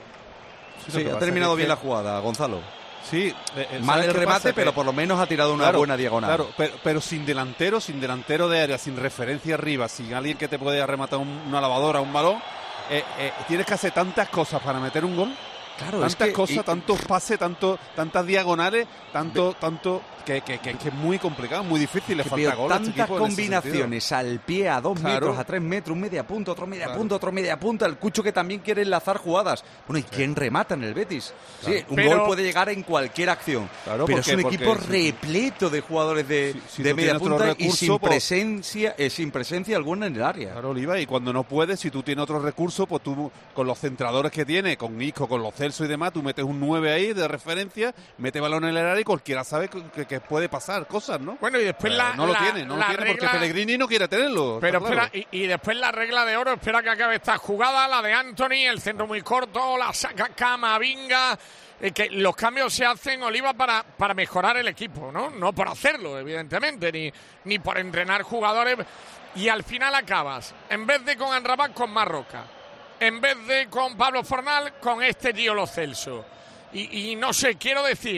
S4: lo
S2: Sí,
S4: que
S2: ha
S4: pasa
S2: terminado
S4: es
S2: bien
S4: que-
S2: la jugada, Gonzalo.
S4: Sí, eh, eh,
S2: Mal
S4: ¿sabes
S2: el
S4: qué
S2: remate,
S4: pasa?
S2: pero
S4: Que-
S2: por lo menos ha tirado una
S4: Claro,
S2: buena diagonal.
S4: Claro, pero, pero sin delantero, sin delantero de área, sin referencia arriba, sin alguien que te pueda rematar un- una lavadora, un balón, eh, eh, tienes que hacer tantas cosas para meter un gol.
S2: Claro, es
S4: tantas
S2: que-
S4: cosas,
S2: y-
S4: tantos pases, tanto, tantas diagonales, tanto, tanto que, que, que, que es muy complicado, muy difícil, le
S2: Que
S4: falta
S2: veo
S4: gol a este
S2: tantas
S4: equipo en ese
S2: combinaciones al pie, a dos
S4: Claro.
S2: metros, a tres metros, un media punta, otro media
S4: Claro.
S2: punta, otro media punta, el Cucho que también quiere enlazar jugadas. Bueno, ¿y quién remata en el Betis? Sí,
S4: Claro.
S2: un
S3: Pero-
S2: gol puede llegar en cualquier acción,
S4: Claro,
S2: pero
S4: porque-
S2: es un
S4: porque
S2: equipo
S4: si-
S2: repleto de jugadores de,
S4: Si- si
S2: de
S4: tú
S2: media
S4: tienes otro
S2: punta y
S4: recurso,
S2: sin
S4: pues-
S2: presencia, eh, sin presencia alguna en el área.
S4: Claro, Oliva, y cuando no puedes, si tú tienes otros recursos, pues tú con los centradores que tienes, con Isco, con los Celso y demás, tú metes un nueve ahí de referencia, mete balón en el área y cualquiera sabe que, que- que puede pasar cosas, ¿no?
S3: Bueno, y después
S4: Pero
S3: la
S4: no lo
S3: la-
S4: tiene, no lo
S3: la
S4: tiene porque
S3: regla-
S4: Pellegrini no quiere tenerlo.
S3: Pero
S4: está claro.
S3: espera, y, y después la regla de oro, espera que acabe esta jugada, la de Anthony, el centro muy corto, la saca Camavinga, eh, que los cambios se hacen, Oliva, para, para mejorar el equipo, ¿no? No por hacerlo, evidentemente, ni, ni por entrenar jugadores, y al final acabas, en vez de con Amrabat, con Marroca, en vez de con Pablo Fornal, con este Gio Lo Celso. Y, y no sé, quiero decir,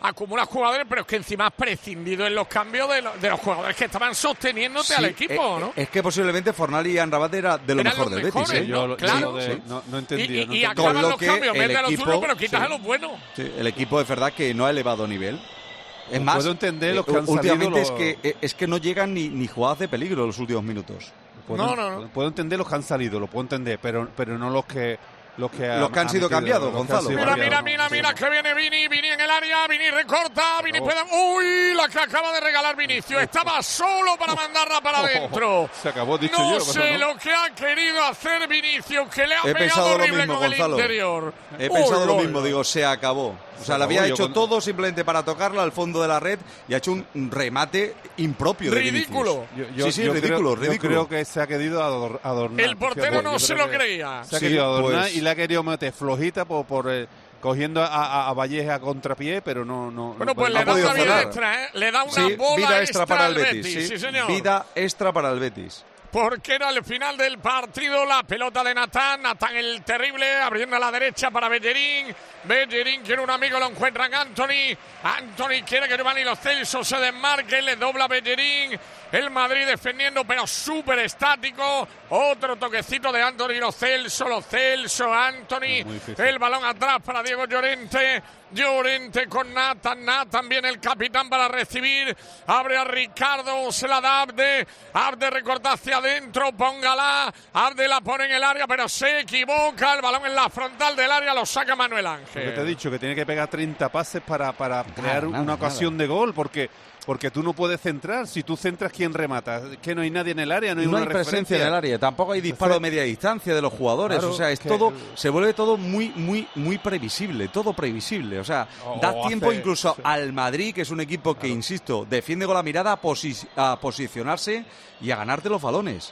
S3: acumulas jugadores, pero es que encima has prescindido en los cambios de, lo, de los jugadores que estaban sosteniéndote
S2: Sí,
S3: al equipo,
S2: eh,
S3: ¿no?
S2: Es que posiblemente Fornal y Amrabat era de lo
S3: Eran
S2: mejor
S3: los
S2: del
S3: mejores,
S2: Betis. ¿eh?
S3: ¿no?
S2: Yo lo-
S3: Claro.
S2: yo
S4: de- no, no entendía.
S3: Y, y,
S4: no
S3: y
S4: entendía.
S3: acaban
S2: Con lo
S3: los
S2: que
S3: cambios,
S2: el
S3: vete a los
S2: equipo-
S3: duros, pero quitas
S2: sí.
S3: a los buenos.
S2: Sí, el equipo es verdad que no ha elevado nivel. Es
S4: Pues
S2: más,
S4: puedo entender los
S2: eh,
S4: que han
S2: últimamente
S4: salido
S2: es que es que no llegan ni, ni jugadas de peligro en los últimos minutos.
S4: Puedo,
S3: No, no, no.
S4: puedo entender los que han salido, lo puedo entender, pero, pero no los que los que,
S2: Los que han sido cambiados,
S4: los que han
S2: Gonzalo.
S4: sido
S3: Mira, mira,
S4: cambiados.
S3: mira,
S4: Sí.
S3: mira, que viene Vini, Vini en el área, Vini recorta, Vini
S4: Oh.
S3: puede... ¡Uy! La que acaba de regalar Vinicius, estaba solo para mandarla para adentro.
S4: Se acabó, dicho
S3: No
S4: yo.
S3: sé
S4: ¿no?
S3: lo que ha querido hacer Vinicius, que le ha
S2: He
S3: pegado
S2: pensado lo
S3: horrible
S2: mismo,
S3: con
S2: Gonzalo.
S3: el interior.
S2: He
S3: ¡Oh,
S2: pensado lo
S3: lol!
S2: mismo, digo, se acabó. O
S4: Se
S2: sea, le
S4: acabó,
S2: había
S4: yo
S2: hecho
S4: con-
S2: todo simplemente para tocarla al fondo de la red y ha hecho un remate impropio de Vinicius.
S3: Ridículo.
S4: Yo, yo-
S2: sí, sí,
S4: yo
S2: ridículo,
S4: creo,
S2: ridículo.
S4: Yo creo que se ha querido ador- adornar.
S3: El portero
S4: Fíjate,
S3: no
S4: yo
S3: se
S4: creo
S3: lo
S4: que
S3: creía.
S4: Se ha
S2: Sí,
S4: querido adornar
S2: pues-
S4: y le ha querido meter flojita por, por eh, cogiendo a, a, a Valleja a contrapié, pero no... no
S3: Bueno,
S4: no-
S3: pues
S4: no
S3: le
S4: ha
S3: da
S4: podido
S3: una vida
S4: cerrar.
S3: extra, ¿eh? Le da una
S2: Sí,
S3: bola
S2: vida extra para el
S3: al
S2: Betis. sí.
S3: sí, señor.
S2: Vida extra para el Betis.
S3: Porque era el final del partido, la pelota de Natán, Natán el terrible, abriendo a la derecha para Bellerín, Bellerín quiere un amigo, lo encuentra en Anthony, Anthony quiere que Giovanni Lo Celso se desmarque, le dobla Bellerín, el Madrid defendiendo pero súper estático, otro toquecito de Anthony Lo Celso, Lo Celso, Anthony,
S4: Muy difícil.
S3: el balón atrás para Diego Llorente, Llorente con Nathan, Nathan viene el capitán para recibir, abre a Ricardo, se la da Abde, Abde recorta hacia adentro, póngala, Abde la pone en el área pero se equivoca, el balón en la frontal del área lo saca Manuel
S4: Lo que te he
S3: Ángel.
S4: dicho, que tiene que pegar treinta pases para, para crear
S2: nada,
S4: una ocasión de gol, porque porque tú no puedes centrar. Si tú centras, ¿quién remata? Es que no hay nadie en el área, no hay
S2: No
S4: una
S2: hay presencia
S4: referencia.
S2: en el área, tampoco hay disparo de media distancia de los jugadores.
S4: Claro,
S2: o sea, es
S4: que-
S2: todo, se vuelve todo muy, muy, muy previsible, todo previsible. O sea,
S4: O
S2: da tiempo
S4: hace-
S2: incluso
S4: sí.
S2: al Madrid, que es un equipo que, insisto, defiende con la mirada a, posi- a posicionarse y a ganarte los balones.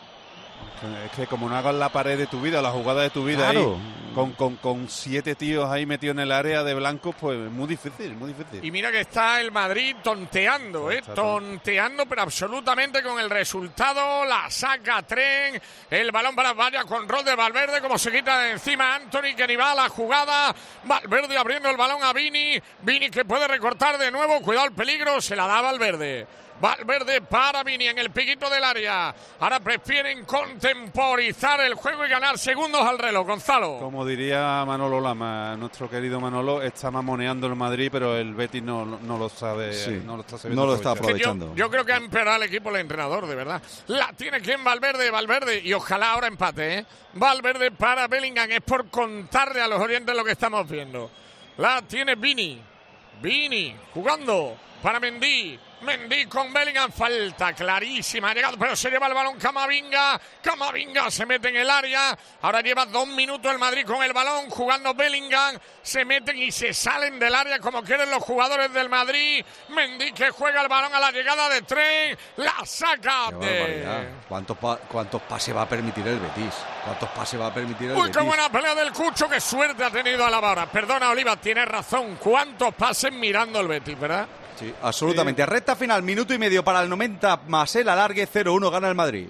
S4: Es que como no hagas la pared de tu vida, la jugada de tu vida
S2: Claro.
S4: ahí, con, con, con siete tíos ahí metidos en el área de blancos, pues es muy difícil, muy difícil.
S3: Y mira que está el Madrid tonteando, ¿eh?
S4: Está todo.
S3: Tonteando, pero absolutamente con el resultado. La saca Tren. El balón para vaya con rol de Valverde, como se quita de encima Anthony, que ni va a la jugada. Valverde abriendo el balón a Vini. Vini que puede recortar de nuevo. Cuidado el peligro. Se la da Valverde. Valverde para Vini en el piquito del área. Ahora prefieren contemporizar el juego y ganar segundos al reloj. Gonzalo.
S4: Como diría Manolo Lama, nuestro querido Manolo, está mamoneando el Madrid, pero el Betis no, no lo sabe,
S2: Sí,
S4: no lo está sabiendo
S2: no lo está
S4: aprovechar.
S3: Que yo,
S2: aprovechando.
S3: yo creo que ha empeorado el equipo el entrenador, de verdad. La tiene quien Valverde, Valverde. Y ojalá ahora empate, ¿eh? Valverde para Bellingham. Es por contarle a los oyentes lo que estamos viendo. La tiene Vini. Vini jugando para Mendy. Mendy con Bellingham, falta clarísima, ha llegado, pero se lleva el balón Camavinga, Camavinga se mete en el área, ahora lleva dos minutos el Madrid con el balón, jugando Bellingham, se meten y se salen del área como quieren los jugadores del Madrid, Mendy que juega el balón a la llegada de Tren, la saca
S2: Qué
S3: de...
S2: barbaridad. ¿Cuántos, pa- ¿Cuántos pases va a permitir el Betis? ¿Cuántos pases va a permitir el
S3: Uy,
S2: Betis?
S3: qué buena pelea del Cucho, qué suerte ha tenido a la hora. Perdona, Oliva, tienes razón, cuántos pases mirando el Betis, ¿verdad?
S2: Sí, absolutamente. Recta final, minuto y medio para el noventa más el alargue, cero uno gana el Madrid.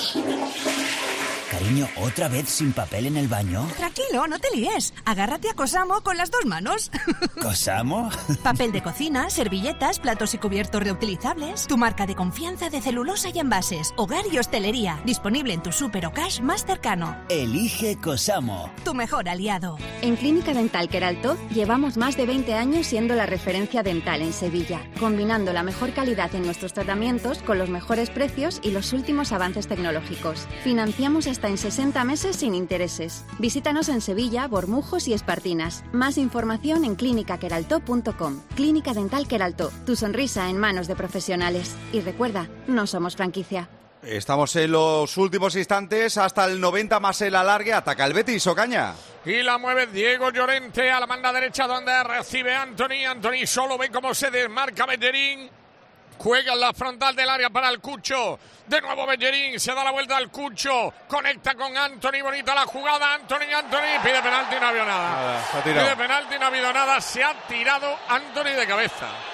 S10: Cariño, ¿otra vez sin papel en el baño?
S17: Tranquilo, no te líes. Agárrate a Cosamo con las dos manos.
S10: ¿Cosamo?
S17: Papel de cocina, servilletas, platos y cubiertos reutilizables. Tu marca de confianza de celulosa y envases. Hogar y hostelería. Disponible en tu súper o cash más cercano.
S10: Elige Cosamo.
S17: Tu mejor aliado.
S22: En Clínica Dental Queralto llevamos más de veinte años siendo la referencia dental en Sevilla, combinando la mejor calidad en nuestros tratamientos con los mejores precios y los últimos avances tecnológicos. Financiamos hasta en sesenta meses sin intereses. Visítanos en Sevilla, Bormujos y Espartinas. Más información en clínica queralto punto com. Clínica Dental Queralto, tu sonrisa en manos de profesionales. Y recuerda, no somos franquicia.
S2: Estamos en los últimos instantes, hasta el noventa más el alargue, ataca el Betis, Ocaña.
S3: Y la mueve Diego Llorente a la banda derecha donde recibe Anthony. Anthony solo ve cómo se desmarca Bellerín. Juega en la frontal del área para el Cucho. De nuevo Bellerín, se da la vuelta al Cucho. Conecta con Anthony, bonita la jugada. Anthony, Anthony, pide penalti y no ha habido nada.
S4: Nada, se ha tirado.
S3: Pide penalti y no ha habido nada. Se ha tirado Anthony de cabeza.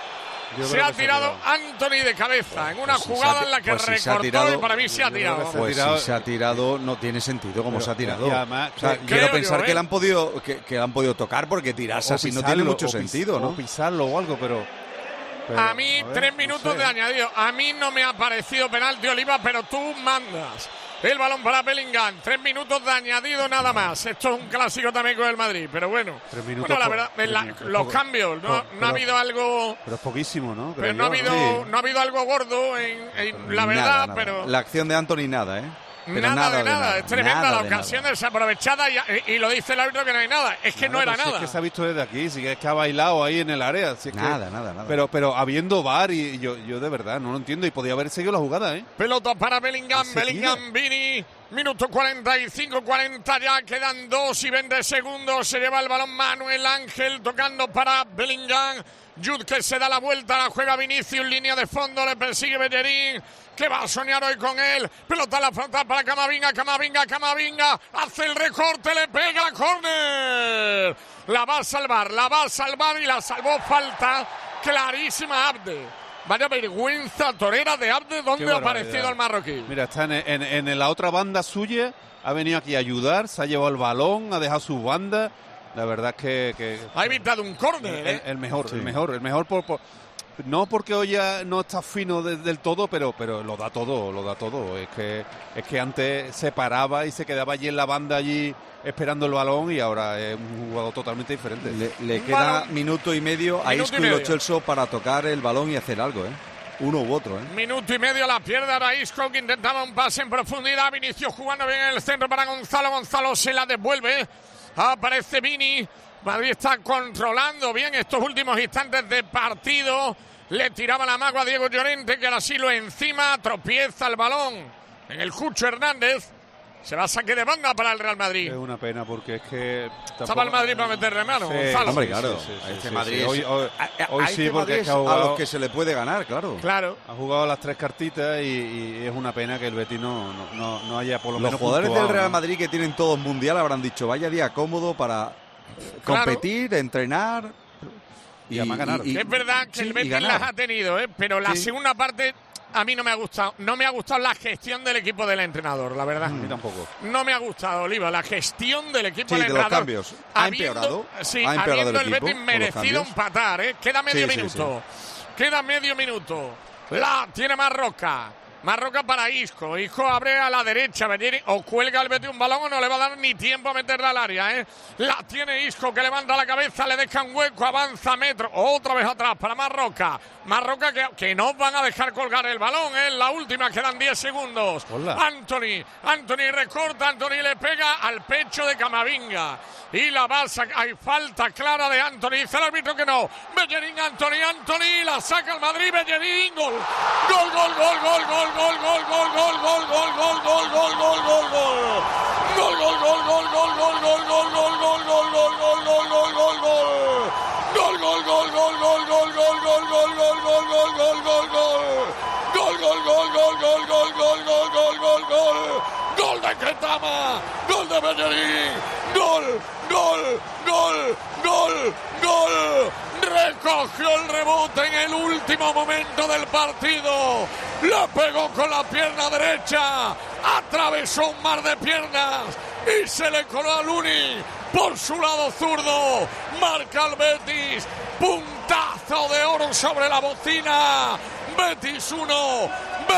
S4: Yo
S3: se
S4: creo
S3: ha
S4: que se ha
S3: tirado
S4: tirado.
S3: Anthony de cabeza en una
S2: Pues si se
S3: jugada
S2: ha ti-
S3: en la que
S2: pues si se ha
S3: recortó
S2: tirado-
S3: y para mí se ha tirado.
S2: Pues
S4: tirado-
S2: si se ha tirado, no tiene sentido como
S4: Pero-
S2: se ha tirado.
S4: y además,
S2: O sea,
S4: creo
S2: quiero
S3: yo,
S2: pensar
S3: ¿eh?
S2: que le han podido que, que le han podido tocar porque tirarse
S4: O
S2: así no
S4: pisarlo,
S2: tiene mucho
S4: o pis-
S2: sentido, ¿no?
S4: O pisarlo o algo, pero... pero,
S3: A mí,
S4: a ver,
S3: tres
S4: no
S3: minutos
S4: sé.
S3: de añadido. A mí no me ha parecido penalti, Oliva, pero tú mandas. El balón para Bellingham. Tres minutos de añadido nada más. Esto es un clásico también con el Madrid, pero bueno.
S4: Tres minutos
S3: Bueno, la
S4: por-
S3: verdad,
S4: tres
S3: la-
S4: minutos
S3: los
S4: por-
S3: cambios, no,
S4: por-
S3: no ha
S4: pero-
S3: habido algo...
S4: Pero es poquísimo, ¿no?
S3: Pero
S4: Creo
S3: no ha
S4: yo,
S3: habido,
S2: Sí.
S3: no ha habido algo gordo en, en la verdad,
S2: Nada, nada.
S3: pero...
S2: La acción de Anthony nada, ¿eh? Pero
S3: Nada, de nada, es tremenda
S2: nada
S3: la
S2: de
S3: ocasión
S2: nada.
S3: desaprovechada y, y lo dice el árbitro que no hay nada. Es que no era
S4: pues si
S3: nada.
S4: Es que se ha visto desde aquí, sí que es que ha bailado ahí en el área. Si es que-
S2: Nada, nada, nada.
S4: Pero, pero habiendo V A R y yo, yo de verdad no lo entiendo y podía haber seguido la jugada, ¿eh?
S3: Pelota para Bellingham,
S4: Se
S3: Bellingham, Vini. Minuto cuarenta y cinco, cuarenta ya, quedan dos y veinte segundos. Se lleva el balón Manuel Ángel tocando para Bellingham. Jude que se da la vuelta, la juega Vinicius, línea de fondo, le persigue Bellerín, que va a soñar hoy con él. Pelota a la frontal para Camavinga, Camavinga, Camavinga, hace el recorte, le pega la córner. La va a salvar, la va a salvar y la salvó falta clarísima Abde. Vaya vergüenza torera de Abde, ¿dónde
S4: Qué
S3: ha
S4: barbaridad.
S3: aparecido el marroquí?
S4: Mira, está en, en- en la otra banda suya, ha venido aquí a ayudar, se ha llevado el balón, ha dejado su banda. La verdad es que... que
S3: Ha evitado un córner, ¿eh?
S4: el, el mejor,
S2: Sí.
S4: el mejor, el mejor por... por- no porque hoy ya no está fino de- del todo, pero pero lo da todo, lo da todo. Es que es que antes se paraba y se quedaba allí en la banda allí esperando el balón y ahora es un jugador totalmente diferente.
S2: Le, le queda
S3: Balón.
S2: minuto y medio a
S3: Minuto
S2: Isco
S3: y
S2: y Lo
S3: medio.
S2: Celso para tocar el balón y hacer algo, ¿eh? Uno u otro, ¿eh?
S3: Minuto y medio la pierde ahora Isco, que intentaba un pase en profundidad. Vinicius jugando bien en el centro para Gonzalo. Gonzalo se la devuelve. Aparece Vini. Madrid está controlando bien estos últimos instantes de partido. Le tiraba la mago a Diego Llorente, que ahora sí lo encima. Tropieza el balón en el Cucho Hernández. Se va a saque de banda para el Real Madrid.
S4: Es una pena porque es que...
S3: Estaba
S4: tampoco-
S3: el Madrid para meterle mano,
S4: Sí,
S3: Gonzalo.
S2: Hombre, claro.
S4: sí, sí,
S2: a este
S4: sí,
S2: Madrid
S4: sí.
S2: es-
S4: Hoy, hoy-
S2: a- a-
S4: hoy
S2: a
S4: sí,
S2: este
S4: porque
S2: Madrid
S4: es que
S2: es
S4: ha
S2: a
S4: jugado,
S2: los que se le puede ganar, claro.
S3: Claro.
S4: ha jugado las tres cartitas y, y es una pena que el Betis no, no, no, no haya por lo
S2: Los
S4: menos
S2: jugadores
S4: puntuado,
S2: del Real
S4: ¿no?
S2: Madrid que tienen todo el mundial habrán dicho, vaya día cómodo para
S3: Claro.
S2: competir, entrenar
S4: Y además ganar.
S2: y-
S3: Es verdad que
S2: sí,
S3: el
S2: y
S3: Betis
S2: ganar.
S3: las ha tenido, ¿eh? Pero la
S2: Sí.
S3: segunda parte a mí no me ha gustado. No me ha gustado la gestión del equipo del entrenador, la verdad.
S4: A mí tampoco.
S3: No me ha gustado, Oliva, la gestión del equipo
S2: Sí,
S3: del
S2: de los
S3: entrenador.
S2: cambios. Ha
S3: Habiendo-
S2: empeorado.
S3: Sí,
S2: Ha empeorado
S3: habiendo
S2: el
S3: el
S2: equipo
S3: Betis
S2: con los
S3: merecido
S2: cambios.
S3: empatar, ¿eh? Queda medio
S2: Sí, sí,
S3: minuto. Queda medio minuto. La tiene Marroca. Marroca para Isco. Isco abre a la derecha. Bellerín o cuelga el Betis un balón o no le va a dar ni tiempo a meterla al área, ¿eh? La tiene Isco, que levanta la cabeza, le deja un hueco, avanza metro. Otra vez atrás para Marroca. Marroca que, que no van a dejar colgar el balón, ¿eh? La última, quedan diez segundos.
S4: Hola.
S3: Anthony. Anthony recorta. Anthony le pega al pecho de Camavinga. Y la va a sacar. Hay falta clara de Anthony. Dice el árbitro que no. Bellerín, Anthony, Anthony. La saca el Madrid. Bellerín. Gol. Gol, gol, gol, gol, gol, gol, gol, gol, gol, gol, gol, gol, gol, gol, gol, gol, gol. Gol, gol, gol, gol, gol, gol, gol, gol, gol, gol, gol, gol, gol, gol, gol, gol, gol. Gol, gol, gol, gol, gol, gol, gol, gol, gol, gol, gol, gol, gol, gol, gol. Gol, gol, gol, gol, gol, gol, gol, gol, gol, gol, gol. Gol de Ketama. Gol de Bellerín. Gol, gol, gol, gol, gol. Recogió el rebote en el último momento del partido. La pegó con la pierna derecha. Atravesó un mar de piernas y se le coló a Luni por su lado zurdo. Marca el Betis. Puntazo de oro sobre la bocina. Betis uno.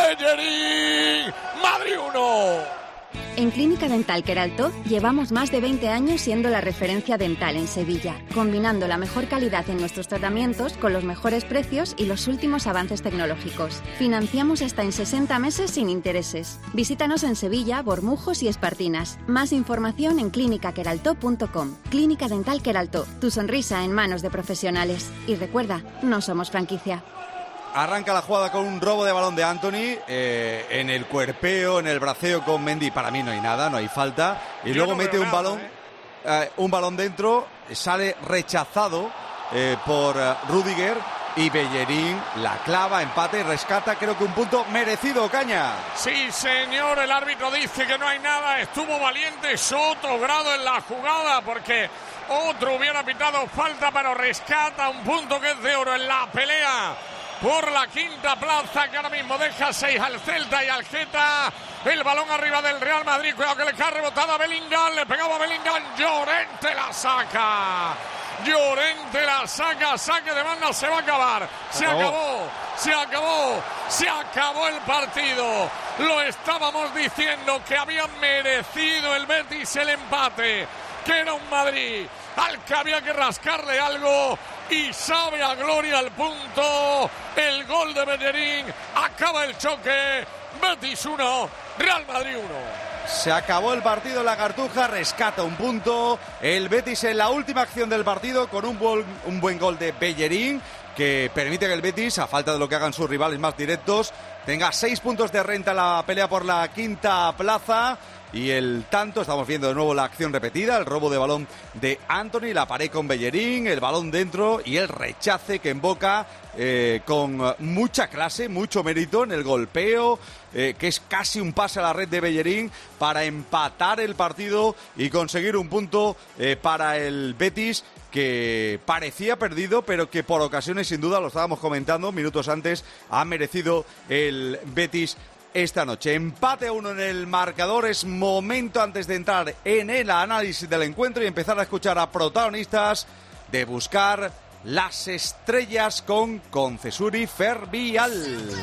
S3: Bellerín. Madrid uno.
S22: En Clínica Dental Queraltó llevamos más de veinte años siendo la referencia dental en Sevilla, combinando la mejor calidad en nuestros tratamientos con los mejores precios y los últimos avances tecnológicos. Financiamos hasta en sesenta meses sin intereses. Visítanos en Sevilla, Bormujos y Espartinas. Más información en clínica queraltó punto com. Clínica Dental Queraltó, tu sonrisa en manos de profesionales. Y recuerda, no somos franquicia.
S2: Arranca la jugada con un robo de balón de Anthony, eh, en el cuerpeo, en el braceo con Mendy. Para mí no hay nada, no hay falta. Y
S3: Yo
S2: luego
S3: no
S2: mete
S3: veo
S2: un
S3: nada,
S2: balón,
S3: ¿eh?
S2: eh, un balón dentro, sale rechazado eh, por eh, Rüdiger y Bellerín la clava, empate y rescata. Creo que un punto merecido, Caña.
S3: Sí, señor, el árbitro dice que no hay nada. Estuvo valiente Soto Grado en la jugada porque otro hubiera pitado falta, pero rescata un punto que es de oro en la pelea por la quinta plaza, que ahora mismo deja seis al Celta y al Geta. El balón arriba del Real Madrid, cuidado que le cae rebotado a Bellingham, le pegaba a Bellingham, Llorente la saca. Llorente la saca, saque de banda, se va a acabar. Se acabó, se acabó, se acabó el partido. Lo estábamos diciendo que había merecido el Betis el empate, que era un Madrid al que había que rascarle algo y sabe a gloria el punto. El gol de Bellerín, acaba el choque. Betis uno, Real Madrid uno.
S2: Se acabó el partido en la Cartuja, rescata un punto el Betis en la última acción del partido con un, bol, un buen gol de Bellerín que permite que el Betis, a falta de lo que hagan sus rivales más directos, tenga seis puntos de renta en la pelea por la quinta plaza. Y el tanto, estamos viendo de nuevo la acción repetida, el robo de balón de Anthony, la pared con Bellerín, el balón dentro y el rechace que emboca eh, con mucha clase, mucho mérito en el golpeo, eh, que es casi un pase a la red de Bellerín para empatar el partido y conseguir un punto eh, para el Betis, que parecía perdido, pero que por ocasiones, sin duda, lo estábamos comentando minutos antes, ha merecido el Betis esta noche. Empate a uno en el marcador. Es momento, antes de entrar en el análisis del encuentro y empezar a escuchar a protagonistas, de buscar las estrellas con Concesuri Fervial.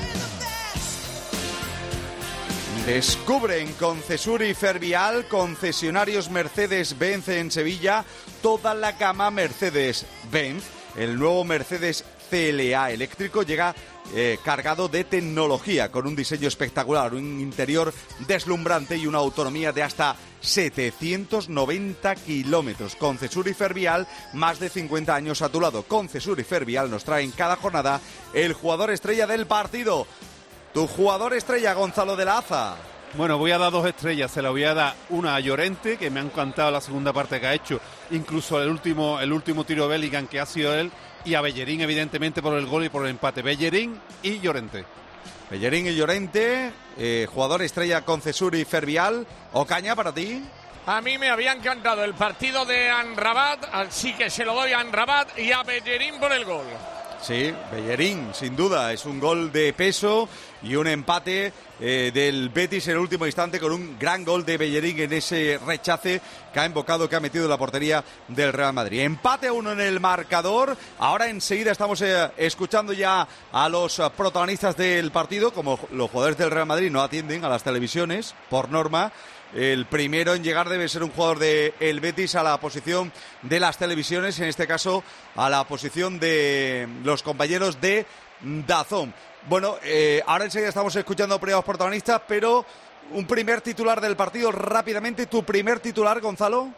S2: Descubre en Concesuri Fervial, concesionarios Mercedes-Benz en Sevilla, toda la gama Mercedes-Benz. El nuevo Mercedes C L A eléctrico llega eh, cargado de tecnología, con un diseño espectacular, un interior deslumbrante y una autonomía de hasta setecientos noventa kilómetros. Concesuri Fervial, más de cincuenta años a tu lado. Concesuri Fervial nos trae en cada jornada el jugador estrella del partido. Tu jugador estrella, Gonzalo de la Aza.
S4: Bueno, voy a dar dos estrellas. Se la voy a dar una a Llorente, que me ha encantado la segunda parte que ha hecho, incluso el último, el último tiro de Bellingham, que ha sido él, y a Bellerín, evidentemente, por el gol y por el empate. Bellerín y Llorente.
S2: Bellerín y Llorente, eh, jugador estrella Concesuri Fervial. Ocaña, para ti.
S3: A mí me había encantado el partido de Amrabat, así que se lo doy a Amrabat y a Bellerín por el gol.
S2: Sí, Bellerín, sin duda, es un gol de peso y un empate eh, del Betis en el último instante, con un gran gol de Bellerín en ese rechace que ha invocado, que ha metido en la portería del Real Madrid. Empate a uno en el marcador. Ahora enseguida estamos eh, escuchando ya a los uh, protagonistas del partido. Como los jugadores del Real Madrid no atienden a las televisiones, por norma, el primero en llegar debe ser un jugador de el Betis a la posición de las televisiones, en este caso a la posición de los compañeros de DAZN. Bueno, eh, ahora enseguida estamos escuchando a los protagonistas, pero un primer titular del partido rápidamente. ¿Tu primer titular, Gonzalo?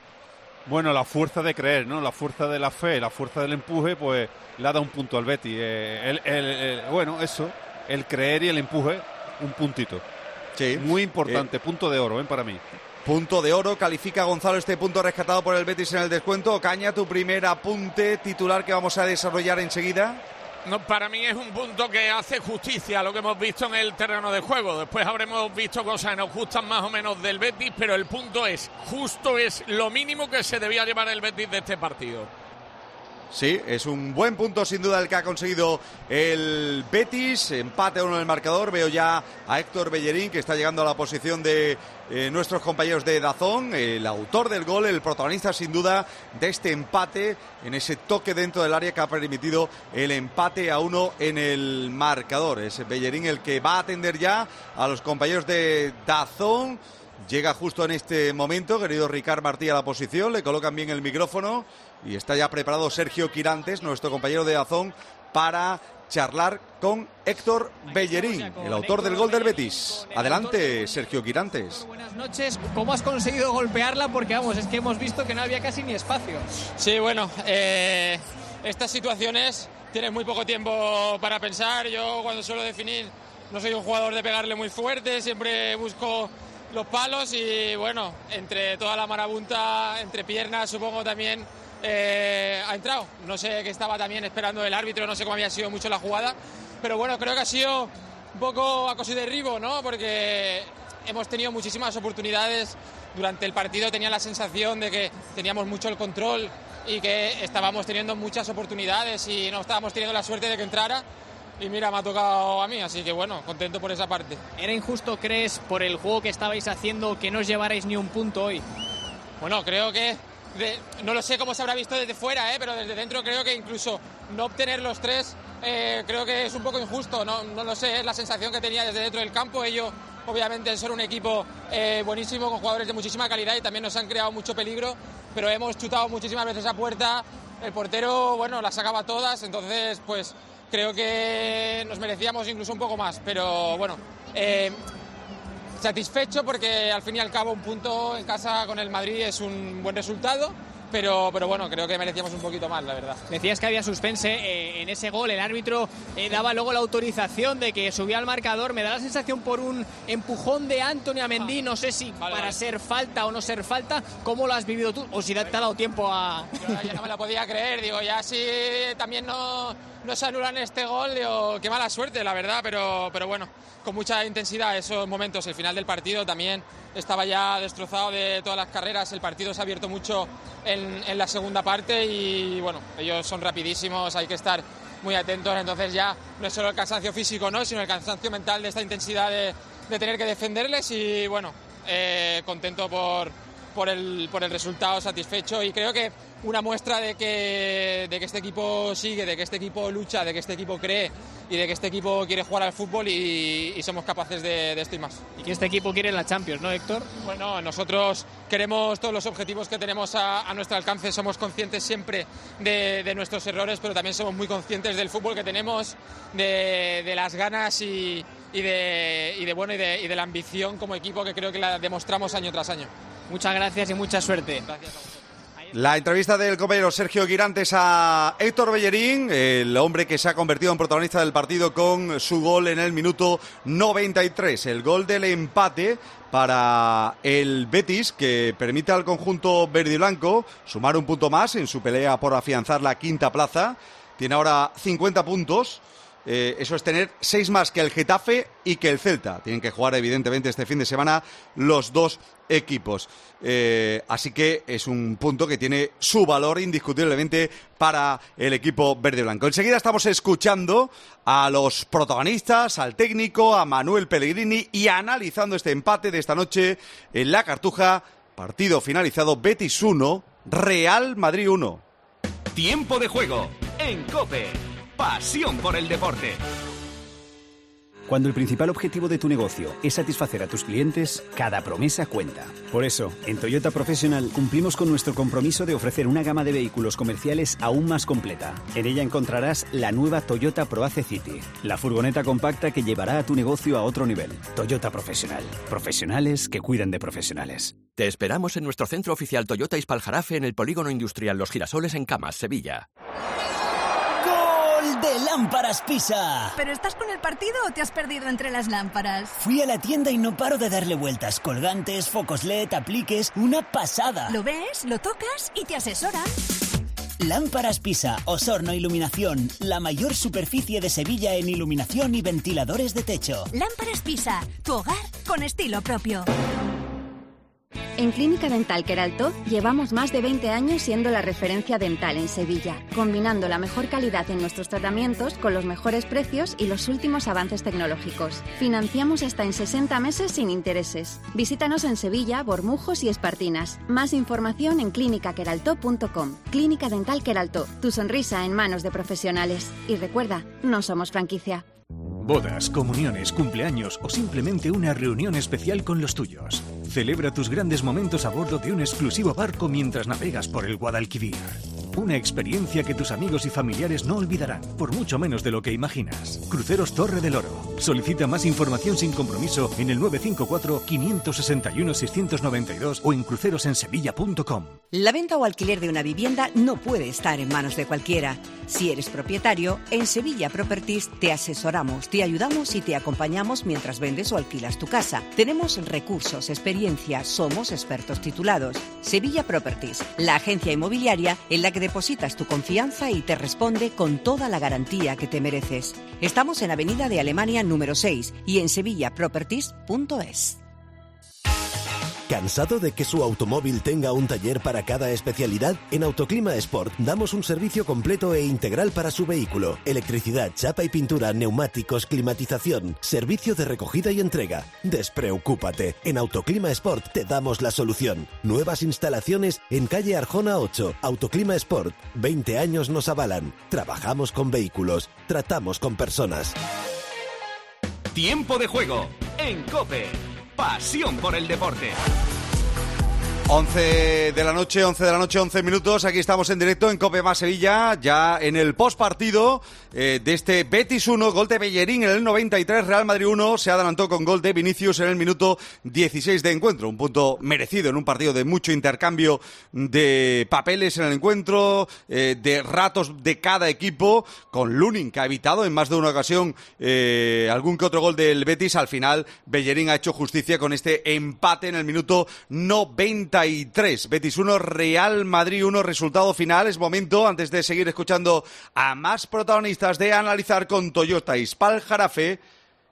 S4: Bueno, la fuerza de creer, ¿no? La fuerza de la fe, la fuerza del empuje, pues le ha dado un punto al Betis. Eh, el, el, el, bueno, eso, el creer y el empuje, un puntito.
S2: Sí.
S4: Muy importante,
S2: eh,
S4: punto de oro, ¿eh? Para mí.
S2: Punto de oro, califica Gonzalo este punto rescatado por el Betis en el descuento. Ocaña, tu primer apunte titular que vamos a desarrollar enseguida.
S3: No, para mí es un punto que hace justicia a lo que hemos visto en el terreno de juego. Después habremos visto cosas que nos gustan más o menos del Betis, pero el punto es justo, es lo mínimo que se debía llevar el Betis de este partido.
S2: Sí, es un buen punto sin duda el que ha conseguido el Betis. Empate a uno en el marcador. Veo ya a Héctor Bellerín, que está llegando a la posición de eh, nuestros compañeros de DAZN, el autor del gol, el protagonista sin duda de este empate, en ese toque dentro del área que ha permitido el empate a uno en el marcador. Es Bellerín el que va a atender ya a los compañeros de DAZN. Llega justo en este momento, querido Ricard Martí, a la posición, le colocan bien el micrófono y está ya preparado Sergio Quirantes, nuestro compañero de DAZN, para charlar con Héctor Bellerín, el autor del gol del Betis. Adelante, Sergio Quirantes.
S1: Buenas noches. ¿Cómo has conseguido golpearla? Porque vamos, es que hemos visto que no había casi ni espacio.
S12: Sí, bueno, eh, estas situaciones tienes muy poco tiempo para pensar. Yo cuando suelo definir no soy un jugador de pegarle muy fuerte, siempre busco los palos y bueno, entre toda la marabunta, entre piernas supongo también eh, ha entrado. No sé qué estaba también esperando el árbitro, no sé cómo había sido mucho la jugada, pero bueno, creo que ha sido un poco a cosi de derribo, ¿no? Porque hemos tenido muchísimas oportunidades durante el partido, tenía la sensación de que teníamos mucho el control y que estábamos teniendo muchas oportunidades y no estábamos teniendo la suerte de que entrara. y mira, me ha tocado a mí, así que bueno, contento por esa parte.
S1: ¿Era injusto, crees, por el juego que estabais haciendo, que no os llevarais ni un punto hoy?
S12: Bueno, creo que, de, no lo sé cómo se habrá visto desde fuera, ¿eh? Pero desde dentro creo que incluso no obtener los tres, eh, creo que es un poco injusto, no, no lo sé, es la sensación que tenía desde dentro del campo. Ellos obviamente son un equipo eh, buenísimo, con jugadores de muchísima calidad y también nos han creado mucho peligro, pero hemos chutado muchísimas veces a puerta, el portero, bueno, las sacaba todas, entonces pues creo que nos merecíamos incluso un poco más, pero bueno, eh, satisfecho porque al fin y al cabo un punto en casa con el Madrid es un buen resultado. Pero, pero bueno, creo que merecíamos un poquito más, la verdad.
S1: Decías que había suspense eh, en ese gol, el árbitro eh, daba luego la autorización de que subía al marcador. Me da la sensación por un empujón de Antonio a Mendy, no sé si vale, para vale. ser falta o no ser falta. ¿Cómo lo has vivido tú? O si te ha dado tiempo a...
S12: Yo ya no me la podía creer, digo, ya si también no, no se anulan este gol, digo, qué mala suerte, la verdad, pero, pero bueno, con mucha intensidad esos momentos. El final del partido también estaba ya destrozado de todas las carreras, el partido se ha abierto mucho en, en la segunda parte y bueno, ellos son rapidísimos, hay que estar muy atentos, entonces ya no es solo el cansancio físico, ¿no?, sino el cansancio mental de esta intensidad de, de tener que defenderles y bueno, eh, contento por, por, el, por el resultado, satisfecho y creo que una muestra de que, de que este equipo sigue, de que este equipo lucha, de que este equipo cree y de que este equipo quiere jugar al fútbol y, y somos capaces de, de esto y más.
S1: Y que este equipo quiere la Champions, ¿no, Héctor?
S12: Bueno, nosotros queremos todos los objetivos que tenemos a, a nuestro alcance, somos conscientes siempre de, de nuestros errores, pero también somos muy conscientes del fútbol que tenemos, de, de las ganas y, y, de, y, de, bueno, y, de, y de la ambición como equipo que creo que la demostramos año tras año.
S1: Muchas gracias y mucha suerte.
S12: Gracias a vosotros.
S2: La entrevista del compañero Sergio Guirantes a Héctor Bellerín, el hombre que se ha convertido en protagonista del partido con su gol en el minuto noventa y tres. El gol del empate para el Betis, que permite al conjunto verde y blanco sumar un punto más en su pelea por afianzar la quinta plaza. Tiene ahora cincuenta puntos. Eh, eso es tener seis más que el Getafe y que el Celta. Tienen que jugar evidentemente este fin de semana los dos equipos. Eh, así que es un punto que tiene su valor indiscutiblemente para el equipo verde y blanco. Enseguida estamos escuchando a los protagonistas, al técnico, a Manuel Pellegrini y analizando este empate de esta noche en La Cartuja. Partido finalizado, Betis uno, Real Madrid uno.
S13: Tiempo de juego en COPE. Pasión por el deporte.
S14: Cuando el principal objetivo de tu negocio es satisfacer a tus clientes, cada promesa cuenta. Por eso, en Toyota Professional cumplimos con nuestro compromiso de ofrecer una gama de vehículos comerciales aún más completa. En ella encontrarás la nueva Toyota ProAce City, la furgoneta compacta que llevará a tu negocio a otro nivel. Toyota Professional. Profesionales que cuidan de profesionales.
S15: Te esperamos en nuestro centro oficial Toyota Ispaljarafe en el Polígono Industrial Los Girasoles en Camas, Sevilla.
S10: De Lámparas Pisa.
S17: ¿Pero estás con el partido o te has perdido entre las lámparas?
S10: Fui a la tienda y no paro de darle vueltas. Colgantes, focos L E D, apliques, una pasada.
S17: Lo ves, lo tocas y te asesoran.
S10: Lámparas Pisa, Osorno Iluminación, la mayor superficie de Sevilla en iluminación y ventiladores de techo.
S17: Lámparas Pisa, tu hogar con estilo propio.
S22: En Clínica Dental Queraltó llevamos más de veinte años siendo la referencia dental en Sevilla, combinando la mejor calidad en nuestros tratamientos con los mejores precios y los últimos avances tecnológicos. Financiamos hasta en sesenta meses sin intereses. Visítanos en Sevilla, Bormujos y Espartinas. Más información en clínica queraltó punto com. Clínica Dental Queraltó, tu sonrisa en manos de profesionales. Y recuerda, no somos franquicia.
S23: Bodas, comuniones, cumpleaños o simplemente una reunión especial con los tuyos. Celebra tus grandes momentos a bordo de un exclusivo barco mientras navegas por el Guadalquivir. Una experiencia que tus amigos y familiares no olvidarán, por mucho menos de lo que imaginas. Cruceros Torre del Oro. Solicita más información sin compromiso en el nueve cinco cuatro, cinco seis uno, seis nueve dos o en crucerosensevilla punto com.
S25: La venta o alquiler de una vivienda no puede estar en manos de cualquiera. Si eres propietario, en Sevilla Properties te asesoramos, te ayudamos y te acompañamos mientras vendes o alquilas tu casa. Tenemos recursos, experiencia, somos expertos titulados. Sevilla Properties, la agencia inmobiliaria en la que depositas tu confianza y te responde con toda la garantía que te mereces. Estamos en Avenida de Alemania número seis y en sevilla properties punto es.
S6: ¿Cansado de que su automóvil tenga un taller para cada especialidad? En Autoclima Sport damos un servicio completo e integral para su vehículo. Electricidad, chapa y pintura, neumáticos, climatización, servicio de recogida y entrega. Despreocúpate, en Autoclima Sport te damos la solución. Nuevas instalaciones en calle Arjona ocho. Autoclima Sport, veinte años nos avalan. Trabajamos con vehículos, tratamos con personas.
S13: Tiempo de juego en COPE. Pasión por el deporte.
S2: once de la noche, once de la noche, once minutos. Aquí estamos en directo en COPE más Sevilla, ya en el postpartido eh, de este Betis uno, gol de Bellerín en el noventa y tres, Real Madrid uno, se adelantó con gol de Vinicius en el minuto dieciséis de encuentro. Un punto merecido en un partido de mucho intercambio de papeles en el encuentro, eh, de ratos de cada equipo, con Lunin, que ha evitado en más de una ocasión eh, algún que otro gol del Betis. Al final, Bellerín ha hecho justicia con este empate en el minuto noventa y tres. Betis uno, Real Madrid uno, resultado final. Es momento, antes de seguir escuchando a más protagonistas, de analizar con Toyota Ispal Jarafe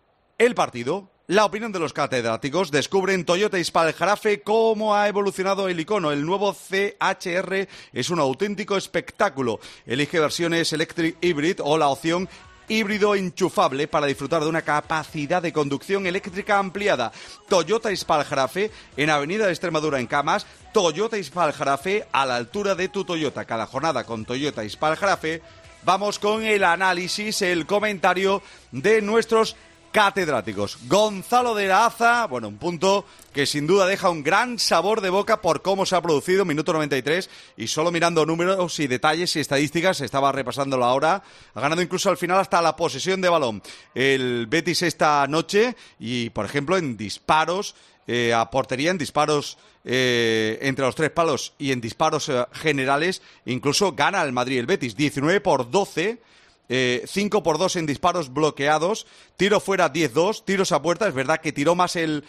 S2: el partido. La opinión de los catedráticos. Descubren Toyota Ispal Jarafe cómo ha evolucionado el icono. El nuevo C H R es un auténtico espectáculo. Elige versiones Electric Hybrid o la opción híbrido enchufable para disfrutar de una capacidad de conducción eléctrica ampliada. Toyota Ispal Jarafe en Avenida de Extremadura en Camas. Toyota Ispal Jarafe a la altura de tu Toyota. Cada jornada con Toyota Ispal Jarafe. Vamos con el análisis, el comentario de nuestros catedráticos. Gonzalo de la Aza, bueno, un punto que sin duda deja un gran sabor de boca por cómo se ha producido, minuto noventa y tres, y solo mirando números y detalles y estadísticas, estaba repasándolo ahora, ha ganado incluso al final hasta la posesión de balón el Betis esta noche, y por ejemplo en disparos eh, a portería, en disparos eh, entre los tres palos y en disparos eh, generales, incluso gana el Madrid el Betis, diecinueve por doce. Eh, cinco por dos en disparos bloqueados, tiro fuera diez dos, tiros a puerta. Es verdad que tiró más el,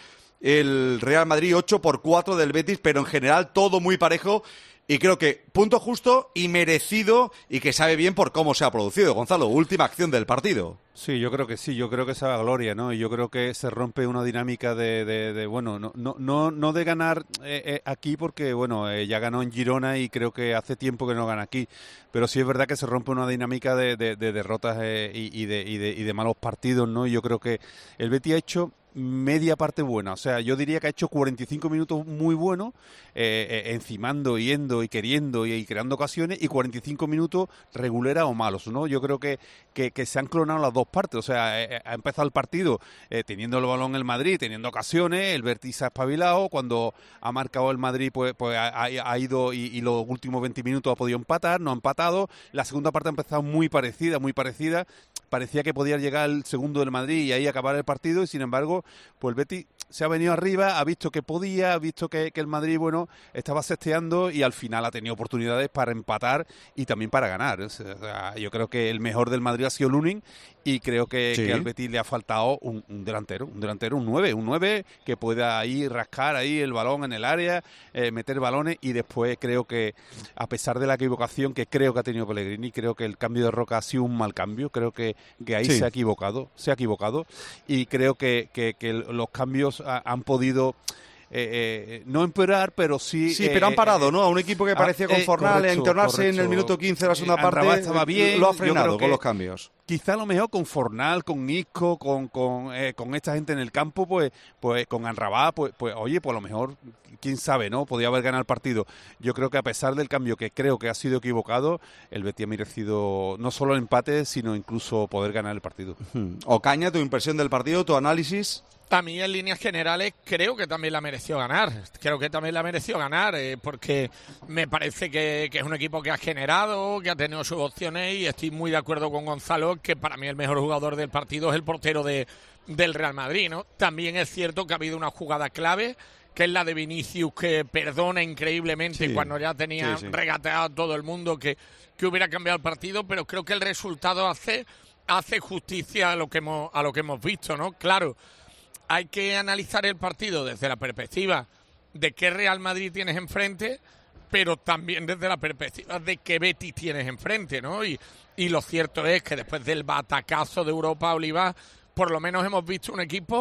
S2: el Real Madrid, ocho por cuatro del Betis, pero en general todo muy parejo. Y creo que punto justo y merecido, y que sabe bien por cómo se ha producido. Gonzalo, última acción del partido.
S4: Sí, yo creo que sí, yo creo que sabe a gloria, ¿no? Y yo creo que se rompe una dinámica de, de, de bueno, no, no, no, no de ganar eh, eh, aquí porque, bueno, eh, ya ganó en Girona y creo que hace tiempo que no gana aquí. Pero sí es verdad que se rompe una dinámica de, de, de derrotas eh, y, y, de, y, de, y de malos partidos, ¿no? Y yo creo que el Betis ha hecho media parte buena, o sea, yo diría que ha hecho cuarenta y cinco minutos muy buenos, eh, eh, encimando, yendo y queriendo y, y creando ocasiones, y cuarenta y cinco minutos regulera o malos, ¿no? Yo creo que, que, que se han clonado las dos partes, o sea, eh, ha empezado el partido eh, teniendo el balón el Madrid, teniendo ocasiones, el Betis ha espabilado, cuando ha marcado el Madrid pues, pues ha, ha ido y, y los últimos veinte minutos ha podido empatar, no ha empatado, la segunda parte ha empezado muy parecida, muy parecida, parecía que podía llegar el segundo del Madrid y ahí acabar el partido, y sin embargo pues el Betis se ha venido arriba, ha visto que podía, ha visto que, que el Madrid, bueno, estaba sesteando y al final ha tenido oportunidades para empatar y también para ganar. O sea, yo creo que el mejor del Madrid ha sido Lunin y creo que, sí. que al Betis le ha faltado un, un delantero, un delantero, un nueve, un nueve que pueda ahí rascar ahí el balón en el área, eh, meter balones, y después creo que a pesar de la equivocación que creo que ha tenido Pellegrini, creo que el cambio de Roca ha sido un mal cambio, creo que, que ahí sí. se ha equivocado, se ha equivocado y creo que, que, que los cambios ha, han podido eh, eh, no empeorar, pero sí...
S2: Sí, pero eh, han parado, ¿no? A un equipo que parecía con Fornal eh, a internarse en el minuto quince de la segunda eh, parte,
S4: estaba bien,
S2: lo ha frenado con los cambios.
S4: Quizá a lo mejor con Fornal, con Isco, con con, eh, con esta gente en el campo, pues pues con Anrabá, pues, pues oye, pues a lo mejor, quién sabe, ¿no? Podía haber ganado el partido. Yo creo que a pesar del cambio, que creo que ha sido equivocado, el Betis ha merecido no solo el empate, sino incluso poder ganar el partido.
S2: Ocaña, tu impresión del partido, tu análisis.
S3: A mí, en líneas generales, creo que también la mereció ganar. Creo que también la mereció ganar, eh, porque me parece que, que es un equipo que ha generado, que ha tenido sus opciones, y estoy muy de acuerdo con Gonzalo, que para mí el mejor jugador del partido es el portero de, del Real Madrid, ¿no? También es cierto que ha habido una jugada clave, que es la de Vinicius, que perdona increíblemente sí, cuando ya tenía sí, sí. regateado a todo el mundo, que, que hubiera cambiado el partido, pero creo que el resultado hace, hace justicia a lo que hemos, a lo que hemos visto, ¿no? Claro, hay que analizar el partido desde la perspectiva de qué Real Madrid tienes enfrente, pero también desde la perspectiva de qué Betis tienes enfrente, ¿no? Y, y lo cierto es que después del batacazo de Europa Oliva, por lo menos hemos visto un equipo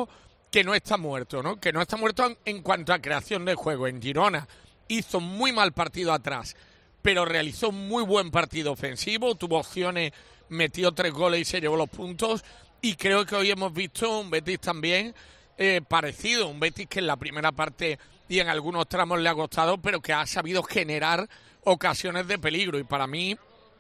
S3: que no está muerto, ¿no? Que no está muerto en, en cuanto a creación de juego. En Girona hizo muy mal partido atrás, pero realizó un muy buen partido ofensivo, tuvo opciones, metió tres goles y se llevó los puntos. Y creo que hoy hemos visto un Betis también eh, parecido, un Betis que en la primera parte y en algunos tramos le ha costado, pero que ha sabido generar ocasiones de peligro. Y para mí,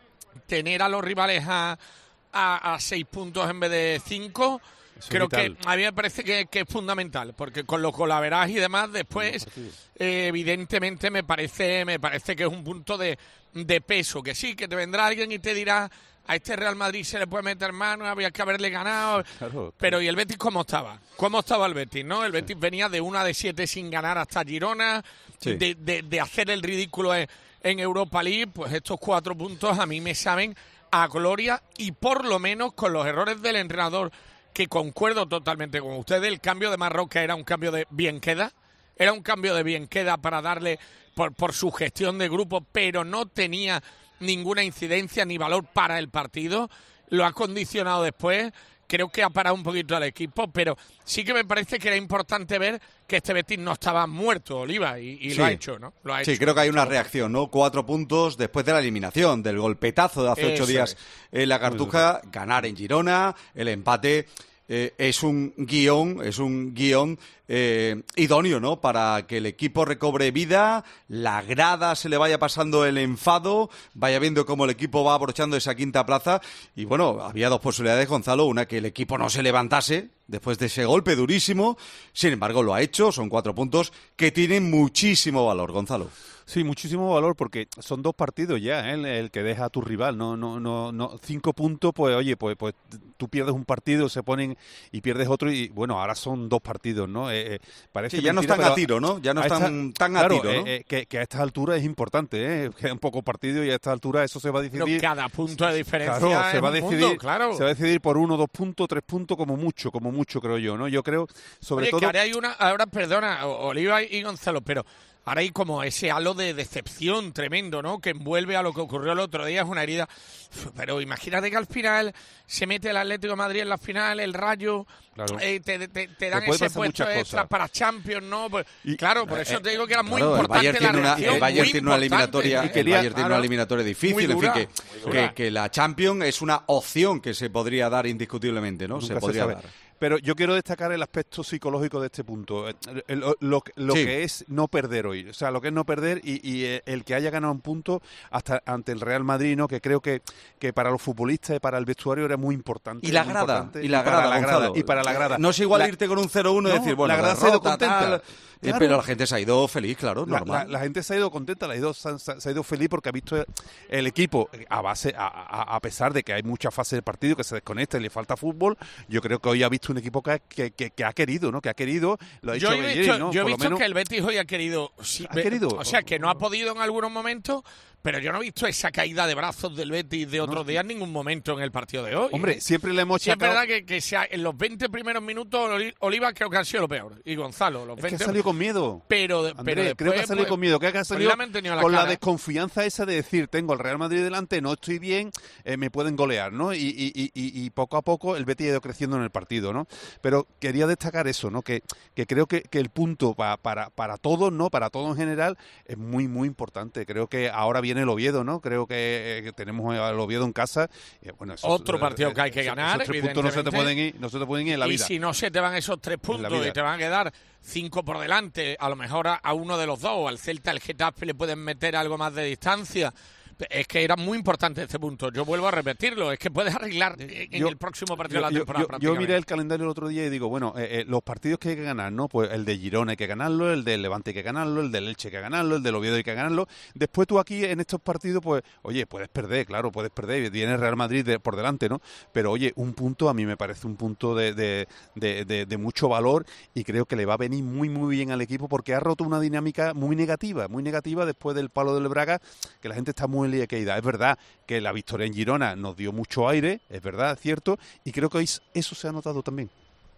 S3: tener a los rivales a, a, a seis puntos en vez de cinco... Eso creo que a mí me parece que, que es fundamental, porque con los golaverajes y demás después eh, evidentemente me parece me parece que es un punto de, de peso, que sí, que te vendrá alguien y te dirá a este Real Madrid se le puede meter mano, había que haberle ganado, claro, pero ¿y el Betis cómo estaba? ¿Cómo estaba el Betis? ¿No? El Betis sí. venía de una de siete sin ganar hasta Girona, sí. de, de, de hacer el ridículo en, en Europa League, pues estos cuatro puntos a mí me saben a gloria, y por lo menos con los errores del entrenador, que concuerdo totalmente con ustedes, el cambio de Marroca era un cambio de bien queda, era un cambio de bien queda para darle por, por su gestión de grupo, pero no tenía ninguna incidencia ni valor para el partido, lo ha condicionado después, creo que ha parado un poquito al equipo, pero sí que me parece que era importante ver que este Betis no estaba muerto, Oliva, y, y sí. lo ha hecho, ¿no? Lo ha
S2: sí,
S3: hecho.
S2: Creo que hay una reacción, ¿no? Cuatro puntos después de la eliminación, del golpetazo de hace Eso ocho días es. en la Cartuja, ganar en Girona, el empate... Eh, es un guión, es un guión eh, idóneo, ¿no? Para que el equipo recobre vida, la grada se le vaya pasando el enfado, vaya viendo cómo el equipo va abrochando esa quinta plaza. Y bueno, había dos posibilidades, Gonzalo, una que el equipo no se levantase después de ese golpe durísimo, sin embargo lo ha hecho, son cuatro puntos que tienen muchísimo valor, Gonzalo.
S4: Sí, muchísimo valor porque son dos partidos ya, ¿eh? el, el que deja a tu rival, no, no, no, no, cinco puntos, pues oye, pues, pues tú pierdes un partido, se ponen y pierdes otro y bueno, ahora son dos partidos, ¿no? Eh, eh, parece
S2: sí, ya mentira, no están a tiro, ¿no? Ya no están esta, tan a
S4: claro,
S2: tiro, ¿no?
S4: Eh, eh, que, que a estas alturas es importante, ¿eh? Que un poco partido y a estas alturas eso se va a decidir.
S3: Pero cada punto de diferencia
S4: claro, se va a decidir,
S3: punto, claro.
S4: se va a decidir por uno, dos puntos, tres puntos, como mucho, como mucho creo yo, ¿no? Yo creo, sobre
S3: Oye,
S4: todo.
S3: Que ahora hay una, ahora perdona, Oliva y Gonzalo, pero ahora hay como ese halo de decepción tremendo, ¿no? Que envuelve a lo que ocurrió el otro día, es una herida. Pero imagínate que al final se mete el Atlético de Madrid en la final, el Rayo, claro. eh, te, te, te dan te ese puesto extra cosas. Para Champions, ¿no? Pues, y, claro, por eso eh, te digo que era muy claro, importante
S2: el
S3: la
S2: una,
S3: reacción.
S2: El Bayern tiene una eliminatoria,
S3: y
S2: quería, el Bayern tiene claro, una eliminatoria difícil, en fin, que, que, que la Champions es una opción que se podría dar indiscutiblemente, ¿no?
S4: Nunca
S2: se podría
S4: se
S2: dar.
S4: Pero yo quiero destacar el aspecto psicológico de este punto, lo, lo, lo sí. que es no perder hoy, o sea, lo que es no perder y, y el que haya ganado un punto hasta ante el Real Madrid, ¿no? Que creo que, que para los futbolistas y para el vestuario era muy importante.
S2: Y la grada, y la grada,
S4: para la grada, y para la grada.
S2: No es igual
S4: la,
S2: irte con un cero uno y no, decir, bueno,
S4: la grada se ha ido contenta.
S2: Tal, claro. Pero la gente se ha ido feliz, claro,
S4: la,
S2: normal.
S4: La, la gente se ha ido contenta, la ha ido, se, se ha ido feliz porque ha visto el equipo, a base a, a, a pesar de que hay muchas fases del partido que se desconecta y le falta fútbol, yo creo que hoy ha visto un equipo que, que, que, que ha querido, ¿no? Que ha querido, lo ha dicho
S3: Yo he
S4: Bellerín,
S3: visto,
S4: ¿no?
S3: yo he
S4: Por
S3: visto
S4: menos,
S3: que el Betis hoy ha querido, sí,
S4: ha querido,
S3: o sea, que no ha podido en algunos momentos, pero yo no he visto esa caída de brazos del Betis de otros no. días en ningún momento en el partido de hoy.
S4: Hombre, siempre le hemos
S3: sí,
S4: sacado...
S3: es verdad que, que sea, en los veinte primeros minutos Oliva creo que han sido lo peor. Y Gonzalo, los
S4: es
S3: veinte...
S4: que ha salido con miedo.
S3: Pero,
S4: Andrés,
S3: pero después,
S4: creo que ha salido
S3: pues,
S4: con miedo. Creo que ha salido
S3: pues la
S4: con
S3: cara.
S4: la desconfianza esa de decir, tengo el Real Madrid delante, no estoy bien, eh, me pueden golear, ¿no? Y, y, y, y poco a poco el Betis ha ido creciendo en el partido, ¿no? Pero quería destacar eso, ¿no? Que, que creo que, que el punto pa, para, para todos, ¿no? Para todos en general es muy, muy importante. Creo que ahora viene el Oviedo, ¿no? Creo que, que tenemos al Oviedo en casa. Y bueno, esos,
S3: otro partido que hay que ganar,
S4: esos tres puntos no se te pueden ir, no se te pueden ir en la vida.
S3: Y si no se te van esos tres puntos y te van a quedar cinco por delante, a lo mejor a, a uno de los dos, al Celta, al Getafe le pueden meter algo más de distancia. Es que era muy importante este punto. Yo vuelvo a repetirlo. Es que puedes arreglar en yo, el próximo partido
S4: yo,
S3: de la temporada.
S4: Yo, yo miré el calendario el otro día y digo, bueno, eh, eh, los partidos que hay que ganar, ¿no? Pues el de Girona hay que ganarlo, el del Levante hay que ganarlo, el del Elche hay que ganarlo, el del Oviedo hay que ganarlo. Después tú aquí en estos partidos, pues, oye, puedes perder, claro, puedes perder. Viene Real Madrid de, por delante, ¿no? Pero oye, un punto a mí me parece un punto de, de, de, de, de mucho valor y creo que le va a venir muy, muy bien al equipo porque ha roto una dinámica muy negativa, muy negativa después del palo del Braga, que la gente está muy liqueida. Es verdad que la victoria en Girona nos dio mucho aire, es verdad, es cierto, y creo que eso se ha notado también.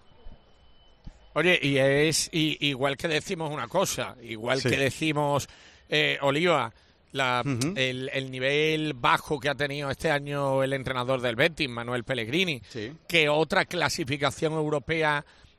S3: Oye, y es y, igual que decimos una cosa, igual sí. que decimos, eh, Oliva, la, uh-huh. el, el nivel bajo que ha tenido este año el entrenador del Betis, Manuel Pellegrini, sí. que otra clasificación europea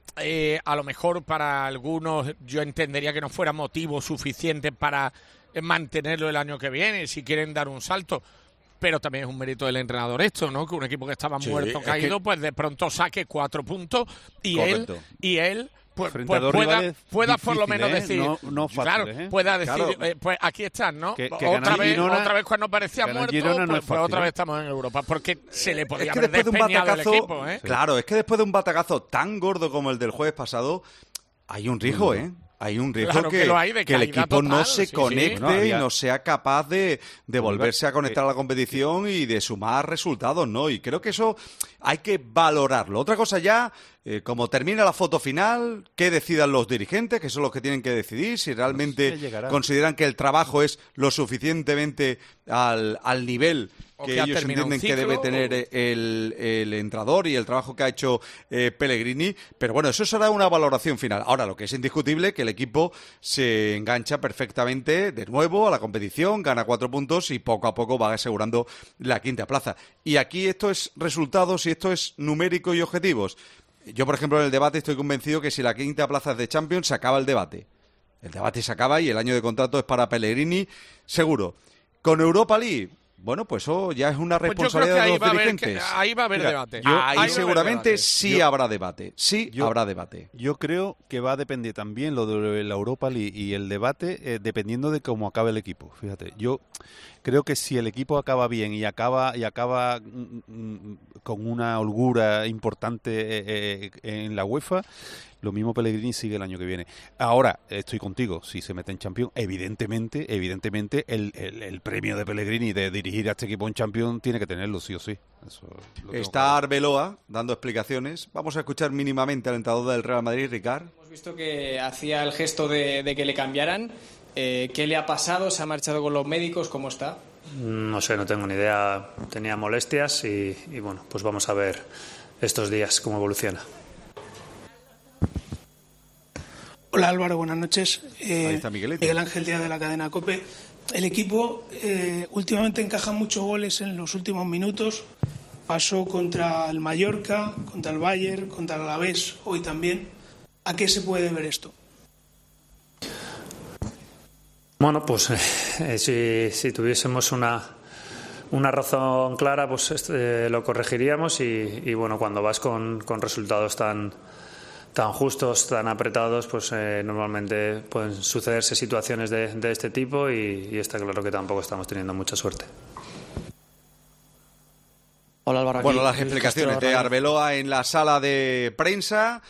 S3: eh, a lo mejor para algunos yo entendería que no fuera motivo suficiente para mantenerlo el año que viene, si quieren dar un salto. Pero también es un mérito del entrenador esto, ¿no? Que un equipo que estaba
S2: Sí,
S3: muerto,
S2: es
S3: caído,
S2: que-
S3: pues de pronto saque cuatro puntos y
S2: Correcto.
S3: él y él pues,
S4: Frente
S3: pues
S4: a dos
S3: pueda,
S4: rivales
S3: pueda por lo
S4: difíciles,
S3: menos
S4: ¿eh?
S3: decir,
S4: No- no
S3: claro,
S4: fáciles, ¿eh?
S3: pueda decir,
S4: Claro.
S3: eh, pues aquí están, ¿no?
S4: Que- que
S3: otra
S4: ganar
S3: vez,
S4: Girona-
S3: otra vez cuando parecía
S4: ganar
S3: muerto,
S4: Girona no
S3: pues,
S4: es
S3: pues
S4: fácil,
S3: otra
S4: ¿eh?
S3: vez estamos en Europa, porque se le podía
S2: Es que
S3: haber
S2: después de un
S3: despeñado el
S2: batacazo,
S3: equipo, ¿eh?
S2: claro, es que después de un batacazo tan gordo como el del jueves pasado, hay un riesgo, ¿eh? Hay un riesgo
S3: Claro
S2: que,
S3: que lo hay, de
S2: que el
S3: caída
S2: equipo no
S3: total,
S2: se
S3: sí, sí.
S2: conecte
S4: No, había-
S2: y no sea capaz de, de volverse a conectar
S4: eh,
S2: a la competición y de sumar resultados, ¿no? Y creo que eso hay que valorarlo. Otra cosa ya, eh, como termina la foto final, que decidan los dirigentes, que son los que tienen que decidir, si realmente
S4: ya llegará.
S2: consideran que el trabajo es lo suficientemente al, al nivel
S3: O
S2: que
S3: que ha
S2: ellos
S3: terminado un
S2: entienden que
S3: ciclo,
S2: debe tener el, el entrenador y el trabajo que ha hecho eh, Pellegrini, pero bueno, eso será una valoración final. Ahora, lo que es indiscutible que el equipo se engancha perfectamente de nuevo a la competición, gana cuatro puntos y poco a poco va asegurando la quinta plaza. Y aquí esto es resultados y esto es numérico y objetivos. Yo, por ejemplo, en el debate estoy convencido que si la quinta plaza es de Champions, se acaba el debate. El debate se acaba y el año de contrato es para Pellegrini, seguro. Con Europa League, bueno, pues eso ya es una
S3: Pues yo creo
S2: responsabilidad
S3: que
S2: de
S3: ahí
S2: los
S3: va a haber
S2: dirigentes.
S3: que- ahí va a haber
S4: Mira,
S3: debate.
S4: yo-
S3: Ahí
S2: Ahí
S3: va a haber
S2: seguramente
S3: debate.
S2: sí
S4: Yo-
S2: habrá debate. Sí
S4: yo-
S2: habrá debate.
S4: Yo creo que va a depender también lo de la Europa League y el debate eh, dependiendo de cómo acabe el equipo. Fíjate, yo creo que si el equipo acaba bien y acaba y acaba mm, mm, con una holgura importante eh, eh, en la UEFA, lo mismo Pellegrini sigue el año que viene. Ahora, estoy contigo, si se mete en Champions, evidentemente, evidentemente el, el, el premio de Pellegrini de dirigir a este equipo en Champions tiene que tenerlo sí o sí. Eso lo tengo
S2: Está Arbeloa dando explicaciones. Vamos a escuchar mínimamente al entrenador del Real Madrid, Ricard.
S1: Hemos visto que hacía el gesto de, de que le cambiaran. Eh, ¿Qué le ha pasado? ¿Se ha marchado con los médicos? ¿Cómo está?
S18: No sé, no tengo ni idea. Tenía molestias y, y bueno, pues vamos a ver estos días cómo evoluciona.
S19: Hola Álvaro, buenas noches. Eh,
S2: Ahí está Miguelete.
S19: Miguel Ángel Díaz de la cadena COPE. El equipo eh, últimamente encaja muchos goles en los últimos minutos. Pasó contra el Mallorca, contra el Bayern, contra el Alavés, hoy también. ¿A qué se puede ver esto?
S18: Bueno, pues eh, si, si tuviésemos una, una razón clara, pues eh, lo corregiríamos y, y bueno, cuando vas con, con resultados tan, tan justos, tan apretados, pues eh, normalmente pueden sucederse situaciones de, de este tipo y, y está claro que tampoco estamos teniendo mucha suerte.
S20: Hola Álvaro.
S2: Bueno,
S20: aquí,
S2: las
S20: el
S2: explicaciones
S20: Castro
S2: de
S20: Ramos.
S2: Arbeloa en la sala de prensa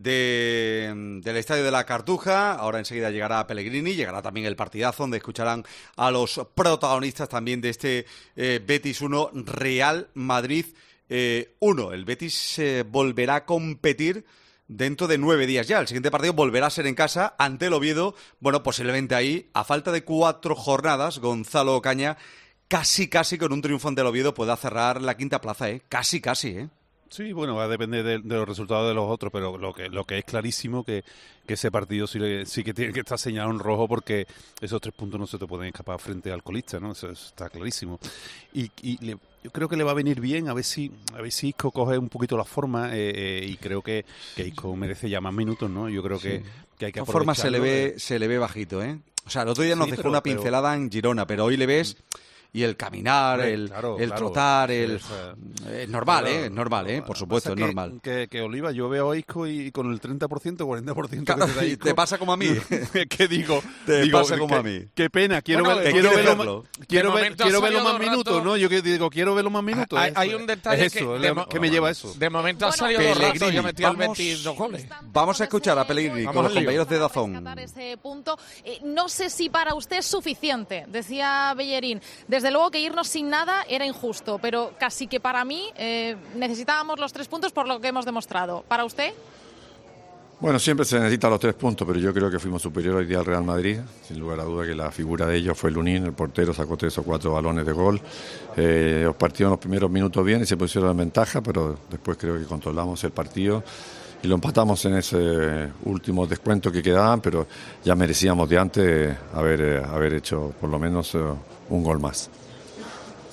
S2: de, del Estadio de la Cartuja. Ahora enseguida llegará Pellegrini, llegará también el partidazo donde escucharán a los protagonistas también de este eh, Betis uno, Real Madrid eh, uno. El Betis eh, volverá a competir dentro de nueve días ya. El siguiente partido volverá a ser en casa ante el Oviedo. Bueno, posiblemente ahí, a falta de cuatro jornadas, Gonzalo Ocaña casi, casi con un triunfo ante el Oviedo pueda cerrar la quinta plaza, ¿eh? Casi, casi, ¿eh?
S4: Sí, bueno, va a depender de, de los resultados de los otros, pero lo que lo que es clarísimo que, que ese partido sí, le- sí que tiene que estar señalado en rojo porque esos tres puntos no se te pueden escapar frente al colista, ¿no? Eso, eso está clarísimo. Y, y le- yo creo que le va a venir bien, a ver si a ver si Isco coge un poquito la forma eh, eh, y creo que, que Isco merece ya más minutos, ¿no? Yo creo que,
S2: Sí.
S4: que hay que
S2: De todas formas se le
S4: aprovecharlo,
S2: ve se le ve bajito, ¿eh? O sea, el otro día nos
S4: Sí,
S2: dejó
S4: pero-
S2: una
S4: pero-
S2: pincelada en Girona, pero hoy le ves y el caminar,
S4: Hombre,
S2: el,
S4: claro,
S2: el
S4: claro.
S2: trotar,
S4: Sí,
S2: el
S4: o sea,
S2: es normal,
S4: claro,
S2: ¿eh? Es normal, ¿eh? Por supuesto, es
S4: Pasa que-
S2: normal.
S4: Que, que Oliva, yo veo a Isco y con el treinta por ciento, cuarenta por ciento
S2: Claro,
S4: que te da
S2: y
S4: Isco,
S2: te pasa como a mí.
S4: que digo,
S2: Te
S4: digo,
S2: pasa como
S4: que-
S2: a mí.
S4: Qué pena, quiero
S3: Bueno,
S4: ver,
S3: de-
S4: quiero
S2: quieres
S4: verlo,
S2: verlo.
S4: más- quiero
S3: De
S4: ver,
S3: momento
S4: quiero
S3: ha
S4: verlo
S3: salido
S4: más
S3: todo el
S4: minutos,
S3: rato.
S4: ¿no? Yo que digo, quiero verlo más minutos.
S3: Hay,
S4: eso
S3: hay
S4: es.
S3: un detalle
S4: es eso,
S3: que,
S4: es
S3: de,
S4: lo
S3: mo-
S4: que me lleva a eso.
S3: de momento ha
S2: Bueno,
S3: salido dos ratos,
S2: Pellegrini,
S3: ya metió el
S2: vamos-
S3: Betis dos goles.
S2: Vamos a escuchar a Pellegrini
S3: Vamos
S2: con los
S3: al lío.
S2: compañeros de Dazón.
S21: Ese punto. Eh, no sé si para usted es suficiente, decía Bellerín. Desde luego que irnos sin nada era injusto, pero casi que para mí eh, necesitábamos los tres puntos por lo que hemos demostrado. ¿Para usted?
S24: Bueno, siempre se necesitan los tres puntos, pero yo creo que fuimos superiores hoy día al Real Madrid. Sin lugar a duda que la figura de ellos fue Lunín, el portero sacó tres o cuatro balones de gol. Eh, los partidos en los primeros minutos bien y se pusieron en ventaja, pero después creo que controlamos el partido y lo empatamos en ese último descuento que quedaban, pero ya merecíamos de antes haber, eh, haber hecho por lo menos eh, un gol más.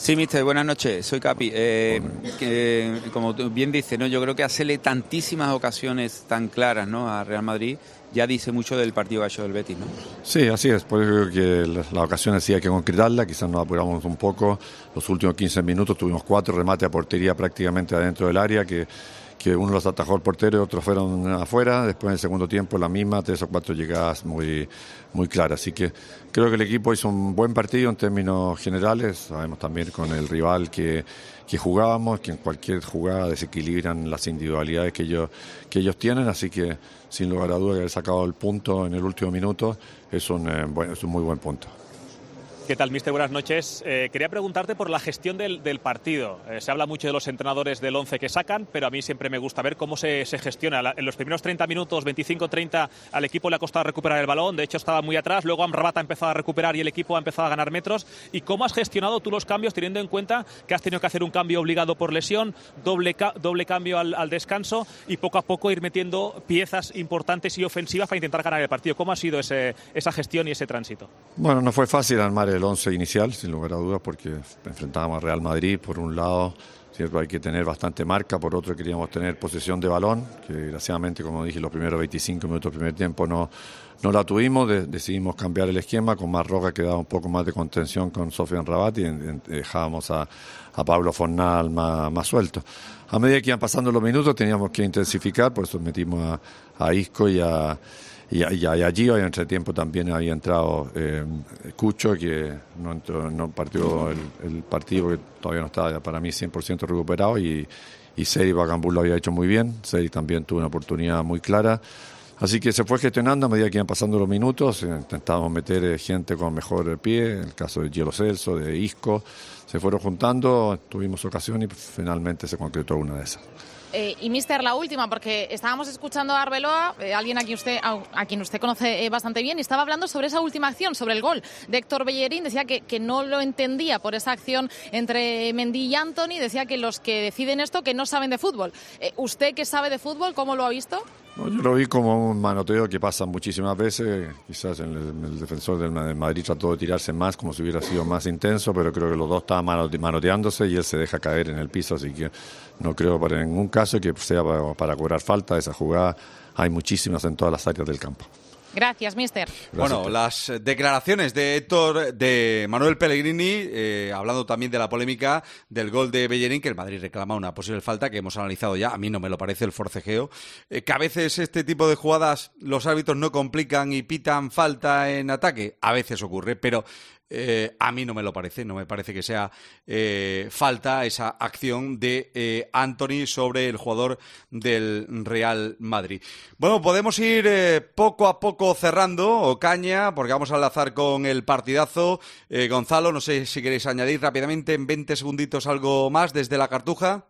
S5: Sí, mister, buenas noches, soy Capi. Eh, que, como tú bien dices, ¿no? Yo creo que hacerle tantísimas ocasiones tan claras, ¿no?, a Real Madrid ya dice mucho del partido que ha hecho el Betis, ¿no?
S24: Sí, así es, por eso creo que las la ocasiones sí hay que concretarlas, quizás nos apuramos un poco. Los últimos quince minutos tuvimos cuatro remates a portería prácticamente adentro del área, que, que uno los atajó el portero y otros fueron afuera. Después en el segundo tiempo la misma, tres o cuatro llegadas muy, muy claras. Así que creo que el equipo hizo un buen partido en términos generales. Sabemos también con el rival que, que jugábamos, que en cualquier jugada desequilibran las individualidades que ellos, que ellos tienen, así que sin lugar a dudas haber sacado el punto en el último minuto es un, eh, bueno, es un muy buen punto.
S7: ¿Qué tal, mister? Buenas noches. Eh, quería preguntarte por la gestión del, del partido. Eh, se habla mucho de los entrenadores del once que sacan, pero a mí siempre me gusta ver cómo se, se gestiona. La, en los primeros treinta minutos, veinticinco treinta, al equipo le ha costado recuperar el balón. De hecho, estaba muy atrás. Luego Amrabat ha empezado a recuperar y el equipo ha empezado a ganar metros. ¿Y cómo has gestionado tú los cambios, teniendo en cuenta que has tenido que hacer un cambio obligado por lesión, doble, ca doble cambio al, al descanso y poco a poco ir metiendo piezas importantes y ofensivas para intentar ganar el partido? ¿Cómo ha sido ese, esa gestión y ese tránsito?
S24: Bueno, no fue fácil armar el once inicial, sin lugar a dudas, porque enfrentábamos a Real Madrid. Por un lado, cierto, hay que tener bastante marca, por otro queríamos tener posesión de balón, que desgraciadamente, como dije, los primeros veinticinco minutos del primer tiempo no, no la tuvimos. De, decidimos cambiar el esquema, con Marroca que daba un poco más de contención con Sofian Rabat y en, en, dejábamos a, a Pablo Fornal más, más suelto. A medida que iban pasando los minutos teníamos que intensificar, por eso metimos a, a Isco y a Y, y, y allí, hoy entre tiempo, también había entrado eh, Cucho, que no, entró, no partió el, el partido, que todavía no estaba para mí cien por ciento recuperado, y, y Seri Bagambur lo había hecho muy bien. Seri también tuvo una oportunidad muy clara. Así que se fue gestionando a medida que iban pasando los minutos. Intentábamos meter gente con mejor pie, en el caso de Gielo Celso, de Isco. Se fueron juntando, tuvimos ocasión y finalmente se concretó una de esas.
S21: Eh, y mister, la última, porque estábamos escuchando a Arbeloa, eh, alguien a quien usted a, a quien usted conoce eh, bastante bien, y estaba hablando sobre esa última acción, sobre el gol de Héctor Bellerín. Decía que, que no lo entendía por esa acción entre Mendy y Antony. Decía que los que deciden esto que no saben de fútbol. Eh, ¿Usted, que sabe de fútbol, cómo lo ha visto?
S24: No, yo lo vi como un manoteo que pasa muchísimas veces. Quizás el, el defensor del Madrid trató de tirarse más, como si hubiera sido más intenso, pero creo que los dos estaban manoteándose y él se deja caer en el piso, así que no creo para ningún caso que sea para, para cobrar falta. Esa jugada hay muchísimas en todas las áreas del campo.
S21: Gracias, mister.
S2: Bueno, las declaraciones de Héctor, de Manuel Pellegrini, eh, hablando también de la polémica del gol de Bellerín, que el Madrid reclama una posible falta que hemos analizado ya. A mí no me lo parece el forcejeo. Eh, que a veces este tipo de jugadas los árbitros no complican y pitan falta en ataque. A veces ocurre, pero Eh, a mí no me lo parece, no me parece que sea eh, falta esa acción de eh, Antony sobre el jugador del Real Madrid. Bueno, podemos ir eh, poco a poco cerrando, Ocaña, porque vamos a enlazar con el partidazo. Eh, Gonzalo, no sé si queréis añadir rápidamente en veinte segunditos algo más desde la Cartuja.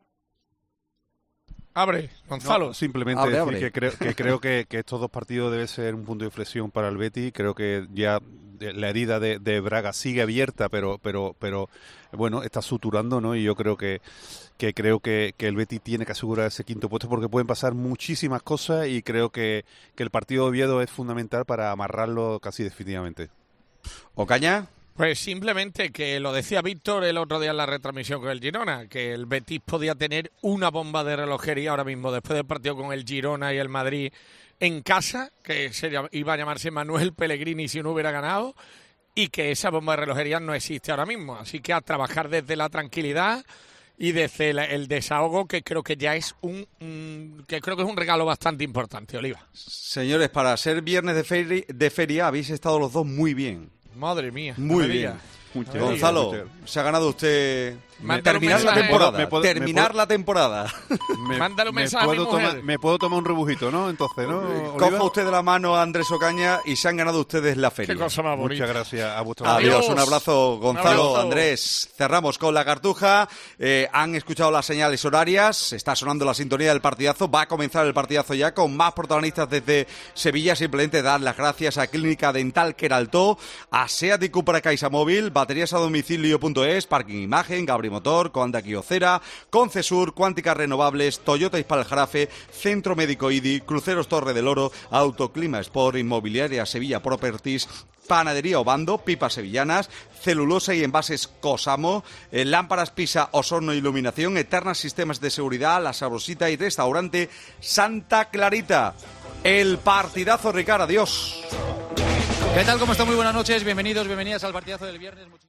S3: Abre, Gonzalo.
S4: No, simplemente
S2: abre,
S4: decir
S2: abre.
S4: que creo que, creo que, que estos dos partidos deben ser un punto de inflexión para el Betis. Creo que ya la herida de, de Braga sigue abierta, pero pero pero bueno, está suturando, ¿no? Y yo creo que que creo que, que el Betis tiene que asegurar ese quinto puesto, porque pueden pasar muchísimas cosas, y creo que, que el partido de Oviedo es fundamental para amarrarlo casi definitivamente.
S2: Ocaña.
S3: Pues simplemente que lo decía Víctor el otro día en la retransmisión con el Girona, que el Betis podía tener una bomba de relojería ahora mismo después del partido con el Girona y el Madrid en casa, que se llama, iba a llamarse Manuel Pellegrini si no hubiera ganado, y que esa bomba de relojería no existe ahora mismo. Así que a trabajar desde la tranquilidad y desde el, el desahogo, que creo que ya es un, un que creo que es un regalo bastante importante, Oliva.
S2: Señores, para ser viernes de feria, de feria habéis estado los dos muy bien.
S3: Madre mía.
S2: Muy bien. Muchas Gonzalo, gracias. Se ha ganado usted
S3: Mándale
S2: terminar la temporada.
S4: ¿Me puedo,
S2: terminar
S4: me puedo,
S2: la temporada.
S4: Me,
S3: Mándale un mensaje
S4: me
S3: a mi
S4: puedo
S3: mujer.
S4: Tomar, me puedo tomar un rebujito, ¿no? Entonces, ¿no?
S2: Coja usted de la mano a Andrés Ocaña y se han ganado ustedes la feria.
S3: Qué cosa más bonita.
S4: Muchas gracias a vuestra
S2: Adiós,
S3: Adiós.
S2: un abrazo, Gonzalo,
S3: Un abrazo.
S2: Andrés. Cerramos con la Cartuja. Eh, han escuchado las señales horarias. Está sonando la sintonía del partidazo. Va a comenzar el partidazo ya con más protagonistas desde Sevilla. Simplemente dar las gracias a Clínica Dental Queraltó, a Seat y Cupra Caixa Móvil, baterías a domicilio punto es, Parking Imagen, Gabri Motor, Coanda Kiocera, Concesur, Cuánticas Renovables, Toyota Ispal-Jarafe, Centro Médico I D I, Cruceros Torre del Oro, Autoclima Sport, Inmobiliaria Sevilla Properties, Panadería Obando, pipas sevillanas, celulosa y envases Cosamo, eh, lámparas Pisa, Osorno Iluminación, Eternas Sistemas de Seguridad, La Sabrosita y Restaurante Santa Clarita. El partidazo, Ricard, adiós.
S8: ¿Qué tal? ¿Cómo está? Muy buenas noches, bienvenidos, bienvenidas al partidazo del viernes.